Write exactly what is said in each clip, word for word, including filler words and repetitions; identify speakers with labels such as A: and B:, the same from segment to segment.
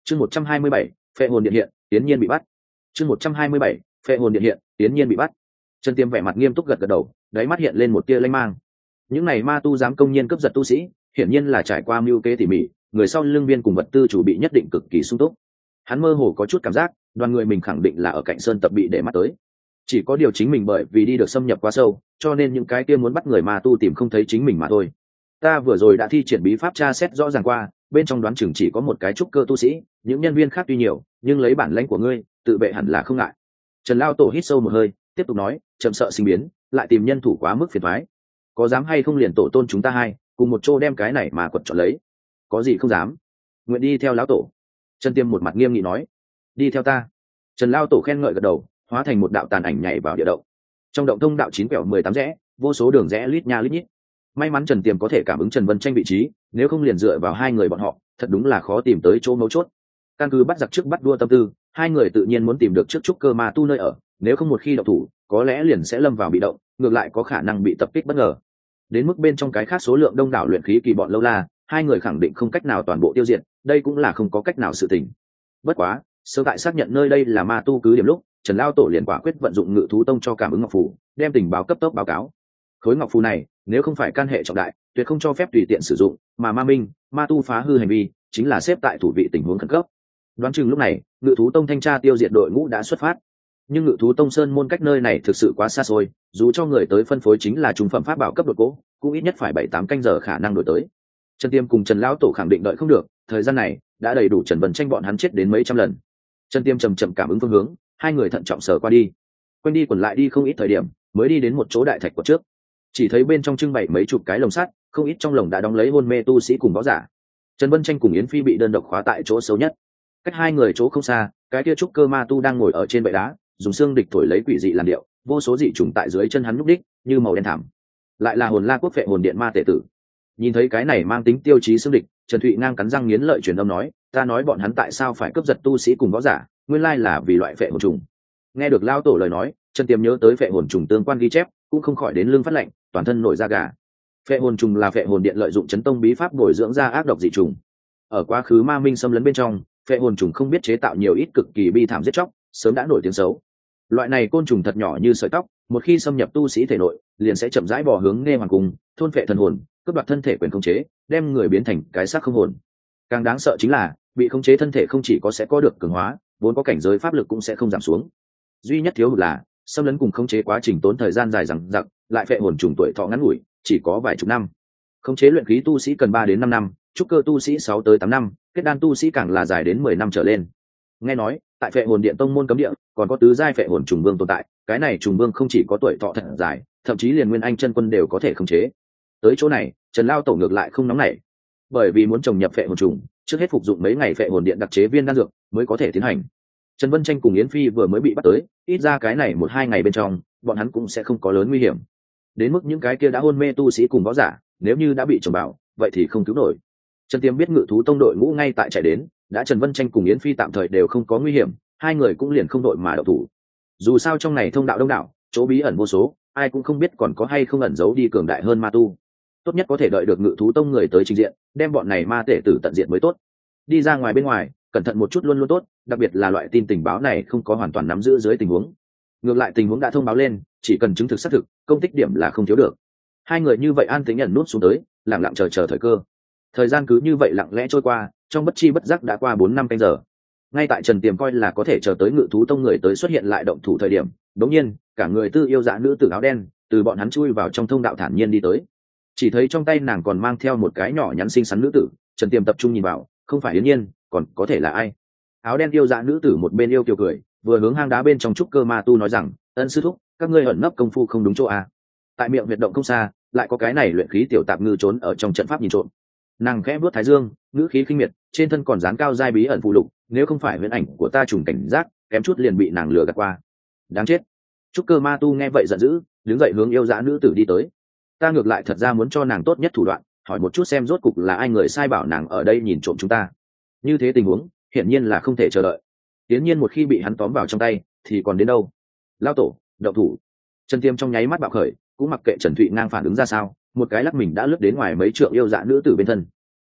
A: chương một trăm hai mươi bảy phệ hồn điện hiện tiến nhiên bị bắt chương một trăm hai mươi bảy phệ hồn điện hiện tiến nhiên bị bắt. Trần Tiêm vẻ mặt nghiêm túc gật gật đầu, đáy mắt hiện lên một tia lanh mang. Những này ma tu dám công nhiên cướp giật tu sĩ, hiển nhiên là trải qua mưu kế tỉ mỉ, người sau lưng viên cùng vật tư chủ bị nhất định cực kỳ sung túc. Hắn mơ hồ có chút cảm giác đoàn người mình khẳng định là ở cạnh sơn tập bị để mắt tới, chỉ có điều chính mình bởi vì đi được xâm nhập quá sâu, cho nên những cái kia muốn bắt người ma tu tìm không thấy chính mình mà thôi. Ta vừa rồi đã thi triển bí pháp tra xét rõ ràng qua, bên trong đoán chừng chỉ có một cái trúc cơ tu sĩ, những nhân viên khác tuy nhiều nhưng lấy bản lãnh của ngươi tự vệ hẳn là không ngại. Trần Lao Tổ hít sâu một hơi, tiếp tục nói, chậm sợ sinh biến lại tìm nhân thủ quá mức phiền thoái, có dám hay không liền tổ tôn chúng ta hai cùng một chỗ đem cái này mà quật chọn lấy? Có gì không dám, nguyện đi theo lão tổ. Trần Tiêm một mặt nghiêm nghị nói. Đi theo ta. Trần Lao Tổ khen ngợi gật đầu, hóa thành một đạo tàn ảnh nhảy vào địa động. Trong động thông đạo chín quẹo mười tám rẽ, vô số đường rẽ lít nha lít nhít. May mắn Trần Tiêm có thể cảm ứng Trần Vân Tranh vị trí, nếu không liền dựa vào hai người bọn họ thật đúng là khó tìm tới chỗ mấu chốt. Căn cứ bắt giặc trước bắt đua tâm tư, hai người tự nhiên muốn tìm được trước trúc cơ ma tu nơi ở, nếu không một khi động thủ có lẽ liền sẽ lâm vào bị động, ngược lại có khả năng bị tập kích bất ngờ. Đến mức bên trong cái khác số lượng đông đảo luyện khí kỳ bọn lâu la, hai người khẳng định không cách nào toàn bộ tiêu diệt, đây cũng là không có cách nào sự tình. Bất quá sơ tại xác nhận nơi đây là ma tu cứ điểm lúc, Trần Lao Tổ liền quả quyết vận dụng Ngự Thú Tông cho cảm ứng ngọc phù, đem tình báo cấp tốc báo cáo. Khối ngọc phù này nếu không phải can hệ trọng đại tuyệt không cho phép tùy tiện sử dụng, mà ma minh ma tu phá hư hành vi chính là xếp tại thủ vị tình huống khẩn cấp. Đoán chừng lúc này Ngự Thú Tông thanh tra tiêu diệt đội ngũ đã xuất phát, nhưng Ngự Thú Tông sơn môn cách nơi này thực sự quá xa xôi, dù cho người tới phân phối chính là trung phẩm pháp bảo cấp đột cố, cũng ít nhất phải bảy tám canh giờ khả năng đổi tới. Trần Tiêm cùng Trần Lão Tổ khẳng định đợi không được, thời gian này đã đầy đủ Trần Vân Tranh bọn hắn chết đến mấy trăm lần. Trần Tiêm chầm chậm cảm ứng phương hướng, hai người thận trọng sờ qua đi, quanh đi quẩn lại đi không ít thời điểm mới đi đến một chỗ đại thạch quật trước. Chỉ thấy bên trong trưng bày mấy chục cái lồng sắt, không ít trong lồng đã đóng lấy hôn mê tu sĩ cùng võ giả. Trần Vân Tranh cùng Yến Phi bị đơn độc khóa tại chỗ xấu nhất, cách hai người chỗ không xa, cái kia trúc cơ ma tu đang ngồi ở trên bệ đá, dùng xương địch thổi lấy quỷ dị làn điệu, vô số dị trùng tại dưới chân hắn núp đích như màu đen thảm. Lại là hồn la quốc phệ hồn điện ma tể tử. Nhìn thấy cái này mang tính tiêu chí xương địch, Trần Thụy ngang cắn răng nghiến lợi truyền âm nói, ta nói bọn hắn tại sao phải cướp giật tu sĩ cùng võ giả, nguyên lai là vì loại phệ hồn trùng. Nghe được Lao Tổ lời nói, Trần Tiêm nhớ tới phệ hồn trùng tương quan ghi chép, cũng không khỏi đến lưng phát lạnh, toàn thân nổi da gà. Phệ hồn trùng là phệ hồn điện lợi dụng chấn tông bí pháp bồi dưỡng ra ác độc dị trùng. Ở quá khứ ma minh xâm lấn bên trong, phệ hồn trùng không biết chế tạo nhiều ít cực kỳ bi thảm giết chóc, sớm đã nổi tiếng xấu. Loại này côn trùng thật nhỏ như sợi tóc, một khi xâm nhập tu sĩ thể nội, liền sẽ chậm rãi bò hướng nghe hoàng cung, thôn phệ thần hồn, cướp đoạt thân thể quyền khống chế, đem người biến thành cái xác không hồn. Càng đáng sợ chính là, bị khống chế thân thể không chỉ có sẽ có được cường hóa, vốn có cảnh giới pháp lực cũng sẽ không giảm xuống. Duy nhất thiếu hụt là, xâm lấn cùng khống chế quá trình tốn thời gian dài dằng dặc, lại phệ hồn trùng tuổi thọ ngắn ngủi, chỉ có vài chục năm. Khống chế luyện khí tu sĩ cần ba đến năm năm, trúc cơ tu sĩ sáu tới tám năm, kết đan tu sĩ càng là dài đến mười năm trở lên. Nghe nói, tại phệ hồn điện tông môn cấm địa, còn có tứ giai phệ hồn trùng vương tồn tại, cái này trùng vương không chỉ có tuổi thọ thật dài, thậm chí liền nguyên anh chân quân đều có thể khống chế. Tới chỗ này, Trần Lao Tổ ngược lại không nóng nảy, bởi vì muốn trồng nhập phệ hồn trùng, trước hết phục dụng mấy ngày phệ hồn điện đặc chế viên đan dược mới có thể tiến hành. Trần Vân Tranh cùng Yến Phi vừa mới bị bắt tới, ít ra cái này một hai ngày bên trong, bọn hắn cũng sẽ không có lớn nguy hiểm. Đến mức những cái kia đã hôn mê tu sĩ cùng võ giả, nếu như đã bị trồng bảo, vậy thì không cứu nổi. Trần Tiêm biết Ngự Thú Tông đội ngũ ngay tại chạy đến, đã Trần Vân Tranh cùng Yến Phi tạm thời đều không có nguy hiểm, hai người cũng liền không đội mà đậu thủ. Dù sao trong này thông đạo đông đảo, chỗ bí ẩn vô số, ai cũng không biết còn có hay không ẩn giấu đi cường đại hơn ma tu. Tốt nhất có thể đợi được Ngự Thú Tông người tới trình diện, đem bọn này ma tể tử tận diện mới tốt. Đi ra ngoài bên ngoài, cẩn thận một chút luôn luôn tốt, đặc biệt là loại tin tình báo này không có hoàn toàn nắm giữ dưới tình huống. Ngược lại tình huống đã thông báo lên, chỉ cần chứng thực xác thực, công tích điểm là không thiếu được. Hai người như vậy an tĩnh nhận nút xuống tới, lặng lặng chờ chờ thời cơ. Thời gian cứ như vậy lặng lẽ trôi qua, trong bất chi bất giác đã qua bốn năm canh giờ. Ngay tại Trần Tiềm coi là có thể chờ tới Ngự Thú Tông người tới xuất hiện lại động thủ thời điểm, đống nhiên cả người tư yêu dã nữ tử áo đen từ bọn hắn chui vào trong thông đạo thản nhiên đi tới. Chỉ thấy trong tay nàng còn mang theo một cái nhỏ nhắn xinh xắn nữ tử. Trần Tiềm tập trung nhìn vào, không phải Yến Nhiên, còn có thể là ai? Áo đen yêu dã nữ tử một bên yêu kiều cười, vừa hướng hang đá bên trong trúc cơ ma tu nói rằng, ân sư thúc, các ngươi ẩn nấp công phu không đúng chỗ à? Tại miệng huyệt động không xa, lại có cái này luyện khí tiểu tạp ngư trốn ở trong trận pháp nhìn trộm. Nàng khẽ vuốt thái dương, ngữ khí khinh miệt, trên thân còn dán cao giai bí ẩn phụ lục, nếu không phải huyễn ảnh của ta trùng cảnh giác, kém chút liền bị nàng lừa gạt qua. Đáng chết. Trúc cơ ma tu nghe vậy giận dữ, đứng dậy hướng yêu dã nữ tử đi tới. Ta ngược lại thật ra muốn cho nàng tốt nhất thủ đoạn, hỏi một chút xem rốt cục là ai người sai bảo nàng ở đây nhìn trộm chúng ta. Như thế tình huống, hiển nhiên là không thể chờ đợi. Tiến nhiên một khi bị hắn tóm vào trong tay, thì còn đến đâu? Lao tổ, động thủ. Trần Tiêm trong nháy mắt bạo khởi, cũng mặc kệ Trần Thụy ngang phản ứng ra sao, một cái lắc mình đã lướt đến ngoài mấy trượng yêu dã nữ tử bên thân.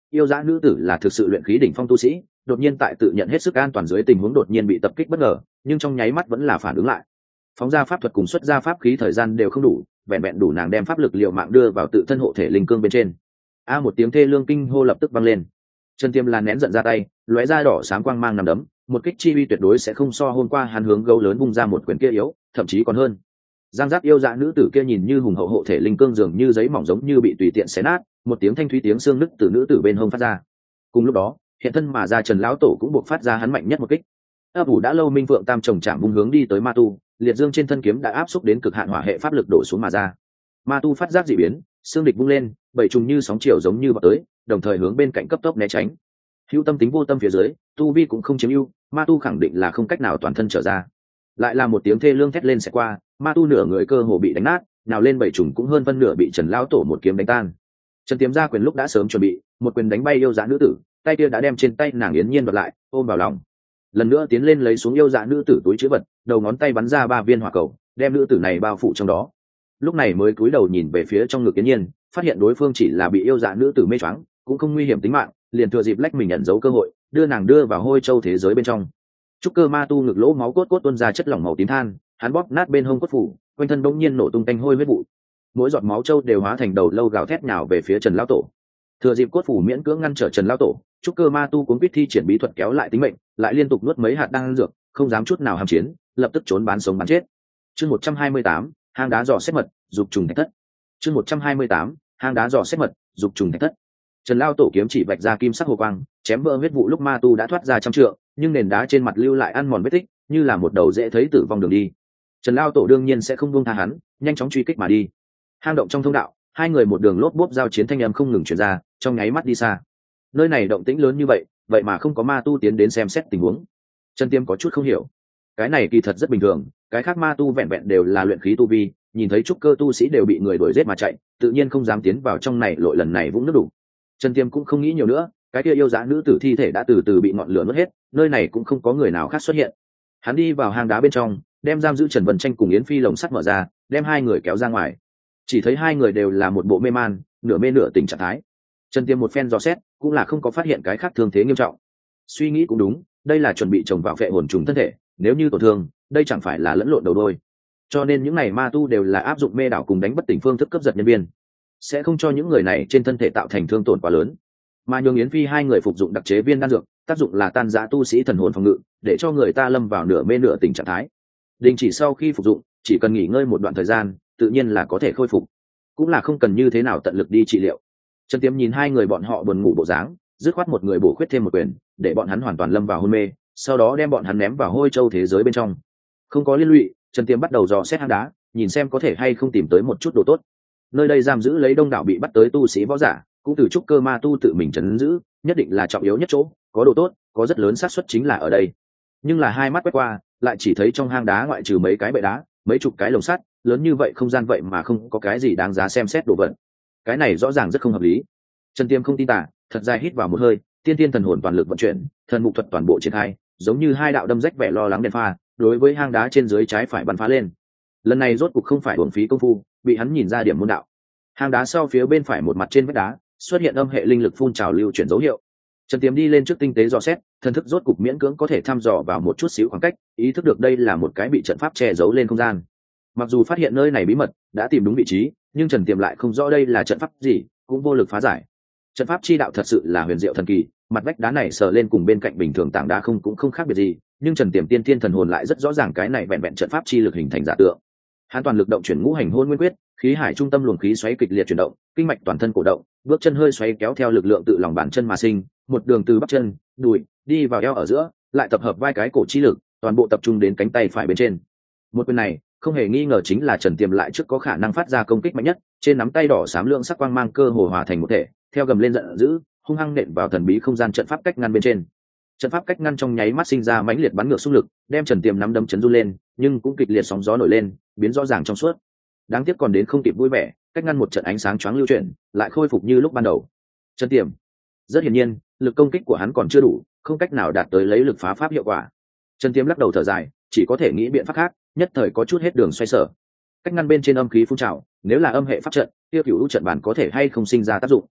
A: yêu dã nữ tử là thực sự luyện khí đỉnh phong tu sĩ, đột nhiên tại tự nhận hết sức an toàn dưới tình huống đột nhiên bị tập kích bất ngờ, nhưng trong nháy mắt vẫn là phản ứng lại. Phóng ra pháp thuật cùng xuất ra pháp khí thời gian đều không đủ, vẹn vẹn đủ nàng đem pháp lực liều mạng đưa vào tự thân hộ thể linh cương bên trên. A một tiếng thê lương kinh hô lập tức vang lên. Trần Tiêm là nén giận ra tay, lóe ra đỏ sáng quang mang nằm đấm, một kích chi uy tuyệt đối sẽ không so hôm qua hắn hướng gấu lớn bung ra một quyền kia yếu, thậm chí còn hơn. Giang giác yêu dạ nữ tử kia nhìn như hùng hậu hộ thể linh cương dường như giấy mỏng giống như bị tùy tiện xé nát, một tiếng thanh thúy tiếng xương nứt từ nữ tử bên hông phát ra. Cùng lúc đó, hiện thân mà ra Trần lão tổ cũng buộc phát ra hắn mạnh nhất một kích. Ấp ủ đã lâu Minh Phượng Tam chồng chạm bung hướng đi tới Ma Tu, liệt dương trên thân kiếm đã áp xúc đến cực hạn hỏa hệ pháp lực đổ xuống mà ra. Ma Tu phát giác dị biến, xương địch bung lên, bảy trùng như sóng chiều giống như vọt tới, đồng thời hướng bên cạnh cấp tốc né tránh. Hữu tâm tính vô tâm phía dưới, tu vi cũng không chiếm ưu, Ma Tu khẳng định là không cách nào toàn thân trở ra. Lại là một tiếng thê lương thét lên sẽ qua, Ma Tu nửa người cơ hồ bị đánh nát, nào lên bảy trùng cũng hơn phân nửa bị Trần lão tổ một kiếm đánh tan. Trần Tiếm ra quyền lúc đã sớm chuẩn bị, một quyền đánh bay yêu dã nữ tử, tay kia đã đem trên tay nàng yến nhiên đoạt lại, ôm vào lòng. Lần nữa tiến lên lấy xuống yêu dã nữ tử túi trữ vật, đầu ngón tay bắn ra ba viên hỏa cầu, đem nữ tử này bao phủ trong đó. Lúc này mới cúi đầu nhìn về phía trong ngực yến nhiên, phát hiện đối phương chỉ là bị yêu dã nữ tử mê choáng, cũng không nguy hiểm tính mạng, liền thừa dịp lách mình nhận dấu cơ hội, đưa nàng đưa vào hôi châu thế giới bên trong. Trúc cơ ma tu ngực lỗ máu cốt cốt tuôn ra chất lỏng màu tím than, hắn bóp nát bên hông cốt phủ, quanh thân bỗng nhiên nổ tung tanh hôi huyết vụ. Mỗi giọt máu châu đều hóa thành đầu lâu gào thét nhào về phía Trần lão tổ. Thừa dịp cốt phủ miễn cưỡng ngăn trở Trần lão tổ, Trúc cơ ma tu cuốn quýt thi triển bí thuật kéo lại tính mệnh, lại liên tục nuốt mấy hạt đan dược, không dám chút nào ham chiến, lập tức trốn bán sống bán chết. Chương một trăm hai mươi tám, hang đá dò xét mật, dục trùng thạch thất. Chương một trăm hai mươi tám, hang đá dò xét mật, dục trùng thạch thất. Trần lão tổ kiếm chỉ vạch ra kim sắc hồ quang, chém vỡ huyết vụ lúc ma tu đã thoát ra trăm trượng, nhưng nền đá trên mặt lưu lại ăn mòn vết tích, như là một đầu dễ thấy tử vong đường đi. Trần lão tổ đương nhiên sẽ không buông tha hắn, nhanh chóng truy kích mà đi. Hang động trong thông đạo, hai người một đường lốp bốp giao chiến thanh âm không ngừng truyền ra, trong nháy mắt đi xa. Nơi này động tĩnh lớn như vậy, vậy mà không có ma tu tiến đến xem xét tình huống. Trần Tiêm có chút không hiểu. Cái này kỳ thật rất bình thường, cái khác ma tu vẹn vẹn đều là luyện khí tu vi, nhìn thấy trúc cơ tu sĩ đều bị người đuổi giết mà chạy, tự nhiên không dám tiến vào trong này lội lần này vũng nước đủ. Trần Tiêm cũng không nghĩ nhiều nữa, cái kia yêu dã nữ tử thi thể đã từ từ bị ngọn lửa nuốt hết, nơi này cũng không có người nào khác xuất hiện. Hắn đi vào hang đá bên trong, đem giam giữ Trần Vân Tranh cùng Yến Phi lồng sắt mở ra, đem hai người kéo ra ngoài. Chỉ thấy hai người đều là một bộ mê man, nửa mê nửa tỉnh trạng thái. Trần Tiêm một phen dò xét, cũng là không có phát hiện cái khác thương thế nghiêm trọng. Suy nghĩ cũng đúng, đây là chuẩn bị trồng vào vệ hồn trùng thân thể, nếu như tổn thương, đây chẳng phải là lẫn lộn đầu đôi. Cho nên những này ma tu đều là áp dụng mê đảo cùng đánh bất tỉnh phương thức cướp giật nhân viên, sẽ không cho những người này trên thân thể tạo thành thương tổn quá lớn. Mà nhường Yến Phi hai người phục dụng đặc chế viên đan dược, tác dụng là tan rã tu sĩ thần hồn phòng ngự, để cho người ta lâm vào nửa mê nửa tỉnh trạng thái. Đình chỉ sau khi phục dụng, chỉ cần nghỉ ngơi một đoạn thời gian, tự nhiên là có thể khôi phục, cũng là không cần như thế nào tận lực đi trị liệu. Trần Tiêm nhìn hai người bọn họ buồn ngủ bộ dáng, dứt khoát một người bổ khuyết thêm một quyền, để bọn hắn hoàn toàn lâm vào hôn mê, sau đó đem bọn hắn ném vào hôi châu thế giới bên trong. Không có liên lụy, Trần Tiêm bắt đầu dò xét hang đá, nhìn xem có thể hay không tìm tới một chút đồ tốt. Nơi đây giam giữ lấy đông đảo bị bắt tới tu sĩ võ giả, cũng từ trúc cơ ma tu tự mình trấn giữ, nhất định là trọng yếu nhất chỗ, có đồ tốt, có rất lớn xác suất chính là ở đây. Nhưng là hai mắt quét qua, lại chỉ thấy trong hang đá ngoại trừ mấy cái bệ đá, mấy chục cái lồng sắt, lớn như vậy không gian vậy mà không có cái gì đáng giá xem xét đồ vật. Cái này rõ ràng rất không hợp lý. Trần Tiêm không tin tả, thật dài hít vào một hơi, tiên tiên thần hồn toàn lực vận chuyển, thần mục thuật toàn bộ triển khai, giống như hai đạo đâm rách vẻ lo lắng đèn pha, đối với hang đá trên dưới trái phải bắn phá lên. Lần này rốt cục không phải uổng phí công phu, bị hắn nhìn ra điểm môn đạo. Hang đá sau phía bên phải một mặt trên vách đá, xuất hiện âm hệ linh lực phun trào lưu chuyển dấu hiệu. Trần Tiêm đi lên trước tinh tế dò xét, thần thức rốt cục miễn cưỡng có thể thăm dò vào một chút xíu khoảng cách, ý thức được đây là một cái bị trận pháp che giấu lên không gian. Mặc dù phát hiện nơi này bí mật, đã tìm đúng vị trí, nhưng Trần Tiêm lại không rõ đây là trận pháp gì, cũng vô lực phá giải. Trận pháp chi đạo thật sự là huyền diệu thần kỳ, mặt vách đá này sờ lên cùng bên cạnh bình thường tảng đá không cũng không khác biệt gì, nhưng Trần Tiêm tiên tiên thần hồn lại rất rõ ràng cái này vẹn vẹn trận pháp chi lực hình thành giả tượng. Hắn toàn lực động chuyển ngũ hành hôn nguyên quyết, khí hải trung tâm luồng khí xoáy kịch liệt chuyển động, kinh mạch toàn thân cổ động, bước chân hơi xoáy kéo theo lực lượng tự lòng bàn chân mà sinh, một đường từ bắp chân, đùi, đi vào eo ở giữa, lại tập hợp vai cái cổ chi lực, toàn bộ tập trung đến cánh tay phải bên trên. Một quyền này, không hề nghi ngờ chính là Trần Tiêm lại trước có khả năng phát ra công kích mạnh nhất, trên nắm tay đỏ xám lượng sắc quang mang cơ hồ hòa thành một thể, theo gầm lên giận dữ, hung hăng nện vào thần bí không gian trận pháp cách ngăn bên trên. Trận pháp cách ngăn trong nháy mắt sinh ra mãnh liệt bắn ngược xung lực, đem Trần Tiêm nắm đấm chấn run lên, nhưng cũng kịch liệt sóng gió nổi lên, biến rõ ràng trong suốt. Đáng tiếc còn đến không kịp vui vẻ, cách ngăn một trận ánh sáng choáng lưu chuyển, lại khôi phục như lúc ban đầu. Trần Tiêm, rất hiển nhiên, lực công kích của hắn còn chưa đủ, không cách nào đạt tới lấy lực phá pháp hiệu quả. Trần Tiêm lắc đầu thở dài, chỉ có thể nghĩ biện pháp khác, nhất thời có chút hết đường xoay sở. Cách ngăn bên trên âm khí phun trào, nếu là âm hệ pháp trận, tiêu cửu trận bản có thể hay không sinh ra tác dụng.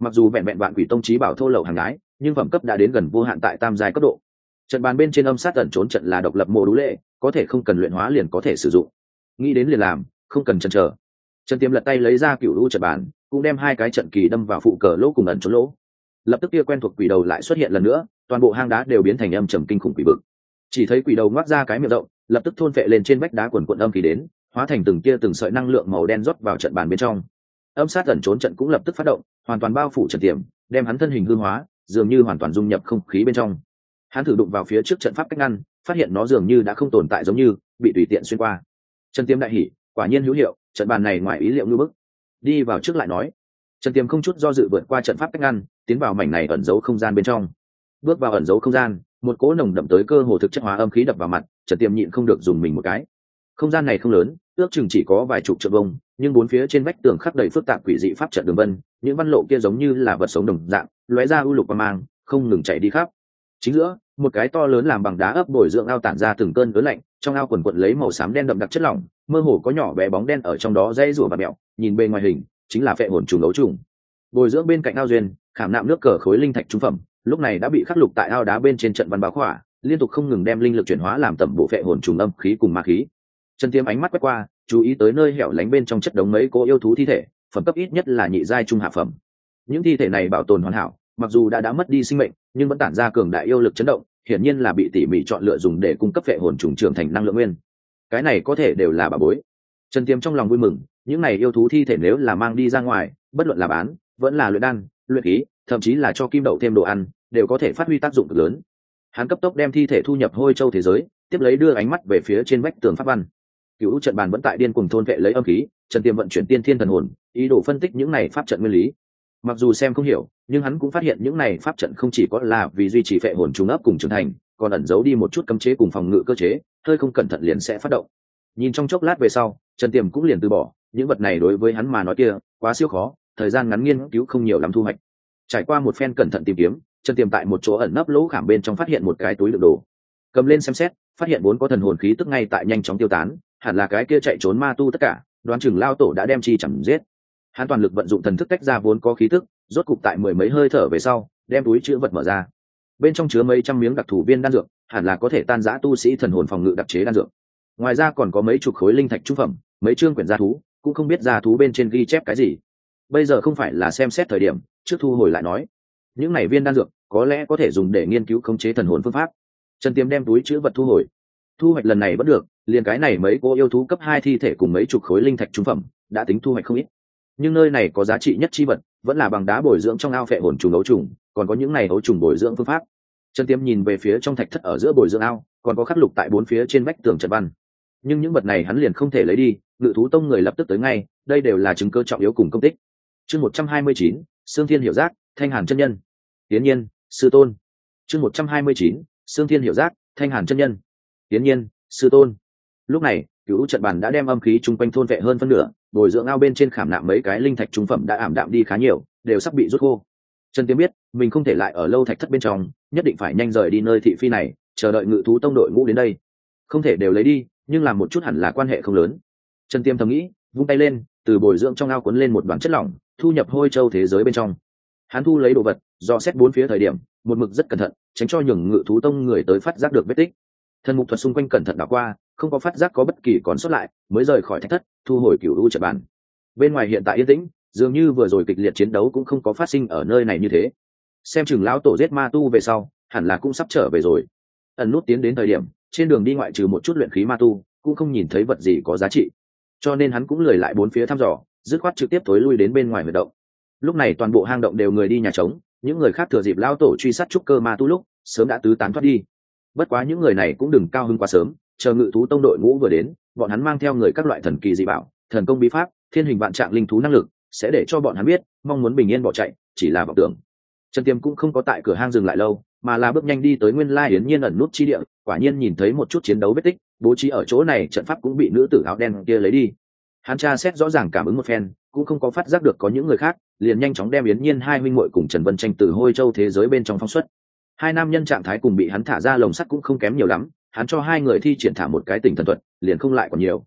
A: mặc dù vẹn vẹn vạn quỷ tông trí bảo thô lậu hàng gái, nhưng phẩm cấp đã đến gần vô hạn tại tam giai cấp độ. Trận bàn bên trên âm sát ẩn trốn trận là độc lập mô đũ lệ, có thể không cần luyện hóa liền có thể sử dụng, nghĩ đến liền làm, không cần chần chờ. Trần Tiêm lật tay lấy ra cựu u trận bàn, cũng đem hai cái trận kỳ đâm vào phụ cờ lỗ cùng ẩn trốn lỗ. Lập tức kia quen thuộc quỷ đầu lại xuất hiện lần nữa, toàn bộ hang đá đều biến thành âm trầm kinh khủng quỷ vực. Chỉ thấy quỷ đầu ngoác ra cái miệng rộng, lập tức thôn phệ lên trên vách đá quần quần âm khí đến, hóa thành từng kia từng sợi năng lượng màu đen rót vào trận bàn bên trong. Âm sát ẩn trốn trận cũng lập tức phát động, hoàn toàn bao phủ Trần Tiêm, đem hắn thân hình hư hóa, dường như hoàn toàn dung nhập không khí bên trong. Hắn thử đụng vào phía trước trận pháp cách ngăn, phát hiện nó dường như đã không tồn tại, giống như bị tùy tiện xuyên qua. Trần Tiêm đại hỉ, quả nhiên hữu hiệu, trận bàn này ngoài ý liệu như bức. Đi vào trước lại nói. Trần Tiêm không chút do dự vượt qua trận pháp cách ngăn, tiến vào mảnh này ẩn giấu không gian bên trong. Bước vào ẩn giấu không gian, một cỗ nồng đậm tới cơ hồ thực chất hóa âm khí đập vào mặt, Trần Tiêm nhịn không được dùng mình một cái. Không gian này không lớn, ước chừng chỉ có vài chục trượng vuông, nhưng bốn phía trên vách tường khắc đầy phức tạp quỷ dị pháp trận đường vân, những văn lộ kia giống như là vật sống đồng dạng, lóe ra u lục và mang, không ngừng chạy đi khắp. Chính giữa, một cái to lớn làm bằng đá ấp bồi dưỡng ao tản ra từng cơn ớn lạnh, trong ao quần quần lấy màu xám đen đậm đặc chất lỏng, mơ hồ có nhỏ bé bóng đen ở trong đó dây rủa và mẹo, nhìn bên ngoài hình chính là phệ hồn trùng đấu trùng. Bồi dưỡng bên cạnh ao duyên, khảm nạm nước cờ khối linh thạch trung phẩm, lúc này đã bị khắc lục tại ao đá bên trên trận văn báo khỏa, liên tục không ngừng đem linh lực chuyển hóa làm tẩm bộ phệ hồn trùng âm khí cùng ma khí. Trần Tiêm ánh mắt quét qua, chú ý tới nơi hẻo lánh bên trong chất đống mấy cô yêu thú thi thể, phẩm cấp ít nhất là nhị giai trung hạ phẩm. Những thi thể này bảo tồn hoàn hảo, mặc dù đã đã mất đi sinh mệnh, nhưng vẫn tản ra cường đại yêu lực chấn động, hiển nhiên là bị tỉ mỉ chọn lựa dùng để cung cấp phệ hồn trùng trưởng thành năng lượng nguyên. Cái này có thể đều là bảo bối. Trần Tiêm trong lòng vui mừng, những này yêu thú thi thể nếu là mang đi ra ngoài, bất luận là bán, vẫn là luyện đan, luyện khí, thậm chí là cho kim đậu thêm đồ ăn, đều có thể phát huy tác dụng cực lớn. Hắn cấp tốc đem thi thể thu nhập hôi châu thế giới, tiếp lấy đưa ánh mắt về phía trên vách tường pháp văn. Cựu trận bàn vẫn tại điên cuồng thôn vệ lấy âm khí, Trần Tiêm vận chuyển tiên thiên thần hồn, ý đồ phân tích những này pháp trận nguyên lý. Mặc dù xem không hiểu, nhưng hắn cũng phát hiện những này pháp trận không chỉ có là vì duy trì phệ hồn trùng ấp cùng trưởng thành, còn ẩn giấu đi một chút cấm chế cùng phòng ngự cơ chế, hơi không cẩn thận liền sẽ phát động. Nhìn trong chốc lát về sau, Trần Tiêm cũng liền từ bỏ, những vật này đối với hắn mà nói kia quá siêu khó, thời gian ngắn nghiên cứu không nhiều lắm thu hoạch. Trải qua một phen cẩn thận tìm kiếm, Trần Tiêm tại một chỗ ẩn nấp lỗ khảm bên trong phát hiện một cái túi đựng đồ. Cầm lên xem xét, phát hiện vốn có thần hồn khí tức ngay tại nhanh chóng tiêu tán, hẳn là cái kia chạy trốn ma tu tất cả, đoán chừng lao tổ đã đem chi chẳng giết. Hắn toàn lực vận dụng thần thức tách ra vốn có khí tức, rốt cục tại mười mấy hơi thở về sau, đem túi chứa vật mở ra. Bên trong chứa mấy trăm miếng đặc thù viên đan dược, hẳn là có thể tan rã tu sĩ thần hồn phòng ngự đặc chế đan dược. Ngoài ra còn có mấy chục khối linh thạch trung phẩm, mấy chương quyển gia thú, cũng không biết gia thú bên trên ghi chép cái gì. Bây giờ không phải là xem xét thời điểm, trước thu hồi lại nói. Những này viên đan dược có lẽ có thể dùng để nghiên cứu khống chế thần hồn phương pháp. Trần Tiêm đem túi chứa vật thu hồi. Thu hoạch lần này vẫn được, liền cái này mấy cô yêu thú cấp hai thi thể cùng mấy chục khối linh thạch trung phẩm, đã tính thu hoạch không ít. Nhưng nơi này có giá trị nhất chi vật, vẫn là bằng đá bồi dưỡng trong ao phệ hồn trùng ấu trùng, còn có những này ấu trùng bồi dưỡng phương pháp. Trần Tiêm nhìn về phía trong thạch thất ở giữa bồi dưỡng ao, còn có khắc lục tại bốn phía trên vách tường trận văn. Nhưng những vật này hắn liền không thể lấy đi, Ngự thú tông người lập tức tới ngay, đây đều là chứng cơ trọng yếu cùng công tích. Chương một trăm hai mươi chín, Sương Thiên Hiểu Giác, Thanh Hàn chân nhân. Tiến nhiên, sư tôn. Chương một trăm hai mươi chín, Sương Thiên Hiểu Giác, Thanh Hàn chân nhân. Tiến nhiên, sư tôn. Lúc này, Cửu trận bàn đã đem âm khí chung quanh thôn vệ hơn phân nửa, bồi dưỡng ao bên trên khảm nạm mấy cái linh thạch trung phẩm đã ảm đạm đi khá nhiều, đều sắp bị rút khô. Trần Tiêm biết, mình không thể lại ở lâu thạch thất bên trong, nhất định phải nhanh rời đi nơi thị phi này, chờ đợi Ngự thú tông đội ngũ đến đây. Không thể đều lấy đi, nhưng làm một chút hẳn là quan hệ không lớn. Trần Tiêm thầm nghĩ, vung tay lên, từ bồi dưỡng trong ao cuốn lên một đoàn chất lỏng, thu nhập hôi châu thế giới bên trong. Hắn thu lấy đồ vật, do xét bốn phía thời điểm, một mực rất cẩn thận, tránh cho nhường Ngự thú tông người tới phát giác được vết tích. Thần mục thuật xung quanh cẩn thận đảo qua, không có phát giác có bất kỳ còn sót lại, mới rời khỏi thạch thất, thu hồi Cửu u trận bàn. Bên ngoài hiện tại yên tĩnh, dường như vừa rồi kịch liệt chiến đấu cũng không có phát sinh ở nơi này như thế. Xem chừng lão tổ giết ma tu về sau, hẳn là cũng sắp trở về rồi. Ẩn nút tiến đến thời điểm, trên đường đi ngoại trừ một chút luyện khí ma tu, cũng không nhìn thấy vật gì có giá trị, cho nên hắn cũng lười lại bốn phía thăm dò, dứt khoát trực tiếp tối lui đến bên ngoài huyệt động. Lúc này toàn bộ hang động đều người đi nhà trống, những người khác thừa dịp lão tổ truy sát trúc cơ ma tu lúc sớm đã tứ tán thoát đi. Bất quá những người này cũng đừng cao hứng quá sớm, chờ Ngự thú tông đội ngũ vừa đến, bọn hắn mang theo người các loại thần kỳ dị bảo, thần công bí pháp, thiên hình vạn trạng linh thú năng lực, sẽ để cho bọn hắn biết, mong muốn bình yên bỏ chạy chỉ là vọng tưởng. Trần Tiêm cũng không có tại cửa hang dừng lại lâu, mà là bước nhanh đi tới nguyên lai hiển nhiên ẩn nút chi địa, quả nhiên nhìn thấy một chút chiến đấu vết tích, bố trí ở chỗ này trận pháp cũng bị nữ tử áo đen kia lấy đi. Hắn tra xét rõ ràng cảm ứng một phen, cũng không có phát giác được có những người khác, liền nhanh chóng đem Yến Nhiên hai huynh muội cùng Trần Vân Tranh từ hôi châu thế giới bên trong phóng xuất. Hai nam nhân trạng thái cùng bị hắn thả ra lồng sắt cũng không kém nhiều lắm, hắn cho hai người thi triển thả một cái tỉnh thần thuật, liền không lại còn nhiều.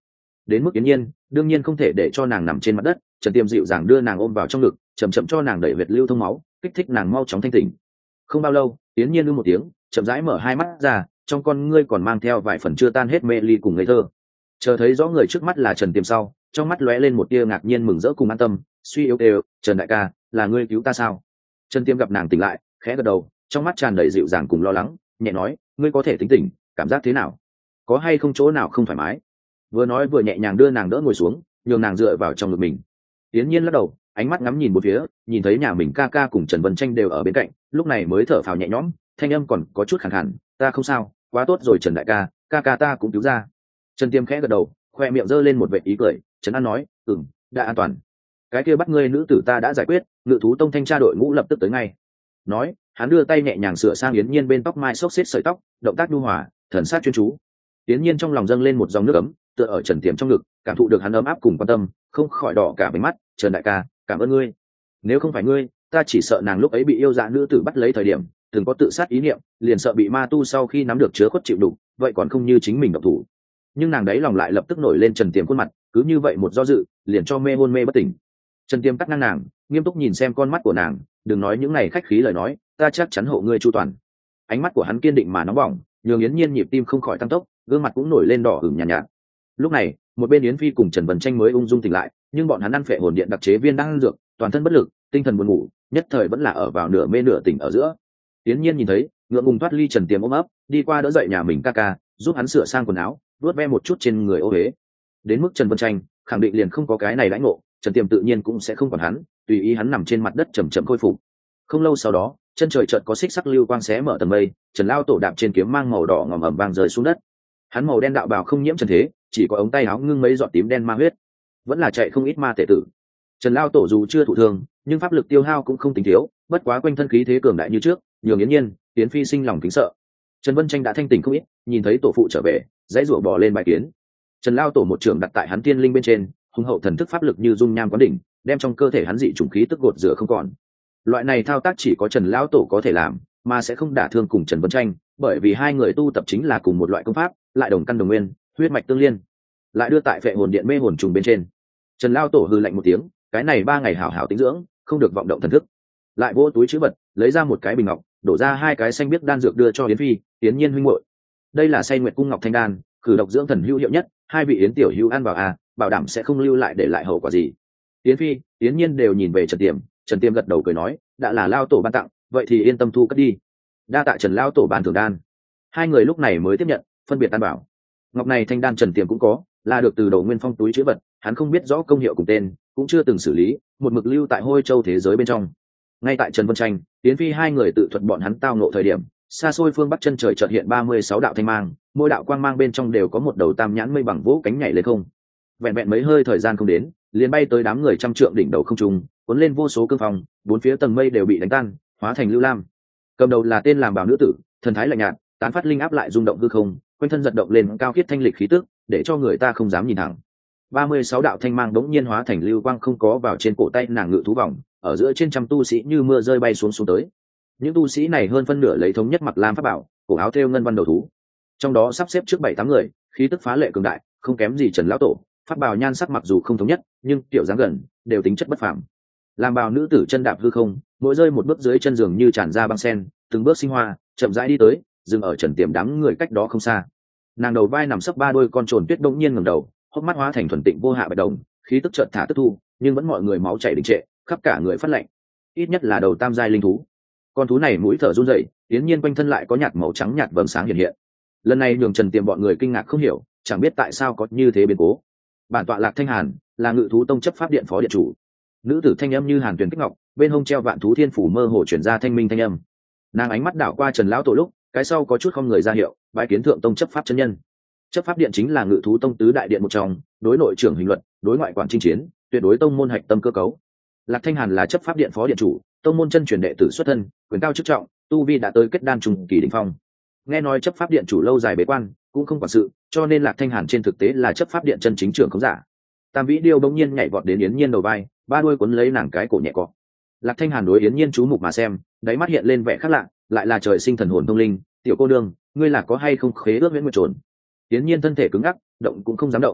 A: đến mức Yến Nhiên đương nhiên không thể để cho nàng nằm trên mặt đất. Trần Tiêm dịu dàng đưa nàng ôm vào trong ngực, chậm chậm cho nàng đẩy huyệt lưu thông máu, kích thích nàng mau chóng thanh tỉnh. Không bao lâu, Yến Nhiên ư một tiếng, chậm rãi mở hai mắt ra, trong con ngươi còn mang theo vài phần chưa tan hết mê ly cùng ngây thơ. Chờ thấy rõ người trước mắt là Trần Tiêm sau, trong mắt lóe lên một tia ngạc nhiên mừng rỡ cùng an tâm, suy yếu đều, "Trần đại ca, là ngươi cứu ta sao?" Trần Tiêm gặp nàng tỉnh lại, khẽ gật đầu, trong mắt tràn đầy dịu dàng cùng lo lắng, nhẹ nói, "Ngươi có thể tính tỉnh, cảm giác thế nào? Có hay không chỗ nào không thoải mái?" Vừa nói vừa nhẹ nhàng đưa nàng đỡ ngồi xuống, nhường nàng dựa vào trong ngực mình. Yến Nhiên lắc đầu, ánh mắt ngắm nhìn một phía, nhìn thấy nhà mình ca ca cùng Trần Vân Tranh đều ở bên cạnh, lúc này mới thở phào nhẹ nhõm, thanh âm còn có chút khàn khàn, "Ta không sao, quá tốt rồi Trần đại ca, ca ca ta cũng cứu ra." Trần Tiêm khẽ gật đầu, khoe miệng giơ lên một vệt ý cười, Trấn An nói, "Ừm, đã an toàn. Cái kia bắt ngươi nữ tử ta đã giải quyết, Ngự thú tông thanh tra đội ngũ lập tức tới ngay." Nói, hắn đưa tay nhẹ nhàng sửa sang Yến Nhiên bên tóc mai xốc xếp sợi tóc, động tác nhu hòa, thần sắc chuyên chú. Yến Nhiên trong lòng dâng lên một dòng nước ấm, tựa ở Trần Tiêm trong ngực, cảm thụ được hắn ấm áp cùng quan tâm, không khỏi đỏ cả mấy mắt, "Trần đại ca, cảm ơn ngươi. Nếu không phải ngươi, ta chỉ sợ nàng lúc ấy bị yêu dạ nữ tử bắt lấy thời điểm, từng có tự sát ý niệm, liền sợ bị ma tu sau khi nắm được chứa khuất chịu đủ, vậy còn không như chính mình độc thủ." Nhưng nàng đấy lòng lại lập tức nổi lên Trần Tiêm khuôn mặt, cứ như vậy một do dự, liền cho mê hôn mê bất tỉnh. Trần Tiêm cắt ngang nàng, nghiêm túc nhìn xem con mắt của nàng, "Đừng nói những này khách khí lời nói, ta chắc chắn hộ ngươi chu toàn." Ánh mắt của hắn kiên định mà nóng bỏng, nhường Yến Nhiên nhịp tim không khỏi tăng tốc, gương mặt cũng nổi lên đỏ ửng nhàn nhạt, nhạt. Lúc này, một bên Yến Phi cùng Trần Vân Tranh mới ung dung tỉnh lại, nhưng bọn hắn ăn phệ hồn điện đặc chế viên đang ăn dược, toàn thân bất lực, tinh thần buồn ngủ, nhất thời vẫn là ở vào nửa mê nửa tỉnh ở giữa. Yến Nhiên nhìn thấy, ngượng ngùng thoát ly Trần Tiêm ôm ấp, đi qua đỡ dậy nhà mình ca ca, giúp hắn sửa sang quần áo, vuốt ve một chút trên người ô huế. Đến mức Trần Vân Tranh, khẳng định liền không có cái này lãnh ngộ, Trần Tiêm tự nhiên cũng sẽ không quản hắn, tùy ý hắn nằm trên mặt đất chậm chậm khôi phục. Không lâu sau đó, chân trời chợt có xích sắc lưu quang xé mở tầng mây, Trần Lao Tổ đạp trên kiếm mang màu đỏ ngòm ầm vang rơi xuống đất. Hắn màu đen đạo bào không nhiễm trần thế, chỉ có ống tay áo ngưng mấy giọt tím đen ma huyết, vẫn là chạy không ít ma tệ tử. Trần Lao Tổ dù chưa thụ thương, nhưng pháp lực tiêu hao cũng không tính thiếu, bất quá quanh thân khí thế cường đại như trước, nhường Yến Nhiên, Yến Phi sinh lòng kính sợ. Trần Vân Tranh đã thanh tỉnh không ít, nhìn thấy tổ phụ trở về, dãy rủa bò lên bài kiến. Trần Lao Tổ một trường đặt tại hắn tiên linh bên trên, hùng hậu thần thức pháp lực như dung nham quán đỉnh, đem trong cơ thể hắn dị chủng khí tức gột rửa không còn. Loại này thao tác chỉ có Trần Lão Tổ có thể làm, mà sẽ không đả thương cùng Trần Vân Tranh, bởi vì hai người tu tập chính là cùng một loại công pháp, lại đồng căn đồng nguyên, huyết mạch tương liên. Lại đưa tại Phệ Hồn Điện mê hồn trùng bên trên. Trần Lão Tổ hừ lạnh một tiếng, cái này ba ngày hảo hảo tĩnh dưỡng, không được vọng động thần thức. Lại vỗ túi trữ vật, lấy ra một cái bình ngọc, đổ ra hai cái xanh biếc đan dược đưa cho Yến Phi, Yến Nhiên huynh muội. Đây là Say Nguyệt cung ngọc thanh đan, khử độc dưỡng thần hữu hiệu nhất, hai vị Yến tiểu hữu ăn vào à, bảo đảm sẽ không lưu lại để lại hậu quả gì. Yến Phi, Yến Nhiên đều nhìn về Trần Tiềm, Trần Tiềm gật đầu cười nói, đã là Lao Tổ ban tặng, vậy thì yên tâm thu cất đi. Đa tạ Trần Lao Tổ ban thưởng đan. Hai người lúc này mới tiếp nhận, phân biệt tan bảo. Ngọc này thanh đan Trần Tiềm cũng có, là được từ Đầu Nguyên Phong túi trữ vật, hắn không biết rõ công hiệu cùng tên, cũng chưa từng xử lý, một mực lưu tại Hôi Châu thế giới bên trong. Ngay tại Trần Vân Tranh, Yến Phi hai người tự thuật bọn hắn tao ngộ thời điểm, xa xôi phương bắc chân trời chợt hiện ba mươi sáu đạo thanh mang, mỗi đạo quang mang bên trong đều có một đầu tam nhãn mây bằng vỗ cánh nhảy lên không. Vẹn vẹn mấy hơi thời gian không đến, liền bay tới đám người trăm trượng đỉnh đầu không trung, cuốn lên vô số cương phong, bốn phía tầng mây đều bị đánh tan, hóa thành lưu lam. Cầm đầu là tên làm bào nữ tử, thần thái lạnh nhạt, tán phát linh áp lại rung động hư không, quanh thân giật động lên cao khiết thanh lịch khí tức, để cho người ta không dám nhìn thẳng. ba mươi sáu đạo thanh mang đống nhiên hóa thành lưu quang không có vào trên cổ tay nàng ngự thú vòng, ở giữa trên trăm tu sĩ như mưa rơi bay xuống xuống tới. Những tu sĩ này hơn phân nửa lấy thống nhất mặc lam pháp bảo, cổ áo thêu ngân văn đầu thú. Trong đó sắp xếp trước bảy tám người, khí tức phá lệ cường đại, không kém gì Trần lão tổ, pháp bảo nhan sắc mặc dù không thống nhất, nhưng tiểu dáng gần, đều tính chất bất phàm. Làm bào nữ tử chân đạp hư không, mỗi rơi một bước dưới chân giường như tràn ra băng sen, từng bước sinh hoa, chậm rãi đi tới, dừng ở Trần Tiềm đám người cách đó không xa. Nàng đầu vai nằm sấp ba đôi con trồn tuyết đống nhiên ngẩng đầu, hốc mắt hóa thành thuần tịnh vô hạ bạch đồng, khí tức chợt thả tức thu, nhưng vẫn mọi người máu chảy đình trệ, khắp cả người phát lạnh. Ít nhất là đầu tam giai linh thú. Con thú này mũi thở run rẩy, tiến nhiên quanh thân lại có nhạt màu trắng nhạt vầng sáng hiện hiện. Lần này nhường Trần Tiềm bọn người kinh ngạc không hiểu, chẳng biết tại sao có như thế biến cố. Bản tọa Lạc Thanh Hàn, là Ngự thú tông chấp pháp điện phó điện chủ. Nữ tử thanh âm như hàn tuyền kích ngọc, bên hông treo vạn thú thiên phủ mơ hồ truyền ra thanh minh thanh âm. Nàng ánh mắt đảo qua Trần lão tổ lúc, cái sau có chút không người ra hiệu, bái kiến thượng tông chấp pháp chân nhân. Chấp pháp điện chính là Ngự thú tông tứ đại điện một trong, đối nội trưởng hình luật, đối ngoại quản chinh chiến, tuyệt đối tông môn hạch tâm cơ cấu. Lạc Thanh Hàn là chấp pháp điện phó điện chủ, tông môn chân truyền đệ tử xuất thân, quyền cao chức trọng, tu vi đã tới kết đan trùng kỳ đỉnh phong. Nghe nói chấp pháp điện chủ lâu dài bế quan, cũng không quản sự, cho nên Lạc Thanh Hàn trên thực tế là chấp pháp điện chân chính trưởng không giả. Tam Vĩ Điêu bỗng nhiên nhảy vọt đến Yến Nhiên đầu vai, ba đuôi cuốn lấy nàng cái cổ nhẹ cọ. Lạc Thanh Hàn đối Yến Nhiên chú mục mà xem, đáy mắt hiện lên vẻ khác lạ, lại là trời sinh thần hồn thông linh, tiểu cô đương, ngươi là có hay không khế ước huyễn nguyệt trồn? Yến Nhiên thân thể cứng ngắc, động cũng không dám động.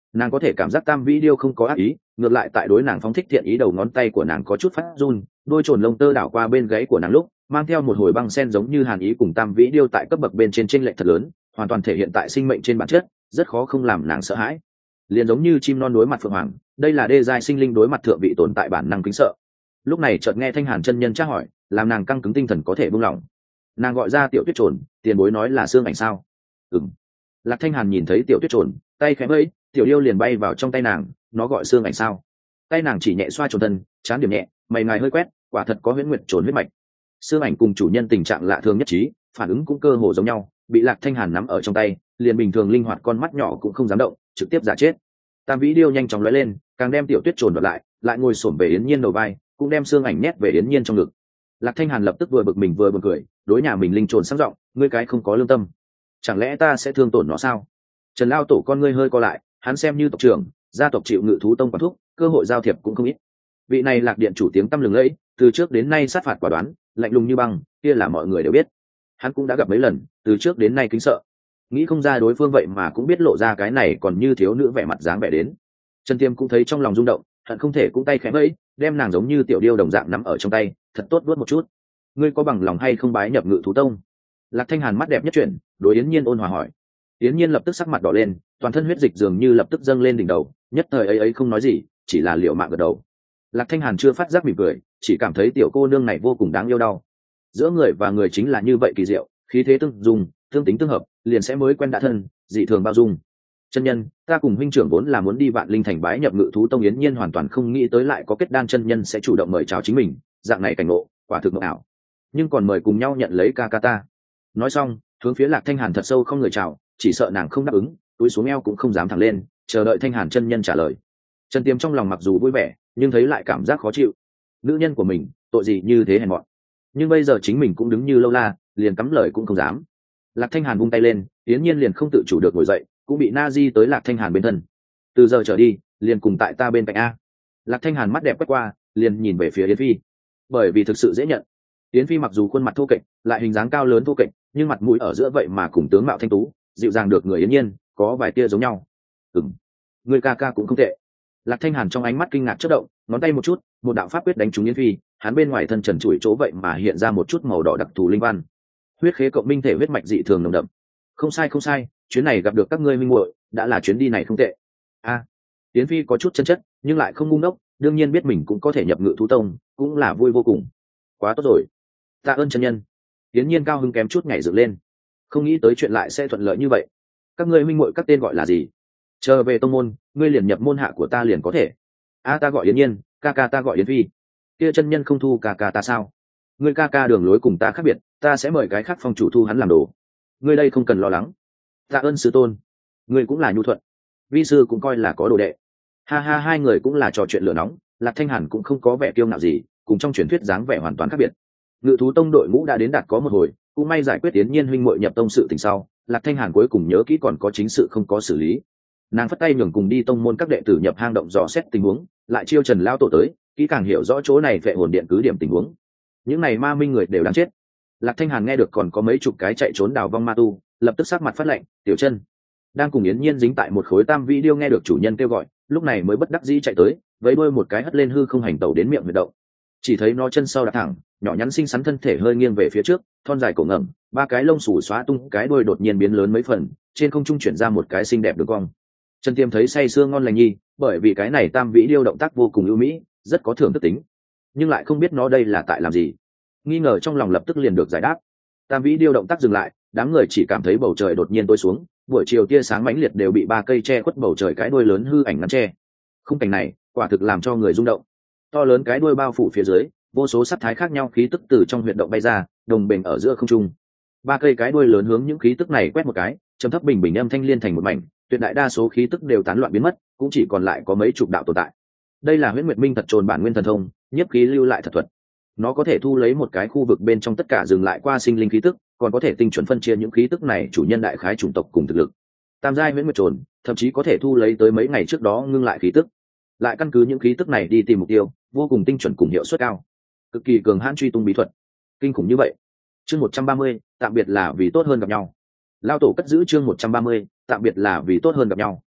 A: Nàng có thể cảm giác tam vĩ điêu không có ác ý, ngược lại tại đối nàng phóng thích thiện ý, đầu ngón tay của nàng có chút phát run, đôi chồn lông tơ đảo qua bên gáy của nàng lúc mang theo một hồi băng sen giống như hàn ý, cùng tam vĩ điêu tại cấp bậc bên trên chênh lệch thật lớn, hoàn toàn thể hiện tại sinh mệnh trên bản chất, rất khó không làm nàng sợ hãi. Liền giống như chim non đối mặt phượng hoàng, đây là đê giai sinh linh đối mặt thượng vị tồn tại bản năng kính sợ. Lúc này chợt nghe Thanh Hàn chân nhân tra hỏi, làm nàng căng cứng tinh thần có thể buông lỏng. Nàng gọi ra Tiểu Tuyết Trồn, tiền bối nói là xương ảnh sao? Ừm. Lạc Thanh Hàn nhìn thấy Tiểu Tuyết Trồn, tay khẽ vẫy, tiểu điêu liền bay vào trong tay nàng, nó gọi xương ảnh sao? Tay nàng chỉ nhẹ xoa trồn thân, chán điểm nhẹ, mày ngài hơi quét, quả thật có huyễn nguyệt trồn huyết mạch. Xương ảnh cùng chủ nhân tình trạng lạ thường nhất trí, phản ứng cũng cơ hồ giống nhau, bị Lạc Thanh Hàn nắm ở trong tay, liền bình thường linh hoạt con mắt nhỏ cũng không dám động, trực tiếp giả chết. Tam vĩ điêu nhanh chóng lóe lên, càng đem Tiểu Tuyết Trồn đoạt lại, lại ngồi xổm về Yến Nhiên đầu vai, cũng đem xương ảnh nhét về Yến Nhiên trong ngực. Lạc Thanh Hàn lập tức vừa bực mình vừa buồn cười, đối nhà mình linh trồn sáng giọng, ngươi cái không có lương tâm, chẳng lẽ ta sẽ thương tổn nó sao? Trần Lao Tổ con ngươi hơi co lại, hắn xem như tộc trưởng, gia tộc chịu Ngự thú tông quản thúc, cơ hội giao thiệp cũng không ít. Vị này Lạc điện chủ tiếng tăm lừng lẫy, từ trước đến nay sát phạt quả đoán, lạnh lùng như băng, kia là mọi người đều biết. Hắn cũng đã gặp mấy lần, từ trước đến nay kính sợ. Nghĩ không ra đối phương vậy mà cũng biết lộ ra cái này còn như thiếu nữ vẻ mặt dáng vẻ đến. Trần Tiêm cũng thấy trong lòng rung động, hận không thể cũng tay khẽ vẫy, đem nàng giống như tiểu điêu đồng dạng nắm ở trong tay, thật tốt vuốt một chút. Ngươi có bằng lòng hay không bái nhập Ngự thú tông? Lạc Thanh Hàn mắt đẹp nhất chuyển, đối Yến Nhiên ôn hòa hỏi. Yến Nhiên lập tức sắc mặt đỏ lên, toàn thân huyết dịch dường như lập tức dâng lên đỉnh đầu, nhất thời ấy ấy không nói gì, chỉ là liều mạng gật đầu. Lạc Thanh Hàn chưa phát giác mỉm cười, chỉ cảm thấy tiểu cô nương này vô cùng đáng yêu đau. Giữa người và người chính là như vậy kỳ diệu, khí thế tương dung, tương tính tương hợp, liền sẽ mới quen đã thân, dị thường bao dung. Chân nhân, ta cùng huynh trưởng vốn là muốn đi Vạn Linh thành bái nhập Ngự thú tông. Yến Nhiên hoàn toàn không nghĩ tới lại có kết đan chân nhân sẽ chủ động mời chào chính mình, dạng này cảnh ngộ, quả thực mộng ảo. Nhưng còn mời cùng nhau nhận lấy ca ca ta. Nói xong, hướng phía Lạc Thanh Hàn thật sâu không người chào, chỉ sợ nàng không đáp ứng, túi xuống eo cũng không dám thẳng lên, chờ đợi Thanh Hàn chân nhân trả lời. Trần Tiêm trong lòng mặc dù vui vẻ, nhưng thấy lại cảm giác khó chịu. Nữ nhân của mình, tội gì như thế hèn mọn. Nhưng bây giờ chính mình cũng đứng như lâu la, liền cắm lời cũng không dám. Lạc Thanh Hàn vung tay lên, Yến Nhiên liền không tự chủ được ngồi dậy, cũng bị na di tới Lạc Thanh Hàn bên thân. Từ giờ trở đi, liền cùng tại ta bên cạnh a. Lạc Thanh Hàn mắt đẹp quét qua, liền nhìn về phía Yến Phi. Bởi vì thực sự dễ nhận. Yến Phi mặc dù khuôn mặt thô kệch, lại hình dáng cao lớn thô kệch, nhưng mặt mũi ở giữa vậy mà cùng tướng mạo thanh tú, dịu dàng được người Yến Nhiên, có vài tia giống nhau. Ừm, người ca ca cũng không tệ. Lạc Thanh Hàn trong ánh mắt kinh ngạc chớp động, ngón tay một chút, một đạo pháp quyết đánh trúng Yến Phi, hắn bên ngoài thân trần trụi chỗ vậy mà hiện ra một chút màu đỏ đặc thù linh văn. Huyết khế cộng minh thể huyết mạch dị thường nồng đậm. Không sai không sai, chuyến này gặp được các ngươi minh muội, đã là chuyến đi này không tệ. A, à, Yến Phi có chút chân chất, nhưng lại không ngu ngốc, đương nhiên biết mình cũng có thể nhập Ngự thú tông, cũng là vui vô cùng. Quá tốt rồi. Tạ ơn chân nhân. Yến Nhiên cao hứng kém chút nhảy dựng lên, không nghĩ tới chuyện lại sẽ thuận lợi như vậy. Các ngươi minh muội các tên gọi là gì? Chờ về tông môn, ngươi liền nhập môn hạ của ta liền có thể. A, ta gọi Yến Nhiên, ca ca ta gọi Yến Phi. Kia chân nhân không thu ca ca ta sao? Ngươi ca ca đường lối cùng ta khác biệt, ta sẽ mời cái khác phong chủ thu hắn làm đồ. Ngươi đây không cần lo lắng. Tạ ơn sư tôn. Ngươi cũng là nhu thuận, vi sư cũng coi là có đồ đệ. Ha ha, hai người cũng là trò chuyện lửa nóng. Lạc Thanh Hàn cũng không có vẻ kiêu ngạo gì, cùng trong truyền thuyết dáng vẻ hoàn toàn khác biệt. Ngự thú tông đội ngũ đã đến đạt có một hồi, cũng may giải quyết Yến Nhiên huynh muội nhập tông sự tình sau, Lạc Thanh Hàn cuối cùng nhớ kỹ còn có chính sự không có xử lý. Nàng phất tay nhường cùng đi tông môn các đệ tử nhập hang động dò xét tình huống, lại chiêu Trần Lao Tổ tới, kỹ càng hiểu rõ chỗ này vệ hồn điện cứ điểm tình huống. Những này ma minh người đều đáng chết. Lạc Thanh Hàn nghe được còn có mấy chục cái chạy trốn đào vong ma tu, lập tức sắc mặt phát lạnh. Tiểu Chân đang cùng Yến Nhiên dính tại một khối tam vĩ điêu nghe được chủ nhân kêu gọi, lúc này mới bất đắc dĩ chạy tới, vẫy đuôi một cái hất lên hư không hành tẩu đến miệng huyệt động. Chỉ thấy nó chân sau đặt thẳng, nhỏ nhắn xinh xắn thân thể hơi nghiêng về phía trước, thon dài cổ ngẩng, ba cái lông xù xóa tung, cái đuôi đột nhiên biến lớn mấy phần, trên không trung chuyển ra một cái xinh đẹp đường cong. Trần Tiêm thấy say sưa ngon lành nhi, bởi vì cái này tam vĩ điêu động tác vô cùng ưu mỹ, rất có thưởng thức tính, nhưng lại không biết nó đây là tại làm gì. Nghi ngờ trong lòng lập tức liền được giải đáp. Tam vĩ điêu động tác dừng lại, đám người chỉ cảm thấy bầu trời đột nhiên tối xuống, buổi chiều tia sáng mãnh liệt đều bị ba cây che khuất bầu trời cái đuôi lớn hư ảnh ngăn che. Khung cảnh này quả thực làm cho người rung động. To lớn cái đuôi bao phủ phía dưới, vô số sắc thái khác nhau khí tức từ trong huyệt động bay ra, đồng bền ở giữa không trung. Ba cây cái đuôi lớn hướng những khí tức này quét một cái, trầm thấp bình bình âm thanh liên thành một mảnh, tuyệt đại đa số khí tức đều tán loạn biến mất, cũng chỉ còn lại có mấy chục đạo tồn tại. Đây là Huyễn Nguyệt Minh thật trồn bản nguyên thần thông, nhiếp khí lưu lại thật thuật. Nó có thể thu lấy một cái khu vực bên trong tất cả dừng lại qua sinh linh khí tức, còn có thể tinh chuẩn phân chia những khí tức này chủ nhân đại khái chủng tộc cùng thực lực. Tam giai Huyễn Nguyệt trồn, thậm chí có thể thu lấy tới mấy ngày trước đó ngưng lại khí tức, lại căn cứ những khí tức này đi tìm mục tiêu, vô cùng tinh chuẩn cùng hiệu suất cao, cực kỳ cường hãn truy tung bí thuật, kinh khủng như vậy. Chương một trăm ba mươi, tạm biệt là vì tốt hơn gặp nhau. Lao tổ cất giữ chương một trăm ba mươi, tạm biệt là vì tốt hơn gặp nhau.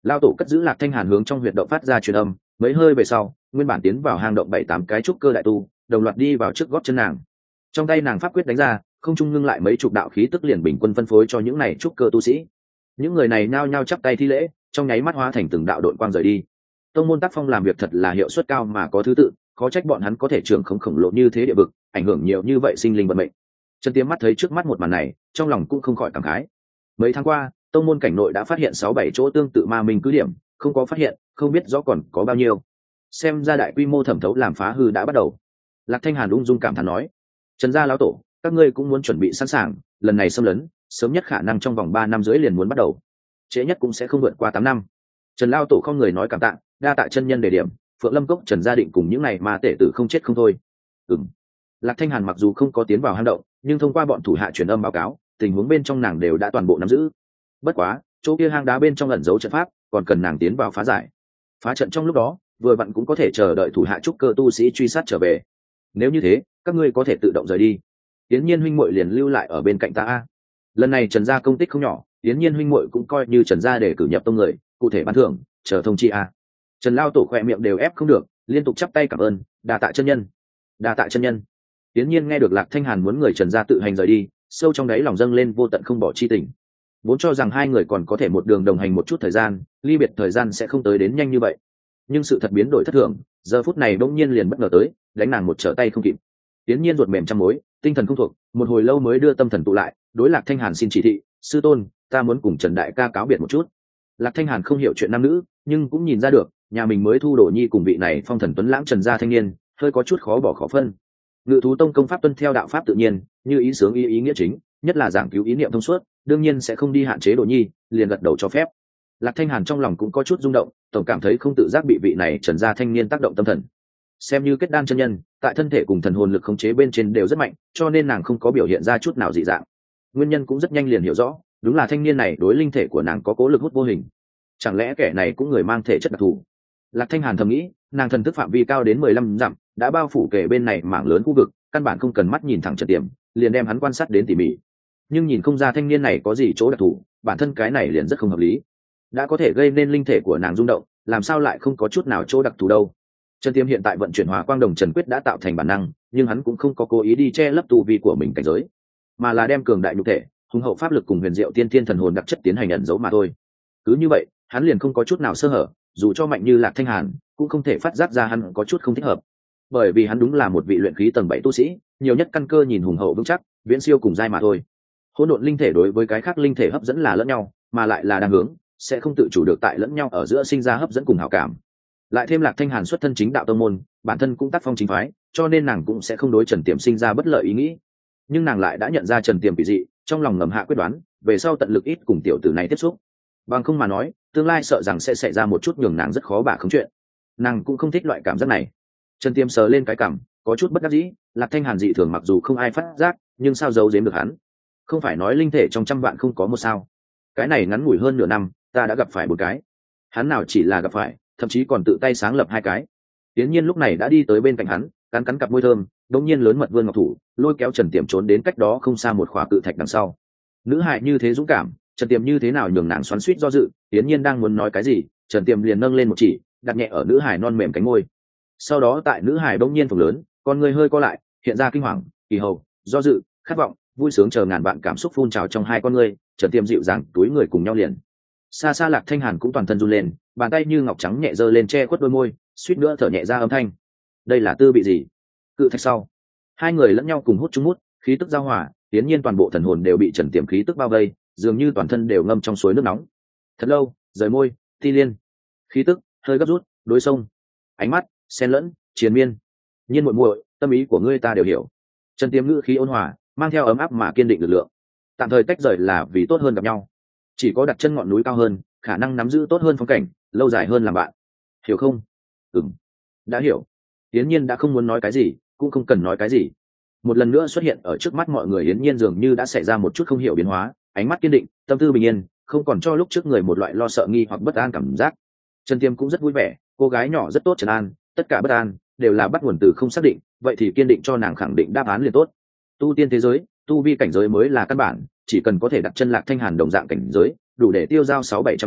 A: Lao tổ cất giữ Lạc Thanh Hàn hướng trong huyệt động phát ra truyền âm, mấy hơi về sau nguyên bản tiến vào hang động bảy tám cái trúc cơ đại tu đồng loạt đi vào trước gót chân nàng. Trong tay nàng pháp quyết đánh ra, không trung ngưng lại mấy chục đạo khí tức liền bình quân phân phối cho những này trúc cơ tu sĩ. Những người này nhao nhao chắp tay thi lễ, trong nháy mắt hóa thành từng đạo đội quang rời đi. Tông môn tác phong làm việc thật là hiệu suất cao mà có thứ tự, khó trách bọn hắn có thể trưởng không khổng lồ như thế địa vực, ảnh hưởng nhiều như vậy sinh linh vận mệnh. Trần Tiêm mắt thấy trước mắt một màn này, trong lòng cũng không khỏi cảm khái. Mấy tháng qua, tông môn cảnh nội đã phát hiện sáu bảy chỗ tương tự ma minh cứ điểm, không có phát hiện, không biết rõ còn có bao nhiêu. Xem ra đại quy mô thẩm thấu làm phá hư đã bắt đầu. Lạc Thanh Hàn ung dung cảm thán nói: "Trần gia lão tổ, các ngươi cũng muốn chuẩn bị sẵn sàng, lần này xâm lấn, sớm nhất khả năng trong vòng ba năm rưỡi liền muốn bắt đầu, trễ nhất cũng sẽ không vượt qua tám năm." Trần lão tổ không người nói cảm tạ, đa tạ chân nhân đề điểm, Phượng Lâm Cốc Trần gia định cùng những này ma tể tử không chết không thôi. Ừm. Lạc Thanh Hàn mặc dù không có tiến vào hang động, nhưng thông qua bọn thủ hạ truyền âm báo cáo, tình huống bên trong nàng đều đã toàn bộ nắm giữ. Bất quá, chỗ kia hang đá bên trong ẩn giấu trận pháp, còn cần nàng tiến vào phá giải. Phá trận trong lúc đó, vừa vặn cũng có thể chờ đợi thủ hạ trúc cơ tu sĩ truy sát trở về. Nếu như thế, các ngươi có thể tự động rời đi. Tiến Nhiên huynh muội liền lưu lại ở bên cạnh ta a. Lần này Trần gia công tích không nhỏ, Tiến Nhiên huynh muội cũng coi như Trần gia để cử nhập tông người, cụ thể ban thưởng, chờ thông chi a. Trần lao tổ khỏe miệng đều ép không được, liên tục chắp tay cảm ơn, đa tạ chân nhân, đa tạ chân nhân. Tiến Nhiên nghe được Lạc Thanh Hàn muốn người Trần gia tự hành rời đi, sâu trong đáy lòng dâng lên vô tận không bỏ chi tình. Vốn cho rằng hai người còn có thể một đường đồng hành một chút thời gian, ly biệt thời gian sẽ không tới đến nhanh như vậy. Nhưng sự thật biến đổi thất thường, giờ phút này bỗng nhiên liền bất ngờ tới, đánh nàng một trở tay không kịp. Tiến Nhiên ruột mềm trăm mối, tinh thần không thuộc, một hồi lâu mới đưa tâm thần tụ lại, đối Lạc Thanh Hàn xin chỉ thị: "Sư tôn, ta muốn cùng Trần đại ca cáo biệt một chút." Lạc Thanh Hàn không hiểu chuyện nam nữ, nhưng cũng nhìn ra được, nhà mình mới thu đồ nhi cùng vị này phong thần tuấn lãng Trần gia thanh niên, hơi có chút khó bỏ khó phân. Ngự thú tông công pháp tuân theo đạo pháp tự nhiên, như ý sướng ý ý nghĩa chính, nhất là giảng cứu ý niệm thông suốt, đương nhiên sẽ không đi hạn chế đồ nhi, liền gật đầu cho phép. Lạc Thanh Hàn trong lòng cũng có chút rung động, tổng cảm thấy không tự giác bị vị này Trần gia thanh niên tác động tâm thần. Xem như kết đan chân nhân, tại thân thể cùng thần hồn lực khống chế bên trên đều rất mạnh, cho nên nàng không có biểu hiện ra chút nào dị dạng. Nguyên nhân cũng rất nhanh liền hiểu rõ, đúng là thanh niên này đối linh thể của nàng có cố lực hút vô hình. Chẳng lẽ kẻ này cũng người mang thể chất đặc thù? Lạc Thanh Hàn thầm nghĩ, nàng thần thức phạm vi cao đến mười lăm dặm, đã bao phủ kể bên này mảng lớn khu vực, căn bản không cần mắt nhìn thẳng Trần Tiềm, liền đem hắn quan sát đến tỉ mỉ. Nhưng nhìn không ra thanh niên này có gì chỗ đặc thù, bản thân cái này liền rất không hợp lý. Đã có thể gây nên linh thể của nàng rung động, làm sao lại không có chút nào chỗ đặc thù đâu? Trần Tiềm hiện tại vận chuyển Hòa Quang Đồng Trần Quyết đã tạo thành bản năng, nhưng hắn cũng không có cố ý đi che lấp tu vi của mình cảnh giới, mà là đem cường đại nhục thể, hùng hậu pháp lực cùng huyền diệu tiên thiên thần hồn đặc chất tiến hành ẩn giấu mà thôi. Cứ như vậy, hắn liền không có chút nào sơ hở, dù cho mạnh như Lạc Thanh Hàn, cũng không thể phát giác ra hắn có chút không thích hợp. Bởi vì hắn đúng là một vị luyện khí tầng bảy tu sĩ, nhiều nhất căn cơ nhìn hùng hậu vững chắc, viễn siêu cùng giai mà thôi. Hỗn độn linh thể đối với cái khác linh thể hấp dẫn là lẫn nhau, mà lại là đang hướng, sẽ không tự chủ được tại lẫn nhau ở giữa sinh ra hấp dẫn cùng hảo cảm. Lại thêm Lạc Thanh Hàn xuất thân chính đạo tông môn, bản thân cũng tác phong chính phái, cho nên nàng cũng sẽ không đối Trần Tiềm sinh ra bất lợi ý nghĩ. Nhưng nàng lại đã nhận ra Trần Tiềm kỳ dị, trong lòng ngầm hạ quyết đoán, về sau tận lực ít cùng tiểu tử này tiếp xúc. Bằng không mà nói, tương lai sợ rằng sẽ xảy ra một chút nhường nàng rất khó bả khống chuyện. Nàng cũng không thích loại cảm giác này. Trần Tiềm sờ lên cái cằm, có chút bất đắc dĩ, Lạc Thanh Hàn dị thường mặc dù không ai phát giác, nhưng sao giấu giếm được hắn? Không phải nói linh thể trong trăm vạn không có một sao? Cái này ngắn ngủi hơn nửa năm, ta đã gặp phải một cái. Hắn nào chỉ là gặp phải, thậm chí còn tự tay sáng lập hai cái. Tiến Nhiên lúc này đã đi tới bên cạnh hắn, cắn cắn cặp môi thơm, đống nhiên lớn mật vươn ngọc thủ, lôi kéo Trần Tiềm trốn đến cách đó không xa một khỏa cự thạch đằng sau. Nữ hại như thế dũng cảm, Trần Tiềm như thế nào nhường nàng xoắn xuýt do dự, Tiến Nhiên đang muốn nói cái gì, Trần Tiềm liền nâng lên một chỉ, đặt nhẹ ở nữ hài non mềm cánh môi. Sau đó tại nữ hài bỗng nhiên phồng lớn, con người hơi co lại, hiện ra kinh hoàng, kỳ hầu, do dự, khát vọng, vui sướng chờ ngàn vạn cảm xúc phun trào trong hai con người, Trần Tiềm dịu dàng túi người cùng nhau liền. Xa xa Lạc Thanh Hàn cũng toàn thân run lên, bàn tay như ngọc trắng nhẹ giơ lên che khuất đôi môi, suýt nữa thở nhẹ ra âm thanh. Đây là tư bị gì? Cự thạch sau, hai người lẫn nhau cùng hút chung hút, khí tức giao hòa, Tiến Nhiên toàn bộ thần hồn đều bị Trần Tiềm khí tức bao vây, dường như toàn thân đều ngâm trong suối nước nóng. Thật lâu, rời môi, ti liên, khí tức hơi gấp rút, đối sông, ánh mắt xen lẫn, triền miên. Nhiên muội muội, tâm ý của ngươi ta đều hiểu. Trần Tiềm ngữ khí ôn hòa, mang theo ấm áp mà kiên định lực lượng. Tạm thời tách rời là vì tốt hơn gặp nhau. Chỉ có đặt chân ngọn núi cao hơn, khả năng nắm giữ tốt hơn phong cảnh, lâu dài hơn làm bạn. Hiểu không? Ừm, đã hiểu. Yến Nhiên đã không muốn nói cái gì, cũng không cần nói cái gì. Một lần nữa xuất hiện ở trước mắt mọi người, Yến Nhiên dường như đã xảy ra một chút không hiểu biến hóa, ánh mắt kiên định, tâm tư bình yên, không còn cho lúc trước người một loại lo sợ nghi hoặc bất an cảm giác. Trần Tiêm cũng rất vui vẻ, cô gái nhỏ rất tốt trấn an, tất cả bất an đều là bắt nguồn từ không xác định, vậy thì kiên định cho nàng khẳng định đáp án liền tốt. Tu tiên thế giới, tu vi cảnh giới mới là căn bản, chỉ cần có thể đặt chân Lạc Thanh Hàn đồng dạng cảnh giới, đủ để tiêu giao sáu bảy trăm năm,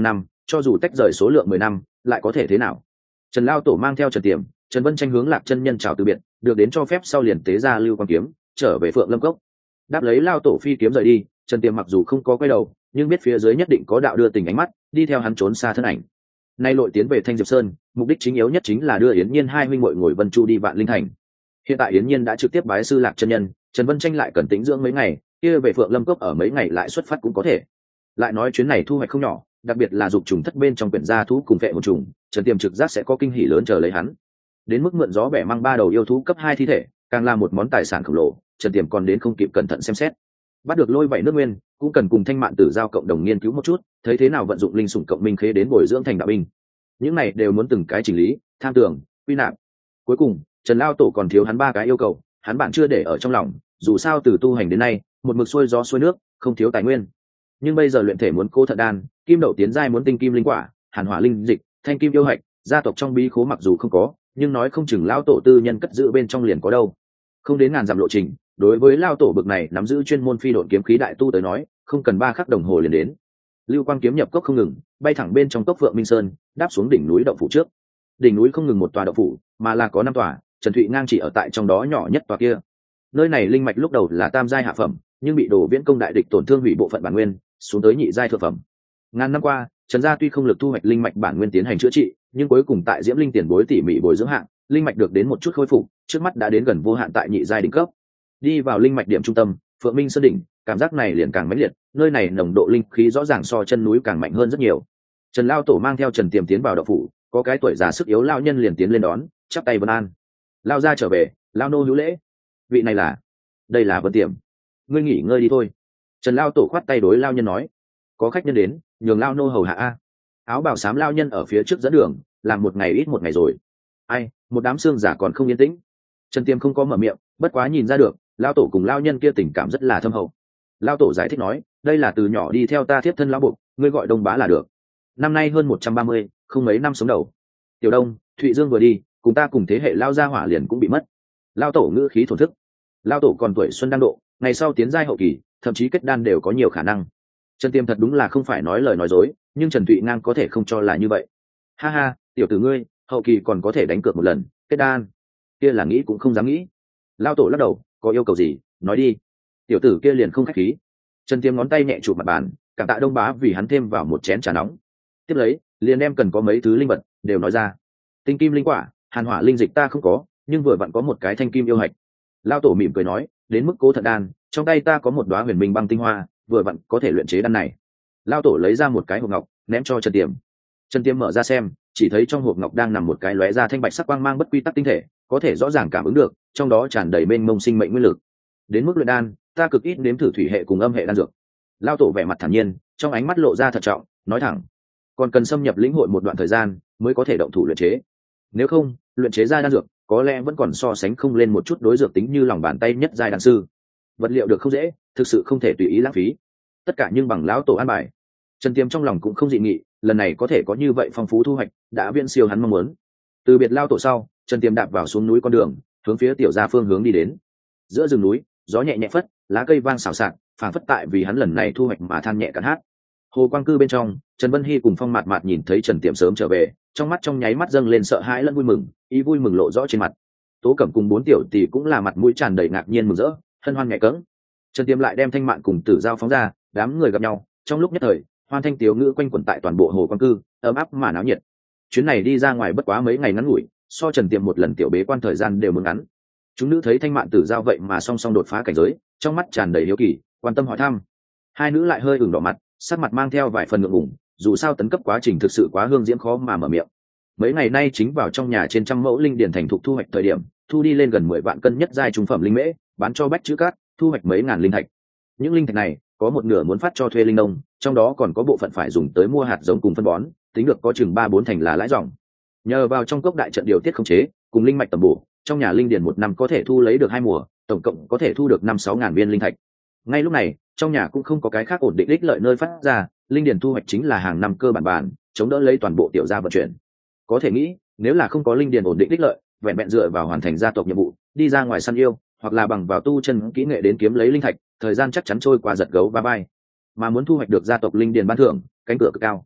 A: cho dù tách rời số lượng mười năm lại có thể thế nào. Trần Lao Tổ mang theo Trần Tiềm, Trần Vân Tranh hướng Lạc chân nhân chào từ biệt, được đến cho phép sau liền tế ra lưu quang kiếm trở về Phượng Lâm Cốc. Đáp lấy Lao Tổ phi kiếm rời đi, Trần Tiềm mặc dù không có quay đầu nhưng biết phía dưới nhất định có đạo đưa tình ánh mắt, đi theo hắn trốn xa thân ảnh. Nay lội tiến về Thanh Diệp Sơn, mục đích chính yếu nhất chính là đưa Yến Nhiên hai huynh muội ngồi Vân Chu đi Vạn Linh Thành. Hiện tại Yến Nhiên đã trực tiếp bái sư Lạc chân nhân, Trần Vân Tranh lại cần tĩnh dưỡng mấy ngày, kia về Phượng Lâm Cốc ở mấy ngày lại xuất phát cũng có thể. Lại nói chuyến này thu hoạch không nhỏ, đặc biệt là dục trùng thất bên trong quyển gia thú cùng vệ hồn trùng, Trần Tiềm trực giác sẽ có kinh hỉ lớn chờ lấy hắn. Đến mức mượn gió bẻ mang ba đầu yêu thú cấp hai thi thể, càng là một món tài sản khổng lồ, Trần Tiềm còn đến không kịp cẩn thận xem xét. Bắt được lôi vảy nước nguyên, cũng cần cùng Thanh Mạn Tử giao cộng đồng nghiên cứu một chút, thấy thế nào vận dụng linh sủng cộng minh khế đến bồi dưỡng thành đạo binh. Những này đều muốn từng cái chỉnh lý, tham tưởng, quy nạp. Cuối cùng, Trần Lao Tổ còn thiếu hắn ba cái yêu cầu, hắn bạn chưa để ở trong lòng, dù sao từ tu hành đến nay, một mực xuôi gió xuôi nước, không thiếu tài nguyên. Nhưng bây giờ luyện thể muốn cố thận đan, kim đậu tiến giai muốn tinh kim linh quả, hàn hỏa linh dịch, thanh kim yêu hạch, gia tộc trong bí khố mặc dù không có, nhưng nói không chừng Lao Tổ tư nhân cất giữ bên trong liền có đâu. Không đến ngàn dặm lộ trình, đối với Lao Tổ bực này nắm giữ chuyên môn phi độn kiếm khí đại tu tới nói, không cần ba khắc đồng hồ liền đến. Lưu quang kiếm nhập cốc không ngừng, bay thẳng bên trong cốc Phượng Minh Sơn, đáp xuống đỉnh núi động phủ trước. Đỉnh núi không ngừng một tòa động phủ, mà là có năm tòa, Trần Thụy ngang chỉ ở tại trong đó nhỏ nhất tòa kia. Nơi này linh mạch lúc đầu là tam giai hạ phẩm, nhưng bị Đồ Viễn công đại địch tổn thương hủy bộ phận bản nguyên, xuống tới nhị giai thượng phẩm. Ngàn năm qua, Trần gia tuy không lực thu hoạch linh mạch bản nguyên tiến hành chữa trị, nhưng cuối cùng tại Diễm Linh tiền bối tỉ mỉ bồi dưỡng hạng, linh mạch được đến một chút khôi phục, trước mắt đã đến gần vô hạn tại nhị giai đỉnh cấp. Đi vào linh mạch điểm trung tâm, Phượng Minh Sơn đỉnh, cảm giác này liền càng mãnh liệt, nơi này nồng độ linh khí rõ ràng so chân núi càng mạnh hơn rất nhiều. Trần Lao Tổ mang theo Trần Tiềm tiến vào động phủ, có cái tuổi già sức yếu lao nhân liền tiến lên đón, chắp tay vân an. Lao ra trở về, lao nô hữu lễ. Vị này là? Đây là Vân Tiềm. Ngươi nghỉ ngơi đi thôi. Trần Lao Tổ khoát tay đối lao nhân nói, có khách nhân đến, nhường lao nô hầu hạ a. Áo bào xám lao nhân ở phía trước dẫn đường, làm một ngày ít một ngày rồi. Ai, một đám xương giả còn không yên tĩnh. Trần Tiềm không có mở miệng, bất quá nhìn ra được, lao tổ cùng lao nhân kia tình cảm rất là thâm hậu. Lao tổ giải thích nói, đây là từ nhỏ đi theo ta thiếp thân lão buộc, ngươi gọi Đông Bá là được. Năm nay hơn một trăm ba mươi, không mấy năm sống đầu. Tiểu Đông, Thụy Dương vừa đi, cùng ta cùng thế hệ lao gia hỏa liền cũng bị mất. Lao tổ ngữ khí thổn thức. Lao tổ còn tuổi xuân đang độ, ngày sau tiến giai hậu kỳ, thậm chí kết đan đều có nhiều khả năng. Trần Tiềm thật đúng là không phải nói lời nói dối, nhưng Trần Thụy ngang có thể không cho là như vậy. Ha ha, tiểu tử ngươi, hậu kỳ còn có thể đánh cược một lần, kết đan. Kia là nghĩ cũng không dám nghĩ. Lao tổ lắc đầu, có yêu cầu gì, nói đi. Tiểu tử kia liền không khách khí. Trần Tiềm ngón tay nhẹ chụp mặt bàn, cảm tạ Đông Bá vì hắn thêm vào một chén trà nóng. Tiếp lấy, liền đem cần có mấy thứ linh vật đều nói ra. Tinh kim linh quả, hàn hỏa linh dịch ta không có, nhưng vừa vặn có một cái thanh kim yêu hạch. Lao tổ mỉm cười nói, đến mức cố thận đan, trong tay ta có một đóa huyền minh băng tinh hoa, vừa vặn có thể luyện chế đan này. Lao tổ lấy ra một cái hộp ngọc, ném cho Trần Tiềm. Trần Tiềm mở ra xem, chỉ thấy trong hộp ngọc đang nằm một cái lóe ra thanh bạch sắc quang mang bất quy tắc tinh thể, có thể rõ ràng cảm ứng được, trong đó tràn đầy mênh mông sinh mệnh nguyên lực. Đến mức luyện đan, ta cực ít nếm thử thủy hệ cùng âm hệ đan dược. Lao tổ vẻ mặt thản nhiên, trong ánh mắt lộ ra thận trọng, nói thẳng, còn cần xâm nhập lĩnh hội một đoạn thời gian mới có thể động thủ luyện chế. Nếu không, luyện chế ra đan dược có lẽ vẫn còn so sánh không lên một chút đối dược tính như lòng bàn tay nhất giai đan sư. Vật liệu được không dễ, thực sự không thể tùy ý lãng phí. Tất cả nhưng bằng lão tổ an bài. Trần Tiềm trong lòng cũng không dị nghị, lần này có thể có như vậy phong phú thu hoạch, đã viễn siêu hắn mong muốn. Từ biệt Lao tổ sau, Trần Tiềm đạp vào xuống núi con đường, hướng phía tiểu gia phương hướng đi đến. Giữa rừng núi, gió nhẹ nhẹ phất, lá cây vang xào xạc, phảng phất tại vì hắn lần này thu hoạch mà than nhẹ cắn hát. Hồ Quang Cư bên trong, Trần Vân Hy cùng Phong Mạt Mạt nhìn thấy Trần Tiềm sớm trở về, trong mắt trong nháy mắt dâng lên sợ hãi lẫn vui mừng, ý vui mừng lộ rõ trên mặt. Tố Cẩm cùng bốn tiểu tỷ cũng là mặt mũi tràn đầy ngạc nhiên mừng rỡ, hân hoan nhẹ cẫng. Trần Tiềm lại đem Thanh Mạn cùng Tử Giao phóng ra, đám người gặp nhau, trong lúc nhất thời, hoan thanh tiếu ngữ quanh quẩn tại toàn bộ Hồ Quang Cư, ấm áp mà náo nhiệt. Chuyến này đi ra ngoài bất quá mấy ngày ngắn ngủi, so Trần Tiềm một lần tiểu bế quan thời gian đều muốn ngắn. Chúng nữ thấy Thanh Mạn Tử Giao vậy mà song song đột phá cảnh giới, trong mắt tràn đầy hiếu kỳ, quan tâm hỏi thăm. Hai nữ lại hơi ửng đỏ mặt, sắc mặt mang theo vài phần ngượng ngùng, dù sao tấn cấp quá trình thực sự quá hương diễm khó mà mở miệng. Mấy ngày nay chính vào trong nhà trên trăm mẫu linh điển thành thục thu hoạch thời điểm, thu đi lên gần mười vạn cân nhất giai trung phẩm linh mễ, bán cho bách chữ cát, thu hoạch mấy ngàn linh thạch. Những linh thạch này, có một nửa muốn phát cho thuê linh nông, trong đó còn có bộ phận phải dùng tới mua hạt giống cùng phân bón, tính được có chừng ba bốn thành là lãi ròng. Nhờ vào trong cốc đại trận điều tiết khống chế, cùng linh mạch tầm bổ, trong nhà linh điển một năm có thể thu lấy được hai mùa, tổng cộng có thể thu được năm sáu ngàn viên linh thạch. Ngay lúc này, trong nhà cũng không có cái khác ổn định ích lợi nơi phát ra, linh điển thu hoạch chính là hàng năm cơ bản bản, chống đỡ lấy toàn bộ tiểu gia vận chuyển. Có thể nghĩ, nếu là không có linh điển ổn định ích lợi, vẹn vẹn dựa vào hoàn thành gia tộc nhiệm vụ, đi ra ngoài săn yêu, hoặc là bằng vào tu chân kỹ nghệ đến kiếm lấy linh thạch, thời gian chắc chắn trôi qua giật gấu ba bay. Mà muốn thu hoạch được gia tộc linh điển ban thưởng, cánh cửa cực cao.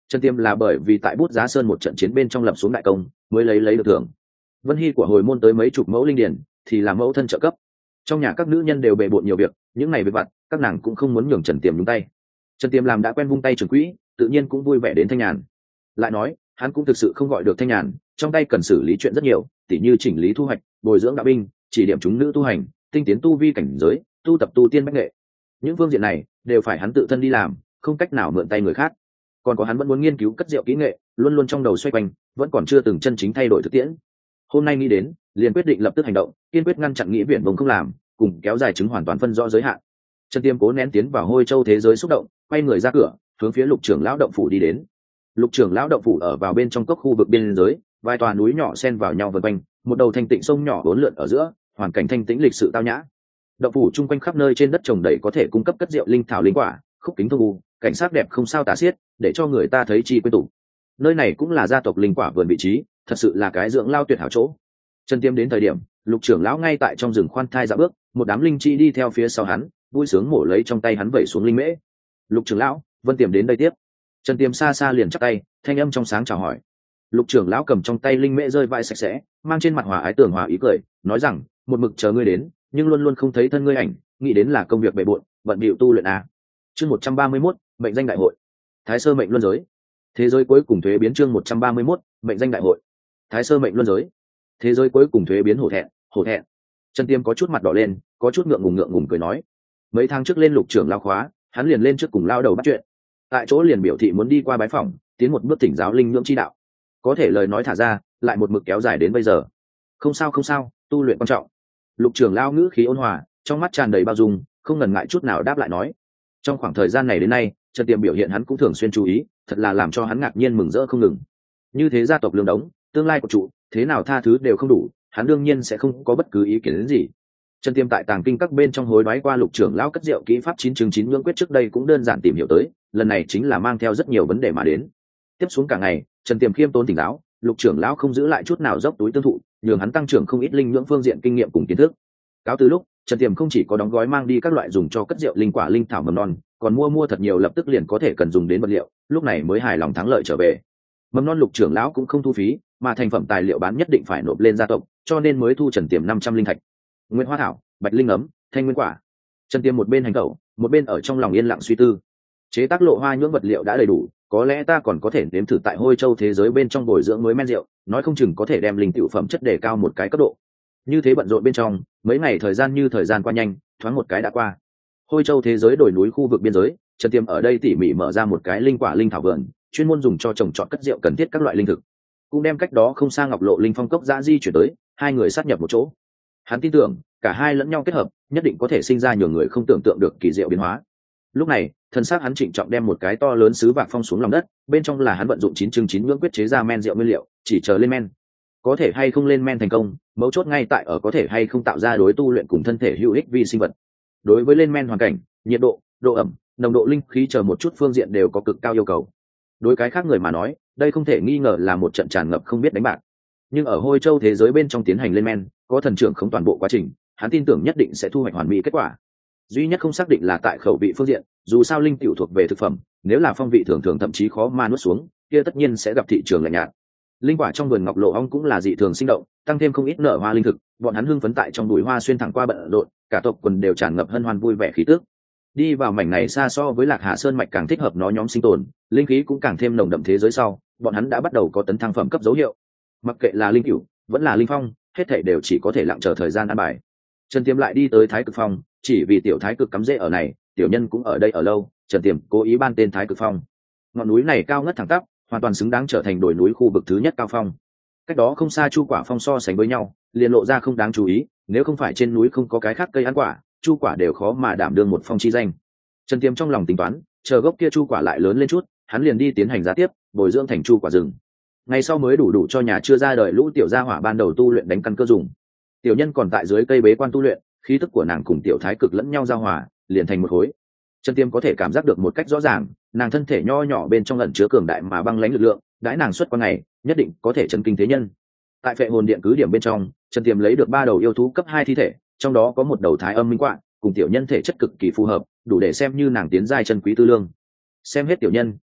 A: Trần Tiêm là bởi vì tại Bút Giá Sơn một trận chiến bên trong lập xuống đại công mới lấy lấy được thưởng. Vân Hy của hồi môn tới mấy chục mẫu linh điển thì là mẫu thân trợ cấp. Trong nhà các nữ nhân đều bề bộn nhiều việc, những ngày về vặt các nàng cũng không muốn nhường Trần Tiêm nhúng tay. Trần Tiêm làm đã quen vung tay trưởng quỹ, tự nhiên cũng vui vẻ đến thanh nhàn. Lại nói hắn cũng thực sự không gọi được thanh nhàn, trong tay cần xử lý chuyện rất nhiều, tỉ như chỉnh lý thu hoạch, bồi dưỡng đạo binh, chỉ điểm chúng nữ tu hành, tinh tiến tu vi cảnh giới, tu tập tu tiên bách nghệ. Những phương diện này đều phải hắn tự thân đi làm, không cách nào mượn tay người khác. Còn có hắn vẫn muốn nghiên cứu cất rượu kỹ nghệ, luôn luôn trong đầu xoay quanh, vẫn còn chưa từng chân chính thay đổi thực tiễn. Hôm nay nghĩ đến, liền quyết định lập tức hành động, kiên quyết ngăn chặn nghĩ viển vông không làm, cùng kéo dài chứng hoàn toàn phân rõ giới hạn. Trần Tiêm cố nén tiến vào Hôi Châu thế giới xúc động, quay người ra cửa, hướng phía Lục Trưởng lão động phủ đi đến. Lục Trưởng lão động phủ ở vào bên trong cốc khu vực biên giới, vài tòa núi nhỏ xen vào nhau vần quanh, một đầu thanh tịnh sông nhỏ uốn lượn ở giữa, hoàn cảnh thanh tĩnh lịch sự tao nhã. Động phủ chung quanh khắp nơi trên đất trồng đầy có thể cung cấp cất rượu linh thảo linh quả, khúc kính thông u, cảnh sắc đẹp không sao tả xiết, để cho người ta thấy chi quên tủ. Nơi này cũng là gia tộc linh quả vườn vị trí, thật sự là cái dưỡng lao tuyệt hảo chỗ. Trần Tiêm đến thời điểm, Lục Trưởng lão ngay tại trong rừng khoan thai dạo bước, một đám linh chi đi theo phía sau hắn, vui sướng mổ lấy trong tay hắn vẩy xuống linh mễ. Lục Trưởng lão, Vân Tiềm đến đây tiếp. Trần Tiêm xa xa liền chắp tay, thanh âm trong sáng chào hỏi. Lục Trưởng lão cầm trong tay linh mễ rơi vãi sạch sẽ, mang trên mặt hòa ái tưởng hòa ý cười, nói rằng, một mực chờ ngươi đến, nhưng luôn luôn không thấy thân ngươi ảnh, nghĩ đến là công việc bề bộn, bận bịu tu luyện à. Chương một trăm ba mươi mốt, mệnh danh đại hội. Thái Sơ mệnh luân giới. Thế giới cuối cùng thuế biến chương một trăm ba mươi mốt, mệnh danh đại hội. Thái Sơ mệnh luân giới. Thế giới cuối cùng thuế biến hổ thẹn, hổ thẹn. Trần Tiêm có chút mặt đỏ lên, có chút ngượng ngùng ngượng ngùng cười nói, mấy tháng trước lên Lục Trưởng lão khóa, hắn liền lên trước cùng lao đầu bắt chuyện, tại chỗ liền biểu thị muốn đi qua bái phỏng, tiến một bước thỉnh giáo linh nhưỡng chi đạo. Có thể lời nói thả ra, lại một mực kéo dài đến bây giờ. Không sao không sao, tu luyện quan trọng. Lục Trưởng lão ngữ khí ôn hòa, trong mắt tràn đầy bao dung, không ngần ngại chút nào đáp lại nói. Trong khoảng thời gian này đến nay, Trần Tiêm biểu hiện hắn cũng thường xuyên chú ý, thật là làm cho hắn ngạc nhiên mừng rỡ không ngừng. Như thế gia tộc lương đống, tương lai của trụ, thế nào tha thứ đều không đủ, hắn đương nhiên sẽ không có bất cứ ý kiến đến gì. Trần Tiêm tại tàng kinh các bên trong hối đoái qua Lục Trưởng lão cất rượu kỹ pháp chín chương chín nhưỡng quyết trước đây cũng đơn giản tìm hiểu tới, lần này chính là mang theo rất nhiều vấn đề mà đến. Tiếp xuống cả ngày, Trần Tiêm khiêm tốn tỉnh giáo, Lục Trưởng lão không giữ lại chút nào dốc túi tương thụ, nhường hắn tăng trưởng không ít linh nhưỡng phương diện kinh nghiệm cùng kiến thức. Cáo từ lúc, Trần Tiêm không chỉ có đóng gói mang đi các loại dùng cho cất rượu linh quả linh thảo mầm non, còn mua mua thật nhiều lập tức liền có thể cần dùng đến vật liệu, lúc này mới hài lòng thắng lợi trở về. Mầm non Lục Trưởng lão cũng không thu phí, mà thành phẩm tài liệu bán nhất định phải nộp lên gia tộc, cho nên mới thu Trần Tiêm năm trăm linh thạch. Nguyên hoa thảo, bạch linh ấm, thanh nguyên quả. Trần Tiêm một bên hành tẩu, một bên ở trong lòng yên lặng suy tư. Chế tác lộ hoa nhưỡng vật liệu đã đầy đủ, có lẽ ta còn có thể nếm thử tại Hôi Châu thế giới bên trong bồi dưỡng mới men rượu, nói không chừng có thể đem linh tiểu phẩm chất đề cao một cái cấp độ. Như thế bận rộn bên trong, mấy ngày thời gian như thời gian qua nhanh, thoáng một cái đã qua. Hôi Châu thế giới đồi núi khu vực biên giới, Trần Tiêm ở đây tỉ mỉ mở ra một cái linh quả linh thảo vườn, chuyên môn dùng cho trồng trọt cất rượu cần thiết các loại linh thực. Cũng đem cách đó không xa Ngọc Lộ linh phong cốc dã di chuyển tới, hai người sát nhập một chỗ. Hắn tin tưởng, cả hai lẫn nhau kết hợp, nhất định có thể sinh ra nhiều người không tưởng tượng được kỳ diệu biến hóa. Lúc này, thần sắc hắn trịnh trọng đem một cái to lớn sứ bạc phong xuống lòng đất, bên trong là hắn vận dụng chín chương chín nhưỡng quyết chế ra men rượu nguyên liệu, chỉ chờ lên men. Có thể hay không lên men thành công, mấu chốt ngay tại ở có thể hay không tạo ra đối tu luyện cùng thân thể hữu ích vi sinh vật. Đối với lên men hoàn cảnh, nhiệt độ, độ ẩm, nồng độ linh khí chờ một chút phương diện đều có cực cao yêu cầu. Đối cái khác người mà nói, đây không thể nghi ngờ là một trận tràn ngập không biết đánh bạc. Nhưng ở Hôi Châu thế giới bên trong tiến hành lên men, có thần trưởng không toàn bộ quá trình, hắn tin tưởng nhất định sẽ thu hoạch hoàn mỹ kết quả. Duy nhất không xác định là tại khẩu vị phương diện, dù sao linh tiểu thuộc về thực phẩm, nếu là phong vị thường thường thậm chí khó mà nuốt xuống, kia tất nhiên sẽ gặp thị trường lạnh nhạt. Linh quả trong vườn Ngọc Lộ ong cũng là dị thường sinh động, tăng thêm không ít nở hoa linh thực, bọn hắn hưng phấn tại trong bụi hoa xuyên thẳng qua bận rộn, cả tộc quần đều tràn ngập hân hoan vui vẻ khí tức. Đi vào mảnh này xa so với Lạc Hà Sơn mạch càng thích hợp nó nhóm sinh tồn, linh khí cũng càng thêm nồng đậm thế giới sau, bọn hắn đã bắt đầu có tấn thăng phẩm cấp dấu hiệu. Mặc kệ là linh cửu, vẫn là linh phong, hết thảy đều chỉ có thể lặng chờ thời gian an bài. Trần Tiêm lại đi tới Thái Cực Phong, chỉ vì tiểu Thái Cực cắm rễ ở này, tiểu nhân cũng ở đây ở lâu, Trần Tiêm cố ý ban tên Thái Cực Phong. Ngọn núi này cao ngất thẳng tắp, hoàn toàn xứng đáng trở thành đồi núi khu vực thứ nhất cao phong. Cách đó không xa Chu Quả Phong so sánh với nhau, liền lộ ra không đáng chú ý, nếu không phải trên núi không có cái khác cây ăn quả, Chu Quả đều khó mà đảm đương một phong chi danh. Trần Tiêm trong lòng tính toán, chờ gốc kia Chu Quả lại lớn lên chút, hắn liền đi tiến hành giá tiếp, bồi dưỡng thành Chu Quả rừng. Ngày sau mới đủ đủ cho nhà chưa ra đời lũ tiểu gia hỏa ban đầu tu luyện đánh căn cơ dùng. Tiểu nhân còn tại dưới cây bế quan tu luyện, khí tức của nàng cùng tiểu Thái Cực lẫn nhau giao hòa, liền thành một khối. Trần Tiêm có thể cảm giác được một cách rõ ràng, nàng thân thể nho nhỏ bên trong ẩn chứa cường đại mà băng lãnh lực lượng, đãi nàng xuất qua ngày, nhất định có thể chấn kinh thế nhân. Tại Phệ Hồn Điện cứ điểm bên trong, Trần Tiêm lấy được ba đầu yêu thú cấp hai thi thể, trong đó có một đầu Thái Âm Minh Quạ, cùng tiểu nhân thể chất cực kỳ phù hợp, đủ để xem như nàng tiến giai chân quý tư lương. Xem hết tiểu nhân,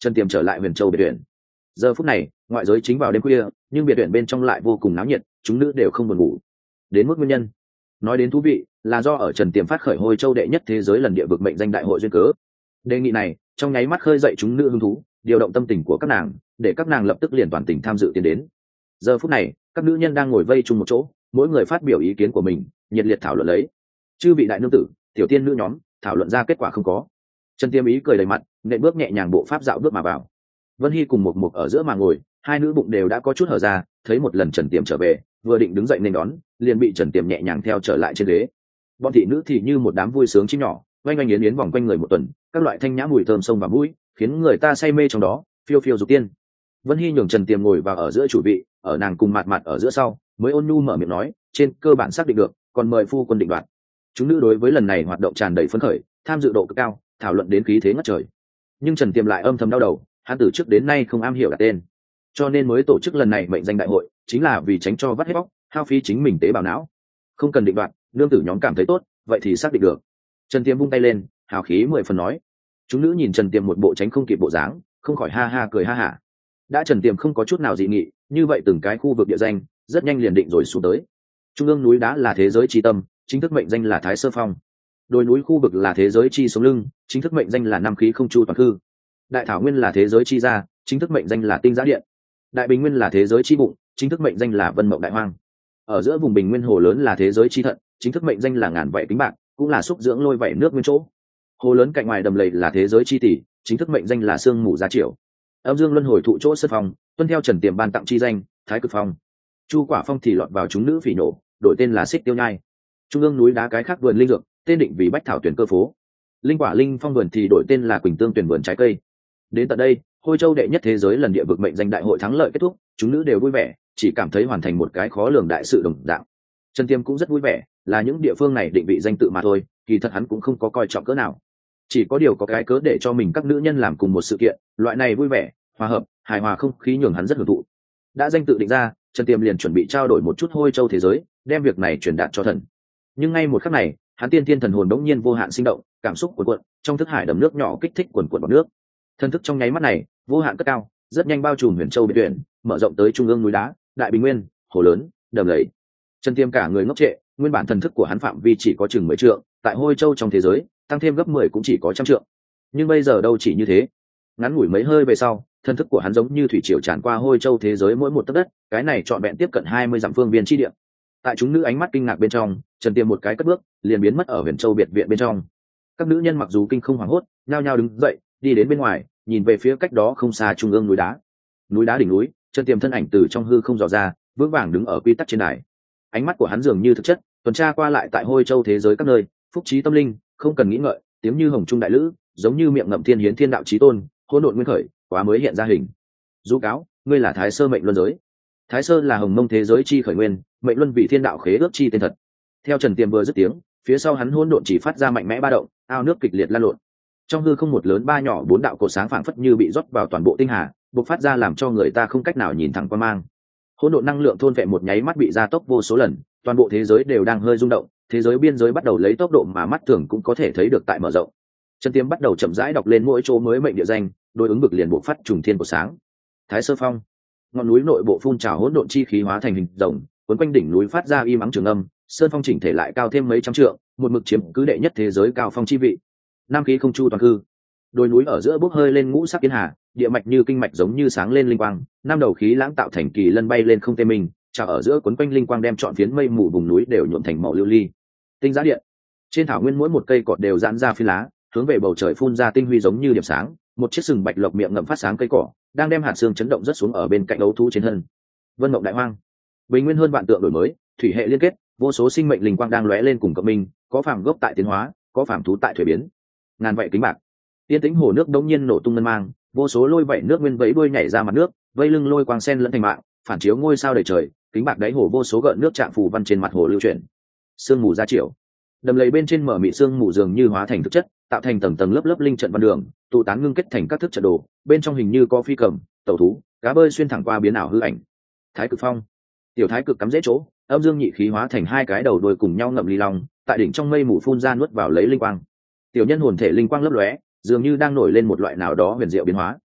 A: Trần Tiềm trở lại Huyền Châu biệt viện. Giờ phút này ngoại giới chính vào đêm khuya, nhưng biệt viện bên trong lại vô cùng náo nhiệt, chúng nữ đều không buồn ngủ. Đến mức nguyên nhân, nói đến thú vị là do ở Trần Tiềm phát khởi Hôi Châu đệ nhất thế giới lần địa vực mệnh danh đại hội duyên cớ. Đề nghị này trong nháy mắt khơi dậy chúng nữ hứng thú, điều động tâm tình của các nàng, để các nàng lập tức liền toàn tình tham dự tiến đến. Giờ phút này các nữ nhân đang ngồi vây chung một chỗ, mỗi người phát biểu ý kiến của mình, nhiệt liệt thảo luận lấy. Chư vị đại nương tử, tiểu tiên nữ nhóm thảo luận ra kết quả không có. Trần Tiêm ý cười đầy mặt, nện bước nhẹ nhàng bộ pháp dạo bước mà vào. Vân Hy cùng một mục ở giữa mà ngồi, hai nữ bụng đều đã có chút hở ra, thấy một lần Trần Tiêm trở về, vừa định đứng dậy nên đón, liền bị Trần Tiêm nhẹ nhàng theo trở lại trên ghế. Bọn thị nữ thì như một đám vui sướng chim nhỏ, oanh oanh yến yến vòng quanh người một tuần, các loại thanh nhã mùi thơm sông vào mũi, khiến người ta say mê trong đó, phiêu phiêu dục tiên. Vân Hy nhường Trần Tiêm ngồi vào ở giữa chủ vị, ở nàng cùng mặt mặt ở giữa sau, mới ôn nhu mở miệng nói, trên cơ bản xác định được, còn mời phu quân định đoạt. Chúng nữ đối với lần này hoạt động tràn đầy phấn khởi, tham dự độ cực cao, thảo luận đến khí thế ngất trời. Nhưng Trần Tiêm lại âm thầm đau đầu, hắn từ trước đến nay không am hiểu đặt tên, cho nên mới tổ chức lần này mệnh danh đại hội, chính là vì tránh cho vắt hết bóc, hao phí chính mình tế bào não. Không cần định đoạt, nương tử nhóm cảm thấy tốt, vậy thì xác định được. Trần Tiêm vung tay lên, hào khí mười phần nói. Chúng nữ nhìn Trần Tiêm một bộ tránh không kịp bộ dáng, không khỏi ha ha cười ha hả. Đã Trần Tiêm không có chút nào dị nghị, như vậy từng cái khu vực địa danh rất nhanh liền định rồi xuống tới. Trung ương núi đá là thế giới chi tâm, chính thức mệnh danh là Thái Sơ Phong. Đồi núi khu vực là thế giới chi sống lưng, chính thức mệnh danh là Nam Khí Không Chu Toàn Hư. Đại thảo nguyên là thế giới chi gia, chính thức mệnh danh là Tinh Giã Điện. Đại bình nguyên là thế giới chi bụng, chính thức mệnh danh là Vân Mộng Đại Hoang. Ở giữa vùng bình nguyên hồ lớn là thế giới chi thận, chính thức mệnh danh là Ngàn Vảy Kính Bạc, cũng là xúc dưỡng lôi vảy nước nguyên chỗ. Hồ lớn cạnh ngoài đầm lầy là thế giới chi tỷ, chính thức mệnh danh là Sương Mù Giá Triều. Âm dương luân hồi thụ chỗ Sơn Phong, tuân theo Trần Tiềm ban tặng chi danh, Thái Cực Phong. Chu Quả Phong thì lọt vào chúng nữ phỉ nổ, đổi tên là Xích Tiêu Nhai. Trung ương núi đá cái khác vườn linh dược, tên định vì Bách Thảo Tuyển Cơ Phố. Linh Quả Linh Phong vườn thì đổi tên là Quỳnh Tương Tuyển Vườn Trái Cây. Đến tận đây, Hôi Châu đệ nhất thế giới lần địa vực mệnh danh đại hội thắng lợi kết thúc, chúng nữ đều vui vẻ, chỉ cảm thấy hoàn thành một cái khó lường đại sự đồng dạng. Trần Tiêm cũng rất vui vẻ, là những địa phương này định vị danh tự mà thôi, kỳ thật hắn cũng không có coi trọng cỡ nào. Chỉ có điều có cái cớ để cho mình các nữ nhân làm cùng một sự kiện, loại này vui vẻ, hòa hợp, hài hòa không khí nhường hắn rất hưởng thụ. Đã danh tự định ra, Trần Tiêm liền chuẩn bị trao đổi một chút Hôi Châu thế giới, đem việc này truyền đạt cho thần. Nhưng ngay một khắc này, hắn tiên thiên thần hồn đống nhiên vô hạn sinh động, cảm xúc cuồn cuộn, trong thức hải đầm nước nhỏ kích thích cuồn cuộn bọt nước. Thân thức trong nháy mắt này, vô hạn cất cao, rất nhanh bao trùm Huyền Châu biệt viện, mở rộng tới trung ương núi đá, đại bình nguyên, hồ lớn, đầm lầy. Trần Tiêm cả người ngốc trệ, nguyên bản thần thức của hắn phạm vi chỉ có chừng mười trượng, tại Hôi Châu trong thế giới, tăng thêm gấp mười cũng chỉ có trăm trượng. Nhưng bây giờ đâu chỉ như thế. Ngắn ngủi mấy hơi về sau, thần thức của hắn giống như thủy triều tràn qua Hôi Châu thế giới mỗi một tấc đất, cái này trọn vẹn tiếp cận hai mươi dặm phương viên chi địa. Tại chúng nữ ánh mắt kinh ngạc bên trong, Trần Tiêm một cái cất bước, liền biến mất ở Huyền Châu biệt viện bên trong. Các nữ nhân mặc dù kinh không hoảng hốt, nhao nhao đứng dậy, đi đến bên ngoài, nhìn về phía cách đó không xa trung ương núi đá. Núi đá đỉnh núi, Trần Tiêm thân ảnh từ trong hư không dò ra, vững vàng đứng ở quy tắc trên đài. Ánh mắt của hắn dường như thực chất, tuần tra qua lại tại Hôi Châu thế giới các nơi, phúc trí tâm linh, không cần nghĩ ngợi, tiếng như hồng trung đại lữ, giống như miệng ngậm thiên hiến thiên đạo chí tôn, hỗn độn nguyên khởi, quá mới hiện ra hình. Du cáo, ngươi là Thái Sơ mệnh luân giới. Thái Sơ là hồng mông thế giới chi khởi nguyên, mệnh luân vị thiên đạo khế ước chi tên thật. Theo Trần Tiêm vừa dứt tiếng, phía sau hắn hỗn độn chỉ phát ra mạnh mẽ ba động, ao nước kịch liệt lan lộn. Trong hư không một lớn ba nhỏ bốn đạo cột sáng phảng phất như bị rót vào toàn bộ tinh hà, bộc phát ra làm cho người ta không cách nào nhìn thẳng qua mang. Hỗn độn năng lượng thôn vệ một nháy mắt bị gia tốc vô số lần, toàn bộ thế giới đều đang hơi rung động, thế giới biên giới bắt đầu lấy tốc độ mà mắt thường cũng có thể thấy được tại mở rộng. Trần Tiêm bắt đầu chậm rãi đọc lên mỗi chỗ mới mệnh địa danh, đối ứng bực liền bộc phát trùng thiên của sáng. Thái Sơ Phong, ngọn núi nội bộ phun trào hỗn độn chi khí hóa thành hình rồng, cuốn quanh đỉnh núi phát ra y mắng trường âm, sơn phong chỉnh thể lại cao thêm mấy trăm trượng, một mực chiếm cứ đệ nhất thế giới cao phong chi vị. Nam Khí Không Chu Toàn Hư, đồi núi ở giữa bốc hơi lên ngũ sắc kiến hà, địa mạch như kinh mạch giống như sáng lên linh quang, năm đầu khí lãng tạo thành kỳ lân bay lên không tê mình, chào ở giữa cuốn quanh linh quang đem trọn phiến mây mù vùng núi đều nhuộm thành màu lưu ly. Tinh Giã Điện, trên thảo nguyên mỗi một cây cọt đều giãn ra phi lá, hướng về bầu trời phun ra tinh huy giống như điểm sáng, một chiếc sừng bạch lộc miệng ngậm phát sáng cây cỏ, đang đem hạt xương chấn động rất xuống ở bên cạnh ấu thú trên thân. Vân Mộng Đại Hoang, bình nguyên hơn vạn tượng đổi mới, thủy hệ liên kết, vô số sinh mệnh linh quang đang lóe lên cùng cộng minh, có phàm gốc tại tiến hóa, có phàm thú tại thuế biến. Ngàn Vảy Kính Bạc, tiên tĩnh hồ nước đông nhiên nổ tung ngân mang, vô số lôi vảy nước nguyên vẫy đuôi nhảy ra mặt nước, vây lưng lôi quang sen lẫn thành mạng, phản chiếu ngôi sao đầy trời, kính bạc đáy hồ vô số gợn nước trạng phù văn trên mặt hồ lưu chuyển. Sương mù Giá Triều, đầm lầy bên trên mở mị sương mù dường như hóa thành thực chất, tạo thành tầng tầng lớp lớp linh trận văn đường, tụ tán ngưng kết thành các thức trận đồ, bên trong hình như có phi cầm, tẩu thú, cá bơi xuyên thẳng qua biến ảo hư ảnh. Thái Cực Phong, tiểu thái cực cắm dễ chỗ, âm dương nhị khí hóa thành hai cái đầu đuôi cùng nhau ngậm ly long, tại đỉnh trong mây mù phun ra nuốt vào lấy linh quang. Tiểu nhân hồn thể linh quang lấp lóe, dường như đang nổi lên một loại nào đó huyền diệu biến hóa.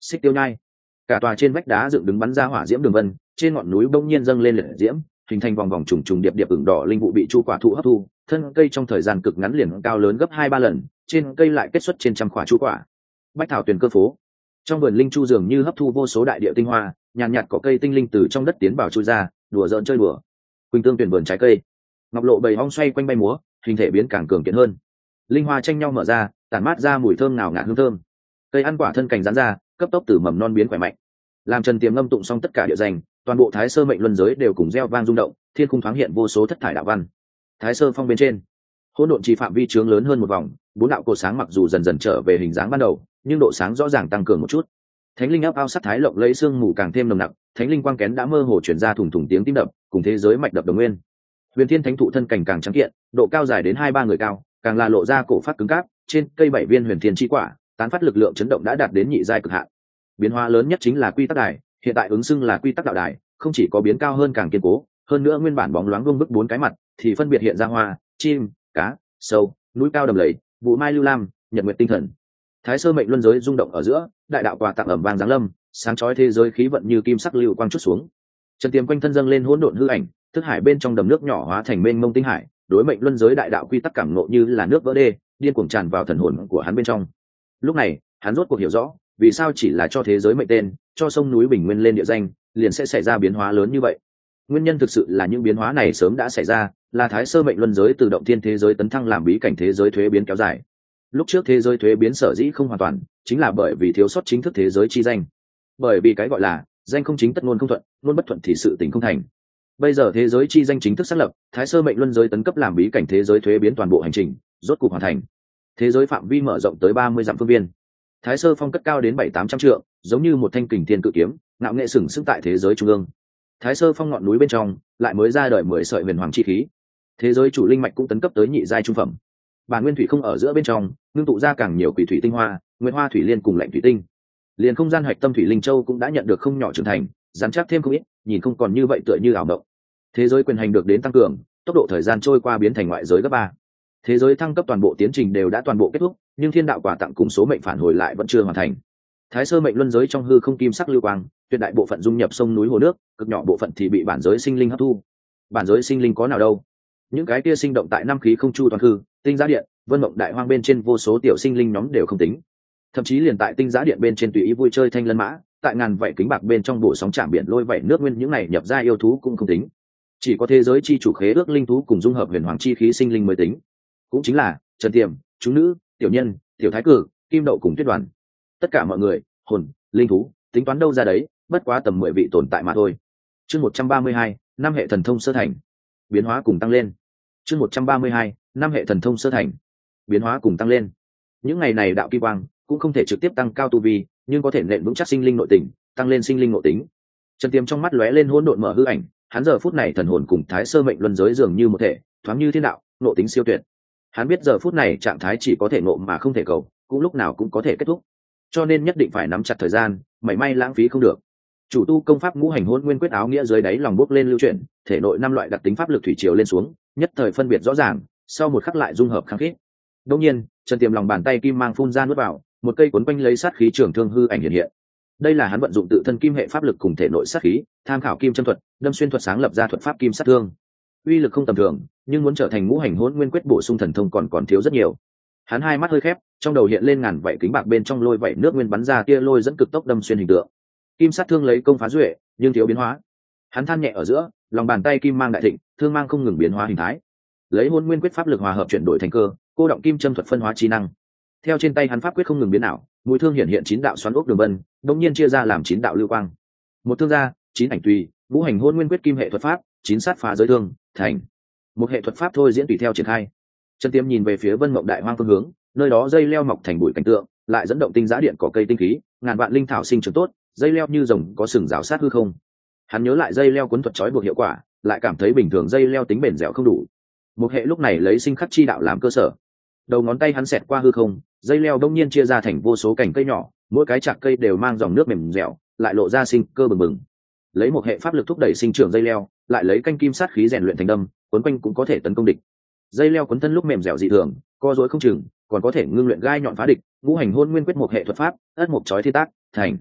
A: Xích Tiêu Nhai. Cả tòa trên vách đá dựng đứng bắn ra hỏa diễm đường vân, trên ngọn núi bỗng nhiên dâng lên liệt diễm, hình thành vòng vòng trùng trùng điệp điệp ửng đỏ linh vụ bị chu quả thụ hấp thu, thân cây trong thời gian cực ngắn liền cao lớn gấp hai ba lần, trên cây lại kết xuất trên trăm quả chu quả. Bách thảo tuyền cơ phố. Trong vườn linh chu dường như hấp thu vô số đại địa tinh hoa, nhàn nhạt có cây tinh linh từ trong đất tiến vào chui ra, đùa giỡn chơi đùa. Quỳnh tương tuyển vườn trái cây. Ngọc lộ bầy ong xoay quanh bay múa, hình thể biến càng cường kiện hơn. Linh hoa tranh nhau mở ra, tản mát ra mùi thơm ngào ngạt hương thơm. Cây ăn quả thân cành rán ra, cấp tốc từ mầm non biến khỏe mạnh. Làm Trần Tiềm ngâm tụng xong tất cả địa danh, toàn bộ Thái Sơ mệnh luân giới đều cùng reo vang rung động, thiên khung thoáng hiện vô số thất thải đạo văn. Thái Sơ phong bên trên, hỗn độn chỉ phạm vi trướng lớn hơn một vòng, bốn đạo cột sáng mặc dù dần dần trở về hình dáng ban đầu, nhưng độ sáng rõ ràng tăng cường một chút. Thánh linh áp ao sắc thái lộng lấy xương mù càng thêm nồng nặc, thánh linh quang kén đã mơ hồ truyền ra thủng thủng tiếng tim đập, cùng thế giới mạch đập đồng nguyên. Huyền Thiên Thánh thụ thân cảnh càng trắng kiện, độ cao dài đến hai ba người cao, càng là lộ ra cổ phát cứng cáp, trên cây bảy viên huyền thiên chi quả, tán phát lực lượng chấn động đã đạt đến nhị giai cực hạn. Biến hóa lớn nhất chính là quy tắc đài, hiện tại ứng xưng là quy tắc đạo đài, không chỉ có biến cao hơn càng kiên cố, hơn nữa nguyên bản bóng loáng vương bức bốn cái mặt, thì phân biệt hiện ra hoa, chim, cá, sâu, núi cao đầm lầy, vụ mai lưu lam, nhật nguyệt tinh thần. Thái Sơ mệnh luân giới rung động ở giữa, đại đạo quà tặng ẩm vàng giáng lâm, sáng chói thế giới khí vận như kim sắc lưu quang chút xuống. Trần Tiềm quanh thân dâng lên hỗn độn hư ảnh, thức hải bên trong đầm nước nhỏ hóa thành mênh mông tinh hải, đối mệnh luân giới đại đạo quy tắc cảm ngộ như là nước vỡ đê, điên cuồng tràn vào thần hồn của hắn bên trong. Lúc này, hắn rốt cuộc hiểu rõ, vì sao chỉ là cho thế giới mệnh tên, cho sông núi bình nguyên lên địa danh, liền sẽ xảy ra biến hóa lớn như vậy. Nguyên nhân thực sự là những biến hóa này sớm đã xảy ra, là Thái Sơ mệnh luân giới từ động thiên thế giới tấn thăng làm bí cảnh thế giới thuế biến kéo dài. Lúc trước thế giới thuế biến sở dĩ không hoàn toàn, chính là bởi vì thiếu sót chính thức thế giới chi danh. Bởi vì cái gọi là danh không chính tất ngôn không thuận, ngôn bất thuận thì sự tình không thành. Bây giờ thế giới chi danh chính thức xác lập, Thái Sơ mệnh luân giới tấn cấp làm bí cảnh thế giới thuế biến toàn bộ hành trình, rốt cục hoàn thành. Thế giới phạm vi mở rộng tới ba mươi dặm phương viên. Thái Sơ phong cất cao đến bảy tám trăm trượng, giống như một thanh kình thiên cự kiếm, ngạo nghệ sừng sững tại thế giới trung ương. Thái Sơ phong ngọn núi bên trong, lại mới ra đời mười sợi huyền hoàng chi khí. Thế giới chủ linh mạch cũng tấn cấp tới nhị giai trung phẩm. Bản nguyên thủy không ở giữa bên trong, ngưng tụ ra càng nhiều quỷ thủy tinh hoa, nguyên hoa thủy liên cùng lạnh thủy tinh. Liền không gian hạch tâm thủy linh châu cũng đã nhận được không nhỏ trưởng thành, dán chắc thêm không ít, nhìn không còn như vậy tựa như ảo động. Thế giới quyền hành được đến tăng cường, tốc độ thời gian trôi qua biến thành ngoại giới gấp ba. Thế giới thăng cấp toàn bộ tiến trình đều đã toàn bộ kết thúc, nhưng thiên đạo quả tặng cùng số mệnh phản hồi lại vẫn chưa hoàn thành. Thái Sơ mệnh luân giới trong hư không kim sắc lưu quang, tuyệt đại bộ phận dung nhập sông núi hồ nước, cực nhỏ bộ phận thì bị bản giới sinh linh hấp thu. Bản giới sinh linh có nào đâu? Những cái kia sinh động tại năm khí không chu toàn hư, tinh giá điện, vân mộng đại hoang bên trên vô số tiểu sinh linh nhóm đều không tính. Thậm chí liền tại tinh giá điện bên trên tùy ý vui chơi thanh lân mã, tại ngàn vảy kính bạc bên trong bổ sóng chạm biển lôi vảy nước nguyên những này nhập ra yêu thú cũng không tính. Chỉ có thế giới chi chủ khế ước linh thú cùng dung hợp huyền hoàng chi khí sinh linh mới tính. Cũng chính là Trần Tiềm, chúng nữ, tiểu nhân, tiểu thái cử, kim đậu cùng tuyết đoàn. Tất cả mọi người, hồn, linh thú, tính toán đâu ra đấy, bất quá tầm mười vị tồn tại mà thôi. Chương một trăm ba mươi hai, năm hệ thần thông sơ thành. Biến hóa cùng tăng lên. Chương một trăm ba mươi hai, năm hệ thần thông sơ thành. Biến hóa cùng tăng lên. Những ngày này đạo kỳ quang cũng không thể trực tiếp tăng cao tu vi, nhưng có thể nện vững chắc sinh linh nội tình, tăng lên sinh linh nội tính. Trần Tiềm trong mắt lóe lên hỗn độn mở hư ảnh, hắn giờ phút này thần hồn cùng Thái Sơ mệnh luân giới dường như một thể, thoáng như thiên đạo, nội tính siêu tuyệt. Hắn biết giờ phút này trạng thái chỉ có thể ngộ mà không thể cầu, cũng lúc nào cũng có thể kết thúc, cho nên nhất định phải nắm chặt thời gian, mảy may lãng phí không được. Chủ tu công pháp ngũ hành hỗn nguyên quyết áo nghĩa dưới đáy lòng bốc lên lưu chuyển, thể nội năm loại đặc tính pháp lực thủy triều lên xuống, nhất thời phân biệt rõ ràng, sau một khắc lại dung hợp khăng khít. Đương nhiên, Trần Tiềm lòng bàn tay kim mang phun ra nuốt vào, một cây cuốn quanh lấy sát khí trường thương hư ảnh hiện hiện. Đây là hắn vận dụng tự thân kim hệ pháp lực cùng thể nội sát khí, tham khảo kim châm thuật, đâm xuyên thuật sáng lập ra thuật pháp kim sát thương. Uy lực không tầm thường, nhưng muốn trở thành ngũ hành hỗn nguyên quyết bổ sung thần thông còn còn thiếu rất nhiều. Hắn hai mắt hơi khép, trong đầu hiện lên ngàn vảy kính bạc bên trong lôi vảy nước nguyên bắn ra tia lôi dẫn cực tốc đâm xuyên hình tượng. Kim sát thương lấy công phá duệ, nhưng thiếu biến hóa. Hắn than nhẹ ở giữa, lòng bàn tay kim mang đại thịnh, thương mang không ngừng biến hóa hình thái. Lấy hỗn nguyên quyết pháp lực hòa hợp chuyển đổi thành cơ, cô động kim châm thuật phân hóa trí năng. Theo trên tay hắn pháp quyết không ngừng biến ảo, mũi thương hiện hiện chín đạo xoắn ốc đường vân, đột nhiên chia ra làm chín đạo lưu quang. Một thương ra, chín ảnh tùy, ngũ hành hỗn nguyên quyết kim hệ thuật pháp, chín sát phá giới thương, thành. Một hệ thuật pháp thôi diễn tùy theo triển khai. Trần Tiêm nhìn về phía Vân Mộng Đại Hoang phương hướng, nơi đó dây leo mọc thành bụi cảnh tượng, lại dẫn động tinh giá điện có cây tinh khí, ngàn vạn linh thảo sinh trưởng tốt, dây leo như rồng có sừng rào sát hư không. Hắn nhớ lại dây leo cuốn thuật trói buộc hiệu quả, lại cảm thấy bình thường dây leo tính bền dẻo không đủ. Một hệ lúc này lấy sinh khắc chi đạo làm cơ sở. Đầu ngón tay hắn xẹt qua hư không, dây leo đông nhiên chia ra thành vô số cành cây nhỏ, mỗi cái chạc cây đều mang dòng nước mềm dẻo, lại lộ ra sinh cơ bừng bừng. Lấy một hệ pháp lực thúc đẩy sinh trưởng dây leo, lại lấy canh kim sát khí rèn luyện thành đâm, cuốn quanh cũng có thể tấn công địch. Dây leo cuốn thân lúc mềm dẻo dị thường, co duỗi không chừng, còn có thể ngưng luyện gai nhọn phá địch. Ngũ hành hôn nguyên quyết một hệ thuật pháp, ất mục chói thiên tác thành.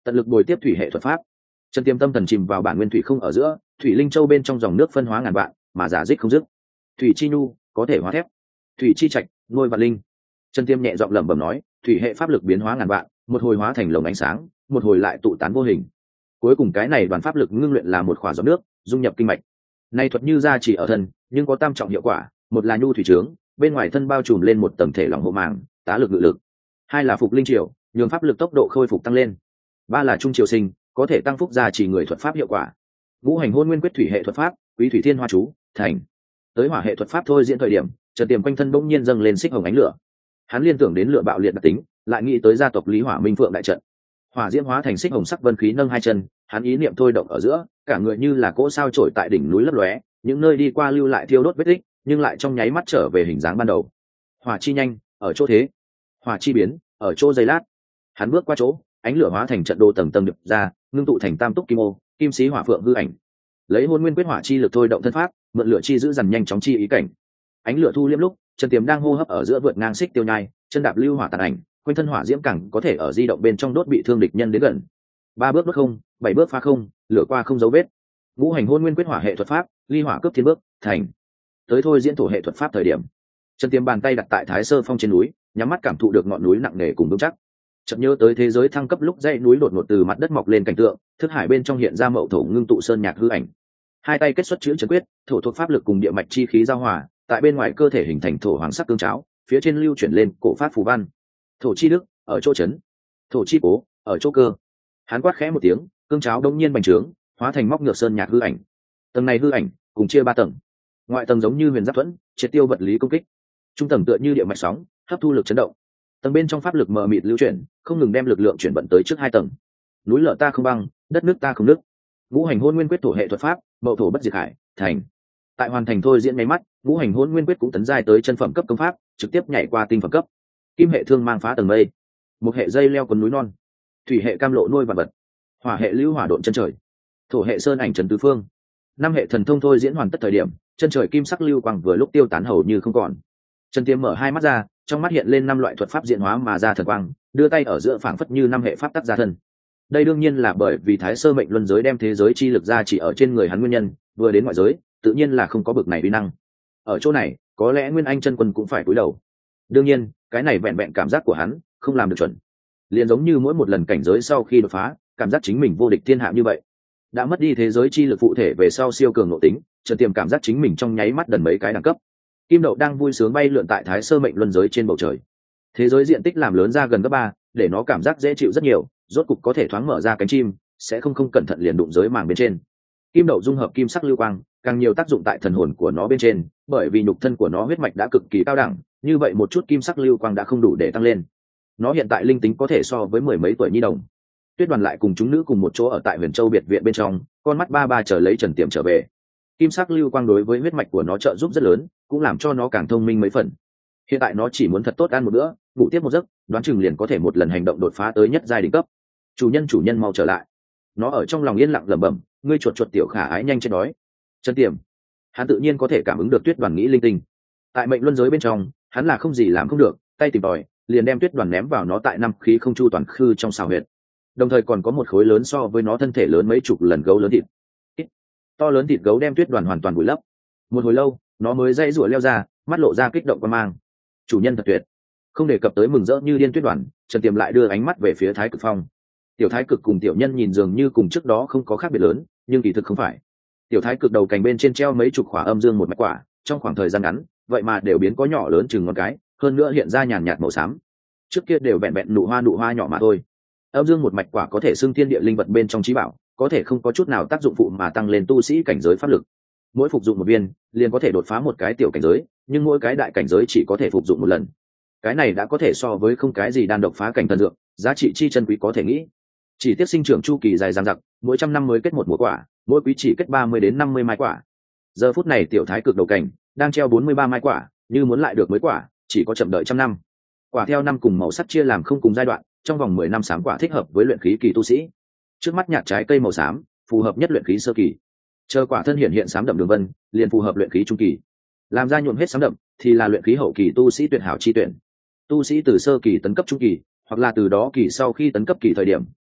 A: tận lực bồi tiếp thủy hệ thuật pháp. Trần Tiềm tâm thần chìm vào bản nguyên thủy không ở giữa, thủy linh châu bên trong dòng nước phân hóa ngàn vạn, mà giả dích không dứt. Thủy chi nhu có thể hóa thép, thủy chi trạch nuôi vạn linh. Trần Tiềm nhẹ giọng lẩm bẩm nói, thủy hệ pháp lực biến hóa ngàn vạn, một hồi hóa thành lồng ánh sáng, một hồi lại tụ tán vô hình. Cuối cùng cái này đoàn pháp lực ngưng luyện là một khỏa giọt nước, dung nhập kinh mạch. Này thuật như ra chỉ ở thân, nhưng có tam trọng hiệu quả, một là nhu thủy trướng, bên ngoài thân bao trùm lên một tầng thể lỏng hộ màng, tá lực ngự lực. Hai là phục linh triều, nhường pháp lực tốc độ khôi phục tăng lên. Ba là trung triều sinh, có thể tăng phúc gia chỉ người thuật pháp hiệu quả. Ngũ hành hôn nguyên quyết thủy hệ thuật pháp, quý thủy thiên hoa chú, thành. Tới hỏa hệ thuật pháp thôi diễn thời điểm, Trần Tiềm quanh thân bỗng nhiên dâng lên xích hồng ánh lửa. Hắn liên tưởng đến lửa bạo liệt đặc tính, lại nghĩ tới gia tộc Lý Hỏa Minh Phượng đại trận. Hỏa diễm hóa thành xích hồng sắc vân khí nâng hai chân, hắn ý niệm thôi động ở giữa, cả người như là cỗ sao trổi tại đỉnh núi lấp lóe, những nơi đi qua lưu lại thiêu đốt vết tích, nhưng lại trong nháy mắt trở về hình dáng ban đầu. Hỏa chi nhanh, ở chỗ thế. Hỏa chi biến, ở chỗ giây lát. Hắn bước qua chỗ, ánh lửa hóa thành trận đồ tầng tầng đập ra, ngưng tụ thành tam túc kim ô, kim sĩ hỏa phượng hư ảnh. Lấy hôn nguyên quyết hỏa chi lực thôi động thân pháp, mượn lửa chi giữ dần nhanh chóng chi ý cảnh. Ánh lửa thu liêm lúc, Trần Tiềm đang hô hấp ở giữa vượt ngang xích tiêu nhai, chân đạp lưu hỏa tàn ảnh, quanh thân hỏa diễm cẳng có thể ở di động bên trong đốt bị thương địch nhân đến gần. Ba bước đốt không, bảy bước phá không, lửa qua không dấu vết. Ngũ hành hôn nguyên quyết hỏa hệ thuật pháp, ly hỏa cướp thiên bước, thành. Tới thôi diễn thổ hệ thuật pháp thời điểm, Trần Tiềm bàn tay đặt tại Thái Sơ Phong trên núi, nhắm mắt cảm thụ được ngọn núi nặng nề cùng vững chắc. Chợt nhớ tới thế giới thăng cấp lúc dãy núi đột ngột từ mặt đất mọc lên cảnh tượng, thức hải bên trong hiện ra mậu thổ ngưng tụ sơn nhạc hư ảnh. Hai tay kết xuất chữ trấn quyết, thổ thuộc pháp lực cùng địa mạch chi khí giao hòa, tại bên ngoài cơ thể hình thành thổ hoàng sắc cương cháo, phía trên lưu chuyển lên cổ pháp phù văn. Thổ chi đức, ở chỗ chấn; thổ chi cố, ở chỗ cơ. Hắn quát khẽ một tiếng, cương cháo đông nhiên bành trướng, hóa thành móc ngược sơn nhạc hư ảnh. Tầng này hư ảnh cùng chia ba tầng. Ngoại tầng giống như huyền giáp thuẫn, triệt tiêu vật lý công kích. Trung tầng tựa như địa mạch sóng, hấp thu lực chấn động. Tầng bên trong pháp lực mờ mịt lưu chuyển, không ngừng đem lực lượng chuyển vận tới trước hai tầng. Núi lở ta không băng, đất nước ta không nứt. Ngũ hành hôn nguyên quyết thổ hệ thuật pháp, mậu thổ bất diệt hải, thành. Tại hoàn thành thôi diễn mấy mắt, ngũ hành hôn nguyên quyết cũng tấn giai tới chân phẩm cấp công pháp, trực tiếp nhảy qua tinh phẩm cấp. Kim hệ thương mang phá tầng mây, một hệ dây leo quấn núi non, thủy hệ cam lộ nuôi vạn vật, hỏa hệ lưu hỏa độn chân trời, thổ hệ sơn ảnh trần tứ phương. Năm hệ thần thông thôi diễn hoàn tất thời điểm, chân trời kim sắc lưu quang vừa lúc tiêu tán hầu như không còn. Trần Tiềm mở hai mắt ra, trong mắt hiện lên năm loại thuật pháp diễn hóa mà ra thần quang, đưa tay ở giữa phảng phất như năm hệ pháp tắc ra thân. Đây đương nhiên là bởi vì Thái Sơ mệnh luân giới đem thế giới chi lực ra chỉ ở trên người hắn nguyên nhân, vừa đến ngoại giới, tự nhiên là không có bực này uy năng. Ở chỗ này, có lẽ Nguyên Anh chân quân cũng phải cúi đầu. Đương nhiên, cái này vẹn vẹn cảm giác của hắn, không làm được chuẩn. Liền giống như mỗi một lần cảnh giới sau khi đột phá, cảm giác chính mình vô địch thiên hạ như vậy. Đã mất đi thế giới chi lực phụ thể về sau siêu cường nội tính, Trần Tiềm cảm giác chính mình trong nháy mắt đần mấy cái đẳng cấp. Kim đậu đang vui sướng bay lượn tại Thái Sơ mệnh luân giới trên bầu trời. Thế giới diện tích làm lớn ra gần gấp ba, để nó cảm giác dễ chịu rất nhiều, rốt cục có thể thoáng mở ra cánh chim, sẽ không không cẩn thận liền đụng giới màng bên trên. Kim đậu dung hợp kim sắc lưu quang, càng nhiều tác dụng tại thần hồn của nó bên trên, bởi vì nhục thân của nó huyết mạch đã cực kỳ cao đẳng, như vậy một chút kim sắc lưu quang đã không đủ để tăng lên. Nó hiện tại linh tính có thể so với mười mấy tuổi nhi đồng. Tuyết Đoàn lại cùng chúng nữ cùng một chỗ ở tại Huyền Châu biệt viện bên trong, con mắt ba ba chờ lấy Trần Tiềm trở về. Kim sắc lưu quang đối với huyết mạch của nó trợ giúp rất lớn, cũng làm cho nó càng thông minh mấy phần. Hiện tại nó chỉ muốn thật tốt ăn một bữa, ngủ tiếp một giấc, đoán chừng liền có thể một lần hành động đột phá tới nhất giai đỉnh cấp. Chủ nhân chủ nhân mau trở lại. Nó ở trong lòng yên lặng lẩm bẩm, ngươi chuột chuột tiểu khả ái nhanh chết đói. Trần Tiềm, hắn tự nhiên có thể cảm ứng được Tuyết Đoàn nghĩ linh tinh. Tại mệnh luân giới bên trong, hắn là không gì làm không được, tay tìm tòi, liền đem Tuyết Đoàn ném vào nó tại năm khí không chu toàn khư trong xào huyệt. Đồng thời còn có một khối lớn so với nó thân thể lớn mấy chục lần gấu lớn thịt. To lớn thịt gấu đem Tuyết Đoàn hoàn toàn vùi lấp. Một hồi lâu, nó mới dãy rủa leo ra, mắt lộ ra kích động quan mang. Chủ nhân thật tuyệt. Không đề cập tới mừng rỡ như điên Tuyết Đoàn, Trần Tiềm lại đưa ánh mắt về phía Thái Cực Phong. Tiểu Thái Cực cùng tiểu nhân nhìn dường như cùng trước đó không có khác biệt lớn, nhưng kỳ thực không phải. Tiểu Thái Cực đầu cành bên trên treo mấy chục quả âm dương một mạch quả, trong khoảng thời gian ngắn, vậy mà đều biến có nhỏ lớn chừng ngón cái, hơn nữa hiện ra nhàn nhạt màu xám. Trước kia đều vẹn vẹn nụ hoa nụ hoa nhỏ mà thôi. Âm dương một mạch quả có thể xưng thiên địa linh vật bên trong trí bảo, có thể không có chút nào tác dụng phụ mà tăng lên tu sĩ cảnh giới pháp lực. Mỗi phục dụng một viên, liền có thể đột phá một cái tiểu cảnh giới, nhưng mỗi cái đại cảnh giới chỉ có thể phục dụng một lần. Cái này đã có thể so với không cái gì đan độc phá cảnh thần dược, giá trị chi chân quý có thể nghĩ. Chỉ tiếp sinh trưởng chu kỳ dài dằng dặc, mỗi trăm năm mới kết một mùa quả, mỗi quý chỉ kết ba mươi đến năm mươi mai quả. Giờ phút này tiểu Thái Cực đầu cảnh đang treo bốn mươi ba mai quả, như muốn lại được mới quả, chỉ có chậm đợi trăm năm. Quả theo năm cùng màu sắc chia làm không cùng giai đoạn, trong vòng mười năm xám quả thích hợp với luyện khí kỳ tu sĩ. Trước mắt nhạt trái cây màu xám, phù hợp nhất luyện khí sơ kỳ. Chờ quả thân hiện hiện xám đậm đường vân, liền phù hợp luyện khí trung kỳ. Làm ra nhuộm hết xám đậm, thì là luyện khí hậu kỳ tu sĩ tuyệt hảo chi tuyển. Tu sĩ từ sơ kỳ tấn cấp trung kỳ, hoặc là từ đó kỳ sau khi tấn cấp kỳ thời điểm,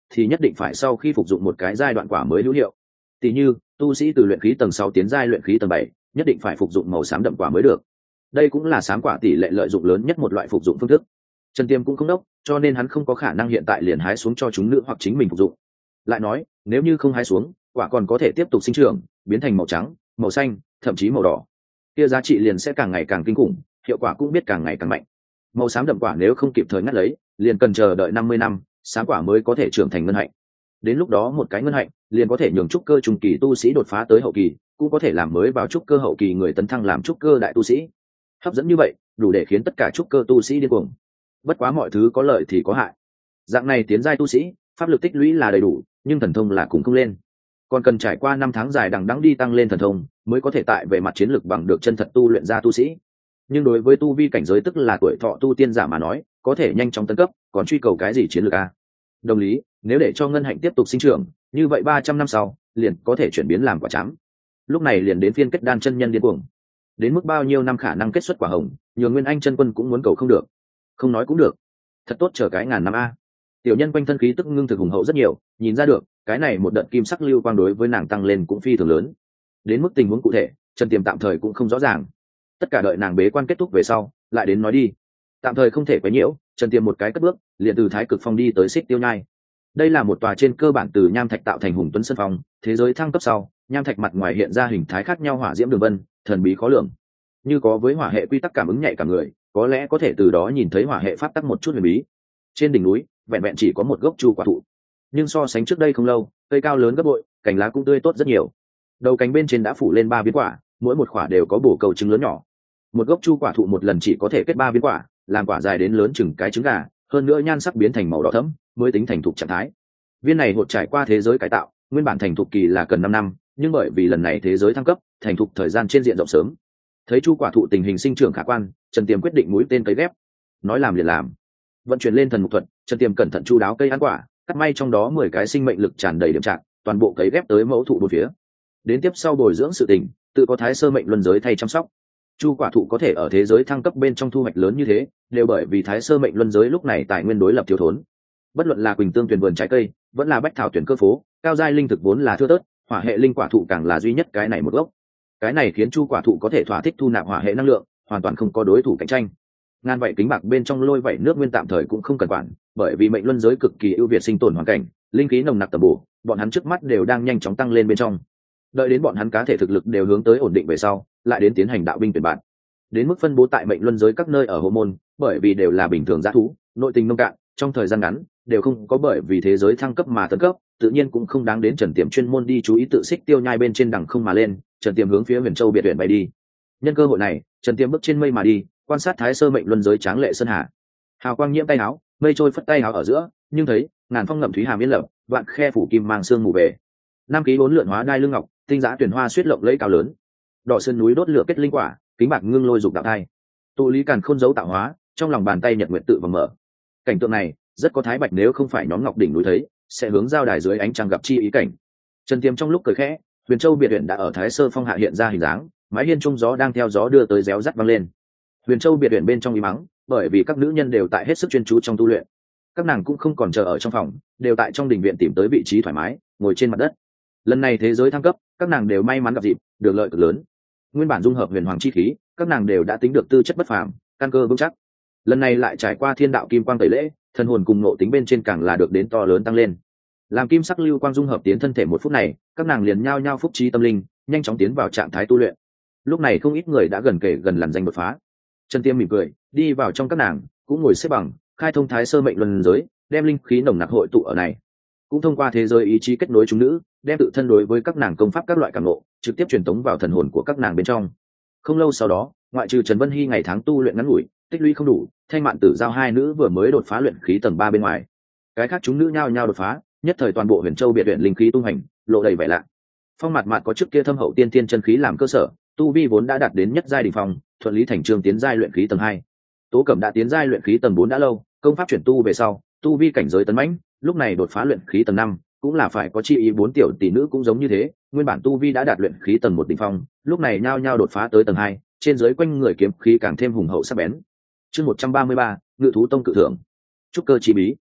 A: thì nhất định phải sau khi phục dụng một cái giai đoạn quả mới hữu hiệu. Tỷ như tu sĩ từ luyện khí tầng sáu tiến giai luyện khí tầng bảy, nhất định phải phục dụng màu xám đậm quả mới được. Đây cũng là xám quả tỷ lệ lợi dụng lớn nhất một loại phục dụng phương thức. Trần Tiêm cũng không đốc, cho nên hắn không có khả năng hiện tại liền hái xuống cho chúng nữ hoặc chính mình phục dụng. Lại nói, nếu như không hái xuống, quả còn có thể tiếp tục sinh trưởng, biến thành màu trắng, màu xanh, thậm chí màu đỏ. Kia giá trị liền sẽ càng ngày càng kinh khủng, hiệu quả cũng biết càng ngày càng mạnh. Màu xám đậm quả nếu không kịp thời ngắt lấy, liền cần chờ đợi năm mươi năm, xám quả mới có thể trưởng thành ngân hạnh. Đến lúc đó một cái ngân hạnh liền có thể nhường trúc cơ trung kỳ tu sĩ đột phá tới hậu kỳ, cũng có thể làm mới vào trúc cơ hậu kỳ người tấn thăng làm trúc cơ đại tu sĩ. Hấp dẫn như vậy, đủ để khiến tất cả trúc cơ tu sĩ điên cuồng. Bất quá mọi thứ có lợi thì có hại. Dạng này tiến giai tu sĩ, pháp lực tích lũy là đầy đủ, nhưng thần thông là cũng không lên. Còn cần trải qua năm tháng dài đằng đẵng đi tăng lên thần thông, mới có thể tại về mặt chiến lược bằng được chân thật tu luyện ra tu sĩ. Nhưng đối với tu vi cảnh giới tức là tuổi thọ tu tiên giả mà nói, có thể nhanh chóng tấn cấp, còn truy cầu cái gì chiến lược a? Đồng lý, nếu để cho ngân hạnh tiếp tục sinh trưởng, như vậy ba trăm năm sau, liền có thể chuyển biến làm quả trắng. Lúc này liền đến phiên kết đan chân nhân điên cuồng. Đến mức bao nhiêu năm khả năng kết xuất quả hồng, nhường Nguyên Anh chân quân cũng muốn cầu không được. Không nói cũng được. Thật tốt chờ cái ngàn năm a. Tiểu nhân quanh thân khí tức ngưng thực hùng hậu rất nhiều, nhìn ra được, cái này một đợt kim sắc lưu quang đối với nàng tăng lên cũng phi thường lớn. Đến mức tình huống cụ thể, Trần Tiềm tạm thời cũng không rõ ràng. Tất cả đợi nàng bế quan kết thúc về sau, lại đến nói đi. Tạm thời không thể quấy nhiễu, Trần Tiềm một cái cất bước, liền từ Thái Cực Phong đi tới Xích Tiêu Nhai. Đây là một tòa trên cơ bản từ nham thạch tạo thành hùng tuấn sân phong, thế giới thăng cấp sau, nham thạch mặt ngoài hiện ra hình thái khác nhau hỏa diễm đường vân, thần bí khó lường. Như có với hỏa hệ quy tắc cảm ứng nhạy cả người, có lẽ có thể từ đó nhìn thấy hỏa hệ pháp tắc một chút huyền bí. Trên đỉnh núi, vẹn vẹn chỉ có một gốc chu quả thụ, nhưng so sánh trước đây không lâu, cây cao lớn gấp bội, cành lá cũng tươi tốt rất nhiều. Đầu cánh bên trên đã phủ lên ba viên quả, mỗi một quả đều có bổ cầu trứng lớn nhỏ. Một gốc chu quả thụ một lần chỉ có thể kết ba viên quả, làm quả dài đến lớn chừng cái trứng gà, hơn nữa nhan sắc biến thành màu đỏ thẫm, mới tính thành thục trạng thái. Viên này hột trải qua thế giới cải tạo, nguyên bản thành thục kỳ là cần năm năm, nhưng bởi vì lần này thế giới thăng cấp, thành thục thời gian trên diện rộng sớm. Thấy chu quả thụ tình hình sinh trưởng khả quan, Trần Tiềm quyết định mũi tên cấy ghép. Nói làm liền làm. Vận chuyển lên thần mục thuật, Trần Tiềm cẩn thận chu đáo cây ăn quả, cắt may trong đó mười cái sinh mệnh lực tràn đầy điểm trạng, toàn bộ cấy ghép tới mẫu thụ bốn phía. Đến tiếp sau bồi dưỡng sự tình, tự có Thái Sơ mệnh luân giới thay chăm sóc. Chu quả thụ có thể ở thế giới thăng cấp bên trong thu hoạch lớn như thế, đều bởi vì Thái Sơ mệnh luân giới lúc này tài nguyên đối lập thiếu thốn. Bất luận là quỳnh tương tuyển vườn trái cây, vẫn là bách thảo tuyển cơ phố, cao giai linh thực vốn là thưa tớt, hỏa hệ linh quả thụ càng là duy nhất cái này một gốc. Cái này khiến chu quả thụ có thể thỏa thích thu nạp hỏa hệ năng lượng, hoàn toàn không có đối thủ cạnh tranh. Ngàn vậy kính bạc bên trong lôi vẩy nước nguyên tạm thời cũng không cần quản, bởi vì mệnh luân giới cực kỳ ưu việt sinh tồn hoàn cảnh, linh khí nồng nặc tầm bổ, bọn hắn trước mắt đều đang nhanh chóng tăng lên bên trong. Đợi đến bọn hắn cá thể thực lực đều hướng tới ổn định về sau, lại đến tiến hành đạo binh tuyển bạn. Đến mức phân bố tại mệnh luân giới các nơi ở hộ môn, bởi vì đều là bình thường dã thú, nội tình nông cạn, trong thời gian ngắn đều không có bởi vì thế giới thăng cấp mà tấn cấp, tự nhiên cũng không đáng đến Trần Tiềm chuyên môn đi chú ý tự Xích Tiêu Nhai bên trên đằng không mà lên. Trần Tiềm hướng phía Huyền Châu biệt viện bay đi. Nhân cơ hội này, Trần Tiềm bước trên mây mà đi, quan sát Thái Sơ mệnh luân giới tráng lệ sơn hà. Hào quang nhiễm tay áo, mây trôi phất tay áo ở giữa, nhưng thấy ngàn phong ngậm thúy hàm yên lập, vạn khe phủ kim mang sương mù về. Nam ký bốn lượn hóa đai lưng ngọc, tinh giá tuyển hoa suýt lộng lẫy cao lớn. Đỏ sơn núi đốt lửa kết linh quả, kính bạc ngưng lôi dục đạo thai. Tụ lý càn khôn dấu tạo hóa, trong lòng bàn tay nhật nguyện tự vầng mở. Cảnh tượng này rất có thái bạch nếu không phải nhóm ngọc đỉnh núi thấy, sẽ hướng giao đài dưới ánh trăng gặp chi ý cảnh. Trần Tiềm trong lúc cười khẽ, Huyền Châu biệt viện đã ở Thái Sơ phong hạ hiện ra hình dáng, mái hiên trung gió đang theo gió đưa tới réo rắt vang lên. Huyền Châu biệt viện bên trong im mắng, bởi vì các nữ nhân đều tại hết sức chuyên chú trong tu luyện. Các nàng cũng không còn chờ ở trong phòng, đều tại trong đình viện tìm tới vị trí thoải mái, ngồi trên mặt đất. Lần này thế giới thăng cấp, các nàng đều may mắn gặp dịp, được lợi cực lớn. Nguyên bản dung hợp huyền hoàng chi khí, các nàng đều đã tính được tư chất bất phàm, căn cơ vững chắc. Lần này lại trải qua thiên đạo kim quang tẩy lễ, thần hồn cùng ngộ tính bên trên càng là được đến to lớn tăng lên. Làm kim sắc lưu quang dung hợp tiến thân thể một phút này, các nàng liền nhao nhao phúc trí tâm linh, nhanh chóng tiến vào trạng thái tu luyện. Lúc này không ít người đã gần kể gần lằn danh đột phá. Trần Tiêm mỉm cười, đi vào trong các nàng, cũng ngồi xếp bằng, khai thông Thái Sơ mệnh luân giới, đem linh khí nồng nặc hội tụ ở này. Cũng thông qua thế giới ý chí kết nối chúng nữ, đem tự thân đối với các nàng công pháp các loại cảm ngộ, trực tiếp truyền tống vào thần hồn của các nàng bên trong. Không lâu sau đó, ngoại trừ Trần Vân Hy ngày tháng tu luyện ngắn ngủi, tích lũy không đủ, Thanh Mạn Tử Giao hai nữ vừa mới đột phá luyện khí tầng ba bên ngoài. Cái khác chúng nữ nhao nhao đột phá, nhất thời toàn bộ Huyền Châu biệt viện linh khí tung hành, lộ đầy vẻ lạ. Phong Mạt Mạt có trước kia thâm hậu tiên tiên chân khí làm cơ sở, tu vi vốn đã đạt đến nhất giai đỉnh phong, thuận lý thành chương tiến giai luyện khí tầng hai. Tố Cẩm đã tiến giai luyện khí tầng bốn đã lâu, công pháp chuyển tu về sau, tu vi cảnh giới tấn mãnh, lúc này đột phá luyện khí tầng năm, cũng là phải có chi ý bốn tiểu tỷ nữ cũng giống như thế, nguyên bản tu vi đã đạt luyện khí tầng một đỉnh phong, lúc này nhao nhao đột phá tới tầng hai, trên dưới quanh người kiếm khí càng thêm hùng hậu sắc bén. Chương một trăm ba mươi ba, Ngự thú tông cự thượng. Trúc cơ chi bí.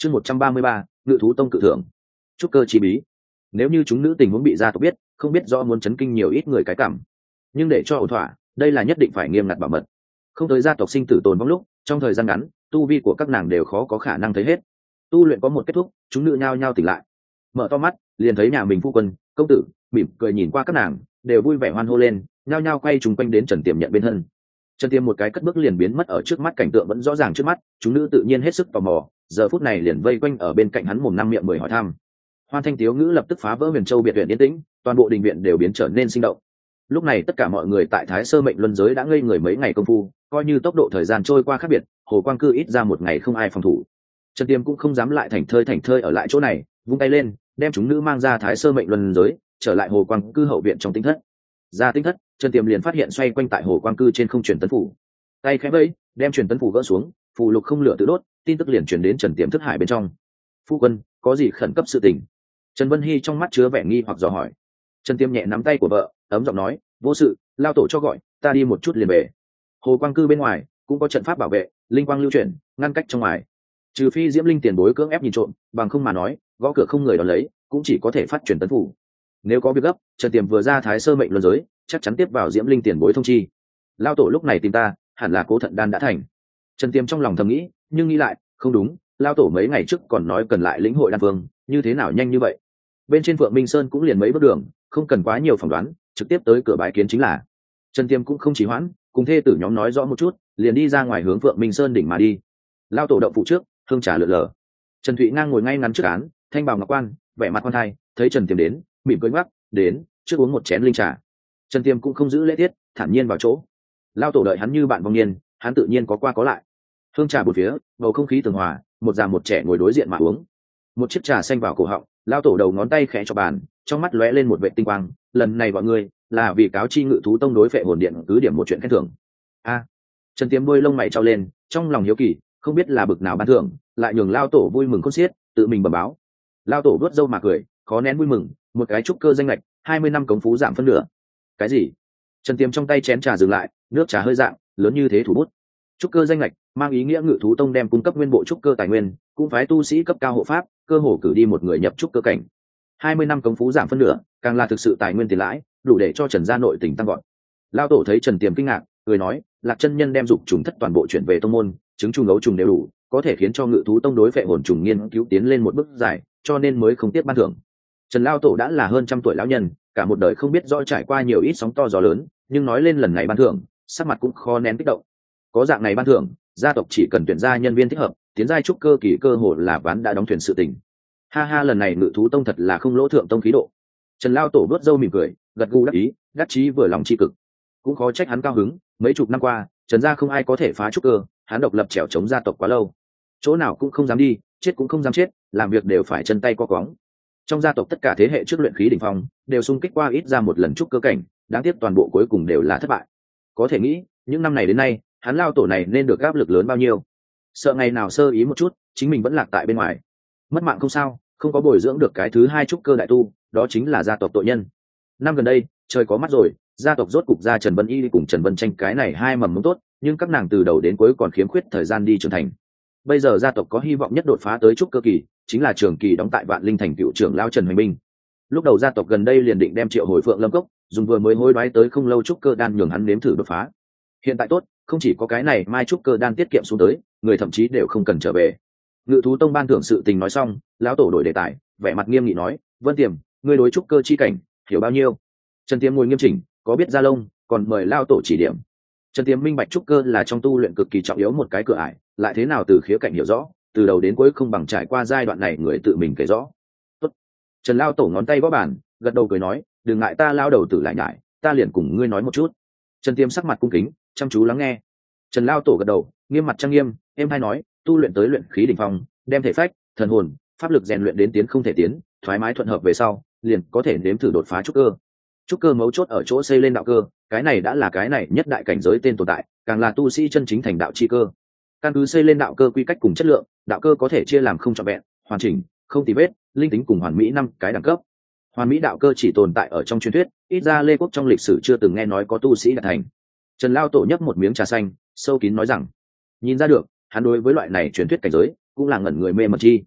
A: chương một trăm ba mươi ba ngự thú tông cự thưởng trúc cơ chi bí. Nếu như chúng nữ tình huống bị gia tộc biết, không biết do muốn chấn kinh nhiều ít người cái cảm, nhưng để cho ổn thỏa, đây là nhất định phải nghiêm ngặt bảo mật. Không tới gia tộc sinh tử tồn vong lúc, trong thời gian ngắn tu vi của các nàng đều khó có khả năng thấy hết. Tu luyện có một kết thúc, chúng nữ nhao nhao tỉnh lại, mở to mắt liền thấy nhà mình phu quân công tử mỉm cười nhìn qua các nàng, đều vui vẻ hoan hô lên, nhao nhao quay trùng quanh đến Trần Tiềm nhận bên thân. Trần Tiềm một cái cất bước liền biến mất ở trước mắt, cảnh tượng vẫn rõ ràng trước mắt, chúng nữ tự nhiên hết sức tò mò, giờ phút này liền vây quanh ở bên cạnh hắn mồm năm miệng mười hỏi thăm. Hoan thanh tiếu ngữ lập tức phá vỡ Huyền Châu biệt viện yên tĩnh, toàn bộ đình viện đều biến trở nên sinh động. Lúc này tất cả mọi người tại Thái Sơ Mệnh Luân giới đã ngây người mấy ngày công phu, coi như tốc độ thời gian trôi qua khác biệt, hồ quang cư ít ra một ngày không ai phòng thủ. Trần Tiềm cũng không dám lại thành thơi thành thơi ở lại chỗ này, vung tay lên đem chúng nữ mang ra Thái Sơ Mệnh Luân giới, trở lại hồ quang cư hậu viện trong tinh thất. Ra tinh thất, Trần Tiềm liền phát hiện xoay quanh tại hồ quang cư trên không truyền tấn phủ, tay khẽ vẫy đem truyền tấn phủ gỡ xuống, phù lục không lửa tự đốt, tin tức liền truyền đến Trần Tiềm thức hải bên trong. Phu quân, có gì khẩn cấp sự tình? Trần Vân Hy trong mắt chứa vẻ nghi hoặc dò hỏi. Trần Tiềm nhẹ nắm tay của vợ, ấm giọng nói, vô sự, lao tổ cho gọi, ta đi một chút liền về. Hồ quang cư bên ngoài cũng có trận pháp bảo vệ, linh quang lưu chuyển, ngăn cách trong ngoài. Trừ phi Diễm Linh tiền bối cưỡng ép nhìn trộm, bằng không mà nói, gõ cửa không người đón lấy, cũng chỉ có thể phát truyền tấn phủ. Nếu có việc gấp, Trần Tiềm vừa ra Thái Sơ Mệnh Luân giới, chắc chắn tiếp vào Diễm Linh tiền bối thông chi. Lao tổ lúc này tìm ta, hẳn là Cố Thận Đan đã thành. Trần Tiềm trong lòng thầm nghĩ, nhưng nghĩ lại, không đúng, lao tổ mấy ngày trước còn nói cần lại lĩnh hội đan vương, như thế nào nhanh như vậy? Bên trên Phượng Minh Sơn cũng liền mấy bước đường, không cần quá nhiều phỏng đoán, trực tiếp tới cửa bái kiến chính là. Trần Tiềm cũng không trì hoãn, cùng thê tử nhóm nói rõ một chút, liền đi ra ngoài hướng Phượng Minh Sơn đỉnh mà đi. Lao tổ động phủ trước, hương trà lượn lờ. Trần Thụy ngang ngồi ngay ngắn trước án, thanh bào ngọc quan, vẻ mặt khoan thai, thấy Trần Tiềm đến, mỉm cười ngoắc, đến, trước uống một chén linh trà. Trần Tiềm cũng không giữ lễ tiết, thản nhiên vào chỗ. Lao tổ đợi hắn như bạn vong niên, hắn tự nhiên có qua có lại. Hương trà bốn phía, bầu không khí tường hòa, một già một trẻ ngồi đối diện mà uống. Một chiếc trà xanh vào cổ họng, lao tổ đầu ngón tay khẽ cho bàn, trong mắt lóe lên một vệ tinh quang, lần này bọn ngươi là vì cáo chi ngự thú tông đối phệ hồn điện cứ điểm một chuyện khen thưởng. A. Trần Tiềm đôi lông mày trao lên, trong lòng hiếu kỳ, không biết là bực nào ban thưởng, lại nhường lao tổ vui mừng khôn xiết, tự mình bẩm báo. Lao tổ vuốt râu mà cười, khó nén vui mừng, một cái trúc cơ danh lệch, hai mươi năm cống phú giảm phân nửa. Cái gì? Trần Tiềm trong tay chén trà dừng lại, nước trà hơi dạng, lớn như thế thủ bút. Trúc cơ danh lệch mang ý nghĩa ngự thú tông đem cung cấp nguyên bộ trúc cơ tài nguyên, cũng phái tu sĩ cấp cao hộ pháp, cơ hồ cử đi một người nhập trúc cơ cảnh. hai mươi năm cống phú giảm phân nửa, càng là thực sự tài nguyên tiền lãi, đủ để cho Trần gia nội tình tăng vọt. Lao tổ thấy Trần Tiềm kinh ngạc, cười nói, Lạc chân nhân đem dục trùng thất toàn bộ chuyển về tông môn, trứng trùng gấu trùng đều đủ, có thể khiến cho ngự thú tông đối phệ hồn trùng nghiên cứu tiến lên một bước dài, cho nên mới không tiếp ban thưởng. Trần Lao tổ đã là hơn trăm tuổi lão nhân, cả một đời không biết rõ trải qua nhiều ít sóng to gió lớn, nhưng nói lên lần này ban thưởng, sắc mặt cũng khó nén kích động. Có dạng này ban thưởng, gia tộc chỉ cần tuyển ra nhân viên thích hợp, tiến giai trúc cơ kỳ cơ hội là ván đã đóng thuyền sự tình. Ha ha, lần này ngự thú tông thật là không lỗ thượng tông khí độ. Trần Lao tổ đốt râu mỉm cười, gật gù đắc ý, đắc chí vừa lòng chi cực. Cũng khó trách hắn cao hứng, mấy chục năm qua, Trần gia không ai có thể phá trúc cơ, hắn độc lập trèo chống gia tộc quá lâu, chỗ nào cũng không dám đi, chết cũng không dám chết, làm việc đều phải chân tay co cóng. Trong gia tộc tất cả thế hệ trước luyện khí đỉnh phong đều xung kích qua ít ra một lần trúc cơ cảnh, đáng tiếc toàn bộ cuối cùng đều là thất bại. Có thể nghĩ, những năm này đến nay, hắn Lao tổ này nên được áp lực lớn bao nhiêu. Sợ ngày nào sơ ý một chút, chính mình vẫn lạc tại bên ngoài. Mất mạng không sao, không có bồi dưỡng được cái thứ hai trúc cơ đại tu, đó chính là gia tộc tội nhân. Năm gần đây, trời có mắt rồi, gia tộc rốt cục ra Trần Vân Y cùng Trần Vân Tranh cái này hai mầm mống tốt, nhưng các nàng từ đầu đến cuối còn khiếm khuyết thời gian đi trưởng thành. Bây giờ gia tộc có hy vọng nhất đột phá tới trúc cơ kỳ, chính là trường kỳ đóng tại Vạn Linh thành cựu trưởng lão Trần Hoành Minh. Lúc đầu gia tộc gần đây liền định đem triệu hồi Phượng Lâm Cốc, dùng vừa mới hối đoái tới không lâu trúc cơ đan nhường hắn nếm thử đột phá. Hiện tại tốt, không chỉ có cái này mai trúc cơ đan tiết kiệm xuống tới, người thậm chí đều không cần trở về. Ngự thú tông ban thưởng sự tình nói xong, lão tổ đổi đề tài, vẻ mặt nghiêm nghị nói, Vân Tiềm, ngươi đối trúc cơ chi cảnh hiểu bao nhiêu? Trần Tiềm ngồi nghiêm chỉnh, có biết ra lông, còn mời lão tổ chỉ điểm. Trần Tiềm minh bạch trúc cơ là trong tu luyện cực kỳ trọng yếu một cái cửa ải, lại thế nào từ khía cạnh hiểu rõ, từ đầu đến cuối không bằng trải qua giai đoạn này người tự mình kể rõ. Tốt. Trần lão tổ ngón tay gõ bàn, gật đầu cười nói, đừng ngại ta lao đầu tử lại nhải, ta liền cùng ngươi nói một chút. Trần Tiềm sắc mặt cung kính, chăm chú lắng nghe. Trần lão tổ gật đầu, nghiêm mặt trang nghiêm, em hay nói, tu luyện tới luyện khí đỉnh phong, đem thể phách, thần hồn, pháp lực rèn luyện đến tiến không thể tiến, thoải mái thuận hợp về sau, liền có thể nếm thử đột phá trúc cơ. Trúc cơ mấu chốt ở chỗ xây lên đạo cơ, cái này đã là cái này nhất đại cảnh giới tên tồn tại, càng là tu sĩ chân chính thành đạo chi cơ. Căn cứ xây lên đạo cơ quy cách cùng chất lượng, đạo cơ có thể chia làm không trọn vẹn, hoàn chỉnh, không tì vết, linh tính cùng hoàn mỹ năm cái đẳng cấp. Hoàn mỹ đạo cơ chỉ tồn tại ở trong truyền thuyết, ít ra Lê Quốc trong lịch sử chưa từng nghe nói có tu sĩ đạt thành. Trần Lao tổ nhấp một miếng trà xanh, sâu kín nói rằng, nhìn ra được, hắn đối với loại này truyền thuyết cảnh giới cũng là ngẩn người mê mẩn chi.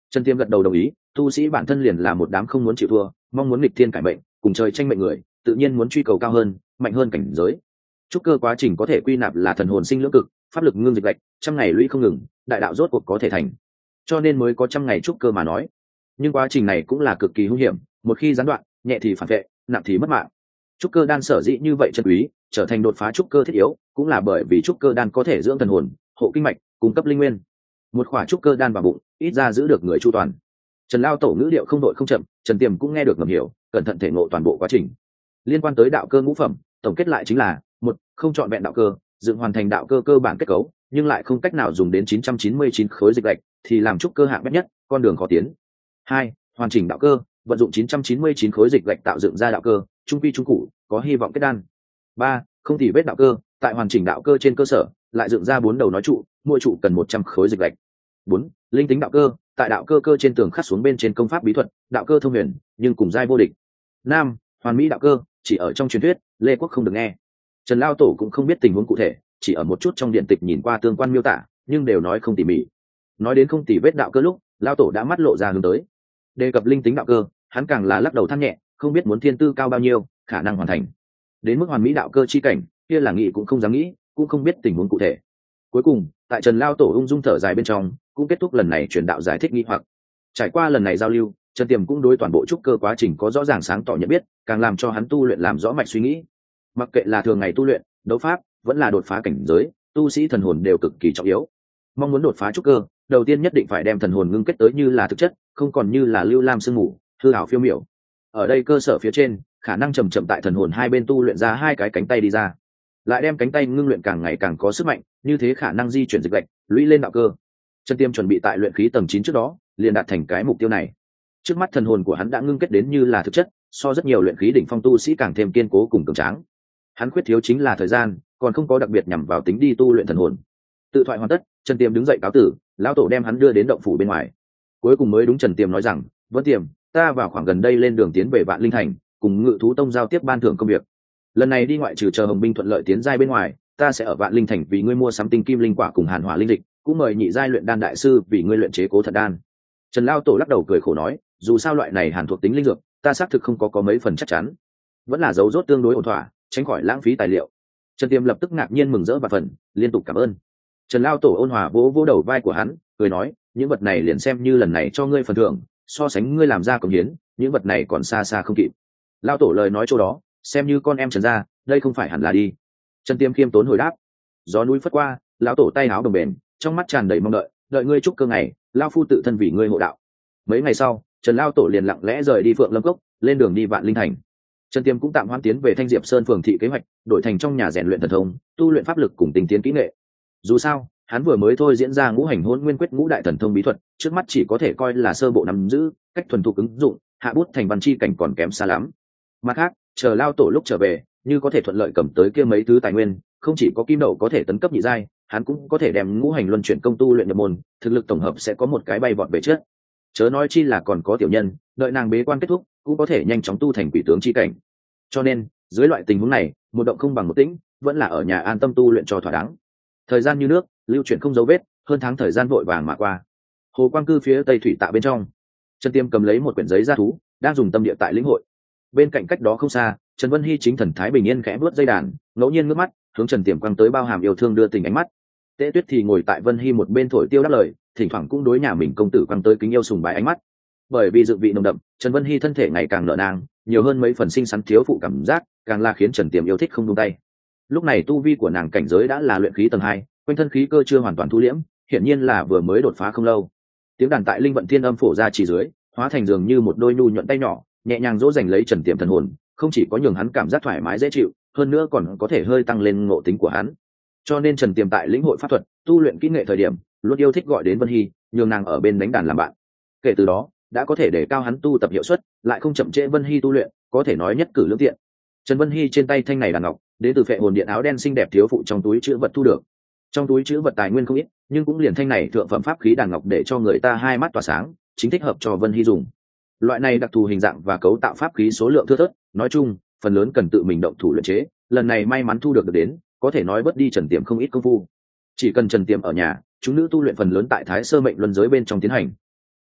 A: Trần Tiêm gật đầu đồng ý, tu sĩ bản thân liền là một đám không muốn chịu thua, mong muốn nghịch thiên cải mệnh, cùng trời tranh mệnh người, tự nhiên muốn truy cầu cao hơn, mạnh hơn cảnh giới. Trúc cơ quá trình có thể quy nạp là thần hồn sinh lưỡng cực, pháp lực ngưng dịch lệch, trăm ngày lũy không ngừng, đại đạo rốt cuộc có thể thành. Cho nên mới có trăm ngày trúc cơ mà nói. Nhưng quá trình này cũng là cực kỳ hung hiểm, một khi gián đoạn, nhẹ thì phản vệ, nặng thì mất mạng. Trúc cơ đan sở dĩ như vậy chân quý, trở thành đột phá trúc cơ thiết yếu, cũng là bởi vì trúc cơ đan có thể dưỡng thần hồn, hộ kinh mạch, cung cấp linh nguyên. Một khỏa trúc cơ đan vào bụng, ít ra giữ được người chu toàn. Trần Lao Tổ ngữ điệu không đội không chậm, Trần Tiềm cũng nghe được ngầm hiểu, cẩn thận thể ngộ toàn bộ quá trình. Liên quan tới đạo cơ ngũ phẩm, tổng kết lại chính là: một, không chọn vẹn đạo cơ, dựng hoàn thành đạo cơ cơ bản kết cấu, nhưng lại không cách nào dùng đến chín trăm chín mươi chín khối dịch lệch, thì làm trúc cơ hạng bét nhất, con đường khó tiến. Hai, hoàn chỉnh đạo cơ, vận dụng chín trăm chín mươi chín khối dịch lệch tạo dựng ra đạo cơ, trung quy trung cụ, có hy vọng kết đan. Ba, không tỉ vết đạo cơ, tại hoàn chỉnh đạo cơ trên cơ sở, lại dựng ra bốn đầu nói trụ, mỗi trụ cần một trăm khối dịch lệch. Bốn, linh tính đạo cơ, tại đạo cơ cơ trên tường khắc xuống bên trên công pháp bí thuật, đạo cơ thông huyền, nhưng cùng giai vô địch. Năm, hoàn mỹ đạo cơ, chỉ ở trong truyền thuyết, Lê Quốc không được nghe. Trần Lao Tổ cũng không biết tình huống cụ thể, chỉ ở một chút trong điện tịch nhìn qua tương quan miêu tả, nhưng đều nói không tỉ mỉ. Nói đến không tỉ vết đạo cơ lúc, Lao Tổ đã mắt lộ ra hướng tới. Đề cập linh tính đạo cơ, hắn càng là lắc đầu than nhẹ, không biết muốn thiên tư cao bao nhiêu, khả năng hoàn thành. Đến mức hoàn mỹ đạo cơ chi cảnh, kia là nghĩ cũng không dám nghĩ, cũng không biết tình huống cụ thể. Cuối cùng, tại Trần Lao Tổ ung dung thở dài bên trong, cũng kết thúc lần này truyền đạo giải thích nghi hoặc. Trải qua lần này giao lưu, Trần Tiềm cũng đối toàn bộ trúc cơ quá trình có rõ ràng sáng tỏ nhận biết, càng làm cho hắn tu luyện làm rõ mạch suy nghĩ. Mặc kệ là thường ngày tu luyện, đấu pháp, vẫn là đột phá cảnh giới, tu sĩ thần hồn đều cực kỳ trọng yếu. Mong muốn đột phá trúc cơ, đầu tiên nhất định phải đem thần hồn ngưng kết tới như là thực chất, không còn như là lưu lam sương mù, hư ảo phiêu miểu. Ở đây cơ sở phía trên, khả năng chậm chậm tại thần hồn hai bên tu luyện ra hai cái cánh tay đi ra, lại đem cánh tay ngưng luyện càng ngày càng có sức mạnh, như thế khả năng di chuyển dịch lệch, lũy lên đạo cơ. Trần Tiêm chuẩn bị tại luyện khí tầng chín trước đó, liền đạt thành cái mục tiêu này. Trước mắt thần hồn của hắn đã ngưng kết đến như là thực chất, so rất nhiều luyện khí đỉnh phong tu sĩ càng thêm kiên cố cùng cường tráng. Hắn khuyết thiếu chính là thời gian, còn không có đặc biệt nhằm vào tính đi tu luyện thần hồn. Tự thoại hoàn tất, Trần Tiêm đứng dậy cáo tử, lão tổ đem hắn đưa đến động phủ bên ngoài. Cuối cùng mới đúng Trần Tiêm nói rằng: "Vân Tiềm, ta vào khoảng gần đây lên đường tiến về Vạn Linh Thành, cùng Ngự thú tông giao tiếp ban thưởng công việc. Lần này đi ngoại trừ chờ Hồng binh thuận lợi tiến giai bên ngoài, ta sẽ ở Vạn Linh Thành vì ngươi mua sắm tinh kim linh quả cùng hàn hỏa linh dịch, cũng mời nhị giai luyện đan đại sư vì ngươi luyện chế cố thật đan." Trần Lao Tổ lắc đầu cười khổ nói: "Dù sao loại này hàn thuộc tính linh dược, ta xác thực không có có mấy phần chắc chắn, vẫn là dấu rốt tương đối ổn thỏa, tránh khỏi lãng phí tài liệu." Trần Tiêm lập tức ngạc nhiên mừng rỡ và phần, liên tục cảm ơn. Trần Lao Tổ ôn hòa vỗ vỗ đầu vai của hắn, cười nói: "Những vật này liền xem như lần này cho ngươi phần thưởng, so sánh ngươi làm ra công hiến, những vật này còn xa xa không kịp." Lao Tổ lời nói chỗ đó, xem như con em Trần gia, đây không phải hẳn là đi. Trần Tiêm khiêm tốn hồi đáp. Gió núi phất qua, lão tổ tay áo đồng bền, trong mắt tràn đầy mong đợi, đợi ngươi trúc cơ ngày, lao phu tự thân vì ngươi hộ đạo. Mấy ngày sau, Trần Lao Tổ liền lặng lẽ rời đi Phượng Lâm Cốc, lên đường đi Vạn Linh Thành. Trần Tiêm cũng tạm hoãn tiến về Thanh Diệp Sơn phường thị kế hoạch, đổi thành trong nhà rèn luyện thần thông, tu luyện pháp lực cùng tinh tiến kỹ nghệ. Dù sao, hắn vừa mới thôi diễn ra ngũ hành hôn nguyên quyết ngũ đại thần thông bí thuật, trước mắt chỉ có thể coi là sơ bộ nắm giữ, cách thuần thục ứng dụng, hạ bút thành văn chi cảnh còn kém xa lắm. Mặt khác, chờ Lao Tổ lúc trở về, như có thể thuận lợi cầm tới kia mấy thứ tài nguyên, không chỉ có kim đậu có thể tấn cấp nhị giai, hắn cũng có thể đem ngũ hành luân chuyển công tu luyện nhập môn, thực lực tổng hợp sẽ có một cái bay vọt về trước. Chớ nói chi là còn có tiểu nhân, đợi nàng bế quan kết thúc, cũng có thể nhanh chóng tu thành quỷ tướng chi cảnh. Cho nên, dưới loại tình huống này, một động không bằng một tĩnh, vẫn là ở nhà an tâm tu luyện cho thỏa đáng. Thời gian như nước, lưu chuyển không dấu vết, hơn tháng thời gian vội vàng mà qua. Hồ Quang cư phía tây thủy tạ bên trong, Trần Tiêm cầm lấy một quyển giấy gia thú, đang dùng tâm địa tại lĩnh hội. Bên cạnh cách đó không xa, Trần Vân Hy chính thần thái bình yên khẽ vuốt dây đàn, ngẫu nhiên ngước mắt hướng Trần Tiềm quăng tới bao hàm yêu thương đưa tình ánh mắt. Tế Tuyết thì ngồi tại Vân Hy một bên thổi tiêu đáp lời, thỉnh thoảng cũng đối nhà mình công tử quăng tới kính yêu sùng bái ánh mắt. Bởi vì dự vị nồng đậm, Trần Vân Hy thân thể ngày càng nở nang, nhiều hơn mấy phần xinh xắn thiếu phụ cảm giác, càng là khiến Trần Tiềm yêu thích không buông tay. Lúc này tu vi của nàng cảnh giới đã là luyện khí tầng hai, quanh thân khí cơ chưa hoàn toàn thu liễm, hiển nhiên là vừa mới đột phá không lâu. Tiếng đàn tại linh vận thiên âm phổ ra chỉ dưới, hóa thành dường như một đôi nhu nhuận tay nhỏ, nhẹ nhàng dỗ dành lấy Trần Tiềm thần hồn, không chỉ có nhường hắn cảm giác thoải mái dễ chịu, hơn nữa còn có thể hơi tăng lên ngộ tính của hắn. Cho nên Trần Tiềm tại lĩnh hội pháp thuật, tu luyện kỹ nghệ thời điểm, luôn yêu thích gọi đến Vân Hy, nhường nàng ở bên đánh đàn làm bạn. Kể từ đó, đã có thể để cao hắn tu tập hiệu suất, lại không chậm trễ Vân Hy tu luyện, có thể nói nhất cử lưỡng tiện. Trần Vân Hy trên tay thanh này đàn ngọc, đến từ Phệ Hồn Điện áo đen xinh đẹp thiếu phụ trong túi trữ vật thu được. Trong túi trữ vật tài nguyên không ít, nhưng cũng liền thanh này thượng phẩm pháp khí đàn ngọc để cho người ta hai mắt tỏa sáng, chính thích hợp cho Vân Hy dùng. Loại này đặc thù hình dạng và cấu tạo pháp khí số lượng thưa thớt, nói chung, phần lớn cần tự mình động thủ luyện chế, lần này may mắn thu được được đến, có thể nói bớt đi Trần Tiềm không ít công phu. Chỉ cần Trần Tiềm ở nhà, chúng nữ tu luyện phần lớn tại Thái Sơ Mệnh Luân giới bên trong tiến hành.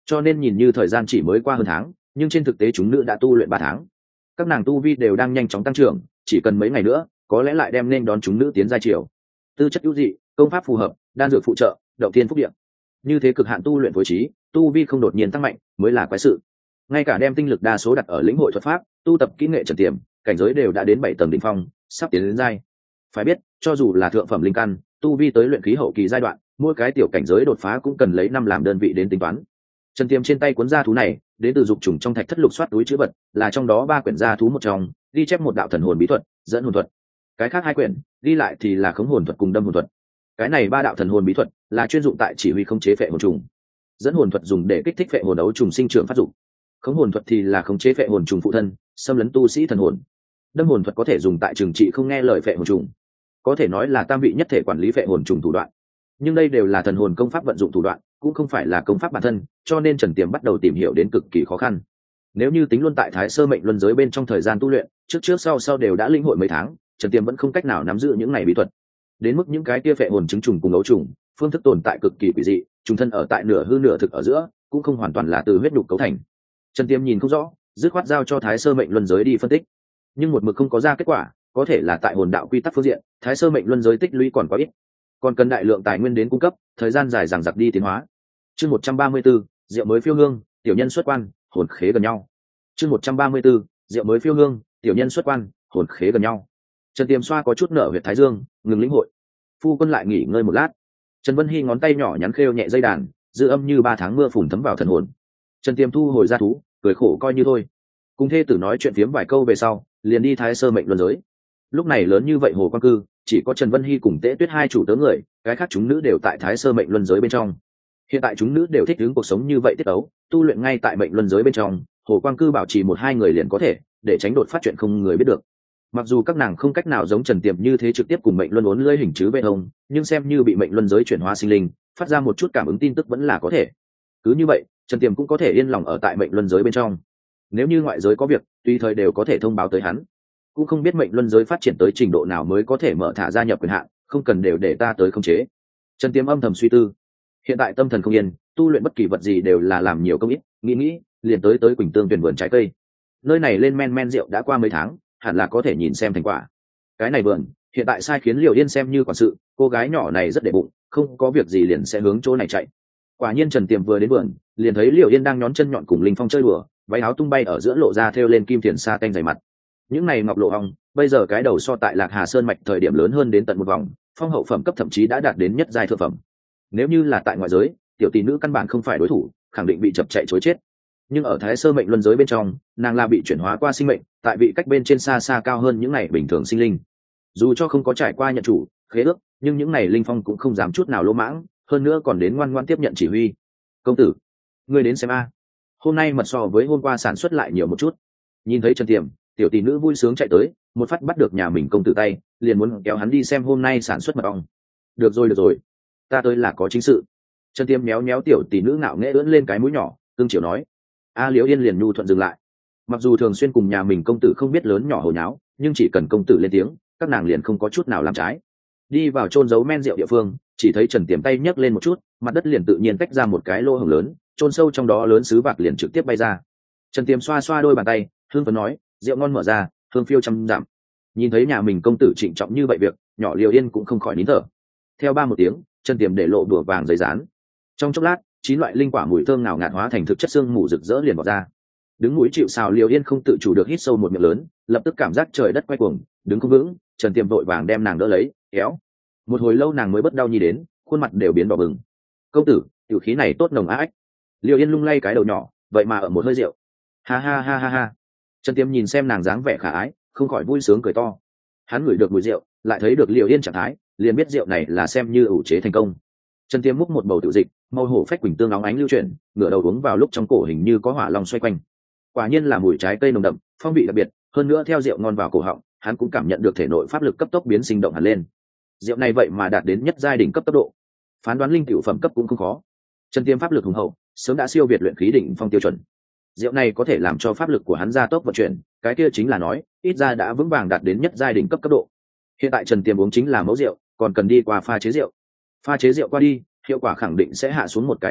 A: cho nên nhìn như thời gian chỉ mới qua hơn tháng, nhưng trên thực tế chúng nữ đã tu luyện ba tháng. Các nàng tu vi đều đang nhanh chóng tăng trưởng, chỉ cần mấy ngày nữa có lẽ lại đem nên đón chúng nữ tiến giai chiều. Tư chất ưu dị, công pháp phù hợp, đan dược phụ trợ, động thiên phúc điện, như thế cực hạn tu luyện phối trí, tu vi không đột nhiên tăng mạnh mới là quái sự. Ngay cả đem tinh lực đa số đặt ở lĩnh hội thuật pháp, tu tập kỹ nghệ trần tiềm, cảnh giới đều đã đến bảy tầng đỉnh phong, sắp tiến đến giai. Phải biết, cho dù là thượng phẩm linh căn, tu vi tới luyện khí hậu kỳ giai đoạn, mỗi cái tiểu cảnh giới đột phá cũng cần lấy năm làm đơn vị đến tính toán. Trần Tiềm trên tay cuốn gia thú này, đến từ dục trùng trong thạch thất lục soát túi chứa vật, là trong đó ba quyển gia thú một trong, ghi chép một đạo thần hồn bí thuật, dẫn hồn thuật. Cái khác hai quyển, ghi lại thì là khống hồn thuật cùng đâm hồn thuật. Cái này ba đạo thần hồn bí thuật là chuyên dụng tại chỉ huy khống chế phệ hồn trùng. Dẫn hồn thuật dùng để kích thích phệ hồn ấu trùng sinh trưởng phát dục. Khống hồn thuật thì là khống chế phệ hồn trùng phụ thân, xâm lấn tu sĩ thần hồn. Đâm hồn thuật có thể dùng tại trừng trị không nghe lời phệ hồn trùng. Có thể nói là tam vị nhất thể quản lý phệ hồn trùng thủ đoạn. Nhưng đây đều là thần hồn công pháp vận dụng thủ đoạn, cũng không phải là công pháp bản thân, cho nên Trần Tiềm bắt đầu tìm hiểu đến cực kỳ khó khăn. Nếu như tính luôn tại Thái Sơ Mệnh Luân giới bên trong thời gian tu luyện, trước trước sau sau đều đã linh hội mấy tháng, Trần Tiềm vẫn không cách nào nắm giữ những này bí thuật. Đến mức những cái tia phệ hồn trứng trùng cùng ấu trùng, phương thức tồn tại cực kỳ quỷ dị, trùng thân ở tại nửa hư nửa thực ở giữa, cũng không hoàn toàn là từ huyết nhục cấu thành. Trần Tiềm nhìn không rõ, dứt khoát giao cho Thái Sơ Mệnh Luân giới đi phân tích. Nhưng một mực không có ra kết quả, có thể là tại hồn đạo quy tắc phương diện, Thái Sơ Mệnh Luân giới tích lũy còn quá ít, còn cần đại lượng tài nguyên đến cung cấp, thời gian dài dằng dặc đi tiến hóa. Chương một trăm ba mươi 134, rượu mới phiêu hương, tiểu nhân xuất quan, hồn khế gần nhau. Chương một trăm ba mươi 134, rượu mới phiêu hương, tiểu nhân xuất quan, hồn khế gần nhau. Trần Tiềm xoa có chút nở huyệt thái dương, ngừng lĩnh hội. Phu quân lại nghỉ ngơi một lát. Trần Vân Hy ngón tay nhỏ nhắn khêu nhẹ dây đàn, dư âm như ba tháng mưa phùn thấm vào thần hồn. Trần Tiềm thu hồi ra thú, cười khổ coi như thôi. Cùng thê tử nói chuyện phiếm vài câu về sau, liền đi Thái Sơ Mệnh Luân giới. Lúc này lớn như vậy hồ quan cư, chỉ có Trần Vân Hy cùng Tế Tuyết hai chủ tớ người, cái khác chúng nữ đều tại Thái Sơ Mệnh Luân giới bên trong. Hiện tại chúng nữ đều thích ứng cuộc sống như vậy tiết tấu, tu luyện ngay tại Mệnh Luân giới bên trong, hồ quang cư bảo trì một hai người liền có thể, để tránh đột phát chuyện không người biết được. Mặc dù các nàng không cách nào giống Trần Tiềm như thế trực tiếp cùng Mệnh Luân uốn lưỡi hình chứ bê hông, nhưng xem như bị Mệnh Luân giới chuyển hóa sinh linh, phát ra một chút cảm ứng tin tức vẫn là có thể. Cứ như vậy, Trần Tiềm cũng có thể yên lòng ở tại Mệnh Luân giới bên trong. Nếu như ngoại giới có việc, tùy thời đều có thể thông báo tới hắn. Cũng không biết Mệnh Luân giới phát triển tới trình độ nào mới có thể mở thả gia nhập quyền hạn, không cần đều để ta tới khống chế. Trần Tiềm âm thầm suy tư. Hiện tại tâm thần không yên, tu luyện bất kỳ vật gì đều là làm nhiều công ít, nghĩ nghĩ, liền tới tới Quỳnh Tương Tuyển vườn trái cây. Nơi này lên men men rượu đã qua mấy tháng, hẳn là có thể nhìn xem thành quả. Cái này vườn, hiện tại sai khiến Liễu Yên xem như quản sự, cô gái nhỏ này rất để bụng, không có việc gì liền sẽ hướng chỗ này chạy. Quả nhiên Trần Tiềm vừa đến vườn, liền thấy Liễu Yên đang nhón chân nhọn cùng Linh Phong chơi đùa, váy áo tung bay ở giữa lộ ra thêu lên kim tiền sa tanh dày mặt. Những này ngọc lộ ong, bây giờ cái đầu so tại Lạc Hà Sơn mạch thời điểm lớn hơn đến tận một vòng, phong hậu phẩm cấp thậm chí đã đạt đến nhất giai thượng phẩm. Nếu như là tại ngoại giới, tiểu tỷ nữ căn bản không phải đối thủ, khẳng định bị chập chạy chối chết. Nhưng ở Thái Sơ Mệnh Luân giới bên trong, nàng là bị chuyển hóa qua sinh mệnh, tại vị cách bên trên xa xa cao hơn những này bình thường sinh linh. Dù cho không có trải qua nhận chủ, khế ước, nhưng những này linh phong cũng không dám chút nào lỗ mãng, hơn nữa còn đến ngoan ngoãn tiếp nhận chỉ huy. Công tử, ngươi đến xem a. Hôm nay mật so với hôm qua sản xuất lại nhiều một chút. Nhìn thấy Trần Tiềm, tiểu tỷ nữ vui sướng chạy tới, một phát bắt được nhà mình công tử tay, liền muốn kéo hắn đi xem hôm nay sản xuất mật ong. Được rồi được rồi, ta tới là có chính sự. Trần Tiềm méo méo tiểu tỷ nữ ngạo nghễ ưỡn lên cái mũi nhỏ, cương chiều nói. A Liễu Yên liền nhu thuận dừng lại. Mặc dù thường xuyên cùng nhà mình công tử không biết lớn nhỏ hồ nháo, nhưng chỉ cần công tử lên tiếng, các nàng liền không có chút nào làm trái. Đi vào chôn giấu men rượu địa phương, chỉ thấy Trần Tiềm tay nhấc lên một chút, mặt đất liền tự nhiên tách ra một cái lỗ hổng lớn, chôn sâu trong đó lớn sứ bạc liền trực tiếp bay ra. Trần Tiềm xoa xoa đôi bàn tay, hương phấn nói, rượu ngon mở ra, hương phiêu trăm dặm. Nhìn thấy nhà mình công tử trịnh trọng như vậy việc, nhỏ Liễu Yên cũng không khỏi nín thở. Theo ba một tiếng, Trần Tiềm để lộ đùa vàng giấy rán. Trong chốc lát, chín loại linh quả mùi thơm ngào ngạt hóa thành thực chất xương mù rực rỡ liền bọt ra. Đứng mũi chịu sào Liễu Yên không tự chủ được hít sâu một miệng lớn, lập tức cảm giác trời đất quay cuồng, đứng không vững. Trần Tiềm vội vàng đem nàng đỡ lấy, kéo. Một hồi lâu nàng mới bất đau nhi đến, khuôn mặt đều biến đỏ bừng. Công tử, tiểu khí này tốt nồng ác. Liễu Yên lung lay cái đầu nhỏ, vậy mà ở một hơi rượu. Ha ha ha ha ha. Trần Tiềm nhìn xem nàng dáng vẻ khả ái, không khỏi vui sướng cười to. Hắn ngửi được mùi rượu, lại thấy được Liễu Yên trạng thái, liền biết rượu này là xem như ủ chế thành công. Trần Tiềm múc một bầu tiểu dịch, màu hổ phách quỳnh tương nóng ánh lưu chuyển, ngửa đầu uống vào lúc trong cổ hình như có hỏa long xoay quanh. Quả nhiên là mùi trái cây nồng đậm, phong vị đặc biệt, hơn nữa theo rượu ngon vào cổ họng, hắn cũng cảm nhận được thể nội pháp lực cấp tốc biến sinh động hẳn lên. Rượu này vậy mà đạt đến nhất giai đỉnh cấp cấp độ, phán đoán linh tiểu phẩm cấp cũng không khó. Trần Tiềm pháp lực hùng hậu, sớm đã siêu việt luyện khí đỉnh phong tiêu chuẩn. Rượu này có thể làm cho pháp lực của hắn gia tốc vận chuyển, cái kia chính là nói, ít ra đã vững vàng đạt đến nhất giai đỉnh cấp cấp độ. Hiện tại Trần Tiềm uống chính là mẫu rượu, còn cần đi qua pha chế rượu. Pha chế rượu qua đi, hiệu quả khẳng định sẽ hạ xuống một cái cấp độ,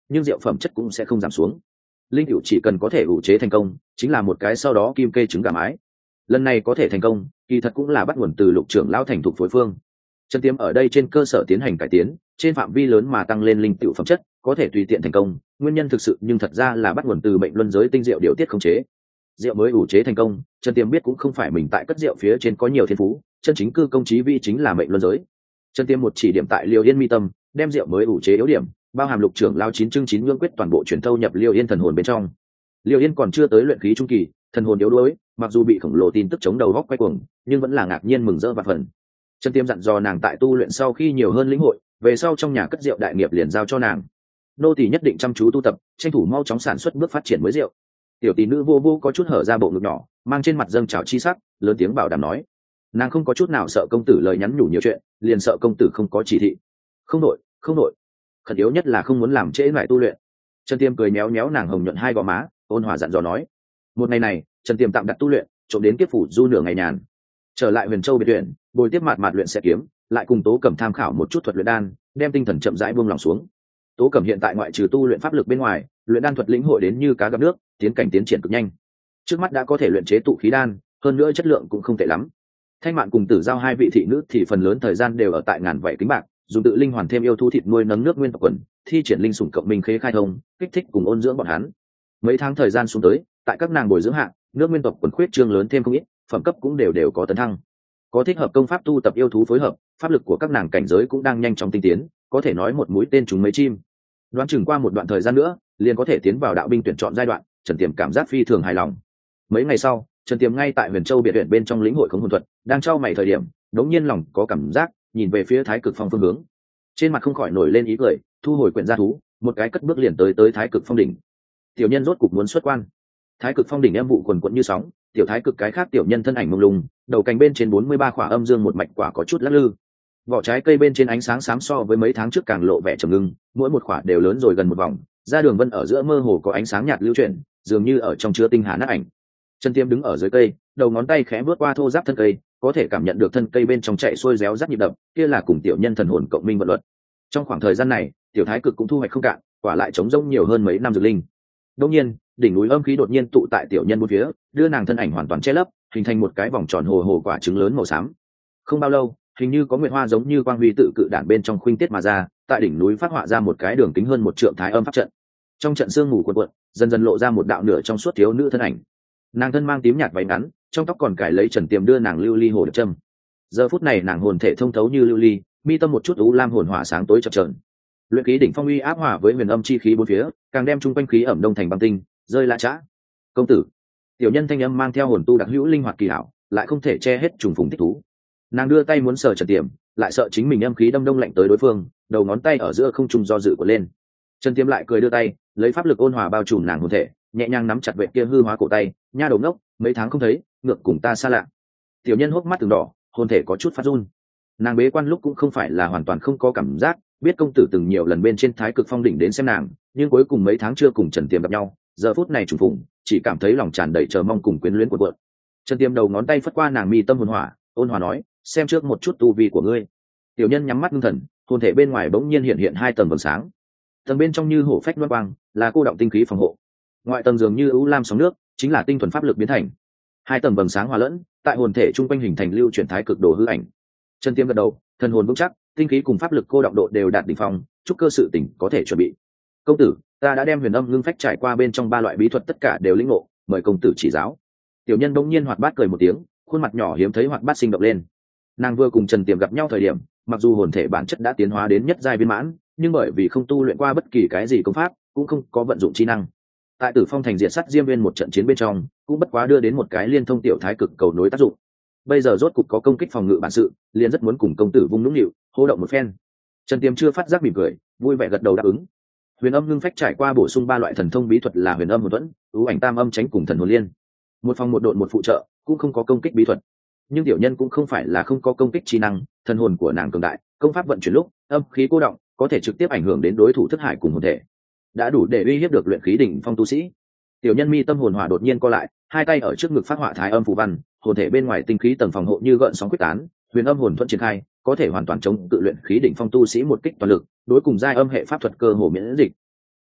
A: nhưng rượu phẩm chất cũng sẽ không giảm xuống. Linh cựu chỉ cần có thể ủ chế thành công chính là một cái sau đó kim kê trứng gà mái. Lần này có thể thành công kỳ thật cũng là bắt nguồn từ Lục trưởng lão thành thục phối phương. Trần Tiêm ở đây trên cơ sở tiến hành cải tiến, trên phạm vi lớn mà tăng lên linh cựu phẩm chất, có thể tùy tiện thành công. Nguyên nhân thực sự nhưng thật ra là bắt nguồn từ mệnh luân giới tinh rượu điều tiết khống chế. Rượu mới ủ chế thành công, Trần Tiêm biết cũng không phải mình tại cất rượu phía trên có nhiều thiên phú, chân chính cư công chí vị chính là mệnh luân giới. Trần Tiêm một chỉ điểm tại Liêu Yên mi tâm, đem rượu mới ủ chế yếu điểm, bao hàm Lục trưởng lao chín chương chín ngưỡng quyết toàn bộ chuyển thâu nhập Liêu Yên thần hồn bên trong. Liêu Yên còn chưa tới luyện khí trung kỳ, thần hồn yếu đuối, mặc dù bị khổng lồ tin tức chống đầu góc quay cuồng, nhưng vẫn là ngạc nhiên mừng rỡ và phần. Trần Tiêm dặn dò nàng tại tu luyện sau khi nhiều hơn lĩnh hội, về sau trong nhà cất rượu đại nghiệp liền giao cho nàng. Nô tỳ nhất định chăm chú tu tập, tranh thủ mau chóng sản xuất bước phát triển mới rượu. Tiểu tỷ nữ vô vô có chút hở ra bộ ngực nhỏ, mang trên mặt dâng trào chi sắc, lớn tiếng bảo đảm nói. Nàng không có chút nào sợ công tử lời nhắn nhủ nhiều chuyện, liền sợ công tử không có chỉ thị. Không nội, không nội. Khẩn yếu nhất là không muốn làm trễ lại tu luyện. Trần Tiêm cười méo méo nàng hồng nhuận hai gò má, ôn hòa dặn dò nói. Một ngày này, Trần Tiêm tạm đặt tu luyện, trộm đến kiếp phủ du nửa ngày nhàn. Trở lại Huyền Châu biệt viện, bồi tiếp mạt mạt luyện sẽ kiếm, lại cùng Tố Cẩm tham khảo một chút thuật luyện đan, đem tinh thần chậm rãi buông lòng xuống. Tố Cẩm hiện tại ngoại trừ tu luyện pháp lực bên ngoài, luyện đan thuật lĩnh hội đến như cá gặp nước, tiến cảnh tiến triển cực nhanh. Trước mắt đã có thể luyện chế tụ khí đan, hơn nữa chất lượng cũng không tệ lắm. Thanh Mạn cùng Tử Giao hai vị thị nữ thì phần lớn thời gian đều ở tại ngàn vảy kính bạc, dùng tự linh hoàn thêm yêu thú thịt nuôi nấng nước nguyên tộc quần, thi triển linh sủng cộng minh khế khai thông, kích thích cùng ôn dưỡng bọn hắn. Mấy tháng thời gian xuống tới, tại các nàng bồi dưỡng hạng, nước nguyên tộc quần khuyết trương lớn thêm không ít, phẩm cấp cũng đều đều có tấn thăng. Có thích hợp công pháp tu tập yêu thú phối hợp, pháp lực của các nàng cảnh giới cũng đang nhanh chóng tinh tiến, có thể nói một mũi tên trúng mấy chim. Đoán chừng qua một đoạn thời gian nữa, liền có thể tiến vào đạo binh tuyển chọn giai đoạn, Trần Tiềm cảm giác phi thường hài lòng. Mấy ngày sau, Trần Tiềm ngay tại Huyền Châu biệt viện bên trong lĩnh hội khống hồn thuật, đang trao mày thời điểm, đống nhiên lòng có cảm giác, nhìn về phía Thái Cực Phong phương hướng. Trên mặt không khỏi nổi lên ý cười, thu hồi quyển gia thú, một cái cất bước liền tới tới Thái Cực Phong đỉnh. Tiểu nhân rốt cục muốn xuất quan. Thái Cực Phong đỉnh em vụ quần quẫn như sóng, tiểu thái cực cái khác tiểu nhân thân ảnh mông lung, đầu cành bên trên bốn mươi ba quả âm dương một mạch quả có chút lắc lư. Vỏ trái cây bên trên ánh sáng xám so với mấy tháng trước càng lộ vẻ trầm ngưng, mỗi một quả đều lớn rồi gần một vòng, ra đường vân ở giữa mơ hồ có ánh sáng nhạt lưu chuyển, dường như ở trong chứa tinh hà nát ảnh. Trần Tiêm đứng ở dưới cây, đầu ngón tay khẽ bước qua thô giáp thân cây, có thể cảm nhận được thân cây bên trong chạy xuôi réo rắt nhịp đập, kia là cùng tiểu nhân thần hồn cộng minh vận luật. Trong khoảng thời gian này, tiểu thái cực cũng thu hoạch không cạn, quả lại trống rỗng nhiều hơn mấy năm dược linh. Đương nhiên, đỉnh núi âm khí đột nhiên tụ tại tiểu nhân bốn phía, đưa nàng thân ảnh hoàn toàn che lấp, hình thành một cái vòng tròn hồ hồ quả trứng lớn màu xám. Không bao lâu, hình như có nguyệt hoa giống như quang huy tự cự đản bên trong khuynh tiết mà ra, tại đỉnh núi phát họa ra một cái đường kính hơn một trượng thái âm pháp trận. Trong trận sương mù cuộn cuộn, dần dần lộ ra một đạo nửa trong suốt thiếu nữ thân ảnh. Nàng thân mang tím nhạt váy ngắn, trong tóc còn cài lấy Trần Tiềm đưa nàng lưu ly hồ được châm. Giờ phút này nàng hồn thể thông thấu như lưu ly, mi tâm một chút u lam hồn hỏa sáng tối chập chờn. Luyện khí đỉnh phong uy áp hòa với huyền âm chi khí bốn phía, càng đem trung quanh khí ẩm đông thành băng tinh, rơi lạ chã. Công tử, tiểu nhân thanh âm mang theo hồn tu đặc hữu linh hoạt kỳ hảo, lại không thể che hết trùng phùng thích thú. Nàng đưa tay muốn sờ Trần Tiềm, lại sợ chính mình âm khí đâm đông lạnh tới đối phương, đầu ngón tay ở giữa không trung do dự của lên. Trần Tiềm lại cười đưa tay, lấy pháp lực ôn hòa bao trùm nàng hồn thể, nhẹ nhàng nắm chặt vệt kia hư hóa cổ tay, nha đầu ngốc, mấy tháng không thấy, ngược cùng ta xa lạ. Tiểu nhân hốc mắt từng đỏ, hồn thể có chút phát run. Nàng bế quan lúc cũng không phải là hoàn toàn không có cảm giác, biết công tử từng nhiều lần bên trên Thái Cực Phong đỉnh đến xem nàng, nhưng cuối cùng mấy tháng chưa cùng Trần Tiềm gặp nhau, giờ phút này trùng phùng, chỉ cảm thấy lòng tràn đầy chờ mong cùng quyến luyến của vợ. Trần Tiềm đầu ngón tay phất qua nàng mi tâm hồn hỏa, ôn hòa nói, xem trước một chút tu vi của ngươi. Tiểu nhân nhắm mắt ngưng thần, hồn thể bên ngoài bỗng nhiên hiện hiện hai tầng vầng sáng. Tầng bên trong như hổ phách loan quang, là cô động tinh khí phòng hộ. Ngoại tầng dường như ưu lam sóng nước, chính là tinh thuần pháp lực biến thành. Hai tầng vầng sáng hòa lẫn, tại hồn thể trung quanh hình thành lưu chuyển thái cực đồ hư ảnh. Trần Tiêm gật đầu, thần hồn vững chắc, tinh khí cùng pháp lực cô động độ đều đạt đỉnh phong, chúc cơ sự tỉnh có thể chuẩn bị. Công tử, ta đã đem huyền âm ngưng phách trải qua bên trong ba loại bí thuật tất cả đều lĩnh ngộ, mời công tử chỉ giáo. Tiểu nhân bỗng nhiên hoạt bát cười một tiếng, khuôn mặt nhỏ hiếm thấy hoạt bát sinh động lên. Nàng vừa cùng Trần Tiềm gặp nhau thời điểm, mặc dù hồn thể bản chất đã tiến hóa đến nhất giai viên mãn, nhưng bởi vì không tu luyện qua bất kỳ cái gì công pháp, cũng không có vận dụng chi năng. Tại Tử Phong thành diệt sát Diêm Viên một trận chiến bên trong, cũng bất quá đưa đến một cái liên thông tiểu thái cực cầu nối tác dụng. Bây giờ rốt cục có công kích phòng ngự bản sự, liền rất muốn cùng công tử vung nũng nịu, hô động một phen. Trần Tiềm chưa phát giác mỉm cười, vui vẻ gật đầu đáp ứng. Huyền âm ngưng phách trải qua bổ sung ba loại thần thông bí thuật là huyền âm hồn thuẫn, ưu ảnh tam âm tránh cùng thần hồn liên. Một phòng một độn một phụ trợ, cũng không có công kích bí thuật. Nhưng tiểu nhân cũng không phải là không có công kích chi năng, thần hồn của nàng cường đại, công pháp vận chuyển lúc, âm khí cô động, có thể trực tiếp ảnh hưởng đến đối thủ thức hải cùng hồn thể, đã đủ để uy hiếp được luyện khí đỉnh phong tu sĩ. Tiểu nhân mi tâm hồn hỏa đột nhiên co lại, hai tay ở trước ngực phát họa thái âm phù văn, hồn thể bên ngoài tinh khí tầng phòng hộ như gợn sóng quyết tán, huyền âm hồn thuẫn triển khai, có thể hoàn toàn chống cự luyện khí đỉnh phong tu sĩ một kích toàn lực, đối cùng giai âm hệ pháp thuật cơ hồ miễn dịch.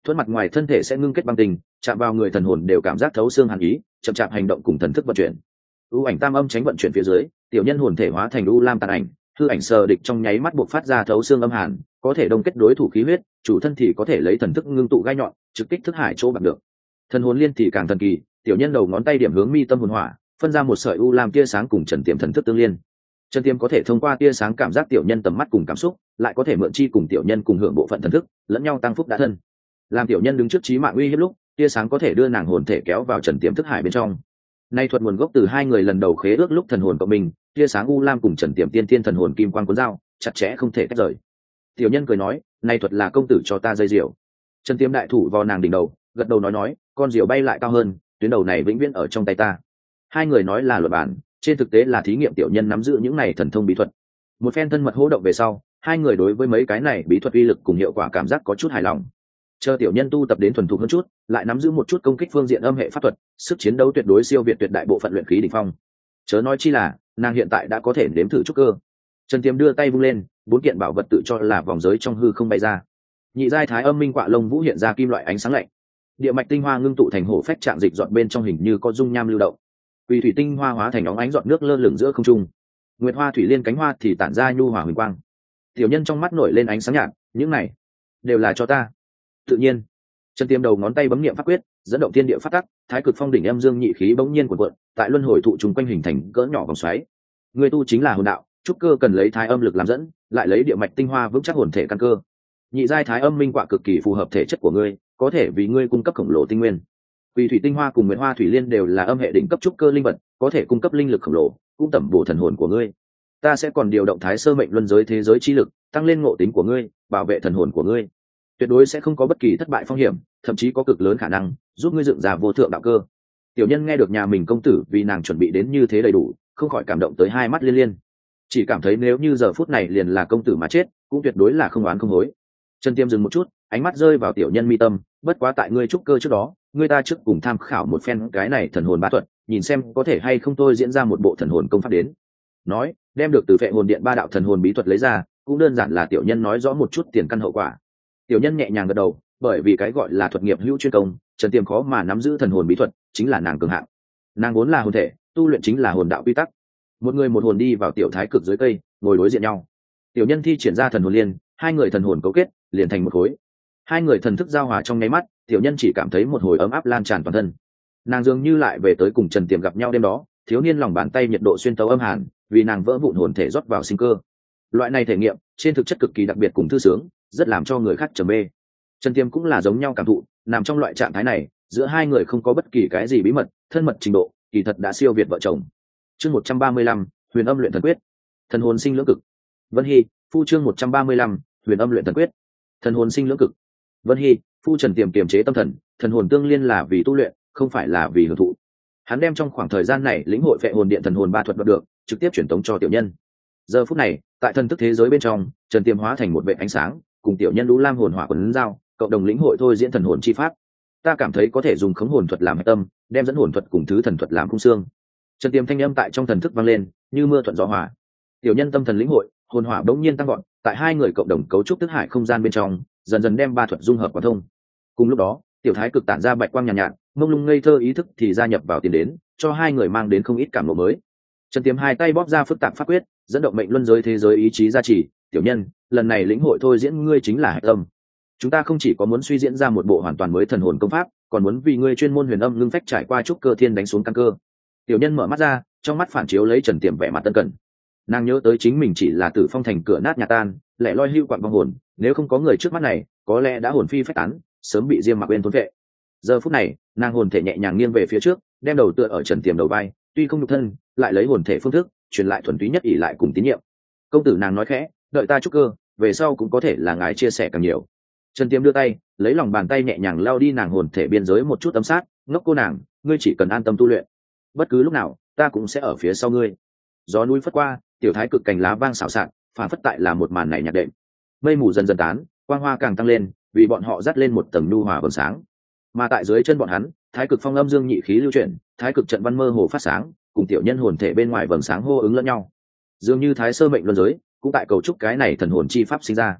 A: thuẫn mặt ngoài thân thể sẽ ngưng kết băng tình, chạm vào người thần hồn đều cảm giác thấu xương hàn ý, chậm chạp hành động cùng thần thức vận chuyển. U ảnh tam âm tránh vận chuyển phía dưới, tiểu nhân hồn thể hóa thành u lam tàn ảnh, hư ảnh sờ địch trong nháy mắt buộc phát ra thấu xương âm hàn, có thể đông kết đối thủ khí huyết, chủ thân thì có thể lấy thần thức ngưng tụ gai nhọn trực kích thức hải chỗ bằng được. Thần hồn liên thì càng thần kỳ, tiểu nhân đầu ngón tay điểm hướng mi tâm hồn hỏa, phân ra một sợi u lam tia sáng cùng Trần Tiềm thần thức tương liên. Trần Tiềm có thể thông qua tia sáng cảm giác tiểu nhân tầm mắt cùng cảm xúc, lại có thể mượn chi cùng tiểu nhân cùng hưởng bộ phận thần thức, lẫn nhau tăng phúc đã thân. Làm tiểu nhân đứng trước chí mạng uy hiếp lúc, tia sáng có thể đưa nàng hồn thể kéo vào Trần Tiềm thức hải bên trong. Nay thuật nguồn gốc từ hai người lần đầu khế ước lúc thần hồn cộng mình, tia sáng u lam cùng Trần Tiềm tiên tiên thần hồn kim quang cuốn dao, chặt chẽ không thể tách rời. Tiểu nhân cười nói, nay thuật là công tử cho ta dây diều. Trần Tiềm đại thủ vào nàng đỉnh đầu, gật đầu nói nói, con diều bay lại cao hơn, tuyến đầu này vĩnh viễn ở trong tay ta. Hai người nói là luật bản, trên thực tế là thí nghiệm tiểu nhân nắm giữ những này thần thông bí thuật. Một phen thân mật hô động về sau, hai người đối với mấy cái này bí thuật uy lực cùng hiệu quả cảm giác có chút hài lòng. Chờ tiểu nhân tu tập đến thuần thục hơn chút, lại nắm giữ một chút công kích phương diện âm hệ pháp thuật, sức chiến đấu tuyệt đối siêu việt tuyệt đại bộ phận luyện khí đỉnh phong. Chớ nói chi là, nàng hiện tại đã có thể nếm thử trúc cơ. Trần Tiềm đưa tay vung lên, bốn kiện bảo vật tự cho là vòng giới trong hư không bay ra. Nhị giai thái âm minh quạ lông vũ hiện ra kim loại ánh sáng lạnh. Địa mạch tinh hoa ngưng tụ thành hổ phách trạng dịch dọn bên trong hình như có dung nham lưu động. Quỳ thủy tinh hoa hóa thành óng ánh giọt nước lơ lửng giữa không trung. Nguyệt hoa thủy liên cánh hoa thì tản ra nhu hòa huỳnh quang. Tiểu nhân trong mắt nổi lên ánh sáng nhạt, những này đều là cho ta. Tự nhiên, Trần Tiềm đầu ngón tay bấm niệm pháp quyết, dẫn động thiên địa phát tắc, thái cực phong đỉnh âm dương nhị khí bỗng nhiên cuộn cuộn, tại luân hồi thụ trùng quanh hình thành cỡ nhỏ vòng xoáy. Người tu chính là hồn đạo, trúc cơ cần lấy thái âm lực làm dẫn, lại lấy địa mạch tinh hoa vững chắc hồn thể căn cơ. Nhị giai thái âm minh quạ cực kỳ phù hợp thể chất của ngươi, có thể vì ngươi cung cấp khổng lồ tinh nguyên. Quỳ thủy tinh hoa cùng nguyệt hoa thủy liên đều là âm hệ đỉnh cấp trúc cơ linh vật, có thể cung cấp linh lực khổng lồ, cũng tẩm bổ thần hồn của ngươi. Ta sẽ còn điều động thái sơ mệnh luân giới thế giới chi lực, tăng lên ngộ tính của ngươi, bảo vệ thần hồn của ngươi. Tuyệt đối sẽ không có bất kỳ thất bại phong hiểm, thậm chí có cực lớn khả năng giúp ngươi dựng ra vô thượng đạo cơ. Tiểu nhân nghe được nhà mình công tử vì nàng chuẩn bị đến như thế đầy đủ, không khỏi cảm động tới hai mắt liên liên. Chỉ cảm thấy nếu như giờ phút này liền là công tử mà chết, cũng tuyệt đối là không oán không hối. Trần Tiêm dừng một chút, ánh mắt rơi vào tiểu nhân mi tâm, bất quá tại ngươi trúc cơ trước đó, ngươi ta trước cùng tham khảo một phen cái này thần hồn bá thuật, nhìn xem có thể hay không tôi diễn ra một bộ thần hồn công pháp đến. Nói, đem được từ phệ hồn điện ba đạo thần hồn bí thuật lấy ra, cũng đơn giản là tiểu nhân nói rõ một chút tiền căn hậu quả. Tiểu nhân nhẹ nhàng gật đầu, bởi vì cái gọi là thuật nghiệp hữu chuyên công, Trần Tiêm khó mà nắm giữ thần hồn bí thuật, chính là nàng cường hạng. Nàng vốn là hồn thể, tu luyện chính là hồn đạo quy tắc. Một người một hồn đi vào tiểu thái cực dưới cây, ngồi đối diện nhau. Tiểu nhân thi triển ra thần hồn liên, hai người thần hồn cấu kết, liền thành một khối. Hai người thần thức giao hòa trong nháy mắt, tiểu nhân chỉ cảm thấy một hồi ấm áp lan tràn toàn thân. Nàng dường như lại về tới cùng Trần Tiềm gặp nhau đêm đó, thiếu niên lòng bàn tay nhiệt độ xuyên tấu âm hàn, vì nàng vỡ vụn hồn thể rót vào sinh cơ. Loại này thể nghiệm, trên thực chất cực kỳ đặc biệt cùng thư sướng, rất làm cho người khác trầm mê. Trần Tiềm cũng là giống nhau cảm thụ, nằm trong loại trạng thái này, giữa hai người không có bất kỳ cái gì bí mật, thân mật trình độ, kỳ thật đã siêu việt vợ chồng. Chương một trăm ba mươi lăm, Huyền Âm luyện thần quyết. Thần hồn sinh lưỡng cực. Vân Hy, phu chương một trăm ba mươi lăm, Huyền Âm luyện thần quyết. Thần hồn sinh lưỡng cực. Vân Hy, phu Trần Tiềm kiềm chế tâm thần, thần hồn tương liên là vì tu luyện, không phải là vì hưởng thụ. Hắn đem trong khoảng thời gian này lĩnh hội phệ hồn điện thần hồn ba thuật đoạt được, trực tiếp truyền tống cho tiểu nhân. Giờ phút này, tại thần thức thế giới bên trong, Trần Tiềm hóa thành một vệt ánh sáng, cùng tiểu nhân lũ lam hồn hỏa quấn giao, cộng đồng lĩnh hội thôi diễn thần hồn chi pháp. Ta cảm thấy có thể dùng khống hồn thuật làm hạch tâm, đem dẫn hồn thuật cùng thứ thần thuật làm khung xương. Trần Tiềm thanh âm tại trong thần thức vang lên, như mưa thuận gió hòa. Tiểu nhân tâm thần lĩnh hội, hồn hỏa bỗng nhiên tăng gọn, tại hai người cộng đồng cấu trúc thức hải không gian bên trong, dần dần đem ba thuật dung hợp qua thông. Cùng lúc đó, tiểu thái cực tản ra bạch quang nhàn nhạt, nhạt, mông lung ngây thơ ý thức thì gia nhập vào tiền đến, cho hai người mang đến không ít cảm ngộ mới. Trần Tiềm hai tay bóp ra phức tạp pháp quyết, dẫn động mệnh luân giới thế giới ý chí gia trì. Tiểu nhân, lần này lĩnh hội thôi diễn ngươi chính là hạch tâm. Chúng ta không chỉ có muốn suy diễn ra một bộ hoàn toàn mới thần hồn công pháp, còn muốn vì ngươi chuyên môn huyền âm ngưng phách trải qua trúc cơ thiên đánh xuống căn cơ. Tiểu nhân mở mắt ra, trong mắt phản chiếu lấy Trần Tiềm vẻ mặt tân cẩn. Nàng nhớ tới chính mình chỉ là Tử Phong thành cửa nát nhà tan, lẻ loi hưu quặng vong hồn, nếu không có người trước mắt này, có lẽ đã hồn phi phách tán, sớm bị Diêm Mặc Uyên thôn vệ. Giờ phút này, nàng hồn thể nhẹ nhàng nghiêng về phía trước, đem đầu tựa ở Trần Tiềm đầu vai, tuy không nhục thân, lại lấy hồn thể phương thức truyền lại thuần túy nhất ỷ lại cùng tín nhiệm. Công tử, nàng nói khẽ, đợi ta trúc cơ, về sau cũng có thể là ngài chia sẻ càng nhiều. Trần Tiềm đưa tay, lấy lòng bàn tay nhẹ nhàng lao đi nàng hồn thể biên giới một chút ấm sát, ngốc cô nàng, ngươi chỉ cần an tâm tu luyện, bất cứ lúc nào ta cũng sẽ ở phía sau ngươi. Gió núi phất qua, tiểu thái cực cành lá vang xào xạc, phản phất tại là một màn này nhạc đệm. Mây mù dần dần tán, quang hoa càng tăng lên, vì bọn họ dắt lên một tầng nhu hòa vầng sáng. Mà tại dưới chân bọn hắn, thái cực phong âm dương nhị khí lưu chuyển, thái cực trận văn mơ hồ phát sáng, cùng tiểu nhân hồn thể bên ngoài vầng sáng hô ứng lẫn nhau. Dường như thái sơ mệnh luân giới cũng tại cầu trúc cái này thần hồn chi pháp sinh ra.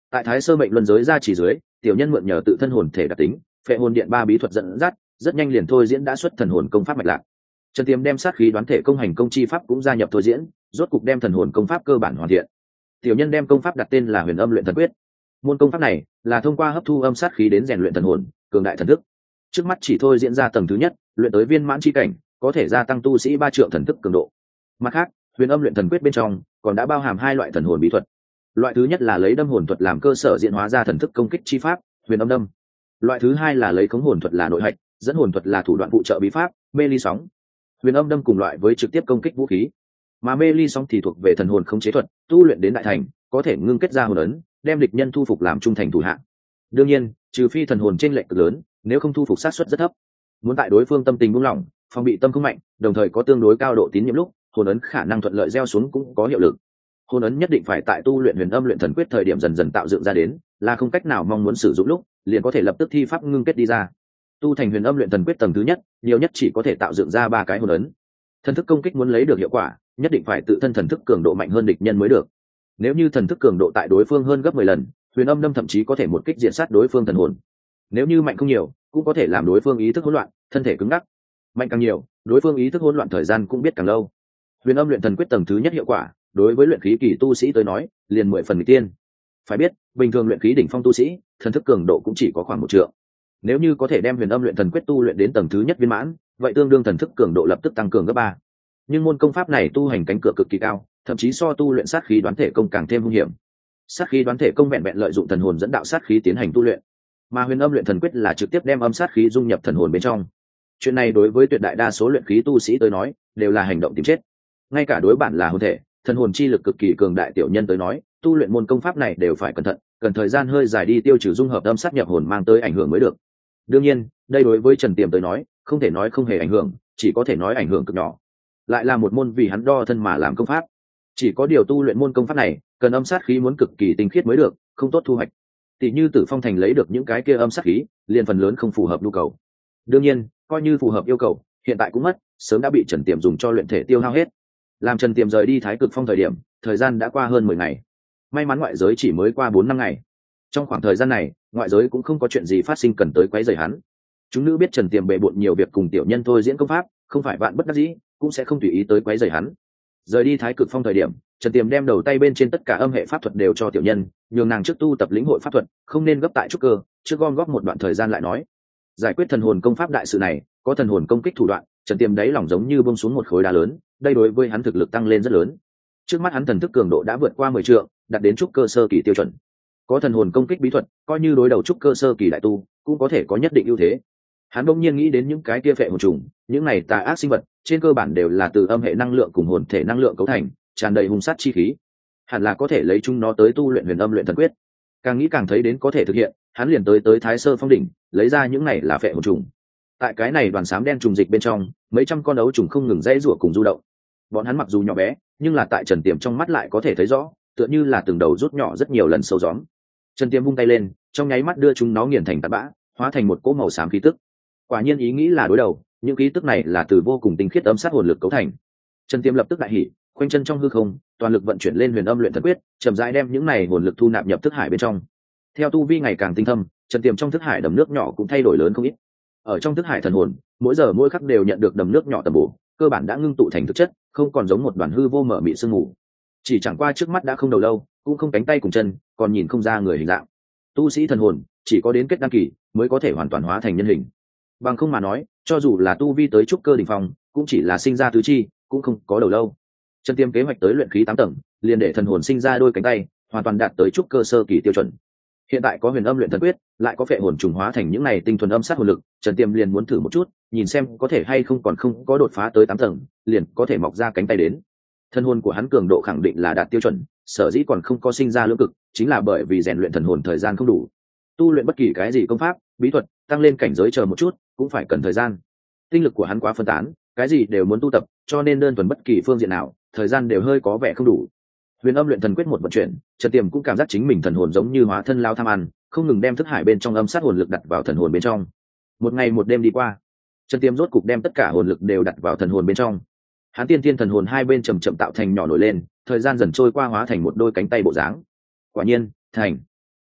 A: Tại thái sơ mệnh luân giới ra chỉ dưới, tiểu nhân mượn nhờ tự thân hồn thể đặc tính, phệ hồn điện ba bí thuật dẫn dắt, rất nhanh liền thôi diễn đã xuất thần hồn công pháp mạch lạc. Trần Tiềm đem sát khí đoán thể công hành công chi pháp cũng gia nhập thôi diễn, rốt cục đem thần hồn công pháp cơ bản hoàn thiện. Tiểu nhân đem công pháp đặt tên là Huyền Âm Luyện Thần Quyết. Môn công pháp này là thông qua hấp thu âm sát khí đến rèn luyện thần hồn, cường đại thần thức. Trước mắt chỉ thôi diễn ra tầng thứ nhất, luyện tới viên mãn chi cảnh, có thể gia tăng tu sĩ ba trượng thần thức cường độ. Mặt khác, Huyền Âm Luyện Thần Quyết bên trong còn đã bao hàm hai loại thần hồn bí thuật. Loại thứ nhất là lấy đâm hồn thuật làm cơ sở diễn hóa ra thần thức công kích chi pháp, Huyền Âm Đâm. Loại thứ hai là lấy khống hồn thuật là nội hạch, dẫn hồn thuật là thủ đoạn phụ trợ bí pháp, Mê Ly Sóng. Huyền Âm Đâm cùng loại với trực tiếp công kích vũ khí, mà Mê Ly Sóng thì thuộc về thần hồn khống chế thuật, tu luyện đến đại thành, có thể ngưng kết ra hồn ấn, đem địch nhân thu phục làm trung thành thủ hạ. Đương nhiên, trừ phi thần hồn chênh lệch cực lớn, nếu không thu phục sát suất rất thấp. Muốn tại đối phương tâm tình buông lỏng, phòng bị tâm không mạnh, đồng thời có tương đối cao độ tín nhiệm lúc, hồn ấn khả năng thuận lợi gieo xuống cũng có hiệu lực. Hồn ấn nhất định phải tại tu luyện Huyền Âm Luyện Thần Quyết thời điểm dần dần tạo dựng ra đến, là không cách nào mong muốn sử dụng lúc, liền có thể lập tức thi pháp ngưng kết đi ra. Tu thành Huyền Âm Luyện Thần Quyết tầng thứ nhất, nhiều nhất chỉ có thể tạo dựng ra ba cái hồn ấn. Thần thức công kích muốn lấy được hiệu quả, nhất định phải tự thân thần thức cường độ mạnh hơn địch nhân mới được. Nếu như thần thức cường độ tại đối phương hơn gấp mười lần, Huyền Âm Đâm thậm chí có thể một kích diện sát đối phương thần hồn. Nếu như mạnh không nhiều, cũng có thể làm đối phương ý thức hỗn loạn, thân thể cứng ngắc. Mạnh càng nhiều, đối phương ý thức hỗn loạn thời gian cũng biết càng lâu. Huyền Âm Luyện Thần Quyết tầng thứ nhất hiệu quả, đối với luyện khí kỳ tu sĩ tới nói, liền mười phần nghịch tiên. Phải biết, bình thường luyện khí đỉnh phong tu sĩ, thần thức cường độ cũng chỉ có khoảng một trượng. Nếu như có thể đem Huyền Âm Luyện Thần Quyết tu luyện đến tầng thứ nhất viên mãn, vậy tương đương thần thức cường độ lập tức tăng cường gấp ba. Nhưng môn công pháp này tu hành cánh cửa cực kỳ cao, thậm chí so tu luyện sát khí đoán thể công càng thêm hung hiểm. Sát khí đoán thể công vẹn vẹn lợi dụng thần hồn dẫn đạo sát khí tiến hành tu luyện, mà Huyền Âm Luyện Thần Quyết là trực tiếp đem âm sát khí dung nhập thần hồn bên trong. Chuyện này đối với tuyệt đại đa số luyện khí tu sĩ tới nói, đều là hành động tìm chết. Ngay cả đối bản là hồn thể, thần hồn chi lực cực kỳ cường đại tiểu nhân tới nói, tu luyện môn công pháp này đều phải cẩn thận, cần thời gian hơi dài đi tiêu trừ dung hợp âm sát nhập hồn mang tới ảnh hưởng mới được. Đương nhiên, đây đối với Trần Tiềm tới nói, không thể nói không hề ảnh hưởng, chỉ có thể nói ảnh hưởng cực nhỏ. Lại là một môn vì hắn đo thân mà làm công pháp. Chỉ có điều tu luyện môn công pháp này, cần âm sát khí muốn cực kỳ tinh khiết mới được, không tốt thu hoạch. Tỷ như Tử Phong Thành lấy được những cái kia âm sát khí, liền phần lớn không phù hợp nhu cầu. Đương nhiên, coi như phù hợp yêu cầu, hiện tại cũng mất, sớm đã bị Trần Tiềm dùng cho luyện thể tiêu hao hết. Làm Trần Tiềm rời đi Thái Cực Phong thời điểm, thời gian đã qua hơn mười ngày. May mắn ngoại giới chỉ mới qua bốn năm ngày. Trong khoảng thời gian này, ngoại giới cũng không có chuyện gì phát sinh cần tới quấy rầy hắn. Chúng nữ biết Trần Tiềm bệ bội nhiều việc cùng tiểu nhân thôi diễn công pháp, không phải vạn bất đắc dĩ, cũng sẽ không tùy ý tới quấy rầy hắn. Rời đi Thái Cực Phong thời điểm, Trần Tiềm đem đầu tay bên trên tất cả âm hệ pháp thuật đều cho tiểu nhân, nhường nàng trước tu tập lĩnh hội pháp thuật, không nên gấp tại trúc cơ, trước gom góp một đoạn thời gian lại nói. Giải quyết thần hồn công pháp đại sự này, có thần hồn công kích thủ đoạn, Trần Tiềm đáy lòng giống như buông xuống một khối đá lớn, đây đối với hắn thực lực tăng lên rất lớn. Trước mắt hắn thần thức cường độ đã vượt qua mười trượng, đạt đến trúc cơ sơ kỳ tiêu chuẩn. Có thần hồn công kích bí thuật, coi như đối đầu trúc cơ sơ kỳ đại tu, cũng có thể có nhất định ưu thế. Hắn bỗng nhiên nghĩ đến những cái kia phệ hồn trùng, những này tà ác sinh vật, trên cơ bản đều là từ âm hệ năng lượng cùng hồn thể năng lượng cấu thành, tràn đầy hung sát chi khí. Hẳn là có thể lấy chúng nó tới tu luyện Huyền Âm Luyện Thần Quyết. Càng nghĩ càng thấy đến có thể thực hiện, hắn liền tới tới Thái Sơ Phong đỉnh, lấy ra những này là phệ hồn trùng. Tại cái này đoàn xám đen trùng dịch bên trong, mấy trăm con ấu trùng không ngừng dãy rủa cùng du động. Bọn hắn mặc dù nhỏ bé, nhưng là tại Trần Tiềm trong mắt lại có thể thấy rõ, tựa như là từng đầu rút nhỏ rất nhiều lần sâu gióm. Trần Tiềm vung tay lên, trong nháy mắt đưa chúng nó nghiền thành tạt bã, hóa thành một cỗ màu xám khí tức. Quả nhiên ý nghĩ là đối đầu, những khí tức này là từ vô cùng tinh khiết âm sát hồn lực cấu thành. Trần Tiềm lập tức đại hỉ, khoanh chân trong hư không, toàn lực vận chuyển lên Huyền Âm Luyện Thần Quyết, chậm rãi đem những này hồn lực thu nạp nhập thức hải bên trong. Theo tu vi ngày càng tinh thâm, Trần Tiềm trong thức hải đầm nước nhỏ cũng thay đổi lớn không ít. Ở trong thức hải thần hồn, mỗi giờ mỗi khắc đều nhận được đầm nước nhỏ tầm bổ, cơ bản đã ngưng tụ thành thực chất, không còn giống một đoàn hư vô mở mị sương mù. Chỉ chẳng qua trước mắt đã không đầu lâu, cũng không cánh tay cùng chân, còn nhìn không ra người hình dạng. Tu sĩ thần hồn chỉ có đến kết đăng kỳ mới có thể hoàn toàn hóa thành nhân hình. Bằng không mà nói, cho dù là tu vi tới trúc cơ đỉnh phong, cũng chỉ là sinh ra tứ chi, cũng không có đầu lâu. Trần Tiềm kế hoạch tới luyện khí tám tầng, liền để thần hồn sinh ra đôi cánh tay, hoàn toàn đạt tới trúc cơ sơ kỳ tiêu chuẩn. Hiện tại có Huyền Âm Luyện Thần Quyết, lại có phệ hồn trùng hóa thành những này tinh thuần âm sát hồn lực, Trần Tiềm liền muốn thử một chút, nhìn xem có thể hay không còn không có đột phá tới tám tầng, liền có thể mọc ra cánh tay đến. Thần hồn của hắn cường độ khẳng định là đạt tiêu chuẩn, sở dĩ còn không có sinh ra lưỡng cực, chính là bởi vì rèn luyện thần hồn thời gian không đủ. Tu luyện bất kỳ cái gì công pháp, bí thuật, tăng lên cảnh giới chờ một chút, cũng phải cần thời gian. Tinh lực của hắn quá phân tán, cái gì đều muốn tu tập, cho nên đơn thuần bất kỳ phương diện nào, thời gian đều hơi có vẻ không đủ. Huyền Âm Luyện Thần Quyết một vận chuyển, Trần Tiềm cũng cảm giác chính mình thần hồn giống như hóa thân lao tham ăn, không ngừng đem thức hải bên trong âm sát hồn lực đặt vào thần hồn bên trong. Một ngày một đêm đi qua, Trần Tiềm rốt cục đem tất cả hồn lực đều đặt vào thần hồn bên trong. Hắn tiên tiên thần hồn hai bên chậm chậm tạo thành nhỏ nổi lên, thời gian dần trôi qua hóa thành một đôi cánh tay bộ dáng. Quả nhiên, thành.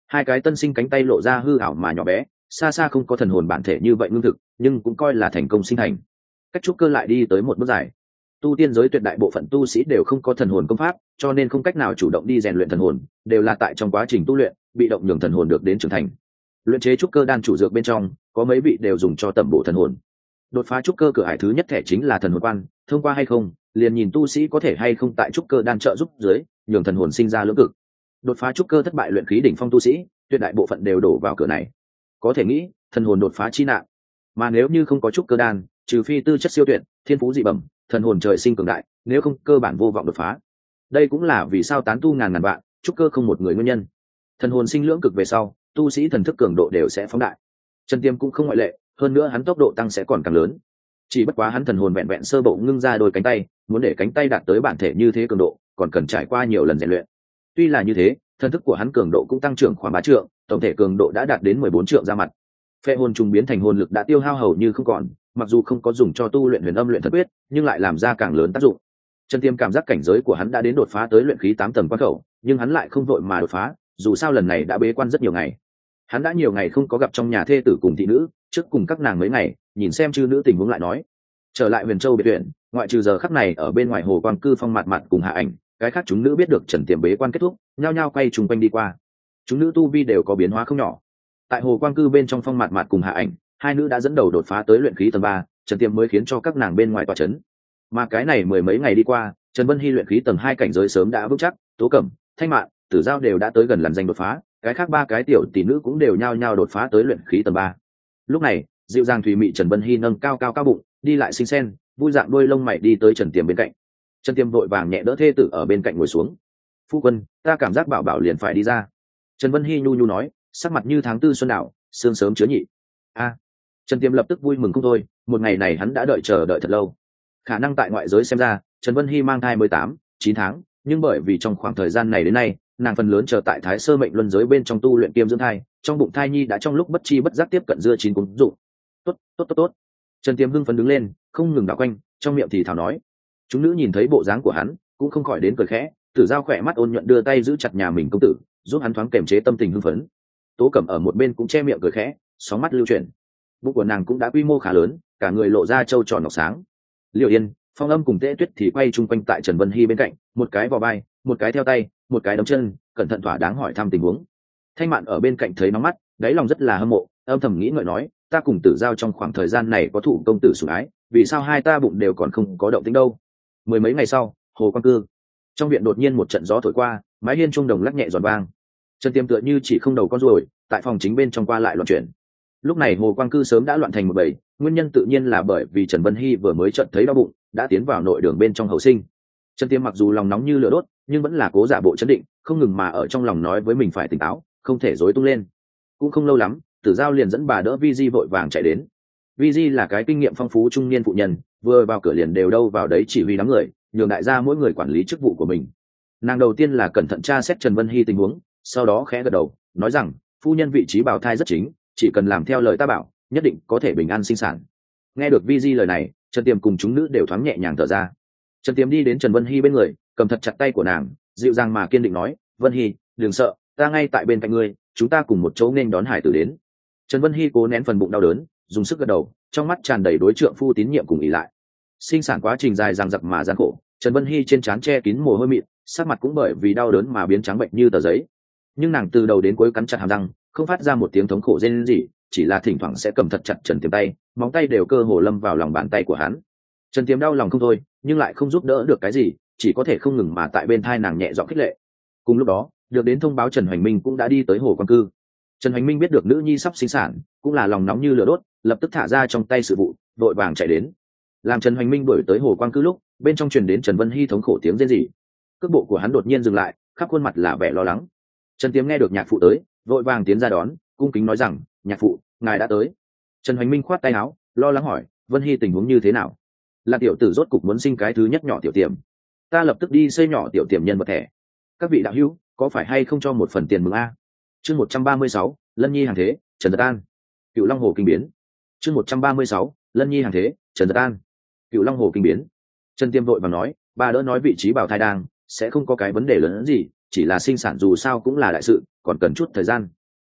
A: Hai cái tân sinh cánh tay lộ ra hư ảo mà nhỏ bé, xa xa không có thần hồn bản thể như vậy ngưng thực, nhưng cũng coi là thành công sinh thành. Cách trúc cơ lại đi tới một bước dài. Tu tiên giới tuyệt đại bộ phận tu sĩ đều không có thần hồn công pháp, cho nên không cách nào chủ động đi rèn luyện thần hồn, đều là tại trong quá trình tu luyện bị động nhường thần hồn được đến trưởng thành. Luyện chế trúc cơ đan chủ dược bên trong có mấy vị đều dùng cho tẩm bổ thần hồn. Đột phá trúc cơ cửa ải thứ nhất thẻ chính là thần hồn quan, thông qua hay không liền nhìn tu sĩ có thể hay không tại trúc cơ đan trợ giúp dưới nhường thần hồn sinh ra lưỡng cực. Đột phá trúc cơ thất bại luyện khí đỉnh phong tu sĩ tuyệt đại bộ phận đều đổ vào cửa này. Có thể nghĩ thần hồn đột phá chi nạn, mà nếu như không có trúc cơ đan, trừ phi tư chất siêu tuyệt, thiên phú dị bẩm, thần hồn trời sinh cường đại, nếu không cơ bản vô vọng đột phá. Đây cũng là vì sao tán tu ngàn ngàn vạn trúc cơ không một người nguyên nhân. Thần hồn sinh lưỡng cực về sau, tu sĩ thần thức cường độ đều sẽ phóng đại. Trần Tiêm cũng không ngoại lệ, hơn nữa hắn tốc độ tăng sẽ còn càng lớn. Chỉ bất quá hắn thần hồn vẹn vẹn sơ bộ ngưng ra đôi cánh tay, muốn để cánh tay đạt tới bản thể như thế cường độ, còn cần trải qua nhiều lần rèn luyện. Tuy là như thế, thần thức của hắn cường độ cũng tăng trưởng khoảng ba trượng, tổng thể cường độ đã đạt đến mười bốn trượng ra mặt. Phệ hồn trùng biến thành hồn lực đã tiêu hao hầu như không còn, mặc dù không có dùng cho tu luyện huyền âm luyện thần quyết, nhưng lại làm ra càng lớn tác dụng. Trần Tiêm cảm giác cảnh giới của hắn đã đến đột phá tới luyện khí tám tầng quan khẩu, nhưng hắn lại không vội mà đột phá, dù sao lần này đã bế quan rất nhiều ngày. Hắn đã nhiều ngày không có gặp trong nhà thê tử cùng thị nữ, trước cùng các nàng mấy ngày, nhìn xem chư nữ tình huống lại nói. Trở lại Huyền Châu biệt viện, ngoại trừ giờ khắc này ở bên ngoài hồ quang cư Phong Mạt Mạt cùng Hạ Ảnh, cái khác chúng nữ biết được Trần Tiêm bế quan kết thúc, nhao nhao quay trùng quanh đi qua. Chúng nữ tu vi đều có biến hóa không nhỏ. Tại hồ quang cư bên trong Phong Mạt Mạt cùng Hạ Ảnh, hai nữ đã dẫn đầu đột phá tới luyện khí tầng ba, Trần Tiêm mới khiến cho các nàng bên ngoài tọa chấn. Mà cái này mười mấy ngày đi qua, Trần Vân Hy luyện khí tầng hai cảnh giới sớm đã vững chắc, Tố Cẩm, Thanh Mạn, Tử Giao đều đã tới gần lần danh đột phá, cái khác ba cái tiểu tỷ nữ cũng đều nhao nhao đột phá tới luyện khí tầng ba. Lúc này, dịu dàng thùy mị Trần Vân Hy nâng cao cao cao bụng, đi lại xinh xen, vui dạng đôi lông mày đi tới Trần Tiêm bên cạnh. Trần Tiêm vội vàng nhẹ đỡ thê tử ở bên cạnh ngồi xuống. "Phu quân, ta cảm giác bảo bảo liền phải đi ra." Trần Vân Hy nhu nhu nói, sắc mặt như tháng tư xuân đảo, sương sớm chứa nhị. A. Trần Tiêm lập tức vui mừng không thôi, một ngày này hắn đã đợi chờ đợi thật lâu. Khả năng tại ngoại giới xem ra, Trần Vân Hy mang thai mới tám, chín tháng, nhưng bởi vì trong khoảng thời gian này đến nay, nàng phần lớn chờ tại Thái Sơ mệnh luân giới bên trong tu luyện kiêm dưỡng thai, trong bụng thai nhi đã trong lúc bất chi bất giác tiếp cận dưa chín cuống dụng. Tốt, tốt tốt tốt. Trần Tiêm hưng phấn đứng lên, không ngừng đảo quanh, trong miệng thì thào nói. Chúng nữ nhìn thấy bộ dáng của hắn, cũng không khỏi đến cười khẽ, Tử Giao khỏe mắt ôn nhuận đưa tay giữ chặt nhà mình công tử, giúp hắn thoáng kiềm chế tâm tình hưng phấn. Tố Cẩm ở một bên cũng che miệng cười khẽ, sóng mắt lưu chuyển. Bụng của nàng cũng đã quy mô khá lớn, cả người lộ ra trâu tròn ngọc sáng. Liệu Yên, Phong Âm cùng Tế Tuyết thì quay chung quanh tại Trần Vân Hy bên cạnh, một cái vò vai, một cái theo tay, một cái đấm chân, cẩn thận thỏa đáng hỏi thăm tình huống. Thanh Mạn ở bên cạnh thấy nóng mắt, đáy lòng rất là hâm mộ, âm thầm nghĩ ngợi nói, ta cùng Tử Giao trong khoảng thời gian này có thụ công tử sủng ái, vì sao hai ta bụng đều còn không có động tĩnh đâu? Mười mấy ngày sau, hồ quang cư trong viện đột nhiên một trận gió thổi qua, mái hiên trung đồng lắc nhẹ giòn vang. Trần Tiêm tựa như chỉ không đầu con ruồi, tại phòng chính bên trong qua lại loạn chuyển. Lúc này hồ quang cư sớm đã loạn thành một bầy, nguyên nhân tự nhiên là bởi vì Trần Vân Hy vừa mới chợt thấy đau bụng, đã tiến vào nội đường bên trong hậu sinh. Trần Tiêm mặc dù lòng nóng như lửa đốt, nhưng vẫn là cố giả bộ chấn định, không ngừng mà ở trong lòng nói với mình phải tỉnh táo, không thể rối tung lên. Cũng không lâu lắm, Tử Giao liền dẫn bà đỡ Vi Di vội vàng chạy đến. Vi Di là cái kinh nghiệm phong phú trung niên phụ nhân, vừa vào cửa liền đều đâu vào đấy chỉ huy đám người, nhường đại gia mỗi người quản lý chức vụ của mình. Nàng đầu tiên là cẩn thận tra xét Trần Vân Hy tình huống, sau đó khẽ gật đầu, nói rằng phu nhân vị trí bào thai rất chính, chỉ cần làm theo lời ta bảo, nhất định có thể bình an sinh sản. Nghe được Vi Di lời này, Trần Tiêm cùng chúng nữ đều thoáng nhẹ nhàng thở ra. Trần Tiêm đi đến Trần Vân Hy bên người, cầm thật chặt tay của nàng, dịu dàng mà kiên định nói, Vân Hy, đừng sợ, ta ngay tại bên cạnh ngươi, chúng ta cùng một chỗ nên đón hải tử đến. Trần Vân Hy cố nén phần bụng đau đớn, dùng sức gật đầu, trong mắt tràn đầy đối trượng phu tín nhiệm cùng ỷ lại. Sinh sản quá trình dài dằng dặc mà gian khổ, Trần Vân Hy trên trán che kín mồ hôi mịn, sắc mặt cũng bởi vì đau đớn mà biến trắng bệnh như tờ giấy. Nhưng nàng từ đầu đến cuối cắn chặt hàm răng, không phát ra một tiếng thống khổ rên rỉ, chỉ là thỉnh thoảng sẽ cầm thật chặt Trần Tiêm tay, móng tay đều cơ hồ lâm vào lòng bàn tay của hắn. Trần Tiêm đau lòng không thôi, nhưng lại không giúp đỡ được cái gì, chỉ có thể không ngừng mà tại bên thai nàng nhẹ giọng khích lệ. Cùng lúc đó, được đến thông báo Trần Hoành Minh cũng đã đi tới hồ quang cư. Trần Hoành Minh biết được nữ nhi sắp sinh sản, cũng là lòng nóng như lửa đốt, lập tức thả ra trong tay sự vụ, vội vàng chạy đến. Làm Trần Hoành Minh đuổi tới hồ quang cư lúc, bên trong truyền đến Trần Vân Hy thống khổ tiếng rên rỉ. Cước bộ của hắn đột nhiên dừng lại, khắp khuôn mặt là vẻ lo lắng. Trần Tiêm nghe được nhạc phụ tới, vội vàng tiến ra đón, cung kính nói rằng, nhạc phụ, ngài đã tới. Trần Hoành Minh khoát tay áo, lo lắng hỏi, Vân Hy tình huống như thế nào? Là tiểu tử rốt cục muốn sinh cái thứ nhất nhỏ tiểu tiềm, ta lập tức đi xây nhỏ tiểu tiềm nhân vật thẻ. Các vị đạo hữu, có phải hay không cho một phần tiền mừng a? Chương một trăm ba mươi sáu, Lân Nhi hàng thế, Trần Giật An. Cựu Long Hồ kinh biến. Chương một trăm ba mươi sáu, Lân Nhi hàng thế, Trần Giật An. Cựu Long Hồ kinh biến. Trần Tiêm vội vàng nói, bà đỡ nói vị trí bào thai đang sẽ không có cái vấn đề lớn hơn gì, chỉ là sinh sản dù sao cũng là đại sự, còn cần chút thời gian,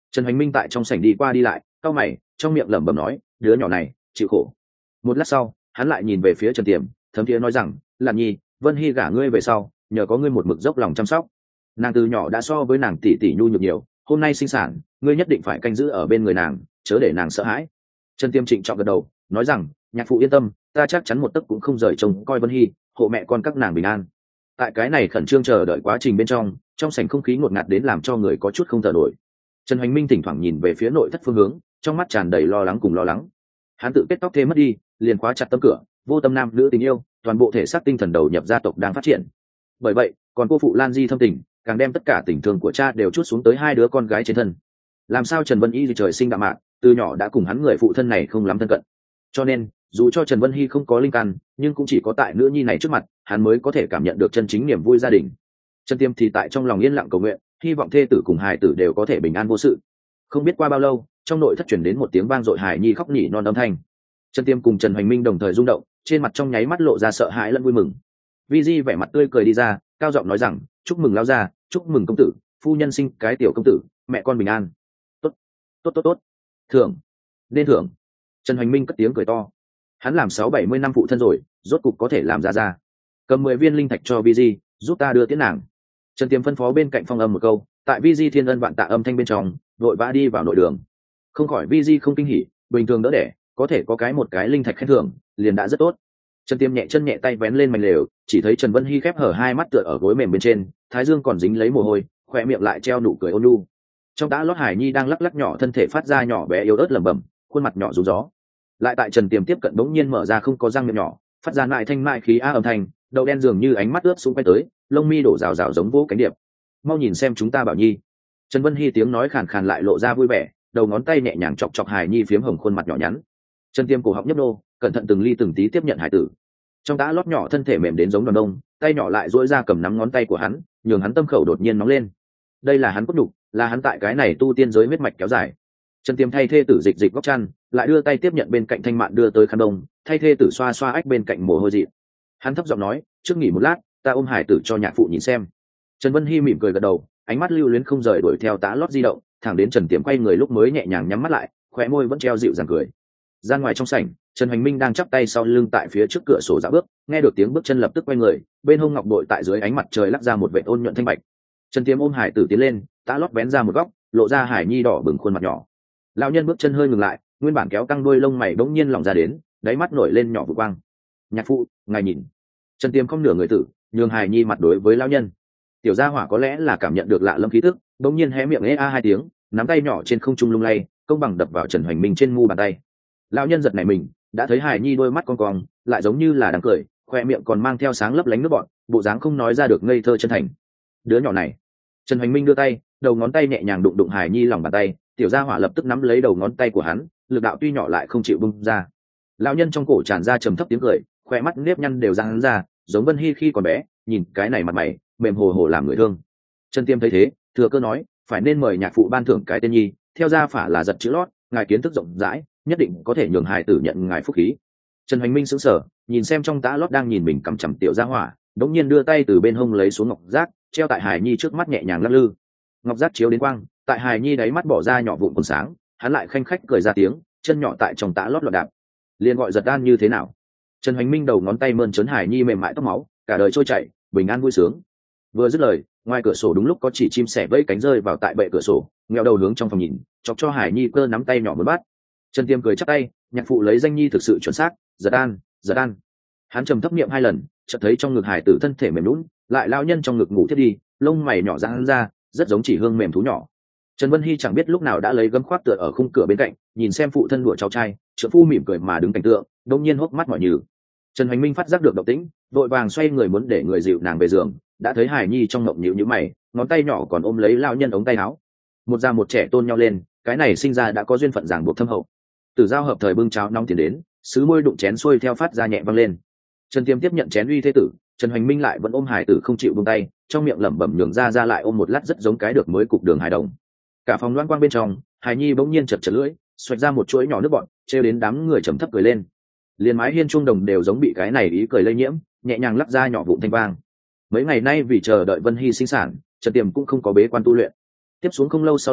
A: Trần Hoành Minh tại trong sảnh đi qua đi lại, cau mày, trong miệng lẩm bẩm nói, đứa nhỏ này chịu khổ. Một lát sau, hắn lại nhìn về phía Trần Tiềm, thấm thiế nói rằng, Lan Nhi, Vân Hy gả ngươi về sau, nhờ có ngươi một mực dốc lòng chăm sóc, nàng từ nhỏ đã so với nàng tỷ tỷ nhu nhược nhiều, hôm nay sinh sản, ngươi nhất định phải canh giữ ở bên người nàng, chớ để nàng sợ hãi. Trần Tiêm trịnh trọng gật đầu, nói rằng, nhạc phụ yên tâm, ta chắc chắn một tấc cũng không rời trông coi Vân Hy, hộ mẹ con các nàng bình an. Tại cái này khẩn trương chờ đợi quá trình bên trong, trong sảnh không khí ngột ngạt đến làm cho người có chút không thở nổi. Trần Hoành Minh thỉnh thoảng nhìn về phía nội thất phương hướng, trong mắt tràn đầy lo lắng cùng lo lắng. Hắn tự kết tóc thêm mất đi, liền khóa chặt tâm cửa, vô tâm nam nữ tình yêu, toàn bộ thể xác tinh thần đầu nhập gia tộc đang phát triển. Bởi vậy, còn cô phụ Lan Di thâm tình, càng đem tất cả tình thương của cha đều trút xuống tới hai đứa con gái trên thân. Làm sao Trần Vân Y trời sinh đạm mạc, từ nhỏ đã cùng hắn người phụ thân này không lắm thân cận. Cho nên, dù cho Trần Vân Hy không có linh căn, nhưng cũng chỉ có tại nữ nhi này trước mặt, hắn mới có thể cảm nhận được chân chính niềm vui gia đình. Trần Tiêm thì tại trong lòng yên lặng cầu nguyện, hy vọng thê tử cùng hài tử đều có thể bình an vô sự. Không biết qua bao lâu, trong nội thất truyền đến một tiếng vang dội hài nhi khóc nỉ non âm thanh. Trần Tiêm cùng Trần Hoành Minh đồng thời rung động, trên mặt trong nháy mắt lộ ra sợ hãi lẫn vui mừng. Vi Di vẻ mặt tươi cười đi ra, cao giọng nói rằng, chúc mừng lão gia, chúc mừng công tử, phu nhân sinh cái tiểu công tử, mẹ con bình an. Tốt, tốt tốt tốt. Thưởng, nên thưởng. Trần Hoành Minh cất tiếng cười to. Hắn làm sáu bảy mươi năm phụ thân rồi, rốt cục có thể làm ra ra. Cầm mười viên linh thạch cho Vi Di, giúp ta đưa tiễn nàng. Trần Tiêm phân phó bên cạnh Phong Âm một câu, tại Vi Di thiên ân vạn tạ âm thanh bên trong, vội vã đi vào nội đường. Không khỏi Vi Di không kinh hỉ, bình thường đỡ đẻ, có thể có cái một cái linh thạch khen thưởng, liền đã rất tốt. Trần Tiêm nhẹ chân nhẹ tay vén lên mảnh lều, chỉ thấy Trần Vân Hy khép hở hai mắt tựa ở gối mềm bên trên, thái dương còn dính lấy mồ hôi, khỏe miệng lại treo nụ cười ôn nhu. Trong tã lót Hải Nhi đang lắc lắc nhỏ thân thể phát ra nhỏ bé yếu ớt lẩm bẩm, khuôn mặt nhỏ rú gió. Lại tại Trần Tiêm tiếp cận bỗng nhiên mở ra không có răng miệng nhỏ, phát ra lại thanh mại khí a âm thanh, đầu đen dường như ánh mắt ướt xuống quay tới, lông mi đổ rào rào giống vỗ cánh điệp. Mau nhìn xem chúng ta Bảo Nhi. Trần Vân Hy tiếng nói khàn khàn lại lộ ra vui vẻ, đầu ngón tay nhẹ nhàng chọc chọc Hải Nhi phiếm hồng khuôn mặt nhỏ nhắn. Trần Tiêm cổ họng nhấp nô, cẩn thận từng ly từng tí tiếp nhận hải tử. Trong tã lót nhỏ thân thể mềm đến giống đòn đông, tay nhỏ lại duỗi ra cầm nắm ngón tay của hắn, nhường hắn tâm khẩu đột nhiên nóng lên. Đây là hắn cốt nhục, là hắn tại cái này tu tiên giới huyết mạch kéo dài. Trần Tiêm thay thê tử dịch dịch góc chăn, lại đưa tay tiếp nhận bên cạnh thanh mạn đưa tới khăn đông, thay thê tử xoa xoa ách bên cạnh mồ hôi dị. Hắn thấp giọng nói, trước nghỉ một lát, ta ôm hải tử cho nhạc phụ nhìn xem. Trần Vân Hy mỉm cười gật đầu, ánh mắt lưu luyến không rời đuổi theo tã lót di động, thẳng đến Trần Tiêm quay người lúc mới nhẹ nhàng nhắm mắt lại, khóe môi vẫn treo dịu dàng cười. Ra ngoài trong sảnh, Trần Hoành Minh đang chắp tay sau lưng tại phía trước cửa sổ dạo bước, nghe được tiếng bước chân lập tức quay người, bên hông ngọc bội tại dưới ánh mặt trời lắc ra một vệt ôn nhuận thanh bạch. Trần Tiêm ôm hải tử tiến lên, tã lót vén ra một góc, lộ ra Hải Nhi đỏ bừng khuôn mặt nhỏ. Lão nhân bước chân hơi ngừng lại, nguyên bản kéo căng đuôi lông mày bỗng nhiên lỏng ra đến, đáy mắt nổi lên nhỏ vụ quang. Nhạc phụ, ngài nhìn. Trần Tiêm không nửa người tử, nhường Hải Nhi mặt đối với lão nhân. Tiểu gia hỏa có lẽ là cảm nhận được lạ lâm khí tức, bỗng nhiên hé miệng ê a hai tiếng, nắm tay nhỏ trên không trung lung lay, công bằng đập vào Trần Hoành Minh trên mu bàn tay. Lão nhân giật nảy mình, đã thấy Hải Nhi đôi mắt con cong, lại giống như là đang cười, khoe miệng còn mang theo sáng lấp lánh nước bọt, bộ dáng không nói ra được ngây thơ chân thành. Đứa nhỏ này. Trần Hoành Minh đưa tay, đầu ngón tay nhẹ nhàng đụng đụng Hải Nhi lòng bàn tay, tiểu gia hỏa lập tức nắm lấy đầu ngón tay của hắn, lực đạo tuy nhỏ lại không chịu bung ra. Lão nhân trong cổ tràn ra trầm thấp tiếng cười, khoe mắt nếp nhăn đều răng ra, giống Vân Hy khi còn bé, nhìn cái này mặt mày mềm hồ hồ làm người thương. Trần Tiêm thấy thế, thừa cơ nói, phải nên mời nhạc phụ ban thưởng cái tên nhi, theo gia phả là giật chữ lót, ngài kiến thức rộng rãi, nhất định có thể nhường hài tử nhận ngài phúc khí. Trần Hoành Minh sững sờ, nhìn xem trong tã lót đang nhìn mình cằm chằm tiểu gia hỏa, đống nhiên đưa tay từ bên hông lấy xuống ngọc giác, treo tại Hải Nhi trước mắt nhẹ nhàng lắc lư. Ngọc giác chiếu đến quang, tại Hải Nhi đáy mắt bỏ ra nhỏ vụn còn sáng, hắn lại khanh khách cười ra tiếng, chân nhỏ tại trong tã lót loạn đạp, liền gọi giật an như thế nào. Trần Hoành Minh đầu ngón tay mơn trớn Hải Nhi mềm mại tóc máu, cả đời trôi chảy, bình an vui sướng. Vừa dứt lời, ngoài cửa sổ đúng lúc có chỉ chim sẻ vẫy cánh rơi vào tại bệ cửa sổ, ngheo đầu hướng trong phòng nhìn, chọc cho Hải Nhi cơ nắm tay nhỏ một bát. Trần Tiêm cười chắp tay, nhạc phụ lấy danh nhi thực sự chuẩn xác, giật an, giật an. Hắn trầm thấp niệm hai lần, chợt thấy trong ngực hải tử thân thể mềm lún, lại lao nhân trong ngực ngủ thiết đi, lông mày nhỏ ra hắn ra, rất giống chỉ hương mềm thú nhỏ. Trần Vân Hy chẳng biết lúc nào đã lấy gấm khoác tựa ở khung cửa bên cạnh, nhìn xem phụ thân đùa cháu trai, trợ phu mỉm cười mà đứng cảnh tượng, đột nhiên hốc mắt mỏi nhừ. Trần Hoành Minh phát giác được động tĩnh, vội vàng xoay người muốn để người dịu nàng về giường, đã thấy Hải Nhi trong ngộng nhíu nhíu mày, ngón tay nhỏ còn ôm lấy lao nhân ống tay áo. Một già một trẻ tôn nhau lên, cái này sinh ra đã có duyên phận ràng buộc thâm hậu. Tử Giao hợp thời bưng cháo nóng tiền đến, sứ môi đụng chén xuôi theo phát ra nhẹ văng lên. Trần Tiêm tiếp nhận chén uy thế tử, Trần Hoành Minh lại vẫn ôm hải tử không chịu buông tay, trong miệng lẩm bẩm nhường ra ra lại ôm một lát rất giống cái được mới cục đường hài đồng. Cả phòng loan quang bên trong, Hải Nhi bỗng nhiên chật chật lưỡi, xoạch ra một chuỗi nhỏ nước bọt, trêu đến đám người trầm thấp cười lên. Liền mái hiên chuông đồng đều giống bị cái này ý cười lây nhiễm, nhẹ nhàng lắc ra nhỏ vụn thanh vang. Mấy ngày nay vì chờ đợi Vân Hy sinh sản, Trần Tiềm cũng không có bế quan tu luyện. Tiếp xuống không lâu sau đó,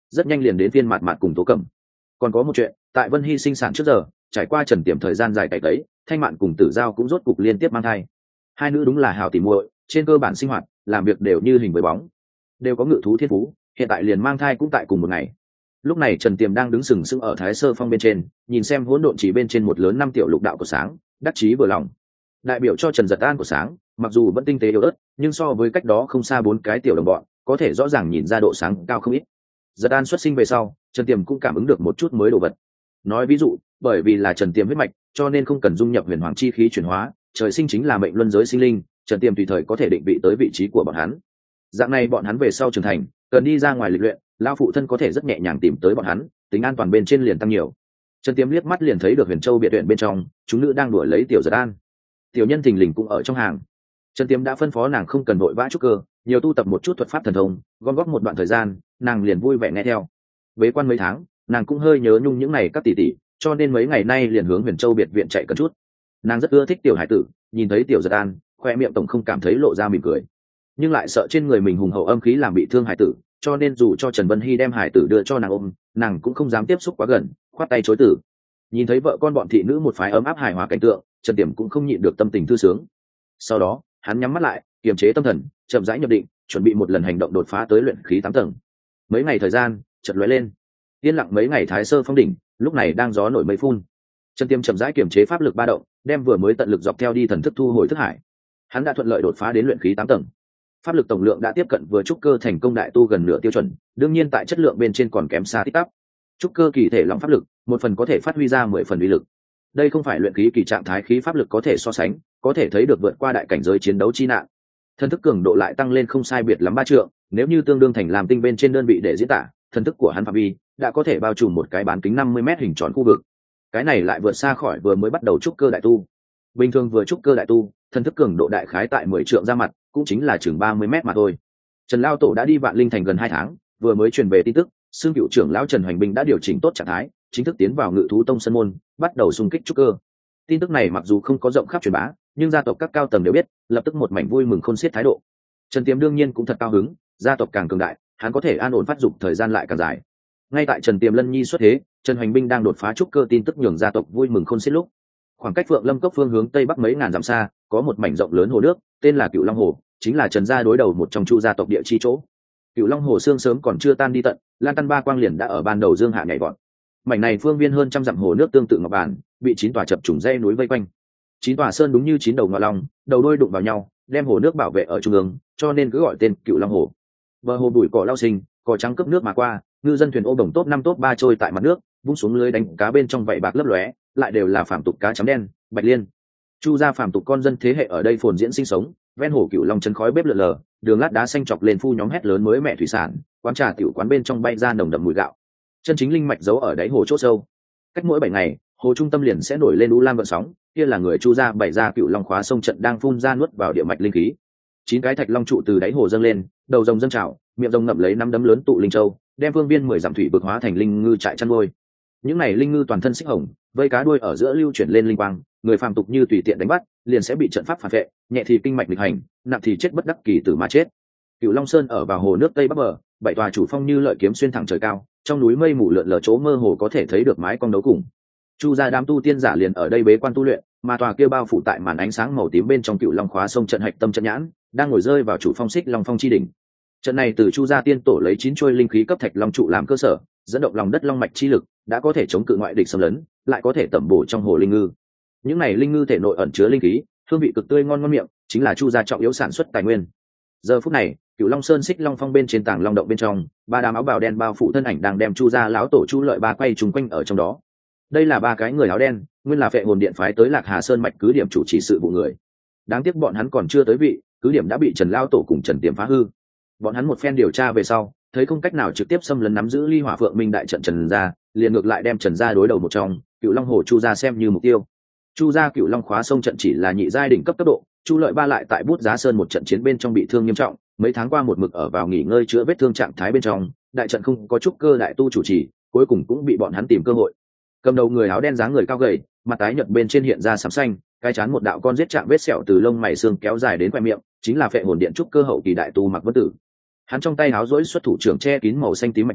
A: rất nhanh liền đến phiên mạt mạt cùng Tố Cẩm. Còn có một chuyện, tại Vân Hy sinh sản trước giờ, trải qua Trần Tiềm thời gian dài cày cấy, Thanh Mạn cùng Tử Giao cũng rốt cục liên tiếp mang thai. Hai nữ đúng là hảo tỉ muội, trên cơ bản sinh hoạt, làm việc đều như hình với bóng, đều có ngự thú thiên phú, hiện tại liền mang thai cũng tại cùng một ngày. Lúc này Trần Tiềm đang đứng sừng sững ở Thái Sơ Phong bên trên, nhìn xem hỗn độn chỉ bên trên một lớn năm tiểu lục đạo của sáng, đắc chí vừa lòng. Đại biểu cho Trần Giật An của sáng, mặc dù vẫn tinh tế yếu ớt, nhưng so với cách đó không xa bốn cái tiểu đồng bọn, có thể rõ ràng nhìn ra độ sáng cao không ít. Giật An xuất sinh về sau, Trần Tiềm cũng cảm ứng được một chút mới đồ vật. Nói ví dụ, bởi vì là Trần Tiềm huyết mạch, cho nên không cần dung nhập huyền hoàng chi khí chuyển hóa, trời sinh chính là mệnh luân giới sinh linh, Trần Tiềm tùy thời có thể định vị tới vị trí của bọn hắn. Dạng này bọn hắn về sau trưởng thành, cần đi ra ngoài lịch luyện, lão phụ thân có thể rất nhẹ nhàng tìm tới bọn hắn, tính an toàn bên trên liền tăng nhiều. Trần Tiềm liếc mắt liền thấy được Huyền Châu biệt viện bên trong, chúng nữ đang đuổi lấy tiểu Giật An. Tiểu nhân thình lình cũng ở trong hàng. Trần Tiềm đã phân phó nàng không cần vội vã trúc cơ, nhiều tu tập một chút thuật pháp thần thông, gom góp một đoạn thời gian, nàng liền vui vẻ nghe theo. Bế quan mấy tháng, nàng cũng hơi nhớ nhung những này các tỷ tỷ, cho nên mấy ngày nay liền hướng Huyền Châu biệt viện chạy cẩn chút. Nàng rất ưa thích tiểu hải tử, nhìn thấy tiểu Giật An, khoe miệng tổng không cảm thấy lộ ra mỉm cười, nhưng lại sợ trên người mình hùng hậu âm khí làm bị thương hải tử, cho nên dù cho Trần Vân Hy đem hải tử đưa cho nàng ôm, nàng cũng không dám tiếp xúc quá gần, khoát tay chối từ. Nhìn thấy vợ con bọn thị nữ một phái ấm áp hài hòa cảnh tượng, Trần Tiềm cũng không nhịn được tâm tình thư sướng. Sau đó hắn nhắm mắt lại, kiềm chế tâm thần, chậm rãi nhập định, chuẩn bị một lần hành động đột phá tới luyện khí tám tầng. Mấy ngày thời gian chợt lóe lên, yên lặng mấy ngày Thái Sơ Phong đỉnh lúc này đang gió nổi mây phun. Trần Tiềm chậm rãi kiềm chế pháp lực ba động, đem vừa mới tận lực dọc theo đi thần thức thu hồi thức hải. Hắn đã thuận lợi đột phá đến luyện khí tám tầng, pháp lực tổng lượng đã tiếp cận vừa trúc cơ thành công đại tu gần nửa tiêu chuẩn, đương nhiên tại chất lượng bên trên còn kém xa tích tắp. Trúc cơ kỳ thể lỏng pháp lực, một phần có thể phát huy ra mười phần uy lực. Đây không phải luyện khí kỳ trạng thái khí pháp lực có thể so sánh, có thể thấy được vượt qua đại cảnh giới chiến đấu chi nạn. Thần thức cường độ lại tăng lên không sai biệt lắm ba trượng, nếu như tương đương thành làm tinh bên trên đơn vị để diễn tả, thần thức của hắn phạm vi đã có thể bao trùm một cái bán kính năm mươi mét hình tròn khu vực. Cái này lại vượt xa khỏi vừa mới bắt đầu trúc cơ đại tu. Bình thường vừa trúc cơ đại tu, thần thức cường độ đại khái tại mười trượng ra mặt, cũng chính là chừng ba mươi mét mà thôi. Trần Lao Tổ đã đi Vạn Linh Thành gần hai tháng, vừa mới truyền về tin tức, Xương Cựu trưởng lão Trần Hoành Binh đã điều chỉnh tốt trạng thái, chính thức tiến vào Ngự thú tông sân môn, bắt đầu xung kích trúc cơ. Tin tức này mặc dù không có rộng khắp truyền bá, nhưng gia tộc các cao tầng đều biết, lập tức một mảnh vui mừng khôn xiết thái độ. Trần Tiềm đương nhiên cũng thật cao hứng, gia tộc càng cường đại, hắn có thể an ổn phát dục thời gian lại càng dài. Ngay tại Trần Tiềm lân nhi xuất thế, Trần Hoành Binh đang đột phá trúc cơ tin tức nhường gia tộc vui mừng khôn xiết lúc. Khoảng cách Phượng Lâm Cốc phương hướng tây bắc mấy ngàn dặm xa, có một mảnh rộng lớn hồ nước, tên là Cựu Long Hồ, chính là Trần gia đối đầu một trong chu gia tộc địa chi chỗ. Cựu Long Hồ xương sớm còn chưa tan đi tận, lan căn ba quang liền đã ở ban đầu dương hạ nhảy vọt. Mảnh này phương viên hơn trăm dặm hồ nước tương tự ngọc bản, bị chín tòa chập trùng dây núi vây quanh. Chín tòa sơn đúng như chín đầu ngọ long, đầu đôi đụng vào nhau, đem hồ nước bảo vệ ở trung ương, cho nên cứ gọi tên Cựu Long Hồ. Bờ hồ bụi cỏ lau sinh, cỏ trắng cấp nước mà qua, ngư dân thuyền ô đồng top năm top ba trôi tại mặt nước, vung xuống lưới đánh cá bên trong vảy bạc lấp lóe, lại đều là phàm tục cá chấm đen, bạch liên. Chu gia phàm tục con dân thế hệ ở đây phồn diễn sinh sống, ven hồ Cựu Long chân khói bếp lượn lờ, đường lát đá xanh chọc lên phu nhóm hét lớn mới mẹ thủy sản, quán trà tiểu quán bên trong bay ra nồng đậm mùi gạo. Chân chính linh mạch giấu ở đáy hồ chỗ sâu. Cách mỗi bảy ngày, hồ trung tâm liền sẽ nổi lên u lam gợn sóng, kia là người Chu gia bày ra Cựu Long khóa sông trận đang phun ra nuốt vào địa mạch linh khí. Chín cái thạch long trụ từ đáy hồ dâng lên, đầu rồng dâng trào, miệng rồng ngậm lấy năm đấm lớn tụ linh châu, đem phương viên mười dặm thủy vực hóa thành linh ngư trại chăn nuôi. Những này linh ngư toàn thân xích hồng, vây cá đuôi ở giữa lưu chuyển lên linh quang, người phàm tục như tùy tiện đánh bắt, liền sẽ bị trận pháp phản vệ, nhẹ thì kinh mạch nghịch hành, nặng thì chết bất đắc kỳ tử mà chết. Cựu Long Sơn ở vào hồ nước tây bắc bờ, bảy tòa chủ phong như lợi kiếm xuyên thẳng trời cao, trong núi mây mù lượn lờ chỗ mơ hồ có thể thấy được mái cong đấu cùng. Chu gia đám tu tiên giả liền ở đây bế quan tu luyện, mà tòa kia bao phủ tại màn ánh sáng màu tím bên trong Cựu Long khóa sông trận hạch tâm trận nhãn, đang ngồi rơi vào chủ phong xích Long Phong chi đỉnh. Trận này từ Chu gia tiên tổ lấy chín chuôi linh khí cấp thạch long trụ làm cơ sở, dẫn động lòng đất long mạch chi lực, đã có thể chống cự ngoại địch xâm lấn, lại có thể tẩm bổ trong hồ linh ngư. Những này linh ngư thể nội ẩn chứa linh khí, hương vị cực tươi ngon ngon miệng, chính là Chu gia trọng yếu sản xuất tài nguyên. Giờ phút này, Cựu Long Sơn xích Long Phong bên trên tảng long động bên trong, ba đám áo bào đen bao phủ thân ảnh đang đem Chu gia lão tổ Chu Lợi Ba quay trùng quanh ở trong đó. Đây là ba cái người áo đen, nguyên là Phệ Hồn Điện phái tới Lạc Hà Sơn mạch cứ điểm chủ trì sự vụ người. Đáng tiếc bọn hắn còn chưa tới vị, cứ điểm đã bị Trần lão tổ cùng Trần Tiềm phá hư. Bọn hắn một phen điều tra về sau, thấy không cách nào trực tiếp xâm lấn nắm giữ Ly Hỏa Phượng Minh đại trận Trần gia, liền ngược lại đem Trần gia đối đầu một trong, Cựu Long Hồ Chu gia xem như mục tiêu. Chu gia Cựu Long khóa sông trận chỉ là nhị giai đỉnh cấp cấp độ, Chu Lợi Ba lại tại Bút Giá Sơn một trận chiến bên trong bị thương nghiêm trọng, mấy tháng qua một mực ở vào nghỉ ngơi chữa vết thương trạng thái bên trong, đại trận không có trúc cơ đại tu chủ trì, cuối cùng cũng bị bọn hắn tìm cơ hội. Cầm đầu người áo đen dáng người cao gầy, mặt tái nhợt bên trên hiện ra sám xanh, cái chán một đạo con giết chạm vết sẹo từ lông mày xương kéo dài đến quai miệng, chính là Phệ Hồn Điện trúc cơ hậu kỳ đại tu Mạc Vân Tử. Hắn trong tay háo rỗi xuất thủ trưởng che kín màu xanh tím mạch máu,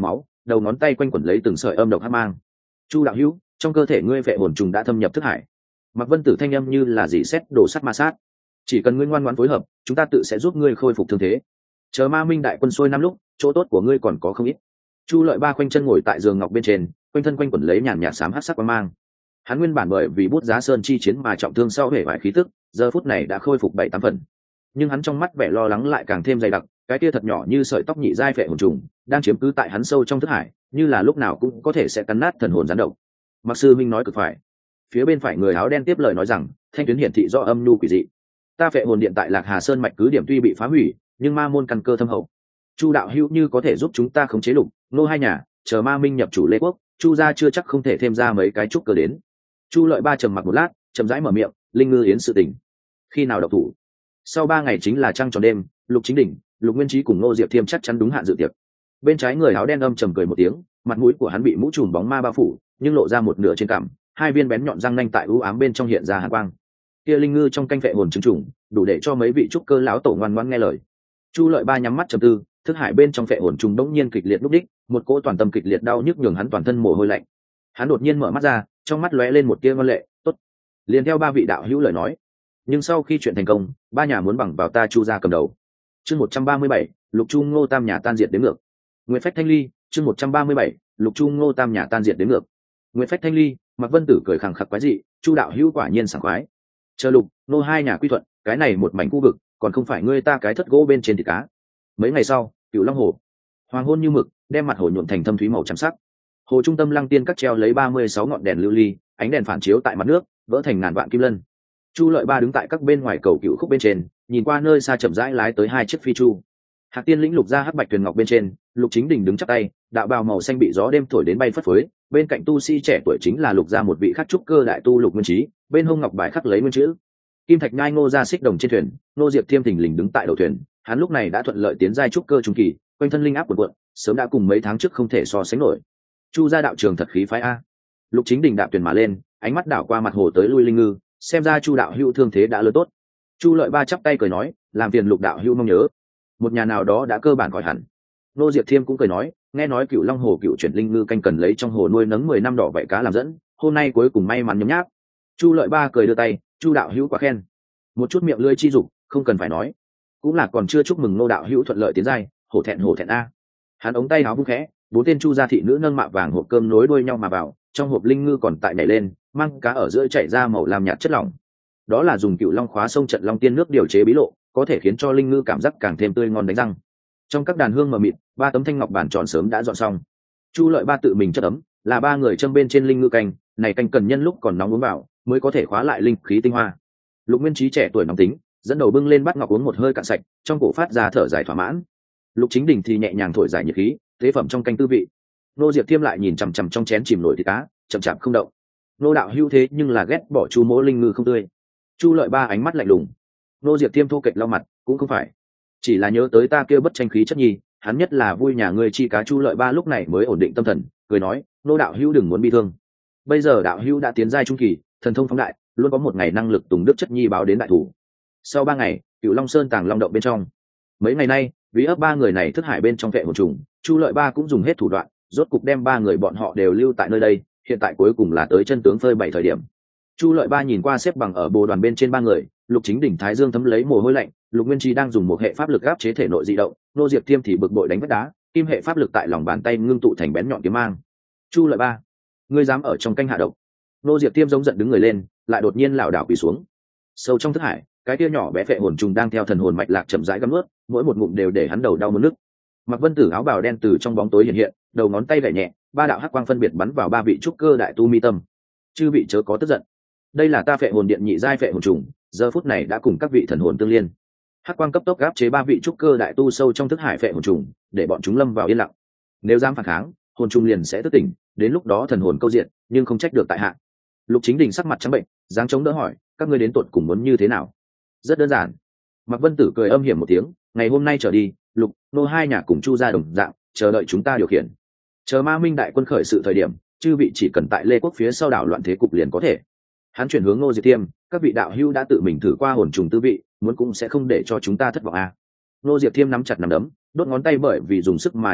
A: đầu ngón tay quanh quẩn lấy từng sợi âm độc hắc mang. Chu đạo hữu, trong cơ thể ngươi vệ hồn trùng đã thâm nhập thức hải. Mạc Vân Tử thanh âm như là dỉ sét đổ sắt ma sát. Chỉ cần ngươi ngoan ngoãn phối hợp, chúng ta tự sẽ giúp ngươi khôi phục thương thế. Chờ Ma Minh đại quân xuôi năm lúc, chỗ tốt của ngươi còn có không ít. Chu Lợi Ba khoanh chân ngồi tại giường ngọc bên trên, quanh thân quanh quẩn lấy nhàn nhạt xám hắc sắc quang mang. Hắn nguyên bản bởi vì bút giá sơn chi chiến mà trọng thương sau hể vải khí tức, giờ phút này đã khôi phục bảy tám phần. Nhưng hắn trong mắt vẻ lo lắng lại càng thêm dày đặc, cái kia thật nhỏ như sợi tóc nhị giai phệ hồn trùng, đang chiếm cứ tại hắn sâu trong thức hải, như là lúc nào cũng có thể sẽ cắn nát thần hồn gián độc. Mặc sư minh nói cực phải. Phía bên phải người áo đen tiếp lời nói rằng, thanh tuyến hiển thị do âm nhu quỷ dị. Ta phệ hồn điện tại Lạc Hà Sơn mạch cứ điểm tuy bị phá hủy, nhưng ma môn căn cơ thâm hậu. Chu đạo hữu như có thể giúp chúng ta khống chế Lục, Nô hai nhà, chờ Ma Minh nhập chủ Lê Quốc, Chu gia chưa chắc không thể thêm ra mấy cái trúc cơ đến. Chu Lợi Ba trầm mặc một lát, chậm rãi mở miệng, Linh Ngư Yến sự tình, khi nào độc thủ? Sau ba ngày chính là trăng tròn đêm, Lục Chính Đỉnh, Lục Nguyên Trí cùng Ngô Diệp Thiêm chắc chắn đúng hạn dự tiệc. Bên trái người áo đen âm trầm cười một tiếng, mặt mũi của hắn bị mũ trùm bóng ma bao phủ, nhưng lộ ra một nửa trên cằm, hai viên bén nhọn răng nanh tại u ám bên trong hiện ra hàn quang. Kia linh ngư trong canh vệ hồn trứng trùng, đủ để cho mấy vị trúc cơ lão tổ ngoan ngoãn nghe lời. Chu Lợi Ba nhắm mắt trầm tư, thức hải bên trong vệ hồn trùng đống nhiên kịch liệt lúc đích, một cỗ toàn tâm kịch liệt đau nhức nhường hắn toàn thân mồ hôi lạnh. Hắn đột nhiên mở mắt ra, trong mắt lóe lên một tia ngoan lệ, tốt. Liền theo ba vị đạo hữu lời nói. Nhưng sau khi chuyện thành công, ba nhà muốn bằng vào ta Chu gia cầm đầu. Chương một trăm ba mươi bảy, Lục Chu Ngô Tam nhà tan diệt đến ngược. Nguyệt Phách Thanh Ly, chương một trăm ba mươi bảy, Lục Chu Ngô Tam nhà tan diệt đến ngược. Nguyệt Phách Thanh Ly, Mạc Vân Tử cười khẳng khặc quái dị, Chu đạo hữu quả nhiên sảng khoái. Chờ Lục, Nô hai nhà quy thuận, cái này một mảnh khu vực, còn không phải ngươi ta cái thất gỗ bên trên thịt cá. Mấy ngày sau, Cửu Long Hồ, hoàng hôn như mực, đem mặt hồ nhuộm thành thâm thúy màu trắng sắc. Hồ trung tâm lăng tiên các treo lấy ba mươi sáu ngọn đèn lưu ly, ánh đèn phản chiếu tại mặt nước, vỡ thành ngàn vạn kim lân. Chu Lợi Ba đứng tại các bên ngoài cầu Cửu Khúc bên trên, nhìn qua nơi xa chậm rãi lái tới hai chiếc phi chu. Hạc Tiên lĩnh Lục ra hắc bạch tuyền ngọc bên trên, Lục Chính Đình đứng chắp tay, đạo bào màu xanh bị gió đêm thổi đến bay phất phới, bên cạnh tu sĩ trẻ tuổi chính là Lục gia một vị khắc trúc cơ đại tu Lục Nguyên Trí, bên hông ngọc bài khắc lấy nguyên chữ. Kim Thạch Nhai Ngô ra xích đồng trên thuyền, Ngô Diệp Thiêm thình lình đứng tại đầu thuyền, hắn lúc này đã thuận lợi tiến giai trúc cơ trung kỳ, quanh thân linh áp cuộn cuộn, sớm đã cùng mấy tháng trước không thể so sánh nổi. Chu gia đạo trường thật khí phái a. Lục Chính Đình đạp thuyền mà lên, ánh mắt đảo qua mặt hồ tới lui linh ngư, xem ra Chu đạo hữu thương thế đã lớn tốt. Chu Lợi Ba chắp tay cười nói, làm phiền Lục đạo hữu mong nhớ, một nhà nào đó đã cơ bản khỏi hẳn. Nô Diệp Thiêm cũng cười nói, nghe nói Cửu Long Hồ cựu chuyển linh ngư canh cần lấy trong hồ nuôi nấng mười năm đỏ vậy cá làm dẫn, hôm nay cuối cùng may mắn nhấm nháp. Chu Lợi Ba cười đưa tay, Chu đạo hữu quá khen, một chút miệng lưỡi chi dục, không cần phải nói, cũng là còn chưa chúc mừng Nô đạo hữu thuận lợi tiến giai, hổ thẹn hổ thẹn a. Hắn ống tay áo vung khẽ, bốn tên Chu gia thị nữ nâng mạ vàng hộp cơm nối đuôi nhau mà vào, trong hộp linh ngư còn tại nhảy lên, mang cá ở giữa chảy ra màu làm nhạt chất lỏng. Đó là dùng Cửu Long khóa sông trận long tiên nước điều chế bí lộ, có thể khiến cho linh ngư cảm giác càng thêm tươi ngon đánh răng. Trong các đàn hương mờ mịt, ba tấm thanh ngọc bàn tròn sớm đã dọn xong. Chu Lợi Ba tự mình chất ấm, là ba người châm bên trên linh ngư canh, này canh cần nhân lúc còn nóng uống vào, mới có thể khóa lại linh khí tinh hoa. Lục Nguyên Trí trẻ tuổi nóng tính, dẫn đầu bưng lên bát ngọc uống một hơi cạn sạch, trong cổ phát ra thở dài thỏa mãn. Lục Chính Đình thì nhẹ nhàng thổi giải nhiệt khí, tế phẩm trong canh tư vị. Nô Diệp Thiêm lại nhìn chằm chằm trong chén chìm nổi thịt cá, chậm chạp không động. Nô đạo hữu thế nhưng là ghét bỏ Chu mỗ linh ngư không tươi. Chu Lợi Ba ánh mắt lạnh lùng. Nô Diệp Thiêm thô kệch lau mặt, cũng không phải, chỉ là nhớ tới ta kia bất tranh khí chất nhi, hắn nhất là vui nhà ngươi chi cá. Chu Lợi Ba lúc này mới ổn định tâm thần, cười nói, nô đạo hữu đừng muốn bi thương. Bây giờ đạo hữu đã tiến giai trung kỳ, thần thông phóng đại, luôn có một ngày năng lực tùng đức chất nhi báo đến đại thủ. Sau ba ngày, Cửu Long Sơn tàng long động bên trong, mấy ngày nay vì ấp ba người này thức hải bên trong vệ hồn trùng, Chu Lợi Ba cũng dùng hết thủ đoạn, rốt cục đem ba người bọn họ đều lưu tại nơi đây. Hiện tại cuối cùng là tới chân tướng phơi bày thời điểm. Chu Lợi Ba nhìn qua xếp bằng ở bồ đoàn bên trên ba người, Lục Chính Đỉnh thái dương thấm lấy mồ hôi lạnh, Lục Nguyên Trí đang dùng một hệ pháp lực áp chế thể nội dị động, Nô Diệp Thiêm thì bực bội đánh vách đá, kim hệ pháp lực tại lòng bàn tay ngưng tụ thành bén nhọn kiếm mang. Chu Lợi Ba, ngươi dám ở trong canh hạ độc? Nô Diệp Thiêm giống giận đứng người lên, lại đột nhiên lảo đảo quỳ xuống. Sâu trong thức hải, cái kia nhỏ bé phệ hồn trùng đang theo thần hồn mạch lạc chậm rãi gặm nuốt, mỗi một ngụm đều để hắn đầu đau muốn nức. Mạc Vân Tử áo bào đen từ trong bóng tối hiện hiện, đầu ngón tay gảy nhẹ, ba đạo hắc quang phân biệt bắn vào ba vị trúc cơ đại tu mi tâm. Chư vị chớ có tức giận, đây là ta phệ hồn điện nhị giai phệ hồn trùng, giờ phút này đã cùng các vị thần hồn tương liên. Hắc quang cấp tốc áp chế ba vị trúc cơ đại tu sâu trong thức hải phệ hồn trùng, để bọn chúng lâm vào yên lặng. Nếu dám phản kháng, hồn trùng liền sẽ thức tỉnh, đến lúc đó thần hồn câu diện, nhưng không trách được tại hạ. Lục Chính Đình sắc mặt trắng bệnh, dáng chống đỡ hỏi, các ngươi đến tuột cùng muốn như thế nào? Rất đơn giản. Mạc Vân Tử cười âm hiểm một tiếng, ngày hôm nay trở đi, Lục, Nô hai nhà cùng Chu gia đồng dạng, chờ đợi chúng ta điều khiển. Chờ Ma Minh đại quân khởi sự thời điểm, chư vị chỉ cần tại Lê Quốc phía sau đảo loạn thế cục liền có thể. Hắn chuyển hướng Ngô Diệp Thiêm, các vị đạo hữu đã tự mình thử qua hồn trùng tư vị, muốn cũng sẽ không để cho chúng ta thất vọng à. Ngô Diệp Thiêm nắm chặt nắm đấm, đốt ngón tay bởi vì dùng sức mà trắng bệnh,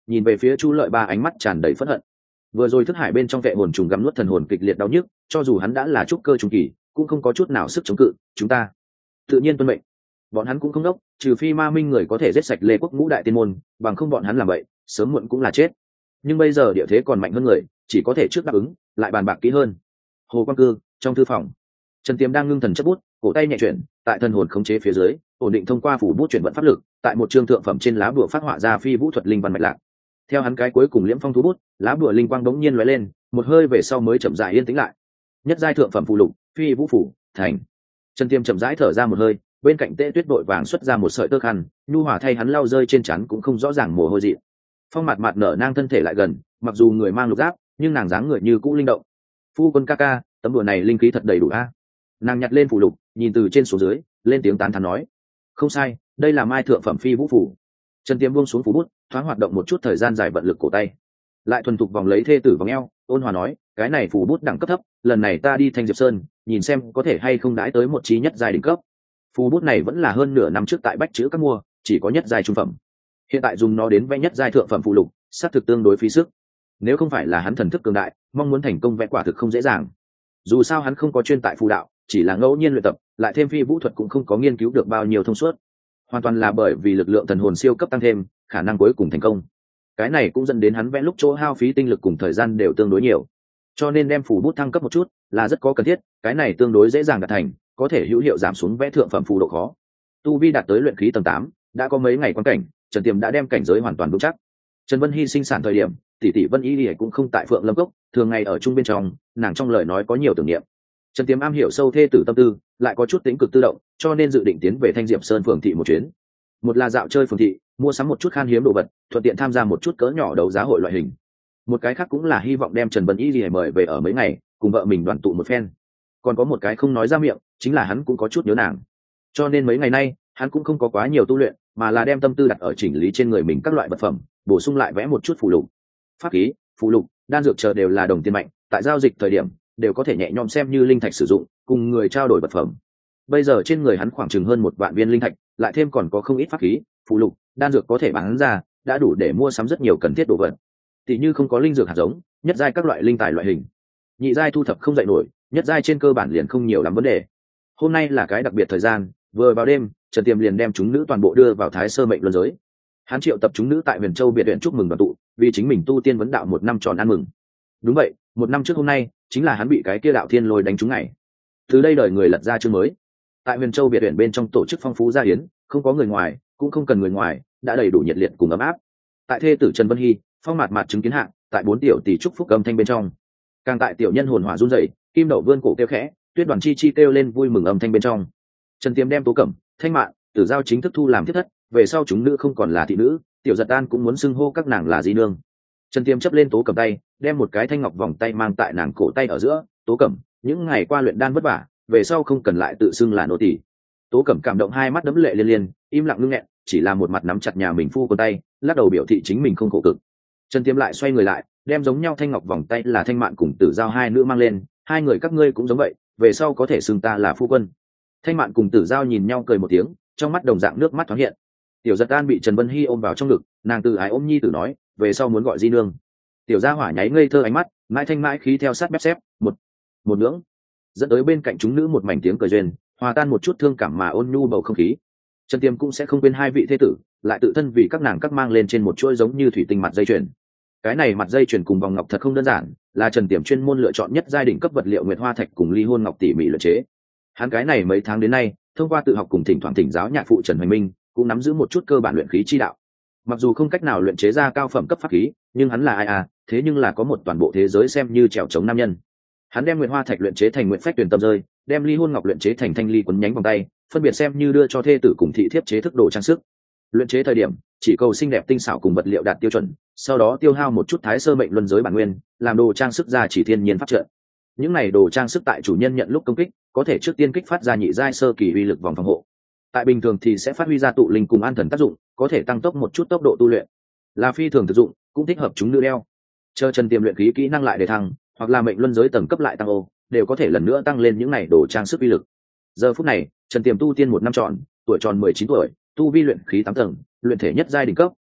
A: nhìn về phía Chu Lợi Ba ánh mắt tràn đầy phẫn hận. Vừa rồi thức hải bên trong vệ hồn trùng gặm nuốt thần hồn kịch liệt đau nhức, cho dù hắn đã là trúc cơ trung kỳ, cũng không có chút nào sức chống cự. Chúng ta tự nhiên tuân mệnh. Bọn hắn cũng không đốc, trừ phi Ma Minh người có thể giết sạch Lê Quốc ngũ đại tiên môn, bằng không bọn hắn làm vậy, sớm muộn cũng là chết. Nhưng bây giờ địa thế còn mạnh hơn người, chỉ có thể trước đáp ứng, lại bàn bạc kỹ hơn. Hồ Quang Cư, trong thư phòng, Trần Tiềm đang ngưng thần chấp bút, cổ tay nhẹ chuyển, tại thần hồn khống chế phía dưới, ổn định thông qua phủ bút chuyển vận pháp lực, tại một chương thượng phẩm trên lá bùa phát họa ra phi vũ thuật linh văn mạch lạc. Theo hắn cái cuối cùng liễm phong thú bút, lá bùa linh quang đống nhiên lóe lên, một hơi về sau mới chậm rãi yên tĩnh lại. Nhất giai thượng phẩm phù lục, phi vũ phủ, thành. Trần Tiềm chậm rãi thở ra một hơi, bên cạnh Tế Tuyết đội vàng xuất ra một sợi tơ khăn, nhu hòa thay hắn lau rơi trên trán cũng không rõ ràng mồ hôi dị. Phong Mạt Mạt nở nang thân thể lại gần, mặc dù người mang lục giáp, nhưng nàng dáng người như cũ linh động. Phu quân ca ca, tấm đùa này linh khí thật đầy đủ a. Nàng nhặt lên phù lục, nhìn từ trên xuống dưới, lên tiếng tán thán nói: "Không sai, đây là mai thượng phẩm phi vũ phủ." Trần Tiềm buông xuống phù bút, thoáng hoạt động một chút thời gian dài vận lực cổ tay, lại thuần thục vòng lấy thê tử vòng eo, ôn hòa nói: "Cái này phù bút đẳng cấp thấp, lần này ta đi Thanh Diệp Sơn, nhìn xem có thể hay không đãi tới một chí nhất giai đỉnh cấp." Phù bút này vẫn là hơn nửa năm trước tại Bách Chữ các mua, chỉ có nhất giai trung phẩm. Hiện tại dùng nó đến vẽ nhất giai thượng phẩm phù lục, xác thực tương đối phí sức. Nếu không phải là hắn thần thức cường đại, mong muốn thành công vẽ quả thực không dễ dàng. Dù sao hắn không có chuyên tại phù đạo, chỉ là ngẫu nhiên luyện tập, lại thêm phi vũ thuật cũng không có nghiên cứu được bao nhiêu thông suốt. Hoàn toàn là bởi vì lực lượng thần hồn siêu cấp tăng thêm, khả năng cuối cùng thành công. Cái này cũng dẫn đến hắn vẽ lúc chỗ hao phí tinh lực cùng thời gian đều tương đối nhiều. Cho nên đem phù bút thăng cấp một chút là rất có cần thiết, cái này tương đối dễ dàng đạt thành, có thể hữu hiệu giảm xuống vẽ thượng phẩm phù độ khó. Tu vi đạt tới luyện khí tầng tám, đã có mấy ngày quan cảnh, Trần Tiềm đã đem cảnh giới hoàn toàn vững chắc. Trần Vân Hy sinh sản thời điểm, tỷ tỷ Vân Y Lệ cũng không tại Phượng Lâm Cốc, thường ngày ở chung bên trong, nàng trong lời nói có nhiều tưởng niệm. Trần Tiềm am hiểu sâu thê tử tâm tư, lại có chút tính cực tự động, cho nên dự định tiến về Thanh Diệp Sơn phường thị một chuyến. Một là dạo chơi phường thị, mua sắm một chút khan hiếm đồ vật, thuận tiện tham gia một chút cỡ nhỏ đấu giá hội loại hình. Một cái khác cũng là hy vọng đem Trần Vân Y Lệ mời về ở mấy ngày, cùng vợ mình đoàn tụ một phen. Còn có một cái không nói ra miệng, chính là hắn cũng có chút nhớ nàng. Cho nên mấy ngày nay, hắn cũng không có quá nhiều tu luyện, mà là đem tâm tư đặt ở chỉnh lý trên người mình các loại vật phẩm, bổ sung lại vẽ một chút phù lục, pháp khí, phù lục, đan dược chờ đều là đồng tiền mạnh, tại giao dịch thời điểm đều có thể nhẹ nhõm xem như linh thạch sử dụng, cùng người trao đổi vật phẩm. Bây giờ trên người hắn khoảng chừng hơn một vạn viên linh thạch, lại thêm còn có không ít pháp khí, phù lục, đan dược có thể bán ra, đã đủ để mua sắm rất nhiều cần thiết đồ vật. Tỷ như không có linh dược hạt giống, nhất giai các loại linh tài loại hình, nhị giai thu thập không dậy nổi, nhất giai trên cơ bản liền không nhiều lắm vấn đề. Hôm nay là cái đặc biệt thời gian, vừa vào đêm, Trần Tiềm liền đem chúng nữ toàn bộ đưa vào Thái Sơ Mệnh Luân giới. Hắn triệu tập chúng nữ tại Huyền Châu biệt viện chúc mừng đoàn tụ, vì chính mình tu tiên vấn đạo một năm tròn ăn mừng. Đúng vậy, một năm trước hôm nay, chính là hắn bị cái kia đạo thiên lôi đánh trúng ngày. Từ đây đời người lật ra chương mới. Tại Huyền Châu biệt viện bên trong tổ chức phong phú gia hiến, không có người ngoài, cũng không cần người ngoài, đã đầy đủ nhiệt liệt cùng ấm áp. Tại thê tử Trần Vân Hy, Phong Mạt Mạt chứng kiến hạ, tại bốn tiểu tỷ trúc phúc âm thanh bên trong. Càng tại tiểu nhân hồn hỏa run rẩy, kim đậu vươn cổ kêu khẽ, Tuyết Đoàn chi chi kêu lên vui mừng âm thanh bên trong. Trần Tiềm đem Tố Cẩm, Thanh Mạn, Tử Giao chính thức thu làm thiết thất, về sau chúng nữ không còn là thị nữ, tiểu giật an cũng muốn xưng hô các nàng là di nương. Trần Tiềm chấp lên Tố Cẩm tay, đem một cái thanh ngọc vòng tay mang tại nàng cổ tay ở giữa. Tố Cẩm, những ngày qua luyện đan vất vả, về sau không cần lại tự xưng là nô tỳ. Tố Cẩm cảm động hai mắt đẫm lệ liên liên, im lặng ngưng nghẹn, chỉ là một mặt nắm chặt nhà mình phu của tay, lắc đầu biểu thị chính mình không khổ cực. Trần Tiềm lại xoay người lại, đem giống nhau thanh ngọc vòng tay là Thanh Mạn cùng Tử Giao hai nữ mang lên, hai người các ngươi cũng giống vậy, về sau có thể xưng ta là phu quân. Thanh Mạn cùng Tử Giao nhìn nhau cười một tiếng, trong mắt đồng dạng nước mắt thoáng hiện. Tiểu Giật An bị Trần Vân Hy ôm vào trong ngực, nàng từ ái ôm nhi tử nói, về sau muốn gọi di nương. Tiểu Gia Hỏa nháy ngây thơ ánh mắt, mãi thanh mãi khí theo sát bép xếp, một một ngưỡng, dẫn tới bên cạnh chúng nữ một mảnh tiếng cười duyên, hòa tan một chút thương cảm mà ôn nhu bầu không khí. Trần Tiềm cũng sẽ không quên hai vị thế tử, lại tự thân vì các nàng các mang lên trên một chuỗi giống như thủy tinh mặt dây chuyền. Cái này mặt dây chuyền cùng vòng ngọc thật không đơn giản, là Trần Tiềm chuyên môn lựa chọn nhất giai đỉnh cấp vật liệu nguyệt hoa thạch cùng ly hôn ngọc tỉ mỉ luyện chế. Hắn cái này mấy tháng đến nay, thông qua tự học cùng thỉnh thoảng thỉnh giáo nhạc phụ Trần Hoành Minh, cũng nắm giữ một chút cơ bản luyện khí chi đạo. Mặc dù không cách nào luyện chế ra cao phẩm cấp pháp khí, nhưng hắn là ai à, thế nhưng là có một toàn bộ thế giới xem như trèo chống nam nhân. Hắn đem nguyệt hoa thạch luyện chế thành nguyệt phách tuyển tâm rơi, đem ly hôn ngọc luyện chế thành thanh ly quấn nhánh vòng tay, phân biệt xem như đưa cho thê tử cùng thị thiếp chế thức đồ trang sức. Luyện chế thời điểm, chỉ cầu xinh đẹp tinh xảo cùng vật liệu đạt tiêu chuẩn, sau đó tiêu hao một chút Thái Sơ Mệnh Luân giới bản nguyên, làm đồ trang sức ra chỉ thiên nhiên pháp trận. Những này đồ trang sức tại chủ nhân nhận lúc công kích, có thể trước tiên kích phát ra nhị giai sơ kỳ uy lực vòng phòng hộ. Tại bình thường thì sẽ phát huy ra tụ linh cùng an thần tác dụng, có thể tăng tốc một chút tốc độ tu luyện. Là phi thường thực dụng, cũng thích hợp chúng nữ đeo. Chờ Trần Tiềm luyện khí kỹ năng lại để thăng, hoặc là mệnh luân giới tầng cấp lại tăng ô, đều có thể lần nữa tăng lên những này đồ trang sức uy lực. Giờ phút này, Trần Tiềm tu tiên một năm trọn, tuổi tròn mười chín tuổi, tu vi luyện khí tám tầng, luyện thể nhất giai đỉnh cấp,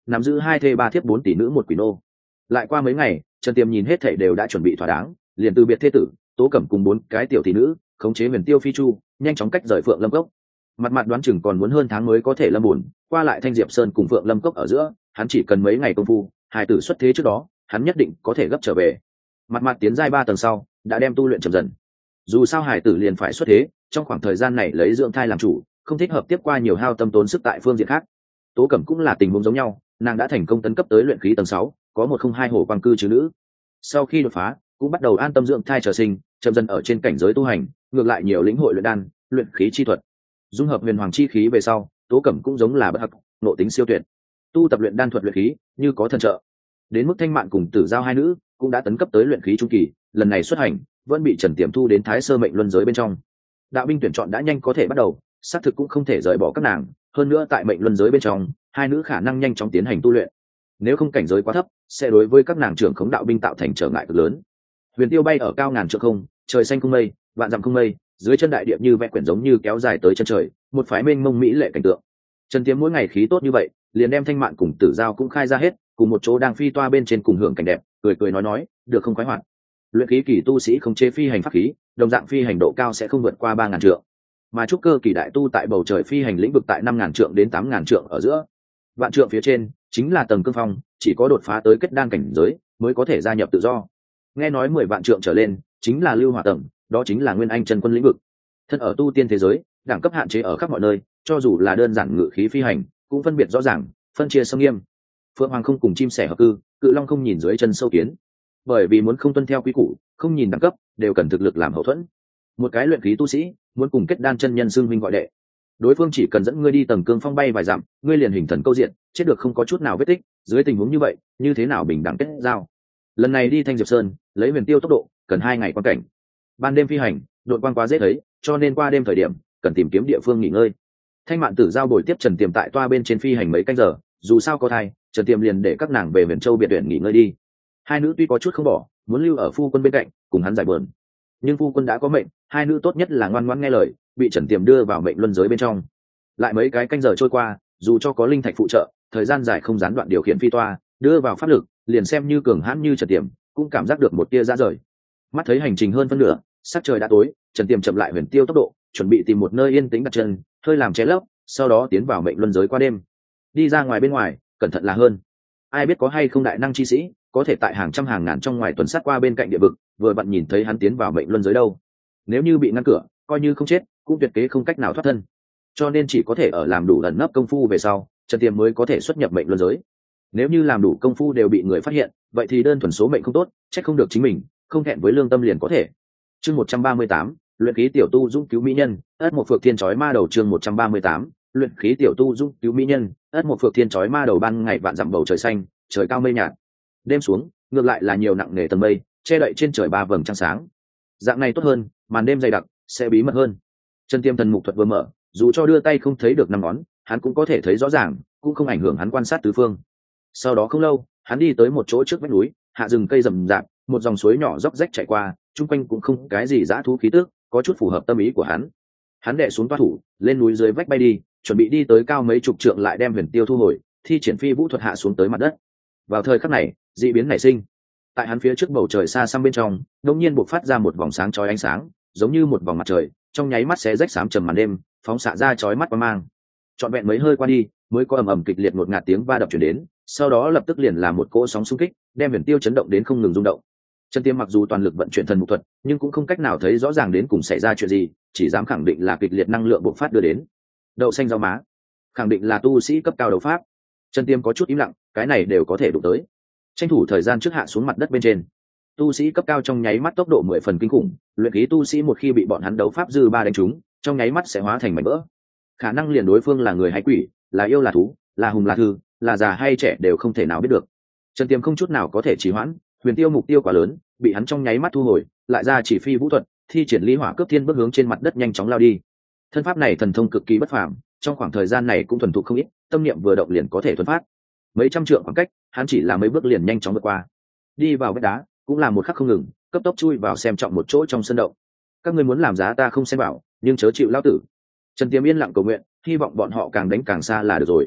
A: nắm giữ hai thê ba thiếp bốn tỷ nữ một quỷ nô. Lại qua mấy ngày, Trần Tiềm nhìn hết thảy đều đã chuẩn bị thỏa đáng, liền từ biệt thê tử Tố Cẩm cùng bốn cái tiểu tỷ nữ khống chế Huyền Tiêu Phi Chu, nhanh chóng cách rời Phượng Lâm Cốc. Mặt mặt đoán chừng còn muốn hơn tháng mới có thể lâm buồn, qua lại Thanh Diệp Sơn cùng Phượng Lâm Cốc ở giữa, hắn chỉ cần mấy ngày công phu, hài tử xuất thế trước đó, hắn nhất định có thể gấp trở về. Mặt mặt tiến giai ba tầng sau, đã đem tu luyện chậm dần. Dù sao hài tử liền phải xuất thế, trong khoảng thời gian này lấy dưỡng thai làm chủ, không thích hợp tiếp qua nhiều hao tâm tốn sức tại phương diện khác. Tố Cẩm cũng là tình huống giống nhau, nàng đã thành công tấn cấp tới luyện khí tầng sáu, có một không hai hổ quang cư chứ nữ. Sau khi đột phá, cũng bắt đầu an tâm dưỡng thai chờ sinh, chậm dần ở trên cảnh giới tu hành, ngược lại nhiều lĩnh hội luyện đan, luyện khí chi thuật. Dung hợp huyền hoàng chi khí về sau, Tố Cẩm cũng giống là bất hắc, nội tính siêu tuyệt. Tu tập luyện đan thuật luyện khí, như có thần trợ. Đến mức Thanh Mạn cùng Tử Giao hai nữ, cũng đã tấn cấp tới luyện khí trung kỳ, lần này xuất hành, vẫn bị Trần Tiềm thu đến Thái Sơ mệnh luân giới bên trong. Đạo binh tuyển chọn đã nhanh có thể bắt đầu, xác thực cũng không thể rời bỏ các nàng, hơn nữa tại mệnh luân giới bên trong, hai nữ khả năng nhanh chóng tiến hành tu luyện. Nếu không cảnh giới quá thấp, sẽ đối với các nàng trưởng khống đạo binh tạo thành trở ngại cực lớn. Huyền Tiêu bay ở cao ngàn trượng không, trời xanh không mây, vạn dặm không mây, dưới chân đại địa như vẽ quyển giống như kéo dài tới chân trời, một phái mênh mông mỹ lệ cảnh tượng. Trần Tiếm mỗi ngày khí tốt như vậy, liền đem Thanh Mạn cùng Tử Giao cũng khai ra hết, cùng một chỗ đang phi toa bên trên cùng hưởng cảnh đẹp, cười cười nói nói, được không khoái hoạt. Luyện khí kỳ tu sĩ không chế phi hành pháp khí, đồng dạng phi hành độ cao sẽ không vượt qua ba ngàn trượng, mà trúc cơ kỳ đại tu tại bầu trời phi hành lĩnh vực tại năm ngàn trượng đến tám ngàn trượng ở giữa. Vạn trượng phía trên chính là tầng cương phong, chỉ có đột phá tới kết đan cảnh giới mới có thể gia nhập tự do. Nghe nói mười vạn trượng trở lên chính là lưu hỏa tầng, đó chính là nguyên anh chân quân lĩnh vực. Thân ở tu tiên thế giới, đẳng cấp hạn chế ở khắp mọi nơi, cho dù là đơn giản ngự khí phi hành cũng phân biệt rõ ràng, phân chia sâm nghiêm. Phượng Hoàng không cùng chim sẻ hợp cư, Cự Long không nhìn dưới chân sâu kiến. Bởi vì muốn không tuân theo quy củ, không nhìn đẳng cấp, đều cần thực lực làm hậu thuẫn. Một cái luyện khí tu sĩ muốn cùng kết đan chân nhân xưng huynh gọi đệ, đối phương chỉ cần dẫn ngươi đi tầng cương phong bay vài dặm, ngươi liền hình thần câu diện, chết được không có chút nào vết tích. Dưới tình huống như vậy, như thế nào bình đẳng kết giao? Lần này đi Thanh Diệp Sơn, lấy Huyền Tiêu tốc độ, cần hai ngày quan cảnh. Ban đêm phi hành, đội quang quá dễ thấy, cho nên qua đêm thời điểm cần tìm kiếm địa phương nghỉ ngơi. Thanh Mạn Tử Giao bồi tiếp Trần Tiềm tại toa bên trên phi hành mấy canh giờ, dù sao có thai, Trần Tiềm liền để các nàng về Huyền Châu biệt viện nghỉ ngơi đi. Hai nữ tuy có chút không bỏ, muốn lưu ở phu quân bên cạnh, cùng hắn giải buồn, nhưng phu quân đã có mệnh, hai nữ tốt nhất là ngoan ngoãn nghe lời, bị Trần Tiềm đưa vào mệnh luân giới bên trong. Lại mấy cái canh giờ trôi qua, dù cho có linh thạch phụ trợ, thời gian dài không gián đoạn điều khiển phi toa, đưa vào pháp lực, liền xem như cường hãn như Trần Tiềm, cũng cảm giác được một tia ra rời. Mắt thấy hành trình hơn phân nửa, sắc trời đã tối, Trần Tiềm chậm lại Huyền Tiêu tốc độ, chuẩn bị tìm một nơi yên tĩnh đặt chân, hơi làm che lấp, sau đó tiến vào mệnh luân giới qua đêm. Đi ra ngoài bên ngoài, cẩn thận là hơn. Ai biết có hay không đại năng chi sĩ, có thể tại hàng trăm hàng ngàn trong ngoài tuần sát qua bên cạnh địa vực, vừa vặn nhìn thấy hắn tiến vào mệnh luân giới đâu. Nếu như bị ngăn cửa, coi như không chết, cũng tuyệt kế không cách nào thoát thân. Cho nên chỉ có thể ở làm đủ ẩn nấp công phu về sau, Trần Tiềm mới có thể xuất nhập mệnh luân giới. Nếu như làm đủ công phu đều bị người phát hiện, vậy thì đơn thuần số mệnh không tốt, trách không được chính mình, không thẹn với lương tâm liền có thể. Chương một trăm ba mươi tám, luyện khí tiểu tu dũng cứu mỹ nhân, ất một phược thiên chói ma đầu. Chương một trăm ba mươi tám, luyện khí tiểu tu dũng cứu mỹ nhân, ất một phược thiên chói ma đầu. Ban ngày vạn dặm bầu trời xanh, trời cao mây nhạt. Đêm xuống, ngược lại là nhiều nặng nề tầng mây, che đậy trên trời ba vầng trăng sáng. Dạng này tốt hơn, màn đêm dày đặc sẽ bí mật hơn. Trần Tiêm thần mục thuật vừa mở, dù cho đưa tay không thấy được năm ngón, hắn cũng có thể thấy rõ ràng, cũng không ảnh hưởng hắn quan sát tứ phương. Sau đó không lâu, hắn đi tới một chỗ trước vách núi, hạ rừng cây rậm rạp, một dòng suối nhỏ róc rách chảy qua, chung quanh cũng không cái gì dã thú khí tức, có chút phù hợp tâm ý của hắn. Hắn đè xuống toa thủ, lên núi dưới vách bay đi, chuẩn bị đi tới cao mấy chục trượng lại đem Huyền Tiêu thu hồi, thi triển phi vũ thuật hạ xuống tới mặt đất. Vào thời khắc này, dị biến nảy sinh. Tại hắn phía trước bầu trời xa xăm bên trong, đột nhiên bộc phát ra một vòng sáng chói ánh sáng, giống như một vòng mặt trời, trong nháy mắt xé rách xám trầm màn đêm, phóng xạ ra chói mắt quang mang. Trọn vẹn mấy hơi qua đi, mới có ầm ầm kịch liệt ngột ngạt tiếng va đập truyền đến, sau đó lập tức liền là một cỗ sóng xung kích, đem Huyền Tiêu chấn động đến không ngừng rung động. Trần Tiêm mặc dù toàn lực vận chuyển thần mục thuật, nhưng cũng không cách nào thấy rõ ràng đến cùng xảy ra chuyện gì, chỉ dám khẳng định là kịch liệt năng lượng bộc phát đưa đến. Đậu xanh rau má, khẳng định là tu sĩ cấp cao đấu pháp. Trần Tiêm có chút im lặng, cái này đều có thể đụng tới. Tranh thủ thời gian trước hạ xuống mặt đất bên trên. Tu sĩ cấp cao trong nháy mắt tốc độ mười phần kinh khủng, luyện khí tu sĩ một khi bị bọn hắn đấu pháp dư ba đánh trúng, trong nháy mắt sẽ hóa thành mảnh vỡ. Khả năng liền đối phương là người hay quỷ, là yêu là thú, là hùng là thư, là già hay trẻ đều không thể nào biết được. Trần Tiêm không chút nào có thể trì hoãn, Huyền Tiêu mục tiêu quá lớn, bị hắn trong nháy mắt thu hồi, lại ra chỉ phi vũ thuật, thi triển ly hỏa cướp thiên bước hướng trên mặt đất nhanh chóng lao đi. Thân pháp này thần thông cực kỳ bất phàm, trong khoảng thời gian này cũng thuần thục không ít, tâm niệm vừa động liền có thể thuần phát. Mấy trăm trượng khoảng cách, hắn chỉ là mấy bước liền nhanh chóng vượt qua. Đi vào vách đá, cũng là một khắc không ngừng, cấp tốc chui vào xem trọng một chỗ trong sân động. Các ngươi muốn làm giá ta không xem bảo, nhưng chớ chịu lão tử. Trần Tiêm yên lặng cầu nguyện, hy vọng bọn họ càng đánh càng xa là được rồi.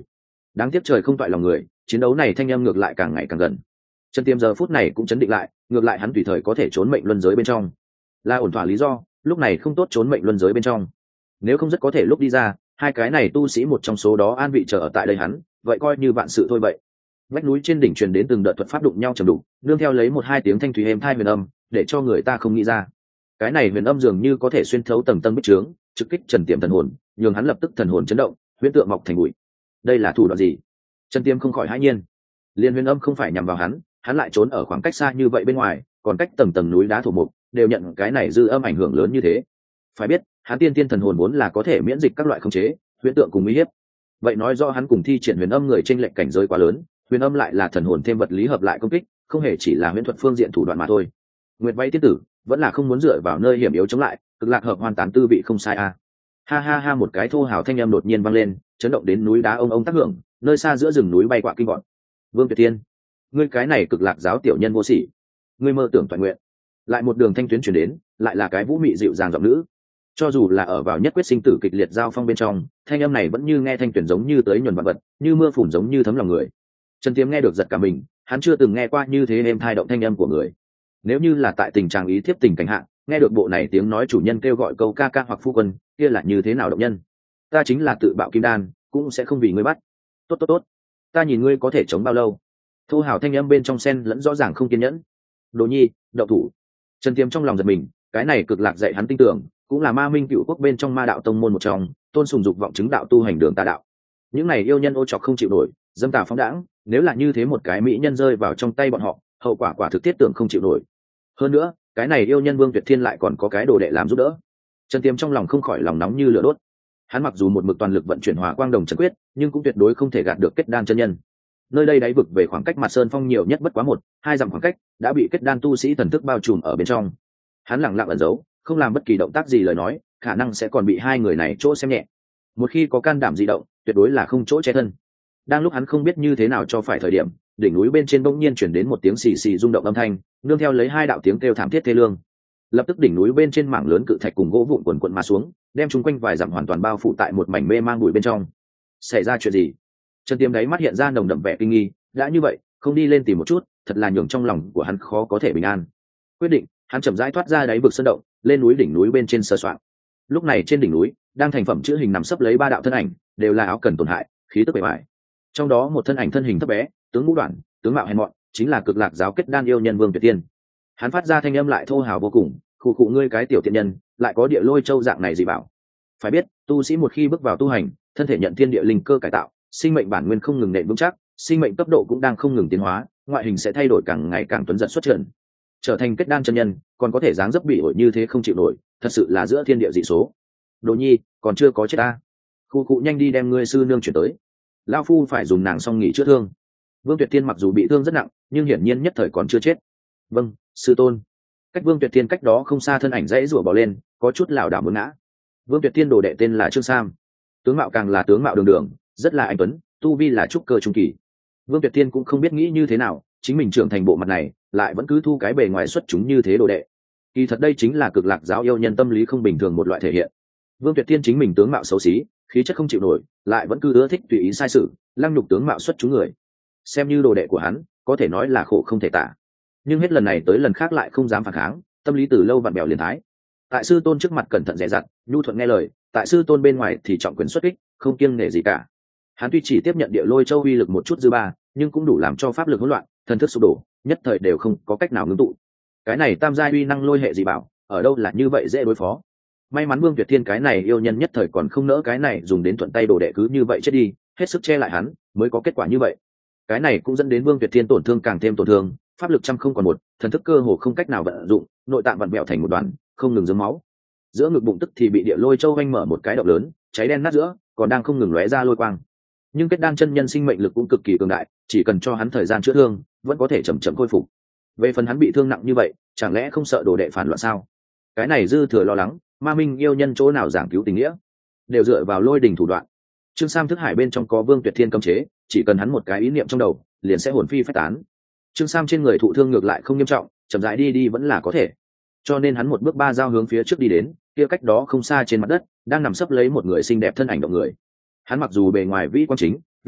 A: đáng tiếc trời không toại lòng người, chiến đấu này thanh âm ngược lại càng ngày càng gần. Trần Tiêm giờ phút này cũng chấn định lại, ngược lại hắn tùy thời có thể trốn mệnh luân giới bên trong, là ổn thỏa lý do lúc này không tốt trốn mệnh luân giới bên trong, nếu không rất có thể lúc đi ra hai cái này tu sĩ một trong số đó an vị chờ ở tại đây hắn vậy coi như vạn sự thôi vậy. Vách núi trên đỉnh truyền đến từng đợt thuật pháp đụng nhau trầm đục, nương theo lấy một hai tiếng thanh thủy êm thai huyền âm, để cho người ta không nghĩ ra cái này huyền âm dường như có thể xuyên thấu tầng tầng bích trướng, trực kích Trần Tiệm thần hồn, nhường hắn lập tức thần hồn chấn động, huyễn tượng mọc thành bụi. Đây là thủ đoạn gì? Trần Tiệm không khỏi hãi nhiên. Liên huyền âm không phải nhằm vào hắn, hắn lại trốn ở khoảng cách xa như vậy bên ngoài, còn cách tầng tầng núi đá thổ mục đều nhận cái này dư âm ảnh hưởng lớn như thế. Phải biết, hắn tiên tiên thần hồn vốn là có thể miễn dịch các loại khống chế, huyễn tượng cùng uy hiếp. Vậy nói rõ hắn cùng thi triển huyền âm người trên lệnh cảnh giới quá lớn, huyền âm lại là thần hồn thêm vật lý hợp lại công kích, không hề chỉ là huyễn thuật phương diện thủ đoạn mà thôi. Nguyệt Vây tiết tử vẫn là không muốn dựa vào nơi hiểm yếu chống lại, cực lạc hợp hoàn tán tư vị không sai a. À. Ha ha ha, một cái thô hào thanh âm đột nhiên vang lên, chấn động đến núi đá ông ông tác hưởng, nơi xa giữa rừng núi bay quạ kinh vọt. Vương Tuyệt Tiên, ngươi cái này cực lạc giáo tiểu nhân vô sỉ, ngươi mơ tưởng toàn nguyện. Lại một đường thanh tuyến truyền đến, lại là cái vũ mị dịu dàng giọng nữ. Cho dù là ở vào nhất quyết sinh tử kịch liệt giao phong bên trong, thanh âm này vẫn như nghe thanh tuyển giống như tới nhuần vật vật, như mưa phùn giống như thấm lòng người. Trần Tiêm nghe được giật cả mình, hắn chưa từng nghe qua như thế êm thai động thanh âm của người. Nếu như là tại tình trạng ý thiếp tình cảnh hạ, nghe được bộ này tiếng nói chủ nhân kêu gọi câu ca ca hoặc phu quân, kia là như thế nào động nhân? Ta chính là tự bạo kim đan, cũng sẽ không vì ngươi bắt. Tốt tốt tốt, ta nhìn ngươi có thể chống bao lâu? Thô hào thanh âm bên trong sen lẫn rõ ràng không kiên nhẫn. Đồ nhi, đậu thủ. Trần Tiêm trong lòng giật mình, cái này cực lạc dạy hắn tin tưởng, cũng là ma minh cựu quốc bên trong ma đạo tông môn một trong, tôn sùng dục vọng chứng đạo tu hành đường tà đạo. Những này yêu nhân ô trọc không chịu nổi, dâm tà phóng đãng, nếu là như thế một cái mỹ nhân rơi vào trong tay bọn họ, hậu quả quả thực thiết tưởng không chịu nổi. Hơn nữa, cái này yêu nhân Vương Tuyệt Thiên lại còn có cái đồ đệ làm giúp đỡ. Trần Tiêm trong lòng không khỏi lòng nóng như lửa đốt. Hắn mặc dù một mực toàn lực vận chuyển Hỏa Quang Đồng Trần Quyết, nhưng cũng tuyệt đối không thể gạt được kết đan chân nhân. Nơi đây đáy vực về khoảng cách mặt sơn phong nhiều nhất bất quá một, hai dặm khoảng cách, đã bị kết đan tu sĩ thần thức bao trùm ở bên trong. Hắn lặng lặng ẩn giấu, không làm bất kỳ động tác gì lời nói, khả năng sẽ còn bị hai người này chỗ xem nhẹ. Một khi có can đảm di động, tuyệt đối là không chỗ che thân. Đang lúc hắn không biết như thế nào cho phải thời điểm, đỉnh núi bên trên bỗng nhiên chuyển đến một tiếng xì xì rung động âm thanh, nương theo lấy hai đạo tiếng kêu thảm thiết thê lương. Lập tức đỉnh núi bên trên mảng lớn cự thạch cùng gỗ vụn quần quần mà xuống, đem chúng quanh vài dặm hoàn toàn bao phủ tại một mảnh mê mang bụi bên trong. Xảy ra chuyện gì? Trần Tiêm đáy mắt hiện ra nồng đậm vẻ kinh nghi, đã như vậy, không đi lên tìm một chút, thật là nhường trong lòng của hắn khó có thể bình an. Quyết định, hắn chậm rãi thoát ra đáy vực sơn động, lên núi đỉnh núi bên trên sơ soạn. Lúc này trên đỉnh núi, đang thành phẩm chữ hình nằm sấp lấy ba đạo thân ảnh, đều là áo cần tổn hại, khí tức bề bại. Trong đó một thân ảnh thân hình thấp bé, tướng ngũ đoạn, tướng mạo hèn mọn, chính là cực lạc giáo kết đan yêu nhân Vương Tuyệt Tiên. Hắn phát ra thanh âm lại thô hào vô cùng, khụ khụ ngươi cái tiểu tiện nhân, lại có địa lôi châu dạng này gì bảo? Phải biết, tu sĩ một khi bước vào tu hành, thân thể nhận thiên địa linh cơ cải tạo, sinh mệnh bản nguyên không ngừng nện vững chắc, sinh mệnh cấp độ cũng đang không ngừng tiến hóa, ngoại hình sẽ thay đổi càng ngày càng tuấn giật xuất trần. Trở thành kết đan chân nhân, còn có thể dáng dấp bị ổi như thế không chịu nổi, thật sự là giữa thiên địa dị số. Đồ nhi, còn chưa có chết ta. Khu cụ nhanh đi đem ngươi sư nương chuyển tới. Lão phu phải dùng nàng xong nghỉ chữa thương. Vương Tuyệt Thiên mặc dù bị thương rất nặng, nhưng hiển nhiên nhất thời còn chưa chết. Vâng, sư tôn. Cách Vương Tuyệt Thiên cách đó không xa thân ảnh dãy rủa bỏ lên, có chút lảo đảo muốn ngã. Vương Tuyệt Thiên đồ đệ tên là Trương Sam, tướng mạo càng là tướng mạo đường đường, rất là anh tuấn, tu vi là trúc cơ trung kỳ. Vương Tuyệt Thiên cũng không biết nghĩ như thế nào, chính mình trưởng thành bộ mặt này, lại vẫn cứ thu cái bề ngoài xuất chúng như thế đồ đệ. Kỳ thật đây chính là cực lạc giáo yêu nhân tâm lý không bình thường một loại thể hiện. Vương Tuyệt Thiên chính mình tướng mạo xấu xí, khí chất không chịu nổi, lại vẫn cứ ưa thích tùy ý sai sự, lăng nhục tướng mạo xuất chúng người. Xem như đồ đệ của hắn, có thể nói là khổ không thể tả. Nhưng hết lần này tới lần khác lại không dám phản kháng, tâm lý từ lâu vặn bèo liền thái. Tại sư tôn trước mặt cẩn thận dè dặt, nhu thuận nghe lời, tại sư tôn bên ngoài thì trọng quyền xuất kích, không kiêng nể gì cả. Hắn tuy chỉ tiếp nhận địa lôi châu uy lực một chút dư ba, nhưng cũng đủ làm cho pháp lực hỗn loạn, thần thức sụp đổ, nhất thời đều không có cách nào ngưng tụ. Cái này tam giai uy năng lôi hệ dị bảo, ở đâu là như vậy dễ đối phó. May mắn Vương Tuyệt Thiên cái này yêu nhân nhất thời còn không nỡ cái này dùng đến thuận tay đồ đệ cứ như vậy chết đi, hết sức che lại hắn, mới có kết quả như vậy. Cái này cũng dẫn đến Vương Tuyệt Thiên tổn thương càng thêm tổn thương, pháp lực trăm không còn một, thần thức cơ hồ không cách nào vận dụng, nội tạng vặn vẹo thành một đoàn, không ngừng dướng máu. Giữa ngực bụng tức thì bị địa lôi châu vanh mở một cái động lớn, cháy đen nát giữa, còn đang không ngừng lóe ra lôi quang. Nhưng kết đan chân nhân sinh mệnh lực cũng cực kỳ cường đại, chỉ cần cho hắn thời gian chữa thương, vẫn có thể chậm chậm khôi phục. Về phần hắn bị thương nặng như vậy, chẳng lẽ không sợ đồ đệ phản loạn sao? Cái này dư thừa lo lắng, ma minh yêu nhân chỗ nào giảng cứu tình nghĩa, đều dựa vào lôi đình thủ đoạn. Trương Sam thức hải bên trong có Vương Tuyệt Thiên cấm chế, chỉ cần hắn một cái ý niệm trong đầu, liền sẽ hồn phi phách tán. Trương Sam trên người thụ thương ngược lại không nghiêm trọng, chậm rãi đi đi vẫn là có thể. Cho nên hắn một bước ba dao hướng phía trước đi đến, kia cách đó không xa trên mặt đất, đang nằm sấp lấy một người xinh đẹp thân ảnh động người. Hắn mặc dù bề ngoài vĩ quan chính, vĩ đại,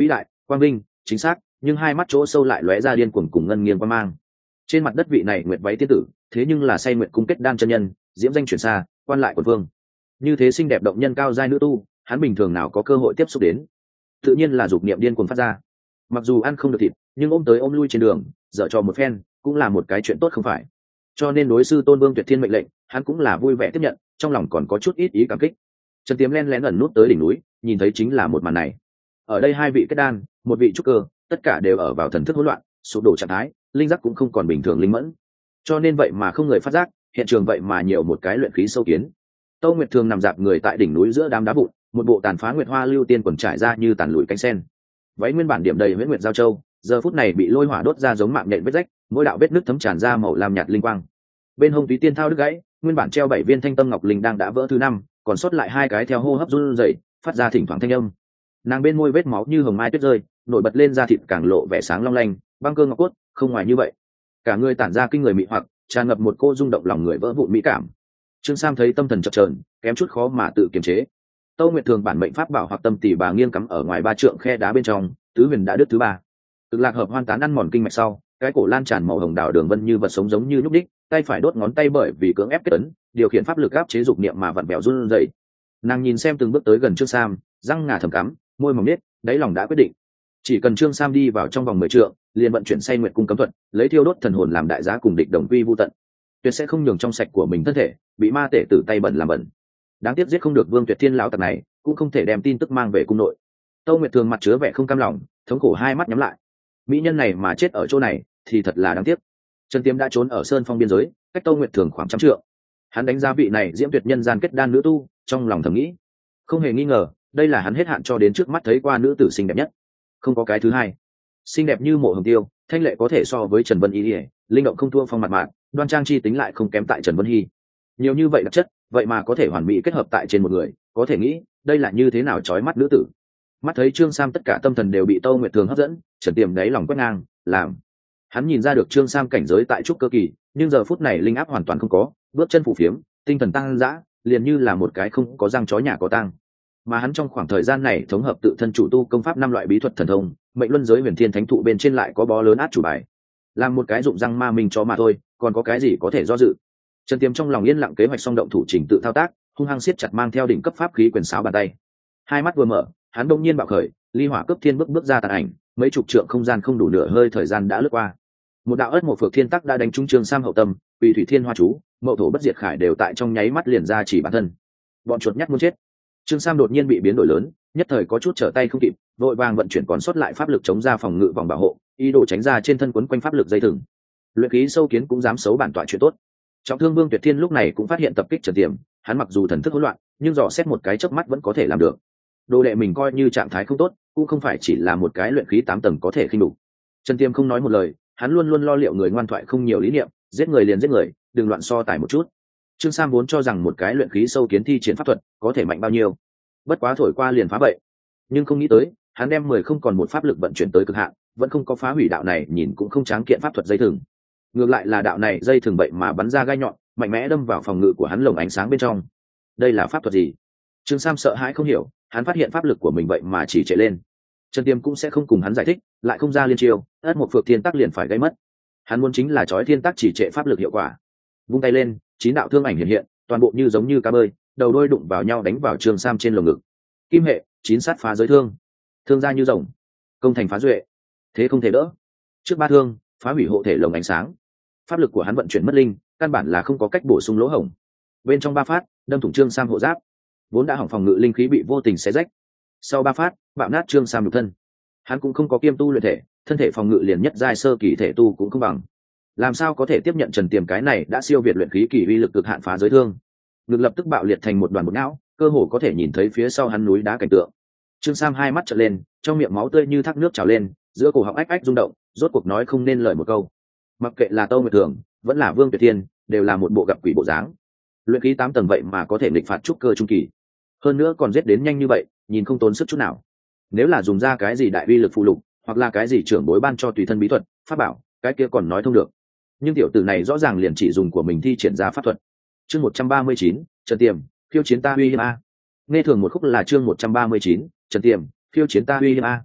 A: quang vinh chính xác, nhưng hai mắt chỗ sâu lại lóe ra điên cuồng cùng ngân nghiêng quan mang. Trên mặt đất vị này nguyệt váy tiên tử, thế nhưng là say nguyệt cung kết đan chân nhân, diễm danh chuyển xa, quan lại quận vương. Như thế xinh đẹp động nhân cao giai nữ tu, hắn bình thường nào có cơ hội tiếp xúc đến. Tự nhiên là dục niệm điên cuồng phát ra. Mặc dù ăn không được thịt, nhưng ôm tới ôm lui trên đường, dở cho một phen, cũng là một cái chuyện tốt không phải. Cho nên đối sư tôn Vương Tuyệt Thiên mệnh lệnh, hắn cũng là vui vẻ tiếp nhận, trong lòng còn có chút ít ý cảm kích. Trần Tiếm len lén ẩn nút tới đỉnh núi, nhìn thấy chính là một màn này. Ở đây hai vị kết đan, một vị trúc cơ, tất cả đều ở vào thần thức hỗn loạn, sụp đổ trạng thái, linh giác cũng không còn bình thường linh mẫn. Cho nên vậy mà không người phát giác, hiện trường vậy mà nhiều một cái luyện khí sâu kiến. Tô Nguyệt Thường nằm dạp người tại đỉnh núi giữa đám đá vụn, một bộ tàn phá nguyệt hoa lưu tiên quần trải ra như tàn lụi cánh sen. Váy nguyên bản điểm đầy huyễn nguyệt giao châu, giờ phút này bị lôi hỏa đốt ra giống mạng nhện vết rách, mỗi đạo vết nứt thấm tràn ra màu lam nhạt linh quang. Bên hông túy tiên thao đứt gãy, nguyên bản treo bảy viên thanh tâm ngọc linh đang đã vỡ thứ năm, còn sót lại hai cái theo hô hấp run rẩy, phát ra thỉnh thoảng thanh âm. Nàng bên môi vết máu như hồng mai tuyết rơi, nổi bật lên da thịt càng lộ vẻ sáng long lanh, băng cơ ngọc cốt, không ngoài như vậy. Cả người tản ra kinh người mị hoặc, tràn ngập một cô rung động lòng người vỡ vụn mỹ cảm. Trương Sam thấy tâm thần chập chờn, kém chút khó mà tự kiềm chế. Tô Nguyệt Thường bản mệnh pháp bảo hoặc tâm tỷ bà nghiêng cắm ở ngoài ba trượng khe đá bên trong, tứ huyền đã đứt thứ ba. Cực lạc hợp hoan tán ăn mòn kinh mạch sau, cái cổ lan tràn màu hồng đảo đường vân như vật sống giống như nhúc đích, tay phải đốt ngón tay bởi vì cưỡng ép kết ấn, điều khiển pháp lực áp chế dục niệm mà vặn vẹo run rẩy. Nàng nhìn xem từng bước tới gần Trương Sam, răng ngà thầm cắm, môi mỏng nết, đáy lòng đã quyết định. Chỉ cần Trương Sam đi vào trong vòng mười trượng, liền vận chuyển say nguyệt cung cấm thuật, lấy thiêu đốt thần hồn làm đại giá cùng địch đồng quy vu tận. Tuyệt sẽ không nhường trong sạch của mình thân thể bị ma tể tử tay bẩn làm bẩn. Đáng tiếc giết không được Vương Tuyệt Thiên lão tặc này, cũng không thể đem tin tức mang về cung nội. Tô Nguyệt Thường mặt chứa vẻ không cam lòng, thống khổ hai mắt nhắm lại. Mỹ nhân này mà chết ở chỗ này thì thật là đáng tiếc. Trần Tiêm đã trốn ở sơn phong biên giới, cách Tô Nguyệt Thường khoảng trăm trượng. Hắn đánh giá vị này diễm tuyệt nhân gian kết đan nữ tu, trong lòng thầm nghĩ, không hề nghi ngờ, đây là hắn hết hạn cho đến trước mắt thấy qua nữ tử xinh đẹp nhất, không có cái thứ hai. Xinh đẹp như mộ hồng tiêu, thanh lệ có thể so với Trần Vân Y, linh động không thua phong mặt mạn, đoan trang chi tính lại không kém tại Trần Vân Hy. Nhiều như vậy đặc chất, vậy mà có thể hoàn mỹ kết hợp tại trên một người, có thể nghĩ, đây là như thế nào chói mắt nữ tử. Mắt thấy Trương Sam tất cả tâm thần đều bị Tô Nguyệt Thường hấp dẫn, Trần Tiềm đáy lòng quét ngang, làm. Hắn nhìn ra được Trương Sam cảnh giới tại trúc cơ kỳ, nhưng giờ phút này linh áp hoàn toàn không có, bước chân phủ phiếm, tinh thần tăng dã, liền như là một cái không có răng chó nhà có tang. Mà hắn trong khoảng thời gian này thống hợp tự thân chủ tu công pháp năm loại bí thuật thần thông, mệnh luân giới huyền thiên thánh thụ bên trên lại có bó lớn át chủ bài, làm một cái dụng răng ma mình cho mà thôi, còn có cái gì có thể do dự. Trần Tiềm trong lòng yên lặng kế hoạch xong động thủ chỉnh tự thao tác, hung hăng siết chặt mang theo đỉnh cấp pháp khí quyền sáo bàn tay. Hai mắt vừa mở, hắn đông nhiên bạo khởi, ly hỏa cấp thiên bước bước ra tàn ảnh, mấy chục trượng không gian không đủ nửa hơi thời gian đã lướt qua. Một đạo ớt một phược thiên tắc đã đánh trúng Trương Sam hậu tâm, vì thủy thiên hoa chú, mậu thổ bất diệt khải đều tại trong nháy mắt liền ra chỉ bản thân. Bọn chuột nhắt muốn chết. Trương Sam đột nhiên bị biến đổi lớn, nhất thời có chút trở tay không kịp, vội vàng vận chuyển còn sót lại pháp lực chống ra phòng ngự vòng bảo hộ, ý đồ tránh ra trên thân quấn quanh pháp lực dây thừng. Luyện khí sâu kiến cũng dám xấu bản tọa chuyện tốt. Trọng thương Vương Tuyệt Thiên lúc này cũng phát hiện tập kích Trần Tiềm, hắn mặc dù thần thức hỗn loạn, nhưng dò xét một cái chớp mắt vẫn có thể làm được. Đồ đệ mình coi như trạng thái không tốt, cũng không phải chỉ là một cái luyện khí tám tầng có thể khinh đủ. Trần Tiềm không nói một lời, hắn luôn luôn lo liệu người ngoan thoại không nhiều lý niệm, giết người liền giết người, đừng loạn so tài một chút. Trương Sam vốn cho rằng một cái luyện khí sâu kiến thi triển pháp thuật có thể mạnh bao nhiêu, bất quá thổi qua liền phá bậy, nhưng không nghĩ tới, hắn đem mười không còn một pháp lực vận chuyển tới cực hạn, vẫn không có phá hủy đạo này nhìn cũng không tráng kiện pháp thuật dây thừng. Ngược lại là đạo này dây thừng vậy mà bắn ra gai nhọn, mạnh mẽ đâm vào phòng ngự của hắn lồng ánh sáng bên trong. Đây là pháp thuật gì? Trương Sam sợ hãi không hiểu, hắn phát hiện pháp lực của mình vậy mà chỉ trệ lên. Trần Tiêm cũng sẽ không cùng hắn giải thích, lại không ra liên chiêu, ất một phược thiên tắc liền phải gây mất. Hắn muốn chính là chói thiên tắc chỉ trệ pháp lực hiệu quả. Vung tay lên, chín đạo thương ảnh hiện hiện, toàn bộ như giống như cá bơi, đầu đôi đụng vào nhau đánh vào Trương Sam trên lồng ngực. Kim hệ, chín sát phá giới thương, thương ra như rồng, công thành phá duệ, thế không thể đỡ. Trước ba thương, phá hủy hộ thể lồng ánh sáng. Pháp lực của hắn vận chuyển mất linh, căn bản là không có cách bổ sung lỗ hổng. Bên trong ba phát, đâm thủng Trương Sam hộ giáp, vốn đã hỏng phòng ngự linh khí bị vô tình xé rách. Sau ba phát, bạo nát Trương Sam nhục thân. Hắn cũng không có kiêm tu luyện thể, thân thể phòng ngự liền nhất giai sơ kỳ thể tu cũng không bằng. Làm sao có thể tiếp nhận Trần Tiềm cái này đã siêu việt luyện khí kỳ uy lực cực hạn phá giới thương. Ngực lập tức bạo liệt thành một đoàn bột não, cơ hồ có thể nhìn thấy phía sau hắn núi đá cảnh tượng. Trương Sam hai mắt trợn lên, trong miệng máu tươi như thác nước trào lên, giữa cổ họng ách ách rung động, rốt cuộc nói không nên lời một câu. Mặc kệ là Tô Nguyệt Thường, vẫn là Vương Tuyệt Thiên, đều là một bộ gặp quỷ bộ dáng. Luyện khí tám tầng vậy mà có thể nghịch phạt trúc cơ trung kỳ, hơn nữa còn giết đến nhanh như vậy, nhìn không tốn sức chút nào. Nếu là dùng ra cái gì đại uy lực phụ lục, hoặc là cái gì trưởng bối ban cho tùy thân bí thuật, pháp bảo, cái kia còn nói thông được. Nhưng tiểu tử này rõ ràng liền chỉ dùng của mình thi triển ra pháp thuật. Chương một trăm ba mươi chín, Trần Tiềm, khiêu chiến ta uy hiếp a. Nghe thường một khúc là chương một trăm ba mươi chín, Trần Tiềm, khiêu chiến ta uy hiếp a.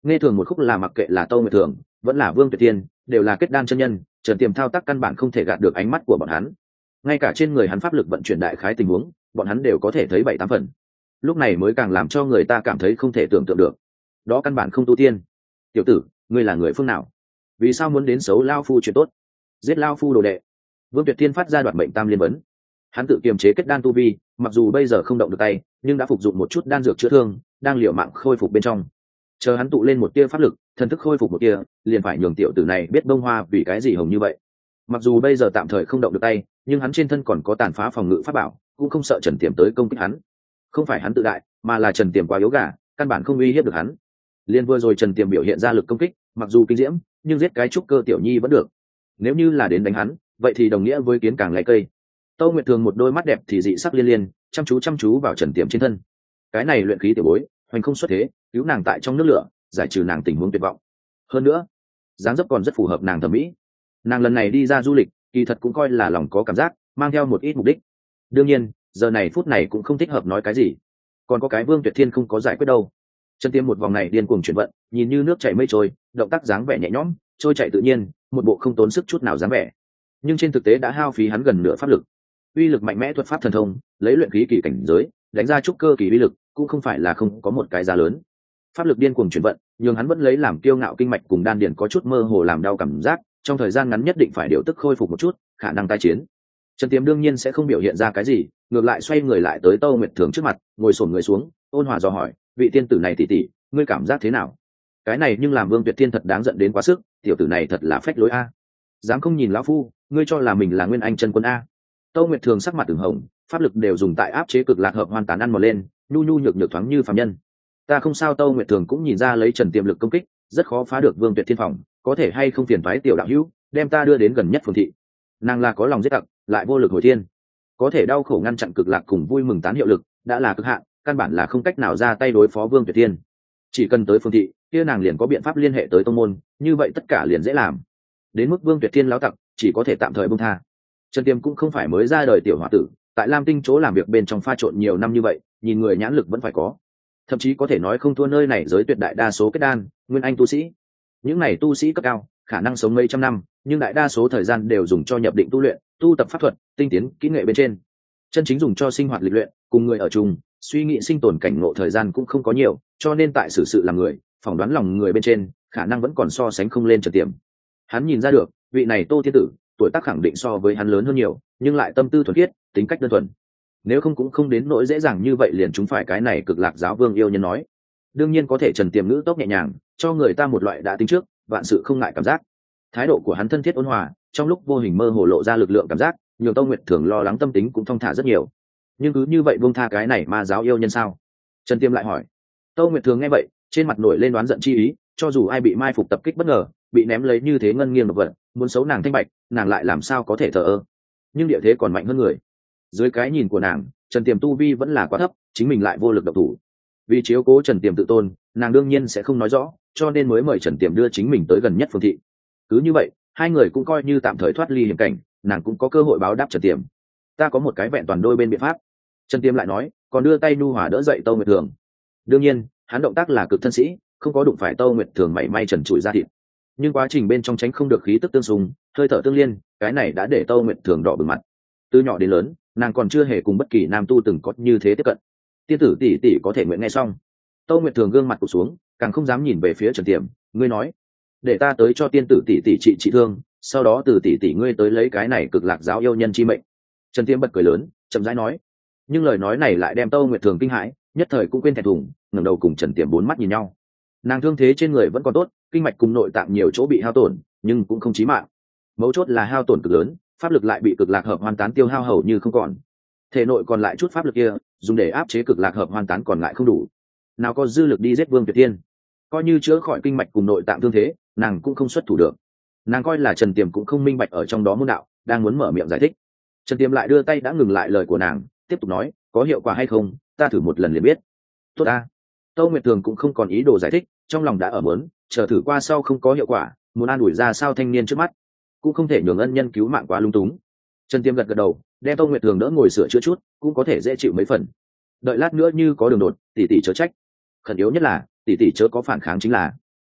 A: nghe thường một khúc là mặc kệ là Tâu Nguyệt Thường vẫn là Vương Tuyệt Tiên đều là kết đan chân nhân, Trần Tiềm thao tác căn bản không thể gạt được ánh mắt của bọn hắn. Ngay cả trên người hắn pháp lực vận chuyển đại khái tình huống bọn hắn đều có thể thấy bảy tám phần, lúc này mới càng làm cho người ta cảm thấy không thể tưởng tượng được. Đó căn bản không tu tiên. Tiểu tử, ngươi là người phương nào? Vì sao muốn đến xấu lao phu chuyện tốt, giết lao phu đồ đệ? Vương Tuyệt Tiên phát ra đoạn mệnh tam liên vấn. Hắn tự kiềm chế kết đan tu vi, mặc dù bây giờ không động được tay nhưng đã phục dụng một chút đan dược chữa thương, đang liệu mạng khôi phục bên trong. Chờ hắn tụ lên một tia pháp lực, thần thức khôi phục một tia, liền phải nhường tiểu tử này biết bông hoa vì cái gì hồng như vậy. Mặc dù bây giờ tạm thời không động được tay nhưng hắn trên thân còn có tàn phá phòng ngự pháp bảo, cũng không sợ Trần Tiềm tới công kích hắn. Không phải hắn tự đại mà là Trần Tiềm quá yếu gà, căn bản không uy hiếp được hắn. Liên vừa rồi Trần Tiềm biểu hiện ra lực công kích mặc dù kinh diễm nhưng giết cái trúc cơ tiểu nhi vẫn được, nếu như là đến đánh hắn vậy thì đồng nghĩa với kiến càng lấy cây. Tâu Nguyệt Thường một đôi mắt đẹp thì dị sắc liên liên chăm chú chăm chú vào Trần Tiềm trên thân. Cái này luyện khí tiểu bối hoành không xuất thế, cứu nàng tại trong nước lửa, giải trừ nàng tình huống tuyệt vọng. Hơn nữa dáng dấp còn rất phù hợp nàng thẩm mỹ. Nàng lần này đi ra du lịch kỳ thật cũng coi là lòng có cảm giác, mang theo một ít mục đích. Đương nhiên giờ này phút này cũng không thích hợp nói cái gì, còn có cái Vương Tuyệt Thiên không có giải quyết đâu. Trần Tiềm một vòng này điên cuồng chuyển vận, nhìn như nước chảy mây trôi, động tác dáng vẻ nhẹ nhõm, trôi chảy tự nhiên, một bộ không tốn sức chút nào dáng vẻ. Nhưng trên thực tế đã hao phí hắn gần nửa pháp lực. Uy lực mạnh mẽ thuật pháp thần thông, lấy luyện khí kỳ cảnh giới, đánh ra trúc cơ kỳ uy lực, cũng không phải là không có một cái giá lớn. Pháp lực điên cuồng chuyển vận, nhưng hắn vẫn lấy làm kiêu ngạo kinh mạch cùng đan điền có chút mơ hồ làm đau cảm giác, trong thời gian ngắn nhất định phải điều tức khôi phục một chút, khả năng tái chiến. Trần Tiềm đương nhiên sẽ không biểu hiện ra cái gì, ngược lại xoay người lại tới Tâu Nguyệt Thường trước mặt, ngồi xổm người xuống, ôn hòa dò hỏi, vị tiên tử này tỷ tỷ, ngươi cảm giác thế nào? Cái này nhưng làm Vương Tuyệt Thiên thật đáng giận đến quá sức, tiểu tử này thật là phách lối a. Dám không nhìn lão phu, ngươi cho là mình là Nguyên Anh chân quân a? Tâu Nguyệt Thường sắc mặt ửng hồng, pháp lực đều dùng tại áp chế cực lạc hợp hoàn tán ăn mò lên, nhu nhu nhược nhược thoáng như phàm nhân. Ta không sao. Tâu Nguyệt Thường cũng nhìn ra lấy Trần Tiềm lực công kích rất khó phá được Vương Tuyệt Thiên phòng, có thể hay không phiền toái tiểu đạo hữu đem ta đưa đến gần nhất phường thị. Nàng là có lòng giết tặc lại vô lực hồi thiên, có thể đau khổ ngăn chặn cực lạc cùng vui mừng tán hiệu lực đã là cực hạn, căn bản là không cách nào ra tay đối phó Vương Tuyệt Thiên. Chỉ cần tới phường thị kia nàng liền có biện pháp liên hệ tới tông môn, như vậy tất cả liền dễ làm. Đến mức Vương Tuyệt Thiên láo tặc chỉ có thể tạm thời buông tha. Trần Tiềm cũng không phải mới ra đời tiểu hòa tử, tại Lam Tinh chỗ làm việc bên trong pha trộn nhiều năm như vậy, nhìn người nhãn lực vẫn phải có, thậm chí có thể nói không thua nơi này giới tuyệt đại đa số kết đan nguyên anh tu sĩ. Những này tu sĩ cấp cao khả năng sống mấy trăm năm nhưng đại đa số thời gian đều dùng cho nhập định tu luyện, tu tập pháp thuật, tinh tiến kỹ nghệ bên trên. Chân chính dùng cho sinh hoạt lịch luyện cùng người ở chung suy nghĩ sinh tồn cảnh ngộ thời gian cũng không có nhiều, cho nên tại xử sự làm người phỏng đoán lòng người bên trên khả năng vẫn còn so sánh không lên Trần Tiềm. Hắn nhìn ra được vị này Tô Thiên Tử tuổi tác khẳng định so với hắn lớn hơn nhiều nhưng lại tâm tư thuần khiết, tính cách đơn thuần, nếu không cũng không đến nỗi dễ dàng như vậy liền chúng phải cái này cực lạc giáo vương yêu nhân nói. Đương nhiên có thể Trần Tiềm ngữ tốc nhẹ nhàng cho người ta một loại đã tính trước vạn sự không ngại cảm giác. Thái độ của hắn thân thiết ôn hòa, trong lúc vô hình mơ hồ lộ ra lực lượng cảm giác, nhường Tâu Nguyệt Thường lo lắng tâm tính cũng thong thả rất nhiều. Nhưng cứ như vậy buông tha cái này ma giáo yêu nhân sao? Trần Tiềm lại hỏi. Tâu Nguyệt Thường nghe vậy trên mặt nổi lên đoán giận chi ý, cho dù ai bị mai phục tập kích bất ngờ bị ném lấy như thế ngân nghiêng độc vật, muốn xấu nàng thanh bạch nàng lại làm sao có thể thờ ơ. Nhưng địa thế còn mạnh hơn người, dưới cái nhìn của nàng Trần Tiềm tu vi vẫn là quá thấp, chính mình lại vô lực độc thủ. Vì chiếu cố Trần Tiềm tự tôn nàng đương nhiên sẽ không nói rõ, cho nên mới mời Trần Tiềm đưa chính mình tới gần nhất phường thị. Cứ như vậy hai người cũng coi như tạm thời thoát ly hiểm cảnh, nàng cũng có cơ hội báo đáp Trần Tiềm. Ta có một cái vẹn toàn đôi bên biện pháp. Trần Tiềm lại nói, còn đưa tay nu hòa đỡ dậy Tâu Nguyệt Thường. Đương nhiên hắn động tác là cực thân sĩ, không có đụng phải Tâu Nguyệt Thường mảy may trần trụi ra thịt, nhưng quá trình bên trong tránh không được khí tức tương xung, hơi thở tương liên, cái này đã để Tâu Nguyệt Thường đỏ bừng mặt. Từ nhỏ đến lớn nàng còn chưa hề cùng bất kỳ nam tu từng có như thế tiếp cận. Tiên tử tỷ tỷ có thể nguyện nghe xong. Tâu Nguyệt Thường gương mặt cụp xuống, càng không dám nhìn về phía Trần Tiềm. Ngươi nói để ta tới cho tiên tử tỷ tỷ trị trị thương, sau đó từ tỷ tỷ ngươi tới lấy cái này cực lạc giáo yêu nhân chi mệnh. Trần Tiềm bật cười lớn chậm rãi nói, nhưng lời nói này lại đem Tâu Nguyệt Thường kinh hãi, nhất thời cũng quên thẹn thùng, ngẩng đầu cùng Trần Tiềm bốn mắt nhìn nhau. Nàng thương thế trên người vẫn còn tốt, kinh mạch cùng nội tạng nhiều chỗ bị hao tổn nhưng cũng không chí mạng, mấu chốt là hao tổn cực lớn, pháp lực lại bị cực lạc hợp hoàn tán tiêu hao hầu như không còn. Thể nội còn lại chút pháp lực kia dùng để áp chế cực lạc hợp hoàn tán còn lại không đủ, nào có dư lực đi giết Vương Tuyệt Thiên. Coi như chữa khỏi kinh mạch cùng nội tạng thương thế nàng cũng không xuất thủ được. Nàng coi là Trần Tiềm cũng không minh bạch ở trong đó môn đạo, đang muốn mở miệng giải thích. Trần Tiềm lại đưa tay đã ngừng lại lời của nàng, tiếp tục nói, có hiệu quả hay không ta thử một lần liền biết. Tốt ta. Tâu Nguyệt Thường cũng không còn ý đồ giải thích, trong lòng đã ở mớn, chờ thử qua sau không có hiệu quả muốn an ủi ra sao thanh niên trước mắt, cũng không thể nhường ân nhân cứu mạng quá lung túng. Trần Tiềm gật gật đầu, đem Tâu Nguyệt Thường đỡ ngồi sửa chữa chút, cũng có thể dễ chịu mấy phần. Đợi lát nữa như có đường đột tỷ tỷ chớ trách, khẩn yếu nhất là tỷ tỷ chớ có phản kháng chính là.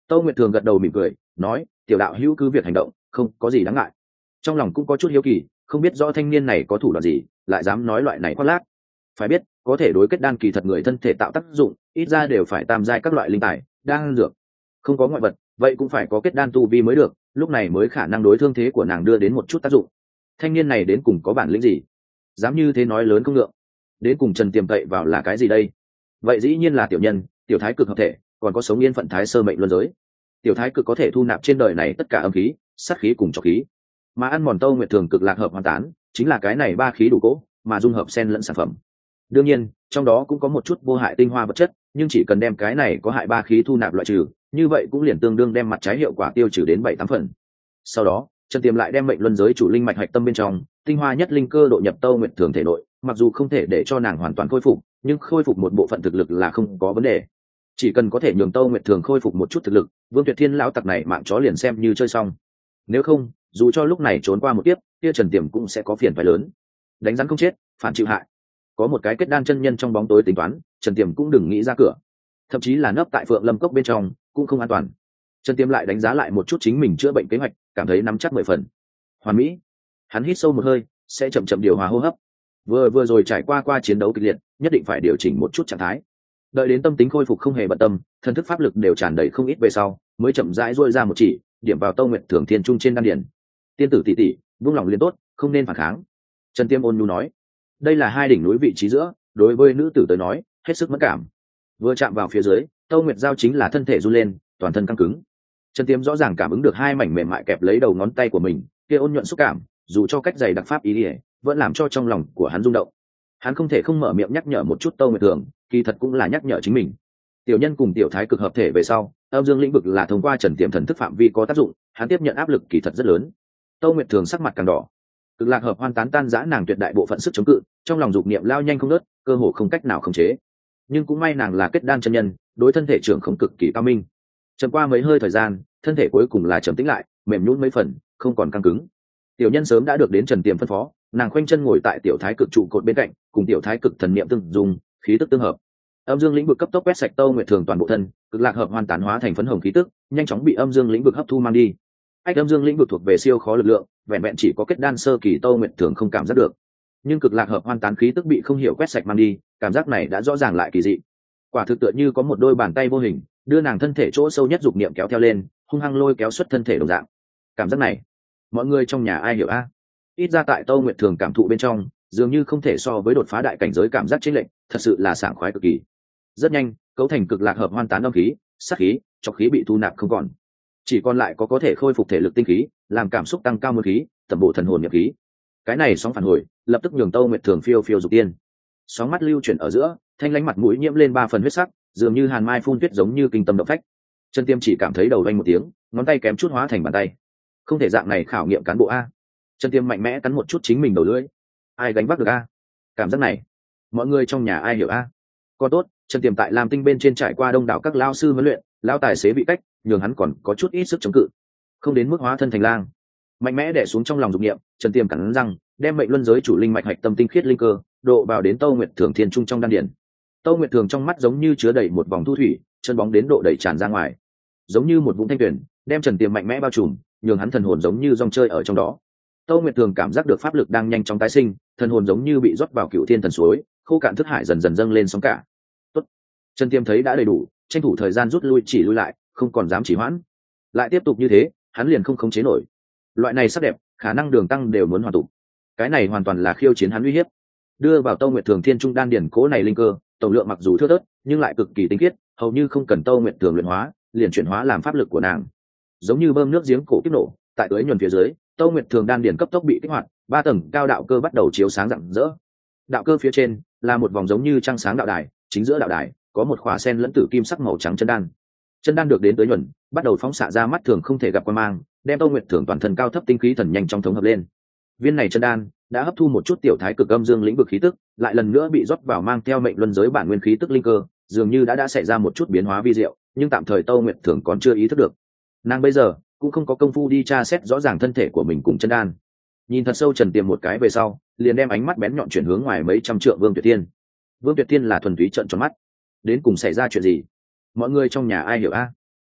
A: Tâu Nguyệt Thường gật đầu mỉm cười nói, tiểu đạo hữu cứ việc hành động, không có gì đáng ngại. Trong lòng cũng có chút hiếu kỳ, không biết rõ thanh niên này có thủ đoạn gì lại dám nói loại này khoác lác. Phải biết có thể đối kết đan kỳ thật người thân thể tạo tác dụng ít ra đều phải tam giai các loại linh tài đan dược, không có ngoại vật vậy cũng phải có kết đan tu vi mới được, lúc này mới khả năng đối thương thế của nàng đưa đến một chút tác dụng. Thanh niên này đến cùng có bản lĩnh gì, dám như thế nói lớn không lượng? Đến cùng Trần Tiềm cậy vào là cái gì đây? Vậy dĩ nhiên là tiểu nhân, tiểu thái cực hợp thể, còn có sống yên phận thái sơ mệnh luân giới. Tiểu thái cực có thể thu nạp trên đời này tất cả âm khí, sát khí cùng trọc khí, mà ăn mòn Tâu Nguyệt Thường cực lạc hợp hoàn tán chính là cái này ba khí đủ cỗ mà dung hợp xen lẫn sản phẩm. Đương nhiên trong đó cũng có một chút vô hại tinh hoa vật chất, nhưng chỉ cần đem cái này có hại ba khí thu nạp loại trừ, như vậy cũng liền tương đương đem mặt trái hiệu quả tiêu trừ đến bảy tám phần. Sau đó Trần Tiềm lại đem mệnh luân giới chủ linh mạch hạch tâm bên trong tinh hoa nhất linh cơ độ nhập Tâu Nguyệt Thường thể nội, mặc dù không thể để cho nàng hoàn toàn khôi phục, nhưng khôi phục một bộ phận thực lực là không có vấn đề. Chỉ cần có thể nhường Tâu Nguyệt Thường khôi phục một chút thực lực, Vương Tuyệt Thiên lão tặc này mạng chó liền xem như chơi xong. Nếu không, dù cho lúc này trốn qua một kiếp, kia Trần Tiềm cũng sẽ có phiền phải lớn. Đánh rắn không chết, phản chịu hại. Có một cái kết đan chân nhân trong bóng tối tính toán, Trần Tiềm cũng đừng nghĩ ra cửa. Thậm chí là nấp tại Phượng Lâm Cốc bên trong cũng không an toàn. Trần Tiềm lại đánh giá lại một chút chính mình chữa bệnh kế hoạch, cảm thấy nắm chắc mười phần. Hoàn mỹ. Hắn hít sâu một hơi, sẽ chậm chậm điều hòa hô hấp. Vừa vừa rồi trải qua qua chiến đấu kịch liệt, nhất định phải điều chỉnh một chút trạng thái. Đợi đến tâm tính khôi phục không hề bận tâm, thần thức pháp lực đều tràn đầy không ít về sau, mới chậm rãi duỗi ra một chỉ, điểm vào Tâu Nguyệt Thường thiên trung trên đan điền. Tiên tử tỷ tỷ, buông lòng liền tốt, không nên phản kháng. Trần Tiêm ôn nhu nói. Đây là hai đỉnh núi vị trí giữa, đối với nữ tử tới nói hết sức mẫn cảm. Vừa chạm vào phía dưới, Tâu Nguyệt giao chính là thân thể run lên, toàn thân căng cứng. Trần Tiêm rõ ràng cảm ứng được hai mảnh mềm mại kẹp lấy đầu ngón tay của mình, kia ôn nhuận xúc cảm, dù cho cách dày đặc pháp ý ỉa, vẫn làm cho trong lòng của hắn rung động. Hắn không thể không mở miệng nhắc nhở một chút Tâu Nguyệt Thường, kỳ thật cũng là nhắc nhở chính mình. Tiểu nhân cùng tiểu thái cực hợp thể về sau, âm dương lĩnh vực là thông qua Trần Tiềm thần thức phạm vi có tác dụng, hắn tiếp nhận áp lực kỳ thật rất lớn. Tâu Nguyệt Thường sắc mặt càng đỏ, cực lạc hợp hoàn tán tan giã nàng tuyệt đại bộ phận sức chống cự, trong lòng dục niệm lao nhanh không ngớt, cơ hồ không cách nào khống chế. Nhưng cũng may nàng là kết đan chân nhân, đối thân thể trưởng không cực kỳ cao minh. Trầm qua mấy hơi thời gian, thân thể cuối cùng là trầm tĩnh lại, mềm nhũn mấy phần, không còn căng cứng. Tiểu nhân sớm đã được đến Trần Tiềm phân phó, nàng khoanh chân ngồi tại tiểu thái cực trụ cột bên cạnh, cùng tiểu thái cực thần niệm tương dùng, khí tức tương hợp. Âm dương lĩnh vực cấp tốc quét sạch Tâu Nguyệt Thường toàn bộ thân, cực lạc hợp hoàn tán hóa thành phấn hồng khí tức, nhanh chóng bị âm dương lĩnh vực hấp thu mang đi. Ách âm dương lĩnh vực thuộc về siêu khó lực lượng, vẹn vẹn chỉ có kết đan sơ kỳ Tâu Nguyệt Thường không cảm giác được, nhưng cực lạc hợp hoàn tán khí tức bị không hiểu quét sạch mang đi, cảm giác này đã rõ ràng lại kỳ dị. Quả thực tựa như có một đôi bàn tay vô hình đưa nàng thân thể chỗ sâu nhất dục niệm kéo theo lên, hung hăng lôi kéo xuất thân thể đồng dạng. Cảm giác này, mọi người trong nhà ai hiểu a? Ít ra tại Tâu Nguyệt Thường cảm thụ bên trong, dường như không thể so với đột phá đại cảnh giới cảm giác chênh lệch, thật sự là sảng khoái cực kỳ. Rất nhanh, cấu thành cực lạc hợp hoàn tán âm khí, sát khí, trọc khí bị thu nạp không còn, chỉ còn lại có có thể khôi phục thể lực tinh khí, làm cảm xúc tăng cao môn khí, tẩm bổ thần hồn nhập khí. Cái này sóng phản hồi, lập tức nhường Tâu Nguyệt Thường phiêu phiêu dục tiên. Sóng mắt lưu chuyển ở giữa, thanh lãnh mặt mũi nhiễm lên ba phần huyết sắc, dường như hàn mai phun tuyết giống như kinh tâm động phách. Chân Tiêm chỉ cảm thấy đầu vang một tiếng, ngón tay kém chút hóa thành bàn tay. Không thể dạng này khảo nghiệm cán bộ a. Chân Tiêm mạnh mẽ cắn một chút chính mình đầu lưỡi. Ai gánh vác được a? Cảm giác này, mọi người trong nhà ai hiểu a? Có tốt, Chân Tiêm tại Lam Tinh bên trên trải qua đông đảo các lao sư huấn luyện, lao tài xế bị cách, nhường hắn còn có chút ít sức chống cự, không đến mức hóa thân thành lang. Mạnh mẽ đè xuống trong lòng dục niệm, Trần Tiềm cắn răng, đem mệnh luân giới chủ linh mạch hạch tâm tinh khiết linh cơ độ vào đến Tâu Nguyệt Thường thiên trung trong đan điển. Tâu Nguyệt Thường trong mắt giống như chứa đầy một vòng thu thủy, chân bóng đến độ đầy tràn ra ngoài, giống như một vũng thanh tuyển, đem Trần Tiềm mạnh mẽ bao trùm, nhường hắn thần hồn giống như rong chơi ở trong đó. Tâu Nguyệt Thường cảm giác được pháp lực đang nhanh chóng tái sinh, thần hồn giống như bị rót vào cựu thiên thần suối, khô cạn thức hải dần dần dâng lên sóng cả. Tốt, Trần Tiềm thấy đã đầy đủ, tranh thủ thời gian rút lui chỉ lui lại, không còn dám chỉ hoãn. Lại tiếp tục như thế, hắn liền không khống chế nổi. Loại này sắc đẹp, khả năng đường tăng đều muốn hoàn tụ. Cái này hoàn toàn là khiêu chiến hắn uy hiếp. Đưa vào Tâu Nguyệt Thường thiên trung đan điển cố này linh cơ, tổng lượng mặc dù thưa thớt, nhưng lại cực kỳ tinh khiết, hầu như không cần Tâu Nguyệt Thường luyện hóa, liền chuyển hóa làm pháp lực của nàng. Giống như bơm nước giếng cổ kích nổ, tại tưới nhuần phía dưới, Tâu Nguyệt Thường đan điển cấp tốc bị kích hoạt, ba tầng cao đạo cơ bắt đầu chiếu sáng rạng rỡ. Đạo cơ phía trên là một vòng giống như trăng sáng đạo đài, chính giữa đạo đài có một khỏa sen lẫn tử kim sắc màu trắng chân đan. Chân đan được đến tưới nhuần, bắt đầu phóng xạ ra mắt thường không thể gặp quan mang, đem Tâu Nguyệt Thường toàn thân cao thấp tinh khí thần nhanh trong thống hợp lên. Viên này chân đan đã hấp thu một chút tiểu thái cực âm dương lĩnh vực khí tức, lại lần nữa bị rót vào mang theo mệnh luân giới bản nguyên khí tức linh cơ, dường như đã đã xảy ra một chút biến hóa vi diệu, nhưng tạm thời Tâu Nguyệt Thường còn chưa ý thức được. Nàng bây giờ cũng không có công phu đi tra xét rõ ràng thân thể của mình cùng chân đan. Nhìn thật sâu Trần Tiềm một cái về sau, liền đem ánh mắt bén nhọn chuyển hướng ngoài mấy trăm trượng Vương Tuyệt Thiên. Vương Tuyệt Thiên là thuần túy trợn tròn mắt. Đến cùng xảy ra chuyện gì? Mọi người trong nhà ai hiểu a?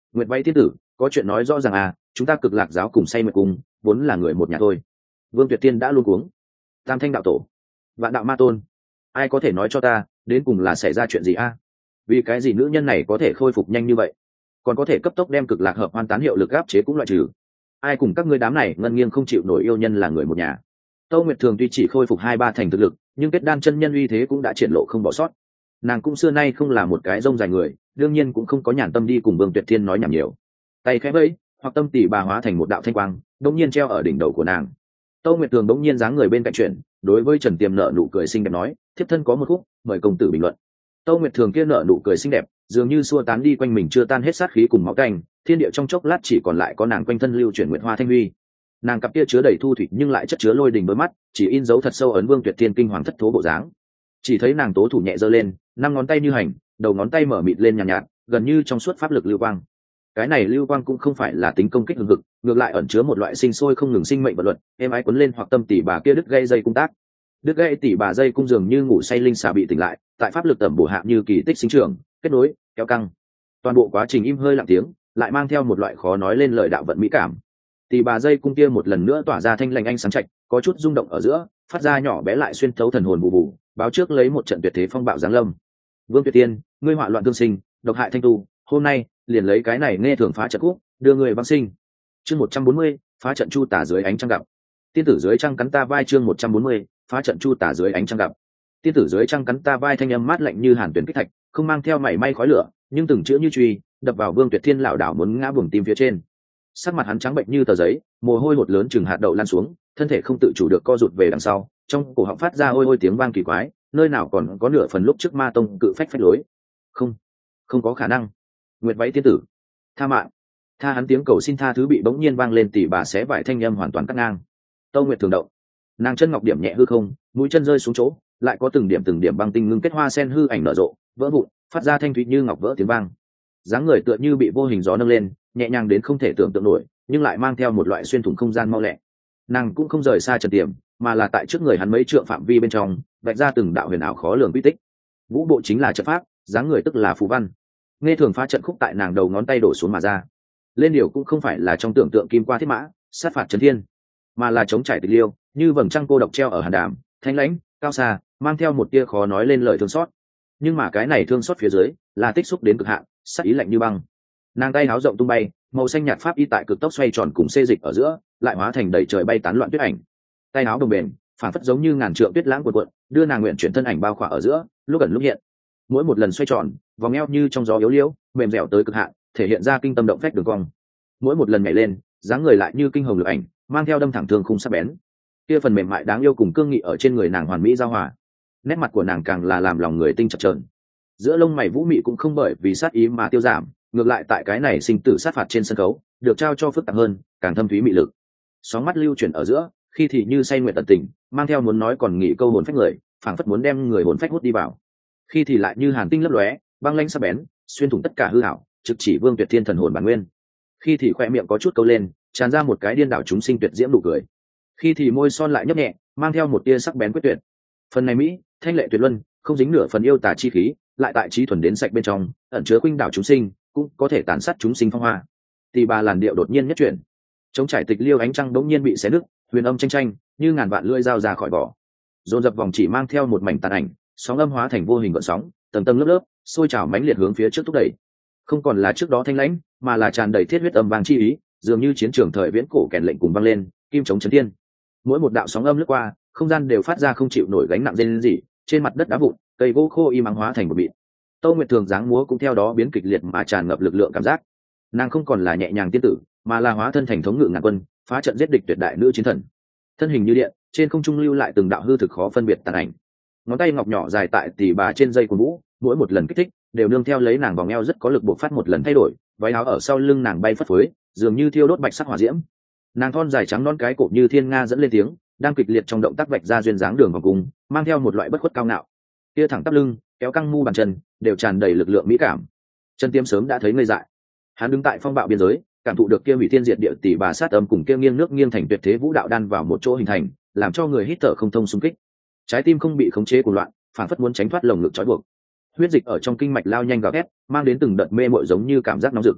A: Nguyệt váy tiên tử, có chuyện nói rõ ràng à, chúng ta Cực Lạc giáo cùng say nguyệt cung vốn là người một nhà thôi. Vương Tuyệt Tiên đã luôn cuống. Tam Thanh đạo tổ, Vạn đạo ma tôn, ai có thể nói cho ta đến cùng là xảy ra chuyện gì a à? Vì cái gì nữ nhân này có thể khôi phục nhanh như vậy, còn có thể cấp tốc đem Cực Lạc hợp hoan tán hiệu lực áp chế cũng loại trừ. Ai cùng các ngươi đám này ngân nghiêng không chịu nổi yêu nhân là người một nhà. Tâu Nguyệt Thường tuy chỉ khôi phục hai ba thành thực lực, nhưng kết đan chân nhân uy thế cũng đã triển lộ không bỏ sót. Nàng cũng xưa nay không là một cái rông dài người, đương nhiên cũng không có nhàn tâm đi cùng Vương Tuyệt Thiên nói nhảm nhiều. Tay khẽ vẫy, hoặc tâm tỷ bà hóa thành một đạo thanh quang, đống nhiên treo ở đỉnh đầu của nàng. Tâu Nguyệt Thường đống nhiên dáng người bên cạnh chuyện, đối với Trần Tiềm nợ nụ cười xinh đẹp nói, thiếp thân có một khúc, mời công tử bình luận. Tâu Nguyệt Thường kia nợ nụ cười xinh đẹp, dường như xua tán đi quanh mình chưa tan hết sát khí cùng máu canh, thiên địa trong chốc lát chỉ còn lại có nàng quanh thân lưu chuyển nguyệt hoa thanh huy. Nàng cặp kia chứa đầy thu thủy nhưng lại chất chứa lôi đình đôi mắt, chỉ in dấu thật sâu ấn Vương Tuyệt Thiên kinh hoàng thất thố bộ dáng. Chỉ thấy nàng tố thủ nhẹ giơ lên, năm ngón tay như hành, đầu ngón tay mở mịt lên nhàn nhạt, nhạt, gần như trong suốt pháp lực lưu quang. Cái này lưu quang cũng không phải là tính công kích hừng hực, ngược lại ẩn chứa một loại sinh sôi không ngừng sinh mệnh vật luật, êm ái cuốn lên hoặc tâm tỷ bà kia đứt gây dây cung tác. Đứt gây tỷ bà dây cung dường như ngủ say linh xà bị tỉnh lại, tại pháp lực tẩm bổ hạ như kỳ tích sinh trưởng, kết nối, kéo căng. Toàn bộ quá trình im hơi lặng tiếng, lại mang theo một loại khó nói lên lời đạo vận mỹ cảm. Tỷ bà dây cung kia một lần nữa tỏa ra thanh lành ánh sáng chạch, có chút rung động ở giữa, phát ra nhỏ bé lại xuyên thấu thần hồn bù bù, báo trước lấy một trận tuyệt thế phong bạo giáng lâm. Vương Tuyệt Tiên, ngươi họa loạn thương sinh, độc hại thanh tu, hôm nay liền lấy cái này nghe thường phá trận khúc, đưa người vãng sinh. Chương một trăm bốn mươi, phá trận chu tả dưới ánh trăng gặp. Tiên tử dưới trăng cắn ta vai. Chương một trăm bốn mươi, phá trận chu tả dưới ánh trăng gặp. Tiên tử dưới trăng cắn ta vai, thanh âm mát lạnh như hàn tuyển kích thạch, không mang theo mảy may khói lửa, nhưng từng chữ như truy, đập vào Vương Tuyệt Thiên lảo đảo muốn ngã buồng tim phía trên. Sắc mặt hắn trắng bệnh như tờ giấy, mồ hôi hột lớn chừng hạt đậu lan xuống, thân thể không tự chủ được co rụt về đằng sau, trong cổ họng phát ra ôi ôi tiếng vang kỳ quái, nơi nào còn có nửa phần lúc trước ma tông cự phách phách lối. Không, không có khả năng. Nguyệt váy tiên tử, tha mạng, tha hắn. Tiếng cầu xin tha thứ bị bỗng nhiên vang lên, tỷ bà xé vải thanh âm hoàn toàn cắt ngang. Tâu Nguyệt Thường động, nàng chân ngọc điểm nhẹ hư không, mũi chân rơi xuống chỗ, lại có từng điểm từng điểm băng tinh ngưng kết hoa sen hư ảnh nở rộ, vỡ vụn, phát ra thanh thúy như ngọc vỡ tiếng vang. Dáng người tựa như bị vô hình gió nâng lên, nhẹ nhàng đến không thể tưởng tượng nổi, nhưng lại mang theo một loại xuyên thủng không gian mau lẹ. Nàng cũng không rời xa Trần Tiềm, mà là tại trước người hắn mấy trượng phạm vi bên trong, vạch ra từng đạo huyền ảo khó lường quy tích. Vũ bộ chính là trận pháp, dáng người tức là phù văn. Nghe thường phá trận khúc tại nàng đầu ngón tay đổ xuống mà ra. Lên điều cũng không phải là trong tưởng tượng kim qua thiết mã, sát phạt trấn thiên, mà là chống trải tịch liêu, như vầng trăng cô độc treo ở hàn đàm, thanh lãnh, cao xa, mang theo một tia khó nói lên lời thương xót. Nhưng mà cái này thương xót phía dưới, là tích xúc đến cực hạn, sắc ý lạnh như băng. Nàng tay háo rộng tung bay, màu xanh nhạt pháp y tại cực tốc xoay tròn cùng xê dịch ở giữa, lại hóa thành đầy trời bay tán loạn tuyết ảnh. Tay áo đồng bền, phản phất giống như ngàn trượng tuyết lãng cuộn cuộn, đưa nàng nguyện chuyển thân ảnh bao khỏa ở giữa, lúc ẩn lúc hiện. Mỗi một lần xoay tròn, vòng eo như trong gió yếu liễu, mềm dẻo tới cực hạn, thể hiện ra kinh tâm động phách đường cong. Mỗi một lần nhảy lên, dáng người lại như kinh hồng lực ảnh, mang theo đâm thẳng thương khung sắc bén. Kia phần mềm mại đáng yêu cùng cương nghị ở trên người nàng hoàn mỹ giao hòa. Nét mặt của nàng càng là làm lòng người tinh chập chờn. Giữa lông mày vũ mị cũng không bởi vì sát ý mà tiêu giảm, ngược lại tại cái này sinh tử sát phạt trên sân khấu, được trao cho phức tạp hơn, càng thâm thúy mị lực. Sóng mắt lưu chuyển ở giữa, khi thì như say nguyện tận tình, mang theo muốn nói còn nghĩ câu hồn phách người, phảng phất muốn đem người hồn phách hút đi vào. Khi thì lại như hàn tinh lấp lóe, băng lãnh sắc bén, xuyên thủng tất cả hư ảo, trực chỉ Vương Tuyệt Thiên thần hồn bản nguyên. Khi thì khoe miệng có chút câu lên, tràn ra một cái điên đảo chúng sinh tuyệt diễm nụ cười. Khi thì môi son lại nhấp nhẹ, mang theo một tia sắc bén quyết tuyệt. Phần này mỹ, thanh lệ tuyệt luân, không dính nửa phần yêu tà chi khí, lại tại trí thuần đến sạch bên trong, ẩn chứa khuynh đảo chúng sinh, cũng có thể tàn sát chúng sinh phong hoa. Tỷ bà làn điệu đột nhiên nhất chuyển, chống trải tịch liêu ánh trăng đống nhiên bị xé nứt, huyền âm tranh tranh, như ngàn vạn lưỡi dao ra khỏi vỏ. Dồn dập vòng chỉ mang theo một mảnh tàn ảnh, sóng âm hóa thành vô hình gợn sóng, tầng tầng lớp lớp, sôi trào mãnh liệt hướng phía trước thúc đẩy. Không còn là trước đó thanh lãnh, mà là tràn đầy thiết huyết âm vang chi ý, dường như chiến trường thời viễn cổ kèn lệnh cùng vang lên, kim chống chấn thiên. Mỗi một đạo sóng âm lướt qua, không gian đều phát ra không chịu nổi gánh nặng rên rỉ, trên mặt đất đá vụn, cây gỗ khô im ắng hóa thành một mịn. Tâu Nguyệt Thường dáng múa cũng theo đó biến kịch liệt mà tràn ngập lực lượng cảm giác. Nàng không còn là nhẹ nhàng tiên tử, mà là hóa thân thành thống ngự ngàn quân, phá trận giết địch tuyệt đại nữ chiến thần. Thân hình như điện, trên không trung lưu lại từng đạo hư thực khó phân biệt tàn ảnh. Ngón tay ngọc nhỏ dài tại tỉ bà trên dây của vũ, mỗi một lần kích thích đều nương theo lấy nàng vòng eo rất có lực buộc phát một lần thay đổi, váy áo ở sau lưng nàng bay phất phới, dường như thiêu đốt bạch sắc hỏa diễm. Nàng thon dài trắng non cái cổ như thiên nga dẫn lên tiếng, đang kịch liệt trong động tác vạch ra duyên dáng đường vòng cung, mang theo một loại bất khuất cao ngạo. Kia thẳng tắp lưng, kéo căng mu bàn chân, đều tràn đầy lực lượng mỹ cảm. Chân Tiêm sớm đã thấy ngây dại. Hắn đứng tại phong bạo biên giới, cảm thụ được kia hủy thiên diệt địa tỷ bà sát âm cùng kia nghiêng nước nghiêng thành tuyệt thế vũ đạo đan vào một chỗ hình thành, làm cho người hít thở không thông xung kích. Trái tim không bị khống chế của loạn, phản phất muốn tránh thoát lồng ngực trói buộc. Huyết dịch ở trong kinh mạch lao nhanh gào thét, mang đến từng đợt mê mội giống như cảm giác nóng rực.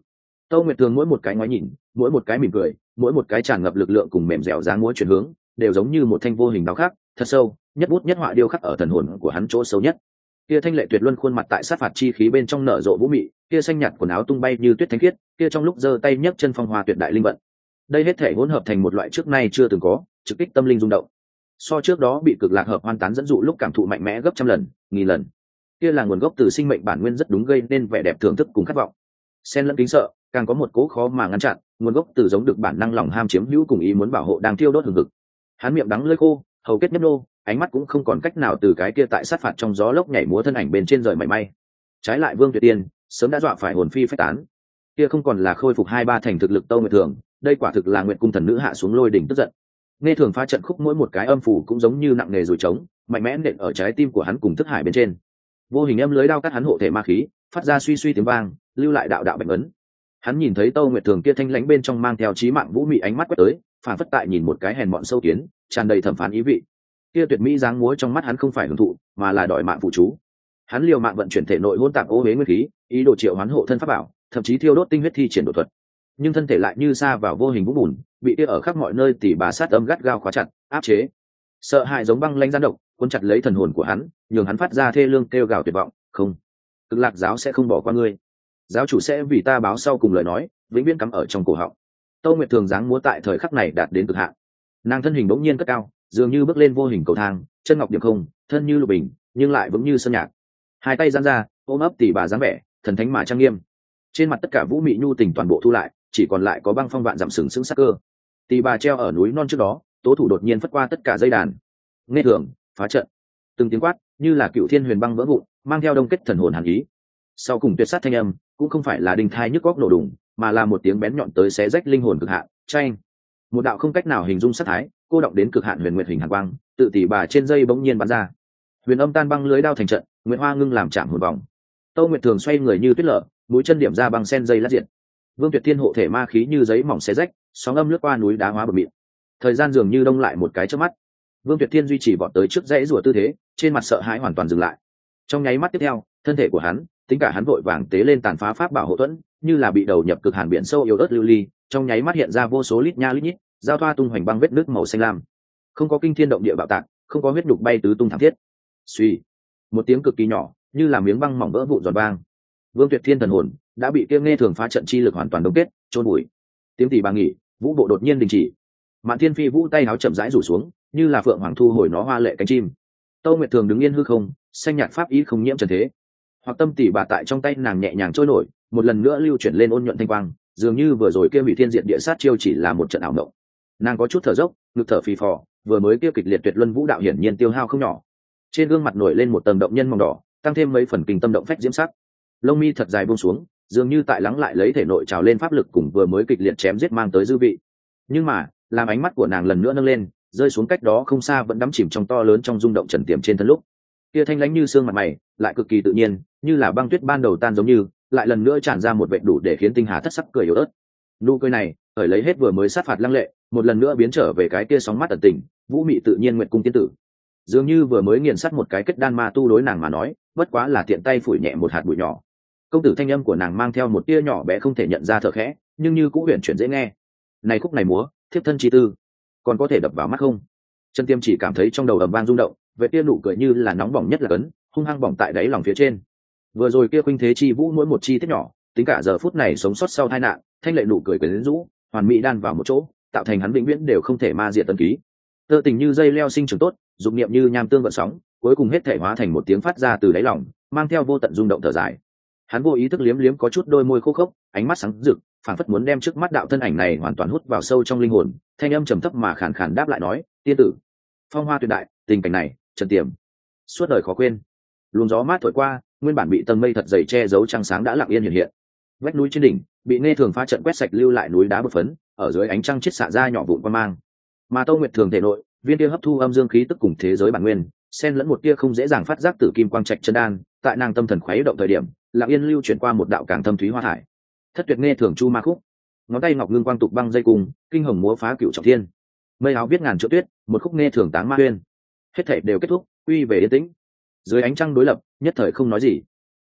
A: Tâu Nguyệt Thường mỗi một cái ngoái nhìn, mỗi một cái mỉm cười, mỗi một cái tràn ngập lực lượng cùng mềm dẻo dáng múa chuyển hướng, đều giống như một thanh vô hình đao khắc, thật sâu, nhất bút nhất họa điêu khắc ở thần hồn của hắn chỗ sâu nhất. Kia thanh lệ tuyệt luân khuôn mặt tại sát phạt chi khí bên trong nở rộ vũ mị, kia xanh nhạt quần áo tung bay như tuyết thánh khiết, kia trong lúc giơ tay nhấc chân phong hoa tuyệt đại linh vận. Đây hết thể hỗn hợp thành một loại trước nay chưa từng có, trực kích tâm linh rung động. So trước đó bị cực lạc hợp hoan tán dẫn dụ lúc cảm thụ mạnh mẽ gấp trăm lần, nghìn lần. Kia là nguồn gốc từ sinh mệnh bản nguyên rất đúng gây nên vẻ đẹp thưởng thức cùng khát vọng. Xen lẫn kính sợ, càng có một cố khó mà ngăn chặn, nguồn gốc từ giống được bản năng lòng ham chiếm hữu cùng ý muốn bảo hộ đang thiêu đốt hừng hực. Hắn miệng đắng lưỡi khô, hầu kết nhấp nô, ánh mắt cũng không còn cách nào từ cái kia tại sát phạt trong gió lốc nhảy múa thân ảnh bên trên rời mảy may. Trái lại Vương Tuyệt Tiên sớm đã dọa phải hồn phi phách tán. Kia không còn là khôi phục hai ba thành thực lực Tâu Nguyệt Thường, đây quả thực là nguyện cung thần nữ hạ xuống lôi đỉnh tức giận. Nghe Thường phá trận khúc mỗi một cái âm phủ cũng giống như nặng nề rồi trống, mạnh mẽ nện ở trái tim của hắn cùng thức hải bên trên. Vô hình âm lưới đao cắt hắn hộ thể ma khí, phát ra suy suy tiếng vang, lưu lại đạo đạo bệnh ấn. Hắn nhìn thấy Tâu Nguyệt Thường kia thanh lãnh bên trong mang theo chí mạng vũ mị ánh mắt quét tới, phản phất tại nhìn một cái hèn mọn sâu kiến, tràn đầy thẩm phán ý vị. Kia tuyệt mỹ dáng múa trong mắt hắn không phải hưởng thụ, mà là đòi mạng phụ chú. Hắn liều mạng vận chuyển thể nội hỗn tạp ô hế nguyên khí, ý đồ triệu hoán hộ thân pháp bảo, thậm chí thiêu đốt tinh huyết thi triển độ thuật. Nhưng thân thể lại như sa vào vô hình vũng bùn, bị kia ở khắp mọi nơi tỉ bà sát âm gắt gao khóa chặt, áp chế. Sợ hãi giống băng lãnh gian độc, cuốn chặt lấy thần hồn của hắn, nhường hắn phát ra thê lương kêu gào tuyệt vọng, "Không, Cực Lạc giáo sẽ không bỏ qua ngươi. Giáo chủ sẽ vì ta báo sau cùng lời nói, vĩnh viễn cắm ở trong cổ họng." Tâu Nguyệt Thường dáng múa tại thời khắc này đạt đến cực hạn. Nàng thân hình bỗng nhiên cất cao, dường như bước lên vô hình cầu thang, chân ngọc điểm không, thân như lục bình, nhưng lại vững như sơn nhạc. Hai tay giãn ra, ôm ấp tỉ bà dáng vẻ, thần thánh mà trang nghiêm. Trên mặt tất cả vũ mị nhu tình toàn bộ thu lại, chỉ còn lại có băng phong vạn dặm sừng sững sắc cơ. Tỉ bà treo ở núi non trước đó, tố thủ đột nhiên phất qua tất cả dây đàn. Nghe Thường phá trận, từng tiếng quát như là cựu thiên huyền băng vỡ vụn, mang theo đông kết thần hồn hàn ý. Sau cùng tuyệt sát thanh âm, cũng không phải là đinh thai nhức góc nổ đùng, mà là một tiếng bén nhọn tới xé rách linh hồn cực hạn, tranh. Một đạo không cách nào hình dung sát thái, cô động đến cực hạn huyền nguyệt hình hàn quang, tự tỷ bà trên dây bỗng nhiên bắn ra. Huyền âm tan băng lưới đao thành trận, nguyệt hoa ngưng làm chạm hồn vòng. Tâu Nguyệt Thường xoay người như tuyết lở, mũi chân điểm ra băng sen dây lát diện. Vương Tuyệt Thiên hộ thể ma khí như giấy mỏng xé rách, sóng âm lướt qua núi đá hóa bờ mịn. Thời gian dường như đông lại một cái chớp mắt. Vương Tuyệt Thiên duy trì vọt tới trước dãy rùa tư thế, trên mặt sợ hãi hoàn toàn dừng lại. Trong nháy mắt tiếp theo, thân thể của hắn, tính cả hắn vội vàng tế lên tàn phá pháp bảo hộ thuẫn, như là bị đầu nhập cực hàn biển sâu yếu ớt lưu ly, trong nháy mắt hiện ra vô số lít nha lít nhít, giao thoa tung hoành băng vết nước màu xanh lam. Không có kinh thiên động địa bạo tạc, không có huyết nhục bay tứ tung thảm thiết. Suy, một tiếng cực kỳ nhỏ, như là miếng băng mỏng vỡ vụn giòn vang. Vương Tuyệt Thiên thần hồn đã bị Kiêm Nghe Thường phá trận chi lực hoàn toàn đông kết, chôn bụi. Tiếng tỷ bà nghỉ, vũ bộ đột nhiên đình chỉ. Mạn Thiên Phi vũ tay áo chậm rãi rủ xuống, như là phượng hoàng thu hồi nó hoa lệ cánh chim. Tâu Nguyệt Thường đứng yên hư không, xanh nhạt pháp ý không nhiễm trần thế. Hoặc tâm tỷ bà tại trong tay nàng nhẹ nhàng trôi nổi, một lần nữa lưu chuyển lên ôn nhuận thanh quang, dường như vừa rồi kia hủy thiên diệt địa sát chiêu chỉ là một trận ảo mộng. Nàng có chút thở dốc, ngực thở phì phò, vừa mới kia kịch liệt tuyệt luân vũ đạo hiển nhiên tiêu hao không nhỏ. Trên gương mặt nổi lên một tầng động nhân màu đỏ, tăng thêm mấy phần kinh tâm động phách diễm sắc. Lông mi thật dài buông xuống, dường như tại lắng lại lấy thể nội trào lên pháp lực cùng vừa mới kịch liệt chém giết mang tới dư vị. Nhưng mà, làm ánh mắt của nàng lần nữa nâng lên, rơi xuống cách đó không xa vẫn đắm chìm trong to lớn trong rung động trần tiềm trên thân lúc. Kia thanh lãnh như xương mặt mày, lại cực kỳ tự nhiên, như là băng tuyết ban đầu tan giống như, lại lần nữa tràn ra một vệt đủ để khiến tinh hà thất sắc cười yếu ớt. Nụ cười này, khởi lấy hết vừa mới sát phạt lăng lệ, một lần nữa biến trở về cái kia sóng mắt ẩn tình, vũ mị tự nhiên nguyện cung tiên tử. Dường như vừa mới nghiền sát một cái kết đan ma tu đối nàng mà nói, bất quá là tiện tay phủi nhẹ một hạt bụi nhỏ. Công tử thanh âm của nàng mang theo một tia nhỏ bé không thể nhận ra thở khẽ, nhưng như cũng huyền chuyển dễ nghe. Này khúc này múa, thiếp thân chi tư, còn có thể đập vào mắt không? Chân Tiêm chỉ cảm thấy trong đầu ầm vang rung động, về tia nụ cười như là nóng bỏng nhất là cấn, hung hăng bỏng tại đáy lòng phía trên. Vừa rồi kia khuynh thế chi vũ mỗi một chi tiết nhỏ, tính cả giờ phút này sống sót sau tai nạn, thanh lệ nụ cười quyến rũ, hoàn mỹ đan vào một chỗ, tạo thành hắn vĩnh viễn đều không thể ma diệt tân ký. Tơ tình như dây leo sinh trưởng tốt, dụng niệm như nham tương gợn sóng, cuối cùng hết thể hóa thành một tiếng phát ra từ đáy lòng, mang theo vô tận rung động thở dài. Hắn vô ý thức liếm liếm có chút đôi môi khô khốc, ánh mắt sáng rực, phảng phất muốn đem trước mắt đạo thân ảnh này hoàn toàn hút vào sâu trong linh hồn, thanh âm trầm thấp mà khàn khàn đáp lại nói, tiên tử, phong hoa tuyệt đại, tình cảnh này, Trần Tiềm, suốt đời khó quên. Luồng gió mát thổi qua, nguyên bản bị tầng mây thật dày che giấu trăng sáng đã lặng yên hiện hiện. Vách núi trên đỉnh bị Nghe Thường phá trận quét sạch lưu lại núi đá bột phấn, ở dưới ánh trăng chiết xạ ra nhỏ vụn quang mang. Mà Tô Nguyệt Thường thể nội, viên kia hấp thu âm dương khí tức cùng thế giới bản nguyên, xen lẫn một tia không dễ dàng phát giác tử kim quang trạch chân đan, tại nàng tâm thần khuấy động thời điểm, lặng yên lưu chuyển qua một đạo càng thâm thúy hoa thải. Thất tuyệt Nghe Thường chu ma khúc, ngón tay ngọc ngưng quang tục băng dây cùng, kinh hồng múa phá cựu trọng thiên. Mây áo viết ngàn triệu tuyết, một khúc Nghe Thường táng ma huyên. Hết thảy đều kết thúc, quy về yên tĩnh. Dưới ánh trăng đối lập, nhất thời không nói gì.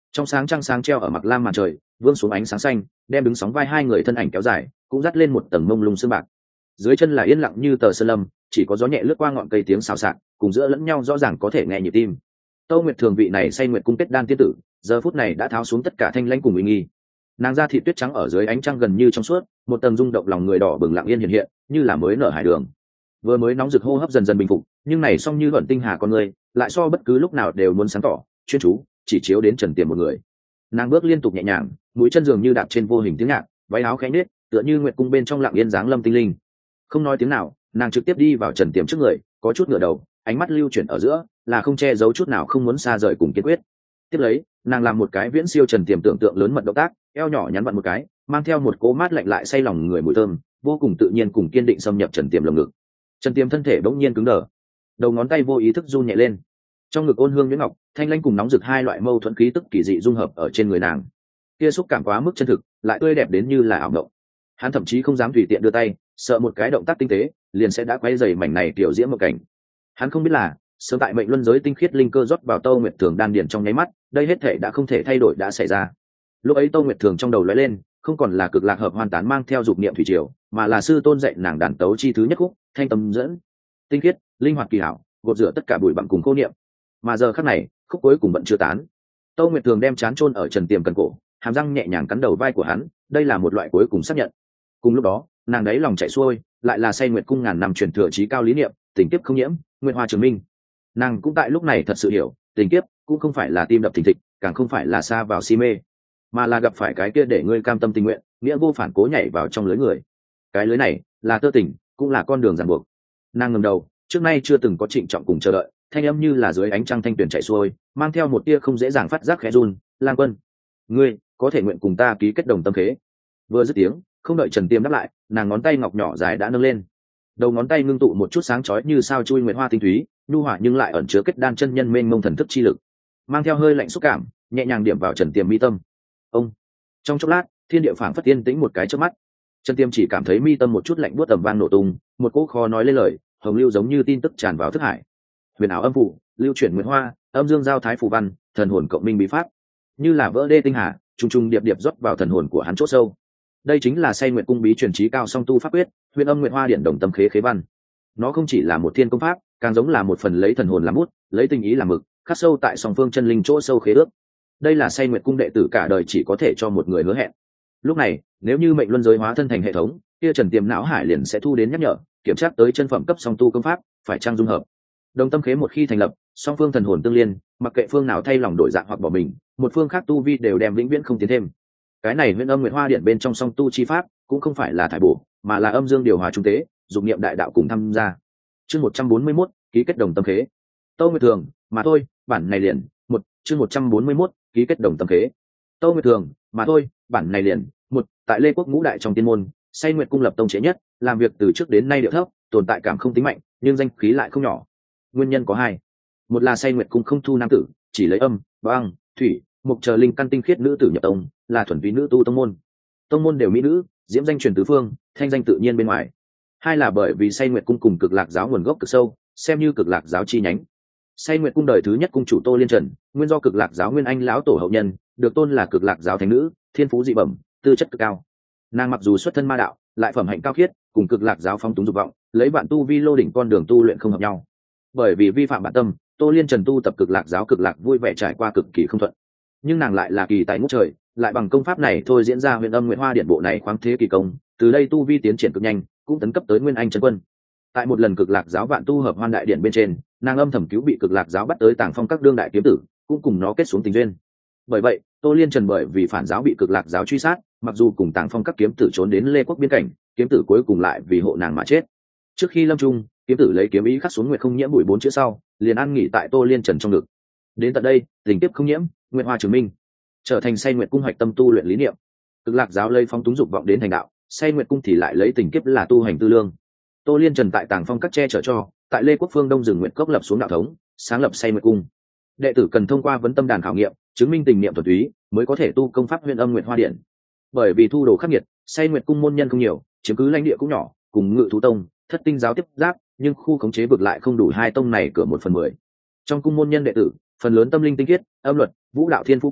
A: Trong sáng trăng sáng treo ở mặc lam màn trời, vương xuống ánh sáng xanh, đem đứng sóng vai hai người thân ảnh kéo dài, cũng dắt lên một tầng mông lung sương bạc. Dưới chân là yên lặng như tờ sơn lâm, chỉ có gió nhẹ lướt qua ngọn cây tiếng xào xạc, cùng giữa lẫn nhau rõ ràng có thể nghe nhịp tim. Tô Nguyệt Thường vị này say nguyệt cung kết đan tiên tử, giờ phút này đã tháo xuống tất cả thanh lãnh cùng uy nghi. Nàng da thịt tuyết trắng ở dưới ánh trăng gần như trong suốt, một tầng rung động lòng người đỏ bừng lặng yên hiện hiện, như là mới nở hải đường. Vừa mới nóng rực hô hấp dần dần bình phục, nhưng này song như vận tinh hà con người, lại so bất cứ lúc nào đều muốn sáng tỏ, chuyên chú, chỉ chiếu đến Trần Tiềm một người. Nàng bước liên tục nhẹ nhàng, mũi chân dường như đạp trên vô hình tiếng nhạc, váy áo khẽ nết, tựa như nguyệt cung bên trong lặng yên dáng lâm tinh linh. Không nói tiếng nào, nàng trực tiếp đi vào Trần Tiềm trước người, có chút ngửa đầu, ánh mắt lưu chuyển ở giữa, là không che giấu chút nào không muốn xa rời cùng kiên quyết. Tiếp lấy, nàng làm một cái viễn siêu Trần Tiềm tưởng tượng lớn mật động tác, eo nhỏ nhắn vặn một cái, mang theo một cỗ mát lạnh lại say lòng người mùi thơm, vô cùng tự nhiên cùng kiên định xâm nhập Trần Tiềm lồng ngực. Trần Tiềm thân thể bỗng nhiên cứng đờ, đầu ngón tay vô ý thức run nhẹ lên. Trong ngực ôn hương nhuyễn ngọc, thanh lãnh cùng nóng rực hai loại mâu thuẫn khí tức kỳ dị dung hợp ở trên người nàng. Kia xúc cảm quá mức chân thực, lại tươi đẹp đến như là ảo mộng. Hắn thậm chí không dám tùy tiện đưa tay, sợ một cái động tác tinh tế, liền sẽ đã quấy rầy mảnh này tiểu diễm một cảnh. Hắn không biết là, sớm tại mệnh luân giới tinh khiết linh cơ rót vào Tô Nguyệt Thường đan điền trong nháy mắt, đây hết thể đã không thể thay đổi đã xảy ra. Lúc ấy Tô Nguyệt Thường trong đầu lóe lên, không còn là cực lạc hợp hoàn tán mang theo dục niệm thủy triều, mà là sư tôn dạy nàng đàn tấu chi thứ nhất khúc, thanh tâm dẫn, tinh khiết, linh hoạt kỳ hảo, gột rửa tất cả bụi bặm cùng cô niệm. Mà giờ khắc này, khúc cuối cùng vẫn chưa tán. Tô Nguyệt Thường đem chán chôn ở Trần Tiềm cần cổ, hàm răng nhẹ nhàng cắn đầu vai của hắn, đây là một loại cuối cùng xác nhận. Cùng lúc đó, nàng đáy lòng chạy xuôi, lại là say nguyệt cung ngàn năm truyền thừa trí cao lý niệm, tình kiếp không nhiễm, nguyệt hoa trường minh. Nàng cũng tại lúc này thật sự hiểu, tình kiếp cũng không phải là tim đập thình thịch, càng không phải là xa vào si mê, mà là gặp phải cái kia để ngươi cam tâm tình nguyện, nghĩa vô phản cố nhảy vào trong lưới người. Cái lưới này là tơ tình, cũng là con đường ràng buộc. Nàng ngẩng đầu, trước nay chưa từng có trịnh trọng cùng chờ đợi, thanh âm như là dưới ánh trăng thanh tuyển chạy xuôi, mang theo một tia không dễ dàng phát giác khẽ run. Lang Quân, ngươi có thể nguyện cùng ta ký kết đồng tâm khế? Vừa dứt tiếng, không đợi Trần Tiêm đáp lại, nàng ngón tay ngọc nhỏ dài đã nâng lên, đầu ngón tay ngưng tụ một chút sáng chói như sao chui nguyệt hoa tinh thúy, nhu hòa nhưng lại ẩn chứa kết đan chân nhân mênh mông thần thức chi lực, mang theo hơi lạnh xúc cảm, nhẹ nhàng điểm vào Trần Tiềm mi tâm. Ông, trong chốc lát, thiên địa phảng phất yên tĩnh một cái chớp mắt. Trần Tiềm chỉ cảm thấy mi tâm một chút lạnh buốt ầm vang nổ tung, một cỗ khó nói lên lời, hồng lưu giống như tin tức tràn vào thức hải. Huyền ảo âm phủ, lưu chuyển nguyệt hoa, âm dương giao thái phù văn, thần hồn cộng minh bí pháp, như là vỡ đê tinh hà, trùng trùng điệp điệp rót vào thần hồn của hắn chỗ sâu. Đây chính là say nguyệt cung bí truyền trí cao song tu pháp quyết, huyền âm nguyệt hoa điển đồng tâm khế khế văn. Nó không chỉ là một thiên công pháp, càng giống là một phần lấy thần hồn làm bút, lấy tình ý làm mực, khắc sâu tại song phương chân linh chỗ sâu khế ước. Đây là say nguyệt cung đệ tử cả đời chỉ có thể cho một người hứa hẹn. Lúc này, nếu như mệnh luân giới hóa thân thành hệ thống, kia Trần Tiềm não hải liền sẽ thu đến nhắc nhở, kiểm tra tới chân phẩm cấp song tu công pháp, phải trang dung hợp. Đồng tâm khế một khi thành lập, song phương thần hồn tương liên, mặc kệ phương nào thay lòng đổi dạng hoặc bỏ mình, một phương khác tu vi đều đem vĩnh viễn không tiến thêm. Cái này huyền âm nguyệt hoa điện bên trong song tu chi pháp, cũng không phải là thải bổ, mà là âm dương điều hòa trung tế, dục niệm đại đạo cùng tham gia. Chương một trăm bốn mươi mốt, ký kết đồng tâm khế. Tô Nguyệt Thường, mà thôi, bản này liền, một, chương một trăm bốn mươi mốt, ký kết đồng tâm khế. Tô Nguyệt Thường, mà thôi, bản này liền, một, tại Lê Quốc ngũ đại trong tiên môn, say nguyệt cung lập tông chế nhất, làm việc từ trước đến nay điệu thấp, tồn tại cảm không tính mạnh, nhưng danh khí lại không nhỏ. Nguyên nhân có hai. Một là say nguyệt cung không thu nam tử, chỉ lấy âm, băng, thủy, mục chờ linh căn tinh khiết nữ tử nhập tông, là thuần túy nữ tu tông môn. Tông môn đều mỹ nữ, diễm danh truyền tứ phương, thanh danh tự nhiên bên ngoài. Hai là bởi vì say nguyệt cung cùng cực lạc giáo nguồn gốc cực sâu, xem như cực lạc giáo chi nhánh. Say nguyệt cung đời thứ nhất cung chủ Tô Liên Trần, nguyên do cực lạc giáo nguyên anh lão tổ hậu nhân, được tôn là cực lạc giáo thánh nữ, thiên phú dị bẩm, tư chất cực cao. Nàng mặc dù xuất thân ma đạo, lại phẩm hạnh cao khiết, cùng cực lạc giáo phóng túng dục vọng, lấy bạn tu vi lô đỉnh con đường tu luyện không hợp nhau. Bởi vì vi phạm bản tâm, Tô Liên Trần tu tập cực lạc giáo cực lạc vui vẻ trải qua cực kỳ không thuận. Nhưng nàng lại là kỳ tài ngút trời, lại bằng công pháp này thôi diễn ra huyền âm nguyệt hoa điện bộ này khoáng thế kỳ công, từ đây tu vi tiến triển cực nhanh, cũng tấn cấp tới nguyên anh chân quân. Tại một lần cực lạc giáo vạn tu hợp hoan đại điện bên trên, nàng âm thầm cứu bị cực lạc giáo bắt tới tàng phong các đương đại kiếm tử, cũng cùng nó kết xuống tình duyên. Bởi vậy, Tô Liên Trần bởi vì phản giáo bị cực lạc giáo truy sát, mặc dù cùng tàng phong các kiếm tử trốn đến Lê Quốc biên cảnh, kiếm tử cuối cùng lại vì hộ nàng mà chết. Trước khi lâm trung, kiếm tử lấy kiếm ý khắc xuống nguyệt không nhiễm bụi bốn chữ sau, liền an nghỉ tại Tô Liên Trần trong ngực. Đến tận đây, tình tiếp không nhiễm, nguyệt hoa trường minh, trở thành say nguyệt cung hoạch tâm tu luyện lý niệm. Cực lạc giáo lấy phóng túng dục vọng đến thành đạo, say nguyệt cung thì lại lấy tình kiếp là tu hành tư lương. Tô Liên Trần tại tàng phong các che chở cho, tại Lê Quốc phương đông rừng nguyệt cốc lập xuống đạo thống, sáng lập say nguyệt cung. Đệ tử cần thông qua vấn tâm đàn khảo nghiệm, chứng minh tình niệm thuần túy, mới có thể tu công pháp huyền âm nguyệt hoa điện. Bởi vì thu đồ khắc nghiệt, say nguyệt cung môn nhân không nhiều, chiếm cứ lãnh địa cũng nhỏ, cùng ngự thú tông, thất tinh giáo tiếp giáp, nhưng khu khống chế vực lại không đủ hai tông này cửa một phần mười. Trong cung môn nhân đệ tử, phần lớn tâm linh tinh khiết, âm luật, vũ đạo thiên phú cao,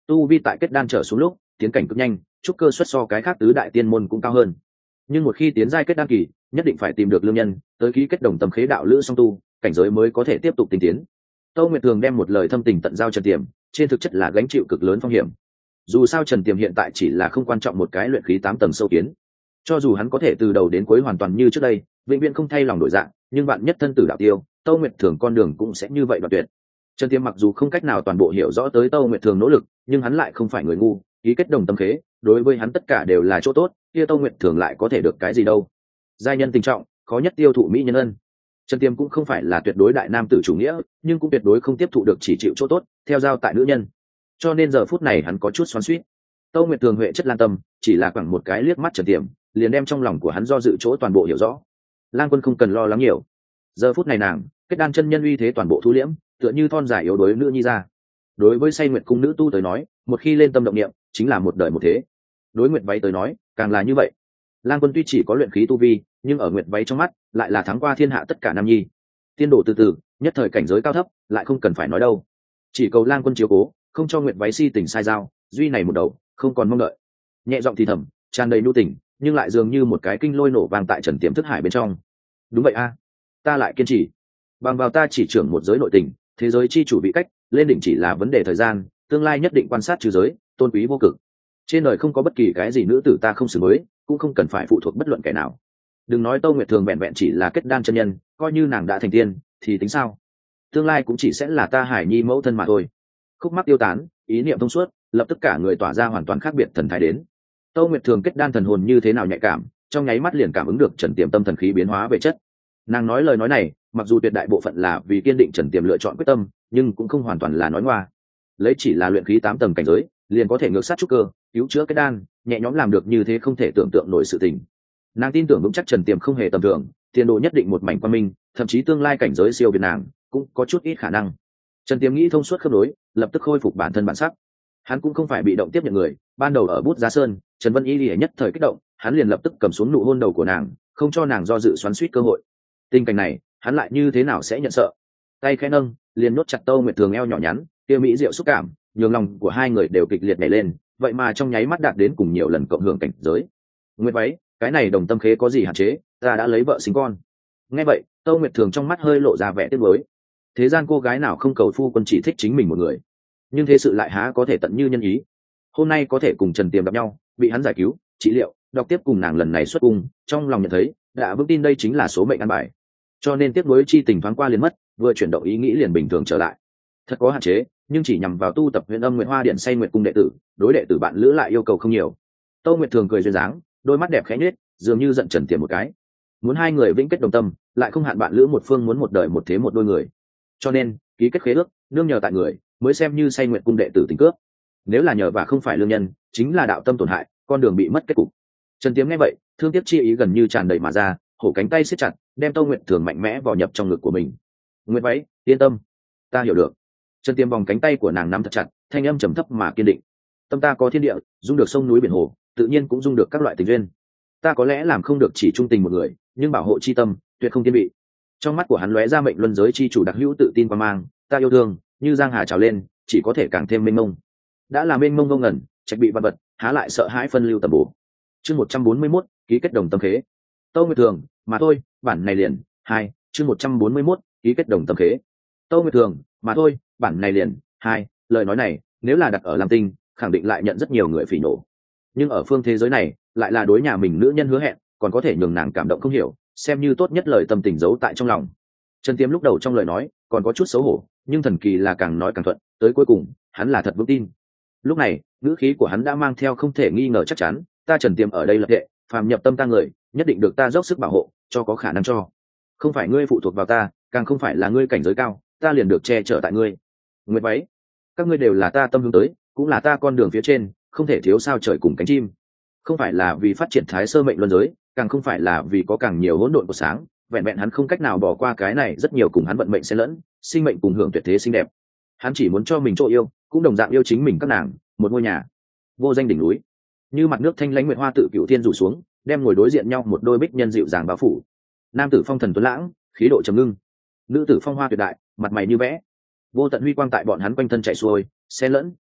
A: tu vi tại kết đan trở xuống lúc tiến cảnh cực nhanh, trúc cơ xuất so cái khác tứ đại tiên môn cũng cao hơn. Nhưng một khi tiến giai kết đan kỳ, nhất định phải tìm được lương nhân tới ký kết đồng tâm khế đạo lữ song tu, cảnh giới mới có thể tiếp tục tinh tiến. Tâu Nguyệt thường đem một lời thâm tình tận giao Trần Tiềm, trên thực chất là gánh chịu cực lớn phong hiểm. Dù sao Trần Tiềm hiện tại chỉ là không quan trọng một cái luyện khí tám tầng sâu kiến, cho dù hắn có thể từ đầu đến cuối hoàn toàn như trước đây, vĩnh viễn không thay lòng đổi dạng, nhưng bạn nhất thân tử đạo tiêu, Tâu Nguyệt thường con đường cũng sẽ như vậy đoạt tuyệt. Trần Tiềm mặc dù không cách nào toàn bộ hiểu rõ tới Tâu Nguyệt thường nỗ lực, nhưng hắn lại không phải người ngu, ký kết đồng tâm khế, đối với hắn tất cả đều là chỗ tốt, kia Tâu Nguyệt thường lại có thể được cái gì đâu? Giai nhân tình trọng, khó nhất tiêu thụ mỹ nhân ân. Trần Tiềm cũng không phải là tuyệt đối đại nam tử chủ nghĩa, nhưng cũng tuyệt đối không tiếp thụ được chỉ chịu chỗ tốt, theo giao tại nữ nhân. Cho nên giờ phút này hắn có chút xoắn xuýt. Tâu Nguyệt thường huệ chất lan tâm, chỉ là khoảng một cái liếc mắt Trần Tiềm, liền đem trong lòng của hắn do dự chỗ toàn bộ hiểu rõ. Lang Quân không cần lo lắng nhiều. Giờ phút này nàng, kết đan chân nhân uy thế toàn bộ thu liễm, tựa như thon dài yếu đuối nữ nhi ra. Đối với say nguyệt cung nữ tu tới nói, một khi lên tâm động niệm, chính là một đời một thế. Đối Nguyệt Váy tới nói, càng là như vậy. Lang Quân tuy chỉ có luyện khí tu vi, nhưng ở Nguyệt Váy trong mắt, lại là thắng qua thiên hạ tất cả nam nhi. Tiên độ từ từ, nhất thời cảnh giới cao thấp, lại không cần phải nói đâu. Chỉ cầu Lang Quân chiếu cố, không cho Nguyệt Váy si tình sai giao, duy này một đầu, không còn mong đợi. Nhẹ giọng thì thầm, tràn đầy nhu tình, nhưng lại dường như một cái kinh lôi nổ vang tại Trần Tiềm thức hải bên trong. Đúng vậy a, ta lại kiên trì. Bằng vào ta chỉ trưởng một giới nội tình, thế giới chi chủ bị cách, lên đỉnh chỉ là vấn đề thời gian, tương lai nhất định quan sát trừ giới, tôn quý vô cực. Trên đời không có bất kỳ cái gì nữ tử ta không xử mới, cũng không cần phải phụ thuộc bất luận kẻ nào. Đừng nói Tâu Nguyệt thường vẹn vẹn chỉ là kết đan chân nhân, coi như nàng đã thành tiên, thì tính sao? Tương lai cũng chỉ sẽ là ta Hải Nhi mẫu thân mà thôi. Khúc mắc tiêu tán, ý niệm thông suốt, lập tức cả người tỏa ra hoàn toàn khác biệt thần thái đến. Tâu Nguyệt thường kết đan thần hồn như thế nào nhạy cảm, trong nháy mắt liền cảm ứng được Trần Tiềm tâm thần khí biến hóa về chất. Nàng nói lời nói này, mặc dù tuyệt đại bộ phận là vì kiên định Trần Tiềm lựa chọn quyết tâm, nhưng cũng không hoàn toàn là nói ngoa. Lấy chỉ là luyện khí tám tầng cảnh giới, liền có thể ngược sát trúc cơ, cứu chữa kết đan, nhẹ nhõm làm được như thế không thể tưởng tượng nổi sự tình. Nàng tin tưởng vững chắc Trần Tiềm không hề tầm thường, tiền đồ nhất định một mảnh quang minh, thậm chí tương lai cảnh giới siêu việt nàng, cũng có chút ít khả năng. Trần Tiềm nghĩ thông suốt khớp nối, lập tức khôi phục bản thân bản sắc. Hắn cũng không phải bị động tiếp nhận người, ban đầu ở Bút Giá Sơn, Trần Vân Y lìa nhất thời kích động, hắn liền lập tức cầm xuống nụ hôn đầu của nàng, không cho nàng do dự xoắn xuýt cơ hội. Tình cảnh này, hắn lại như thế nào sẽ nhận sợ? Tay khẽ nâng, liền nốt chặt Tâu Nguyệt thường eo nhỏ nhắn, kia mỹ diệu xúc cảm, nhường lòng của hai người đều kịch liệt nhảy lên, vậy mà trong nháy mắt đạt đến cùng nhiều lần cộng hưởng cảnh giới. Nguyệt Váy, cái này đồng tâm khế có gì hạn chế, ta đã lấy vợ sinh con. Nghe vậy, Tâu Nguyệt thường trong mắt hơi lộ ra vẻ tiếc nuối. Thế gian cô gái nào không cầu phu quân chỉ thích chính mình một người, nhưng thế sự lại há có thể tận như nhân ý. Hôm nay có thể cùng Trần Tiềm gặp nhau, bị hắn giải cứu, trị liệu, đọc tiếp cùng nàng lần này xuất cung, trong lòng nhận thấy đã vững tin đây chính là số mệnh ăn bài. Cho nên tiếc nuối chi tình thoáng qua liền mất, vừa chuyển động ý nghĩ liền bình thường trở lại. Thật có hạn chế, nhưng chỉ nhằm vào tu tập Huyền Âm Nguyệt Hoa Điện say nguyệt cung đệ tử, đối đệ tử bạn lữ lại yêu cầu không nhiều. Tâu Nguyệt thường cười duyên dáng, đôi mắt đẹp khẽ nhếch, dường như giận Trần Tiềm một cái. Muốn hai người vĩnh kết đồng tâm, lại không hạn bạn lữ một phương muốn một đời một thế một đôi người. Cho nên, ký kết khế ước, nương nhờ tại người, mới xem như say nguyệt cung đệ tử tình cướp. Nếu là nhờ và không phải lương nhân, chính là đạo tâm tổn hại, con đường bị mất kết cục. Trần Tiềm nghe vậy, thương tiếc chi ý gần như tràn đầy mà ra, hổ cánh tay siết chặt, đem Tâu Nguyệt thường mạnh mẽ vào nhập trong ngực của mình. Nguyệt Váy, yên tâm, ta hiểu được. Trần Tiềm vòng cánh tay của nàng nắm thật chặt, thanh âm trầm thấp mà kiên định. Tâm ta có thiên địa, dung được sông núi biển hồ, tự nhiên cũng dung được các loại tình duyên. Ta có lẽ làm không được chỉ trung tình một người, nhưng bảo hộ chi tâm, tuyệt không thiên vị. Trong mắt của hắn lóe ra mệnh luân giới chi chủ đặc hữu tự tin qua mang, ta yêu thương, như giang hà trào lên, chỉ có thể càng thêm mênh mông. Đã là mênh mông vô ngần, trạch bị văn vật, há lại sợ hãi phân lưu tầm bổ. Chương một trăm bốn mươi mốt, ký kết đồng tâm khế. Tâu Nguyệt thường, mà thôi, bản này liền. Hai, chương một trăm bốn mươi mốt, ký kết đồng tâm khế. Tâu Nguyệt thường, mà thôi, bản này liền. Hai, lời nói này, nếu là đặt ở Lam Tinh, khẳng định lại nhận rất nhiều người phỉ nổ. Nhưng ở phương thế giới này, lại là đối nhà mình nữ nhân hứa hẹn, còn có thể nhường nàng cảm động không hiểu, xem như tốt nhất lời tâm tình giấu tại trong lòng. Trần Tiềm lúc đầu trong lời nói còn có chút xấu hổ, nhưng thần kỳ là càng nói càng thuận, tới cuối cùng, hắn là thật vững tin. Lúc này, ngữ khí của hắn đã mang theo không thể nghi ngờ chắc chắn, ta Trần Tiềm ở đây lập hệ, phàm nhập tâm ta người, nhất định được ta dốc sức bảo hộ, cho có khả năng cho. Không phải ngươi phụ thuộc vào ta, càng không phải là ngươi cảnh giới cao, ta liền được che chở tại ngươi. Nguyệt Váy, các ngươi đều là ta tâm hướng tới, cũng là ta con đường phía trên, không thể thiếu sao trời cùng cánh chim. Không phải là vì phát triển thái sơ mệnh luân giới, càng không phải là vì có càng nhiều hỗn độn của sáng, vẹn vẹn hắn không cách nào bỏ qua cái này rất nhiều cùng hắn vận mệnh xen lẫn, sinh mệnh cùng hưởng tuyệt thế xinh đẹp. Hắn chỉ muốn cho mình chỗ yêu, cũng đồng dạng yêu chính mình các nàng, một ngôi nhà, vô danh đỉnh núi. Như mặt nước thanh lãnh nguyệt hoa tự cửu thiên rủ xuống, đem ngồi đối diện nhau một đôi bích nhân dịu dàng bao phủ. Nam tử phong thần tuấn lãng, khí độ trầm ngưng, nữ tử phong hoa tuyệt đại, mặt mày như vẽ. Vô tận huy quang tại bọn hắn quanh thân chạy xuôi, xen lẫn,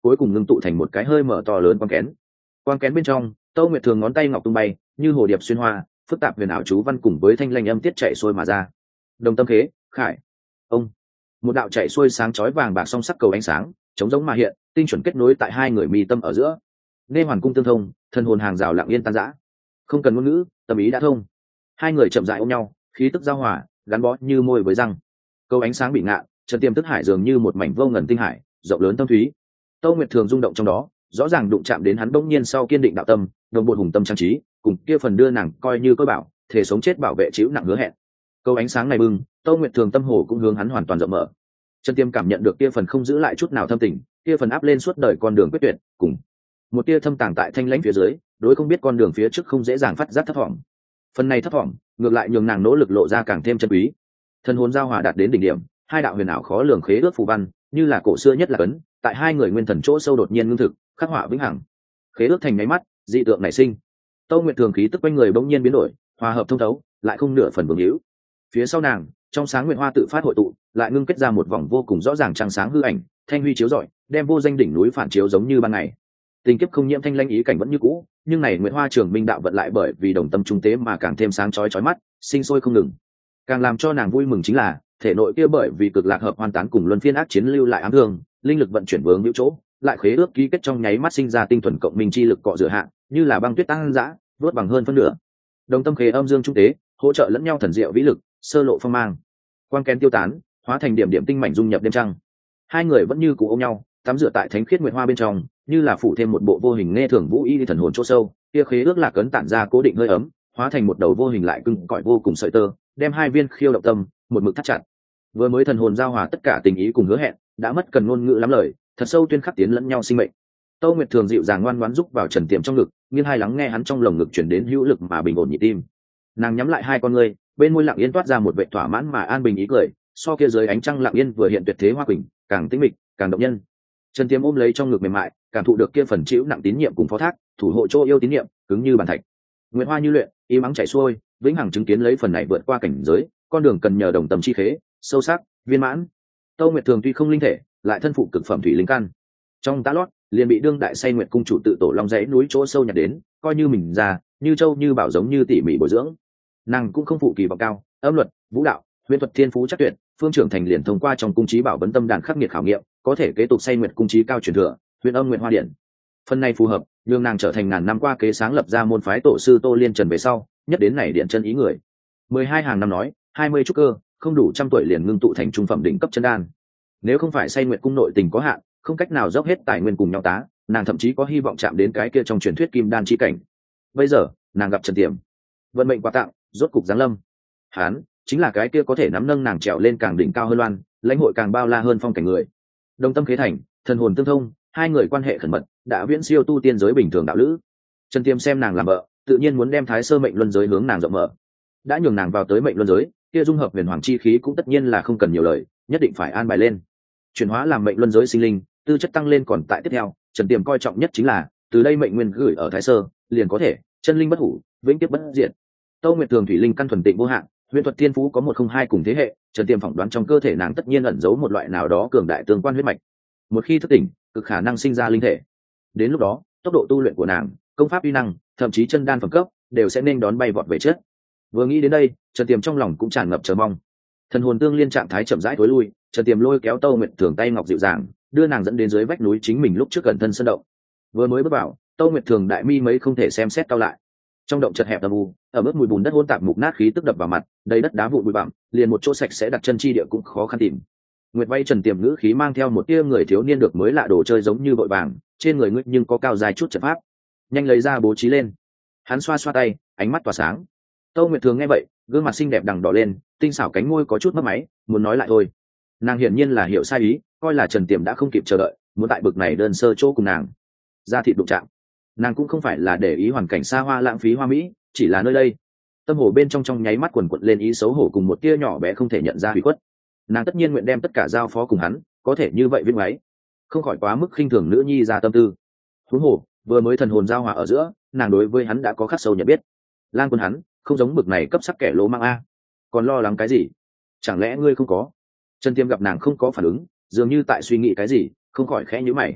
A: cuối cùng ngưng tụ thành một cái hơi mở to lớn quang kén. Quang kén bên trong, Tâu Nguyệt Thường ngón tay ngọc tung bay như hồ điệp xuyên hoa, phức tạp huyền ảo chú văn cùng với thanh lanh âm tiết chạy xuôi mà ra. Đồng tâm khế, khải, ông, một đạo chạy xuôi sáng chói vàng bạc song sắc cầu ánh sáng chống giống mà hiện, tinh chuẩn kết nối tại hai người mi tâm ở giữa. Nghe hoàn cung tương thông, thân hồn hàng rào lặng yên tan rã, không cần ngôn ngữ, tâm ý đã thông. Hai người chậm rãi ôm nhau, khí tức giao hòa gắn bó như môi với răng. Câu ánh sáng bị ngạn, Trần Tiềm tức hải dường như một mảnh vô ngần tinh hải, rộng lớn thâm thúy. Tâu Nguyệt Thường rung động trong đó, rõ ràng đụng chạm đến hắn bỗng nhiên sau kiên định đạo tâm, đồng bộ hùng tâm trang trí, cùng kia phần đưa nàng coi như coi bảo, thể sống chết bảo vệ chịu nặng hứa hẹn. Câu ánh sáng này bừng, Tâu Nguyệt Thường tâm hồ cũng hướng hắn hoàn toàn rộng mở. Trần Tiềm cảm nhận được kia phần không giữ lại chút nào thâm tình, kia phần áp lên suốt đời con đường quyết tuyệt, cùng một tia thâm tàng tại thanh lãnh phía dưới, đối không biết con đường phía trước không dễ dàng phát giác thấp vọng. Phần này thấp vọng, ngược lại nhường nàng nỗ lực lộ ra càng thêm chân quý. Thân hồn giao hòa đạt đến đỉnh điểm, hai đạo huyền ảo khó lường khế ước phù văn, như là cổ xưa nhất là cấn, tại hai người nguyên thần chỗ sâu đột nhiên ngưng thực, khắc họa vĩnh hằng. Khế ước thành máy mắt, dị tượng nảy sinh. Tâu Nguyệt Thường khí tức quanh người bỗng nhiên biến đổi, hòa hợp thông thấu, lại không nửa phần vương hữu. Phía sau nàng, trong sáng nguyện hoa tự phát hội tụ, lại ngưng kết ra một vòng vô cùng rõ ràng trăng sáng hư ảnh, thanh huy chiếu rọi, đem vô danh đỉnh núi phản chiếu giống như ban ngày. Tình kiếp không nhiễm thanh lãnh ý cảnh vẫn như cũ, nhưng này nguyện hoa trường minh đạo vận lại bởi vì đồng tâm trung tế mà càng thêm sáng chói chói mắt, sinh sôi không ngừng. Càng làm cho nàng vui mừng chính là thể nội kia bởi vì cực lạc hợp hoàn tán cùng luân phiên ác chiến lưu lại ám thương, linh lực vận chuyển vướng hữu chỗ, lại khế ước ký kết trong nháy mắt sinh ra tinh thuần cộng minh chi lực cọ rửa hạ, như là băng tuyết tăng dã, vớt bằng hơn phân nửa. Đồng tâm khế âm dương trung tế, hỗ trợ lẫn nhau thần diệu vĩ lực, sơ lộ phong mang. Quang kén tiêu tán, hóa thành điểm điểm tinh mảnh dung nhập đêm trăng. Hai người vẫn như cũ ôm nhau, tắm rửa tại thánh khiết nguyệt hoa bên trong, như là phủ thêm một bộ vô hình nghe thường vũ y thần hồn chỗ sâu, kia khế ước lạc cấn tản ra cố định hơi ấm, hóa thành một đầu vô hình lại cứng cỏi vô cùng sợi tơ, đem hai viên khiêu động tâm một mực thắt chặt. Vừa mới thần hồn giao hòa tất cả tình ý cùng hứa hẹn, đã mất cần ngôn ngữ lắm lời, thật sâu tuyên khắc tiến lẫn nhau sinh mệnh. Tâu Nguyệt Thường dịu dàng ngoan ngoãn rúc vào Trần Tiềm trong ngực, nghiêng hai lắng nghe hắn trong lồng ngực chuyển đến hữu lực mà bình ổn nhịp tim. Nàng nhắm lại hai con ngươi, bên môi lặng yên toát ra một vẻ thỏa mãn mà an bình ý cười, so kia dưới ánh trăng lặng yên vừa hiện tuyệt thế hoa quỳnh, càng tĩnh mịch, càng động nhân. Trần Tiềm ôm lấy trong ngực mềm mại, cảm thụ được kia phần chịu nặng tín nhiệm cùng phó thác, thủ hộ chỗ yêu tín nhiệm, cứng như bàn thạch. Nguyệt hoa như luyện, im ắng chảy xuôi, vĩnh hằng chứng kiến lấy phần này vượt qua cảnh giới, con đường cần nhờ đồng tâm chi khế, sâu sắc, viên mãn. Tâu Nguyệt Thường tuy không linh thể, lại thân phụ cực phẩm thủy linh căn. Trong tá lót, liền bị đương đại say nguyệt cung chủ tự tổ long dãy núi chỗ sâu nhặt đến, coi như mình ra, như châu như bảo giống như tỉ mỉ bồi dưỡng. Nàng cũng không phụ kỳ vọng cao, âm luật, vũ đạo, huyền thuật thiên phú chắc tuyệt, phương trưởng thành liền thông qua trong cung trí bảo vấn tâm đàn khắc nghiệt khảo nghiệm, có thể kế tục say nguyệt cung trí cao truyền thừa, huyền âm nguyện hoa điện. Phần này phù hợp, nhưng nàng trở thành ngàn năm qua kế sáng lập ra môn phái tổ sư Tô Liên Trần về sau, nhất đến này điện chân ý người. Mười hai hàng năm nói, hai mươi trúc cơ, không đủ trăm tuổi liền ngưng tụ thành trung phẩm đỉnh cấp chân đan. Nếu không phải say nguyệt cung nội tình có hạn, không cách nào dốc hết tài nguyên cùng nhau tá, nàng thậm chí có hy vọng chạm đến cái kia trong truyền thuyết kim đan chi cảnh. Bây giờ, nàng gặp Trần Tiềm, vận mệnh quà tặng, rốt cục giáng lâm. Hán chính là cái kia có thể nắm nâng nàng trèo lên càng đỉnh cao hơn loan, lãnh hội càng bao la hơn phong cảnh người. Đồng tâm khế thành, thần hồn tương thông, hai người quan hệ khẩn mật, đã viễn siêu tu tiên giới bình thường đạo lữ. Trần Tiềm xem nàng làm vợ, tự nhiên muốn đem thái sơ mệnh luân giới hướng nàng rộng mở. Đã nhường nàng vào tới mệnh luân giới, kia dung hợp huyền hoàng chi khí cũng tất nhiên là không cần nhiều lời, nhất định phải an bài lên. Chuyển hóa làm mệnh luân giới sinh linh, tư chất tăng lên còn tại tiếp theo, Trần Tiềm coi trọng nhất chính là từ đây mệnh nguyên gửi ở thái sơ, liền có thể chân linh bất hủ, vĩnh tiếp bất diệt. Tâu Nguyệt Thường thủy linh căn thuần tịnh vô hạn, huyền thuật thiên phú có một không hai cùng thế hệ, Trần Tiềm phỏng đoán trong cơ thể nàng tất nhiên ẩn giấu một loại nào đó cường đại tương quan huyết mạch. Một khi thức tỉnh, cực khả năng sinh ra linh thể. Đến lúc đó, tốc độ tu luyện của nàng, công pháp uy năng, thậm chí chân đan phẩm cấp, đều sẽ nên đón bay vọt về trước. Vừa nghĩ đến đây, Trần Tiềm trong lòng cũng tràn ngập chờ mong. Thần hồn tương liên trạng thái chậm rãi tối lui, Trần Tiềm lôi kéo Tâu Nguyệt Thường tay ngọc dịu dàng, đưa nàng dẫn đến dưới vách núi chính mình lúc trước gần thân sơn động. Vừa mới bước vào, Tâu Nguyệt Thường đại mi mấy không thể xem xét cao lại. Trong động chật hẹp âm u, ở mức mùi bùn đất hỗn tạp mục nát khí tức đập vào mặt, đầy đất đá vụn bụi bặm, liền một chỗ sạch sẽ đặt chân chi địa cũng khó khăn tìm. Nguyệt Vây Trần Tiềm ngữ khí mang theo một tia người thiếu niên được mới lạ đồ chơi giống như vội vàng, trên người ngươi nhưng có cao dài chút trận pháp, nhanh lấy ra bố trí lên. Hắn xoa xoa tay, ánh mắt tỏa sáng. Tâu Nguyệt Thường nghe vậy, gương mặt xinh đẹp đằng đỏ lên, tinh xảo cánh môi có chút mất máy, muốn nói lại thôi. Nàng hiển nhiên là hiểu sai ý, coi là Trần Tiềm đã không kịp chờ đợi, muốn tại bực này đơn sơ chỗ cùng nàng ra thịt đụng chạm. Nàng cũng không phải là để ý hoàn cảnh xa hoa lãng phí hoa mỹ, chỉ là nơi đây. Tâm hồ bên trong trong nháy mắt quần quật lên ý xấu hổ cùng một tia nhỏ bé không thể nhận ra hủy khuất. Nàng tất nhiên nguyện đem tất cả giao phó cùng hắn, có thể như vậy viên ấy, không khỏi quá mức khinh thường nữ nhi ra tâm tư. Huống hồ, vừa mới thần hồn giao hòa ở giữa, nàng đối với hắn đã có khắc sâu nhận biết. Lang Quân hắn, không giống bực này cấp sắc kẻ lỗ mang a. Còn lo lắng cái gì? Chẳng lẽ ngươi không có? Trần Tiêm gặp nàng không có phản ứng, dường như tại suy nghĩ cái gì, không khỏi khẽ nhíu mày.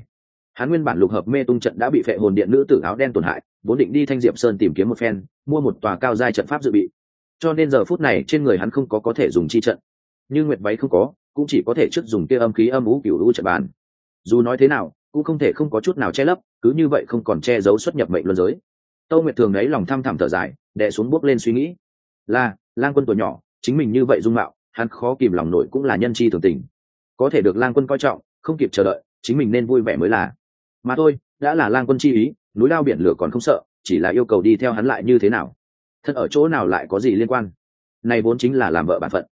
A: Hắn nguyên bản lục hợp mê tung trận đã bị phệ hồn điện nữ tử áo đen tổn hại, vốn định đi Thanh Diệp Sơn tìm kiếm một phen, mua một tòa cao giai trận pháp dự bị. Cho nên giờ phút này trên người hắn không có có thể dùng chi trận. Nhưng nguyệt váy không có, cũng chỉ có thể trước dùng kia âm khí âm vũ cửu lũ trận bàn. Dù nói thế nào, cũng không thể không có chút nào che lấp, cứ như vậy không còn che giấu xuất nhập mệnh luân giới. Tâu Nguyệt thường đấy lòng thăm thẳm thở dài, đè xuống bước lên suy nghĩ. Là, Lang Quân tuổi nhỏ, chính mình như vậy dung mạo, hắn khó kìm lòng nổi cũng là nhân chi thường tình. Có thể được Lang Quân coi trọng, không kịp chờ đợi, chính mình nên vui vẻ mới là. Mà thôi, đã là Lang Quân chi ý, núi lao biển lửa còn không sợ, chỉ là yêu cầu đi theo hắn lại như thế nào. Thân ở chỗ nào lại có gì liên quan? Này vốn chính là làm vợ bản phận.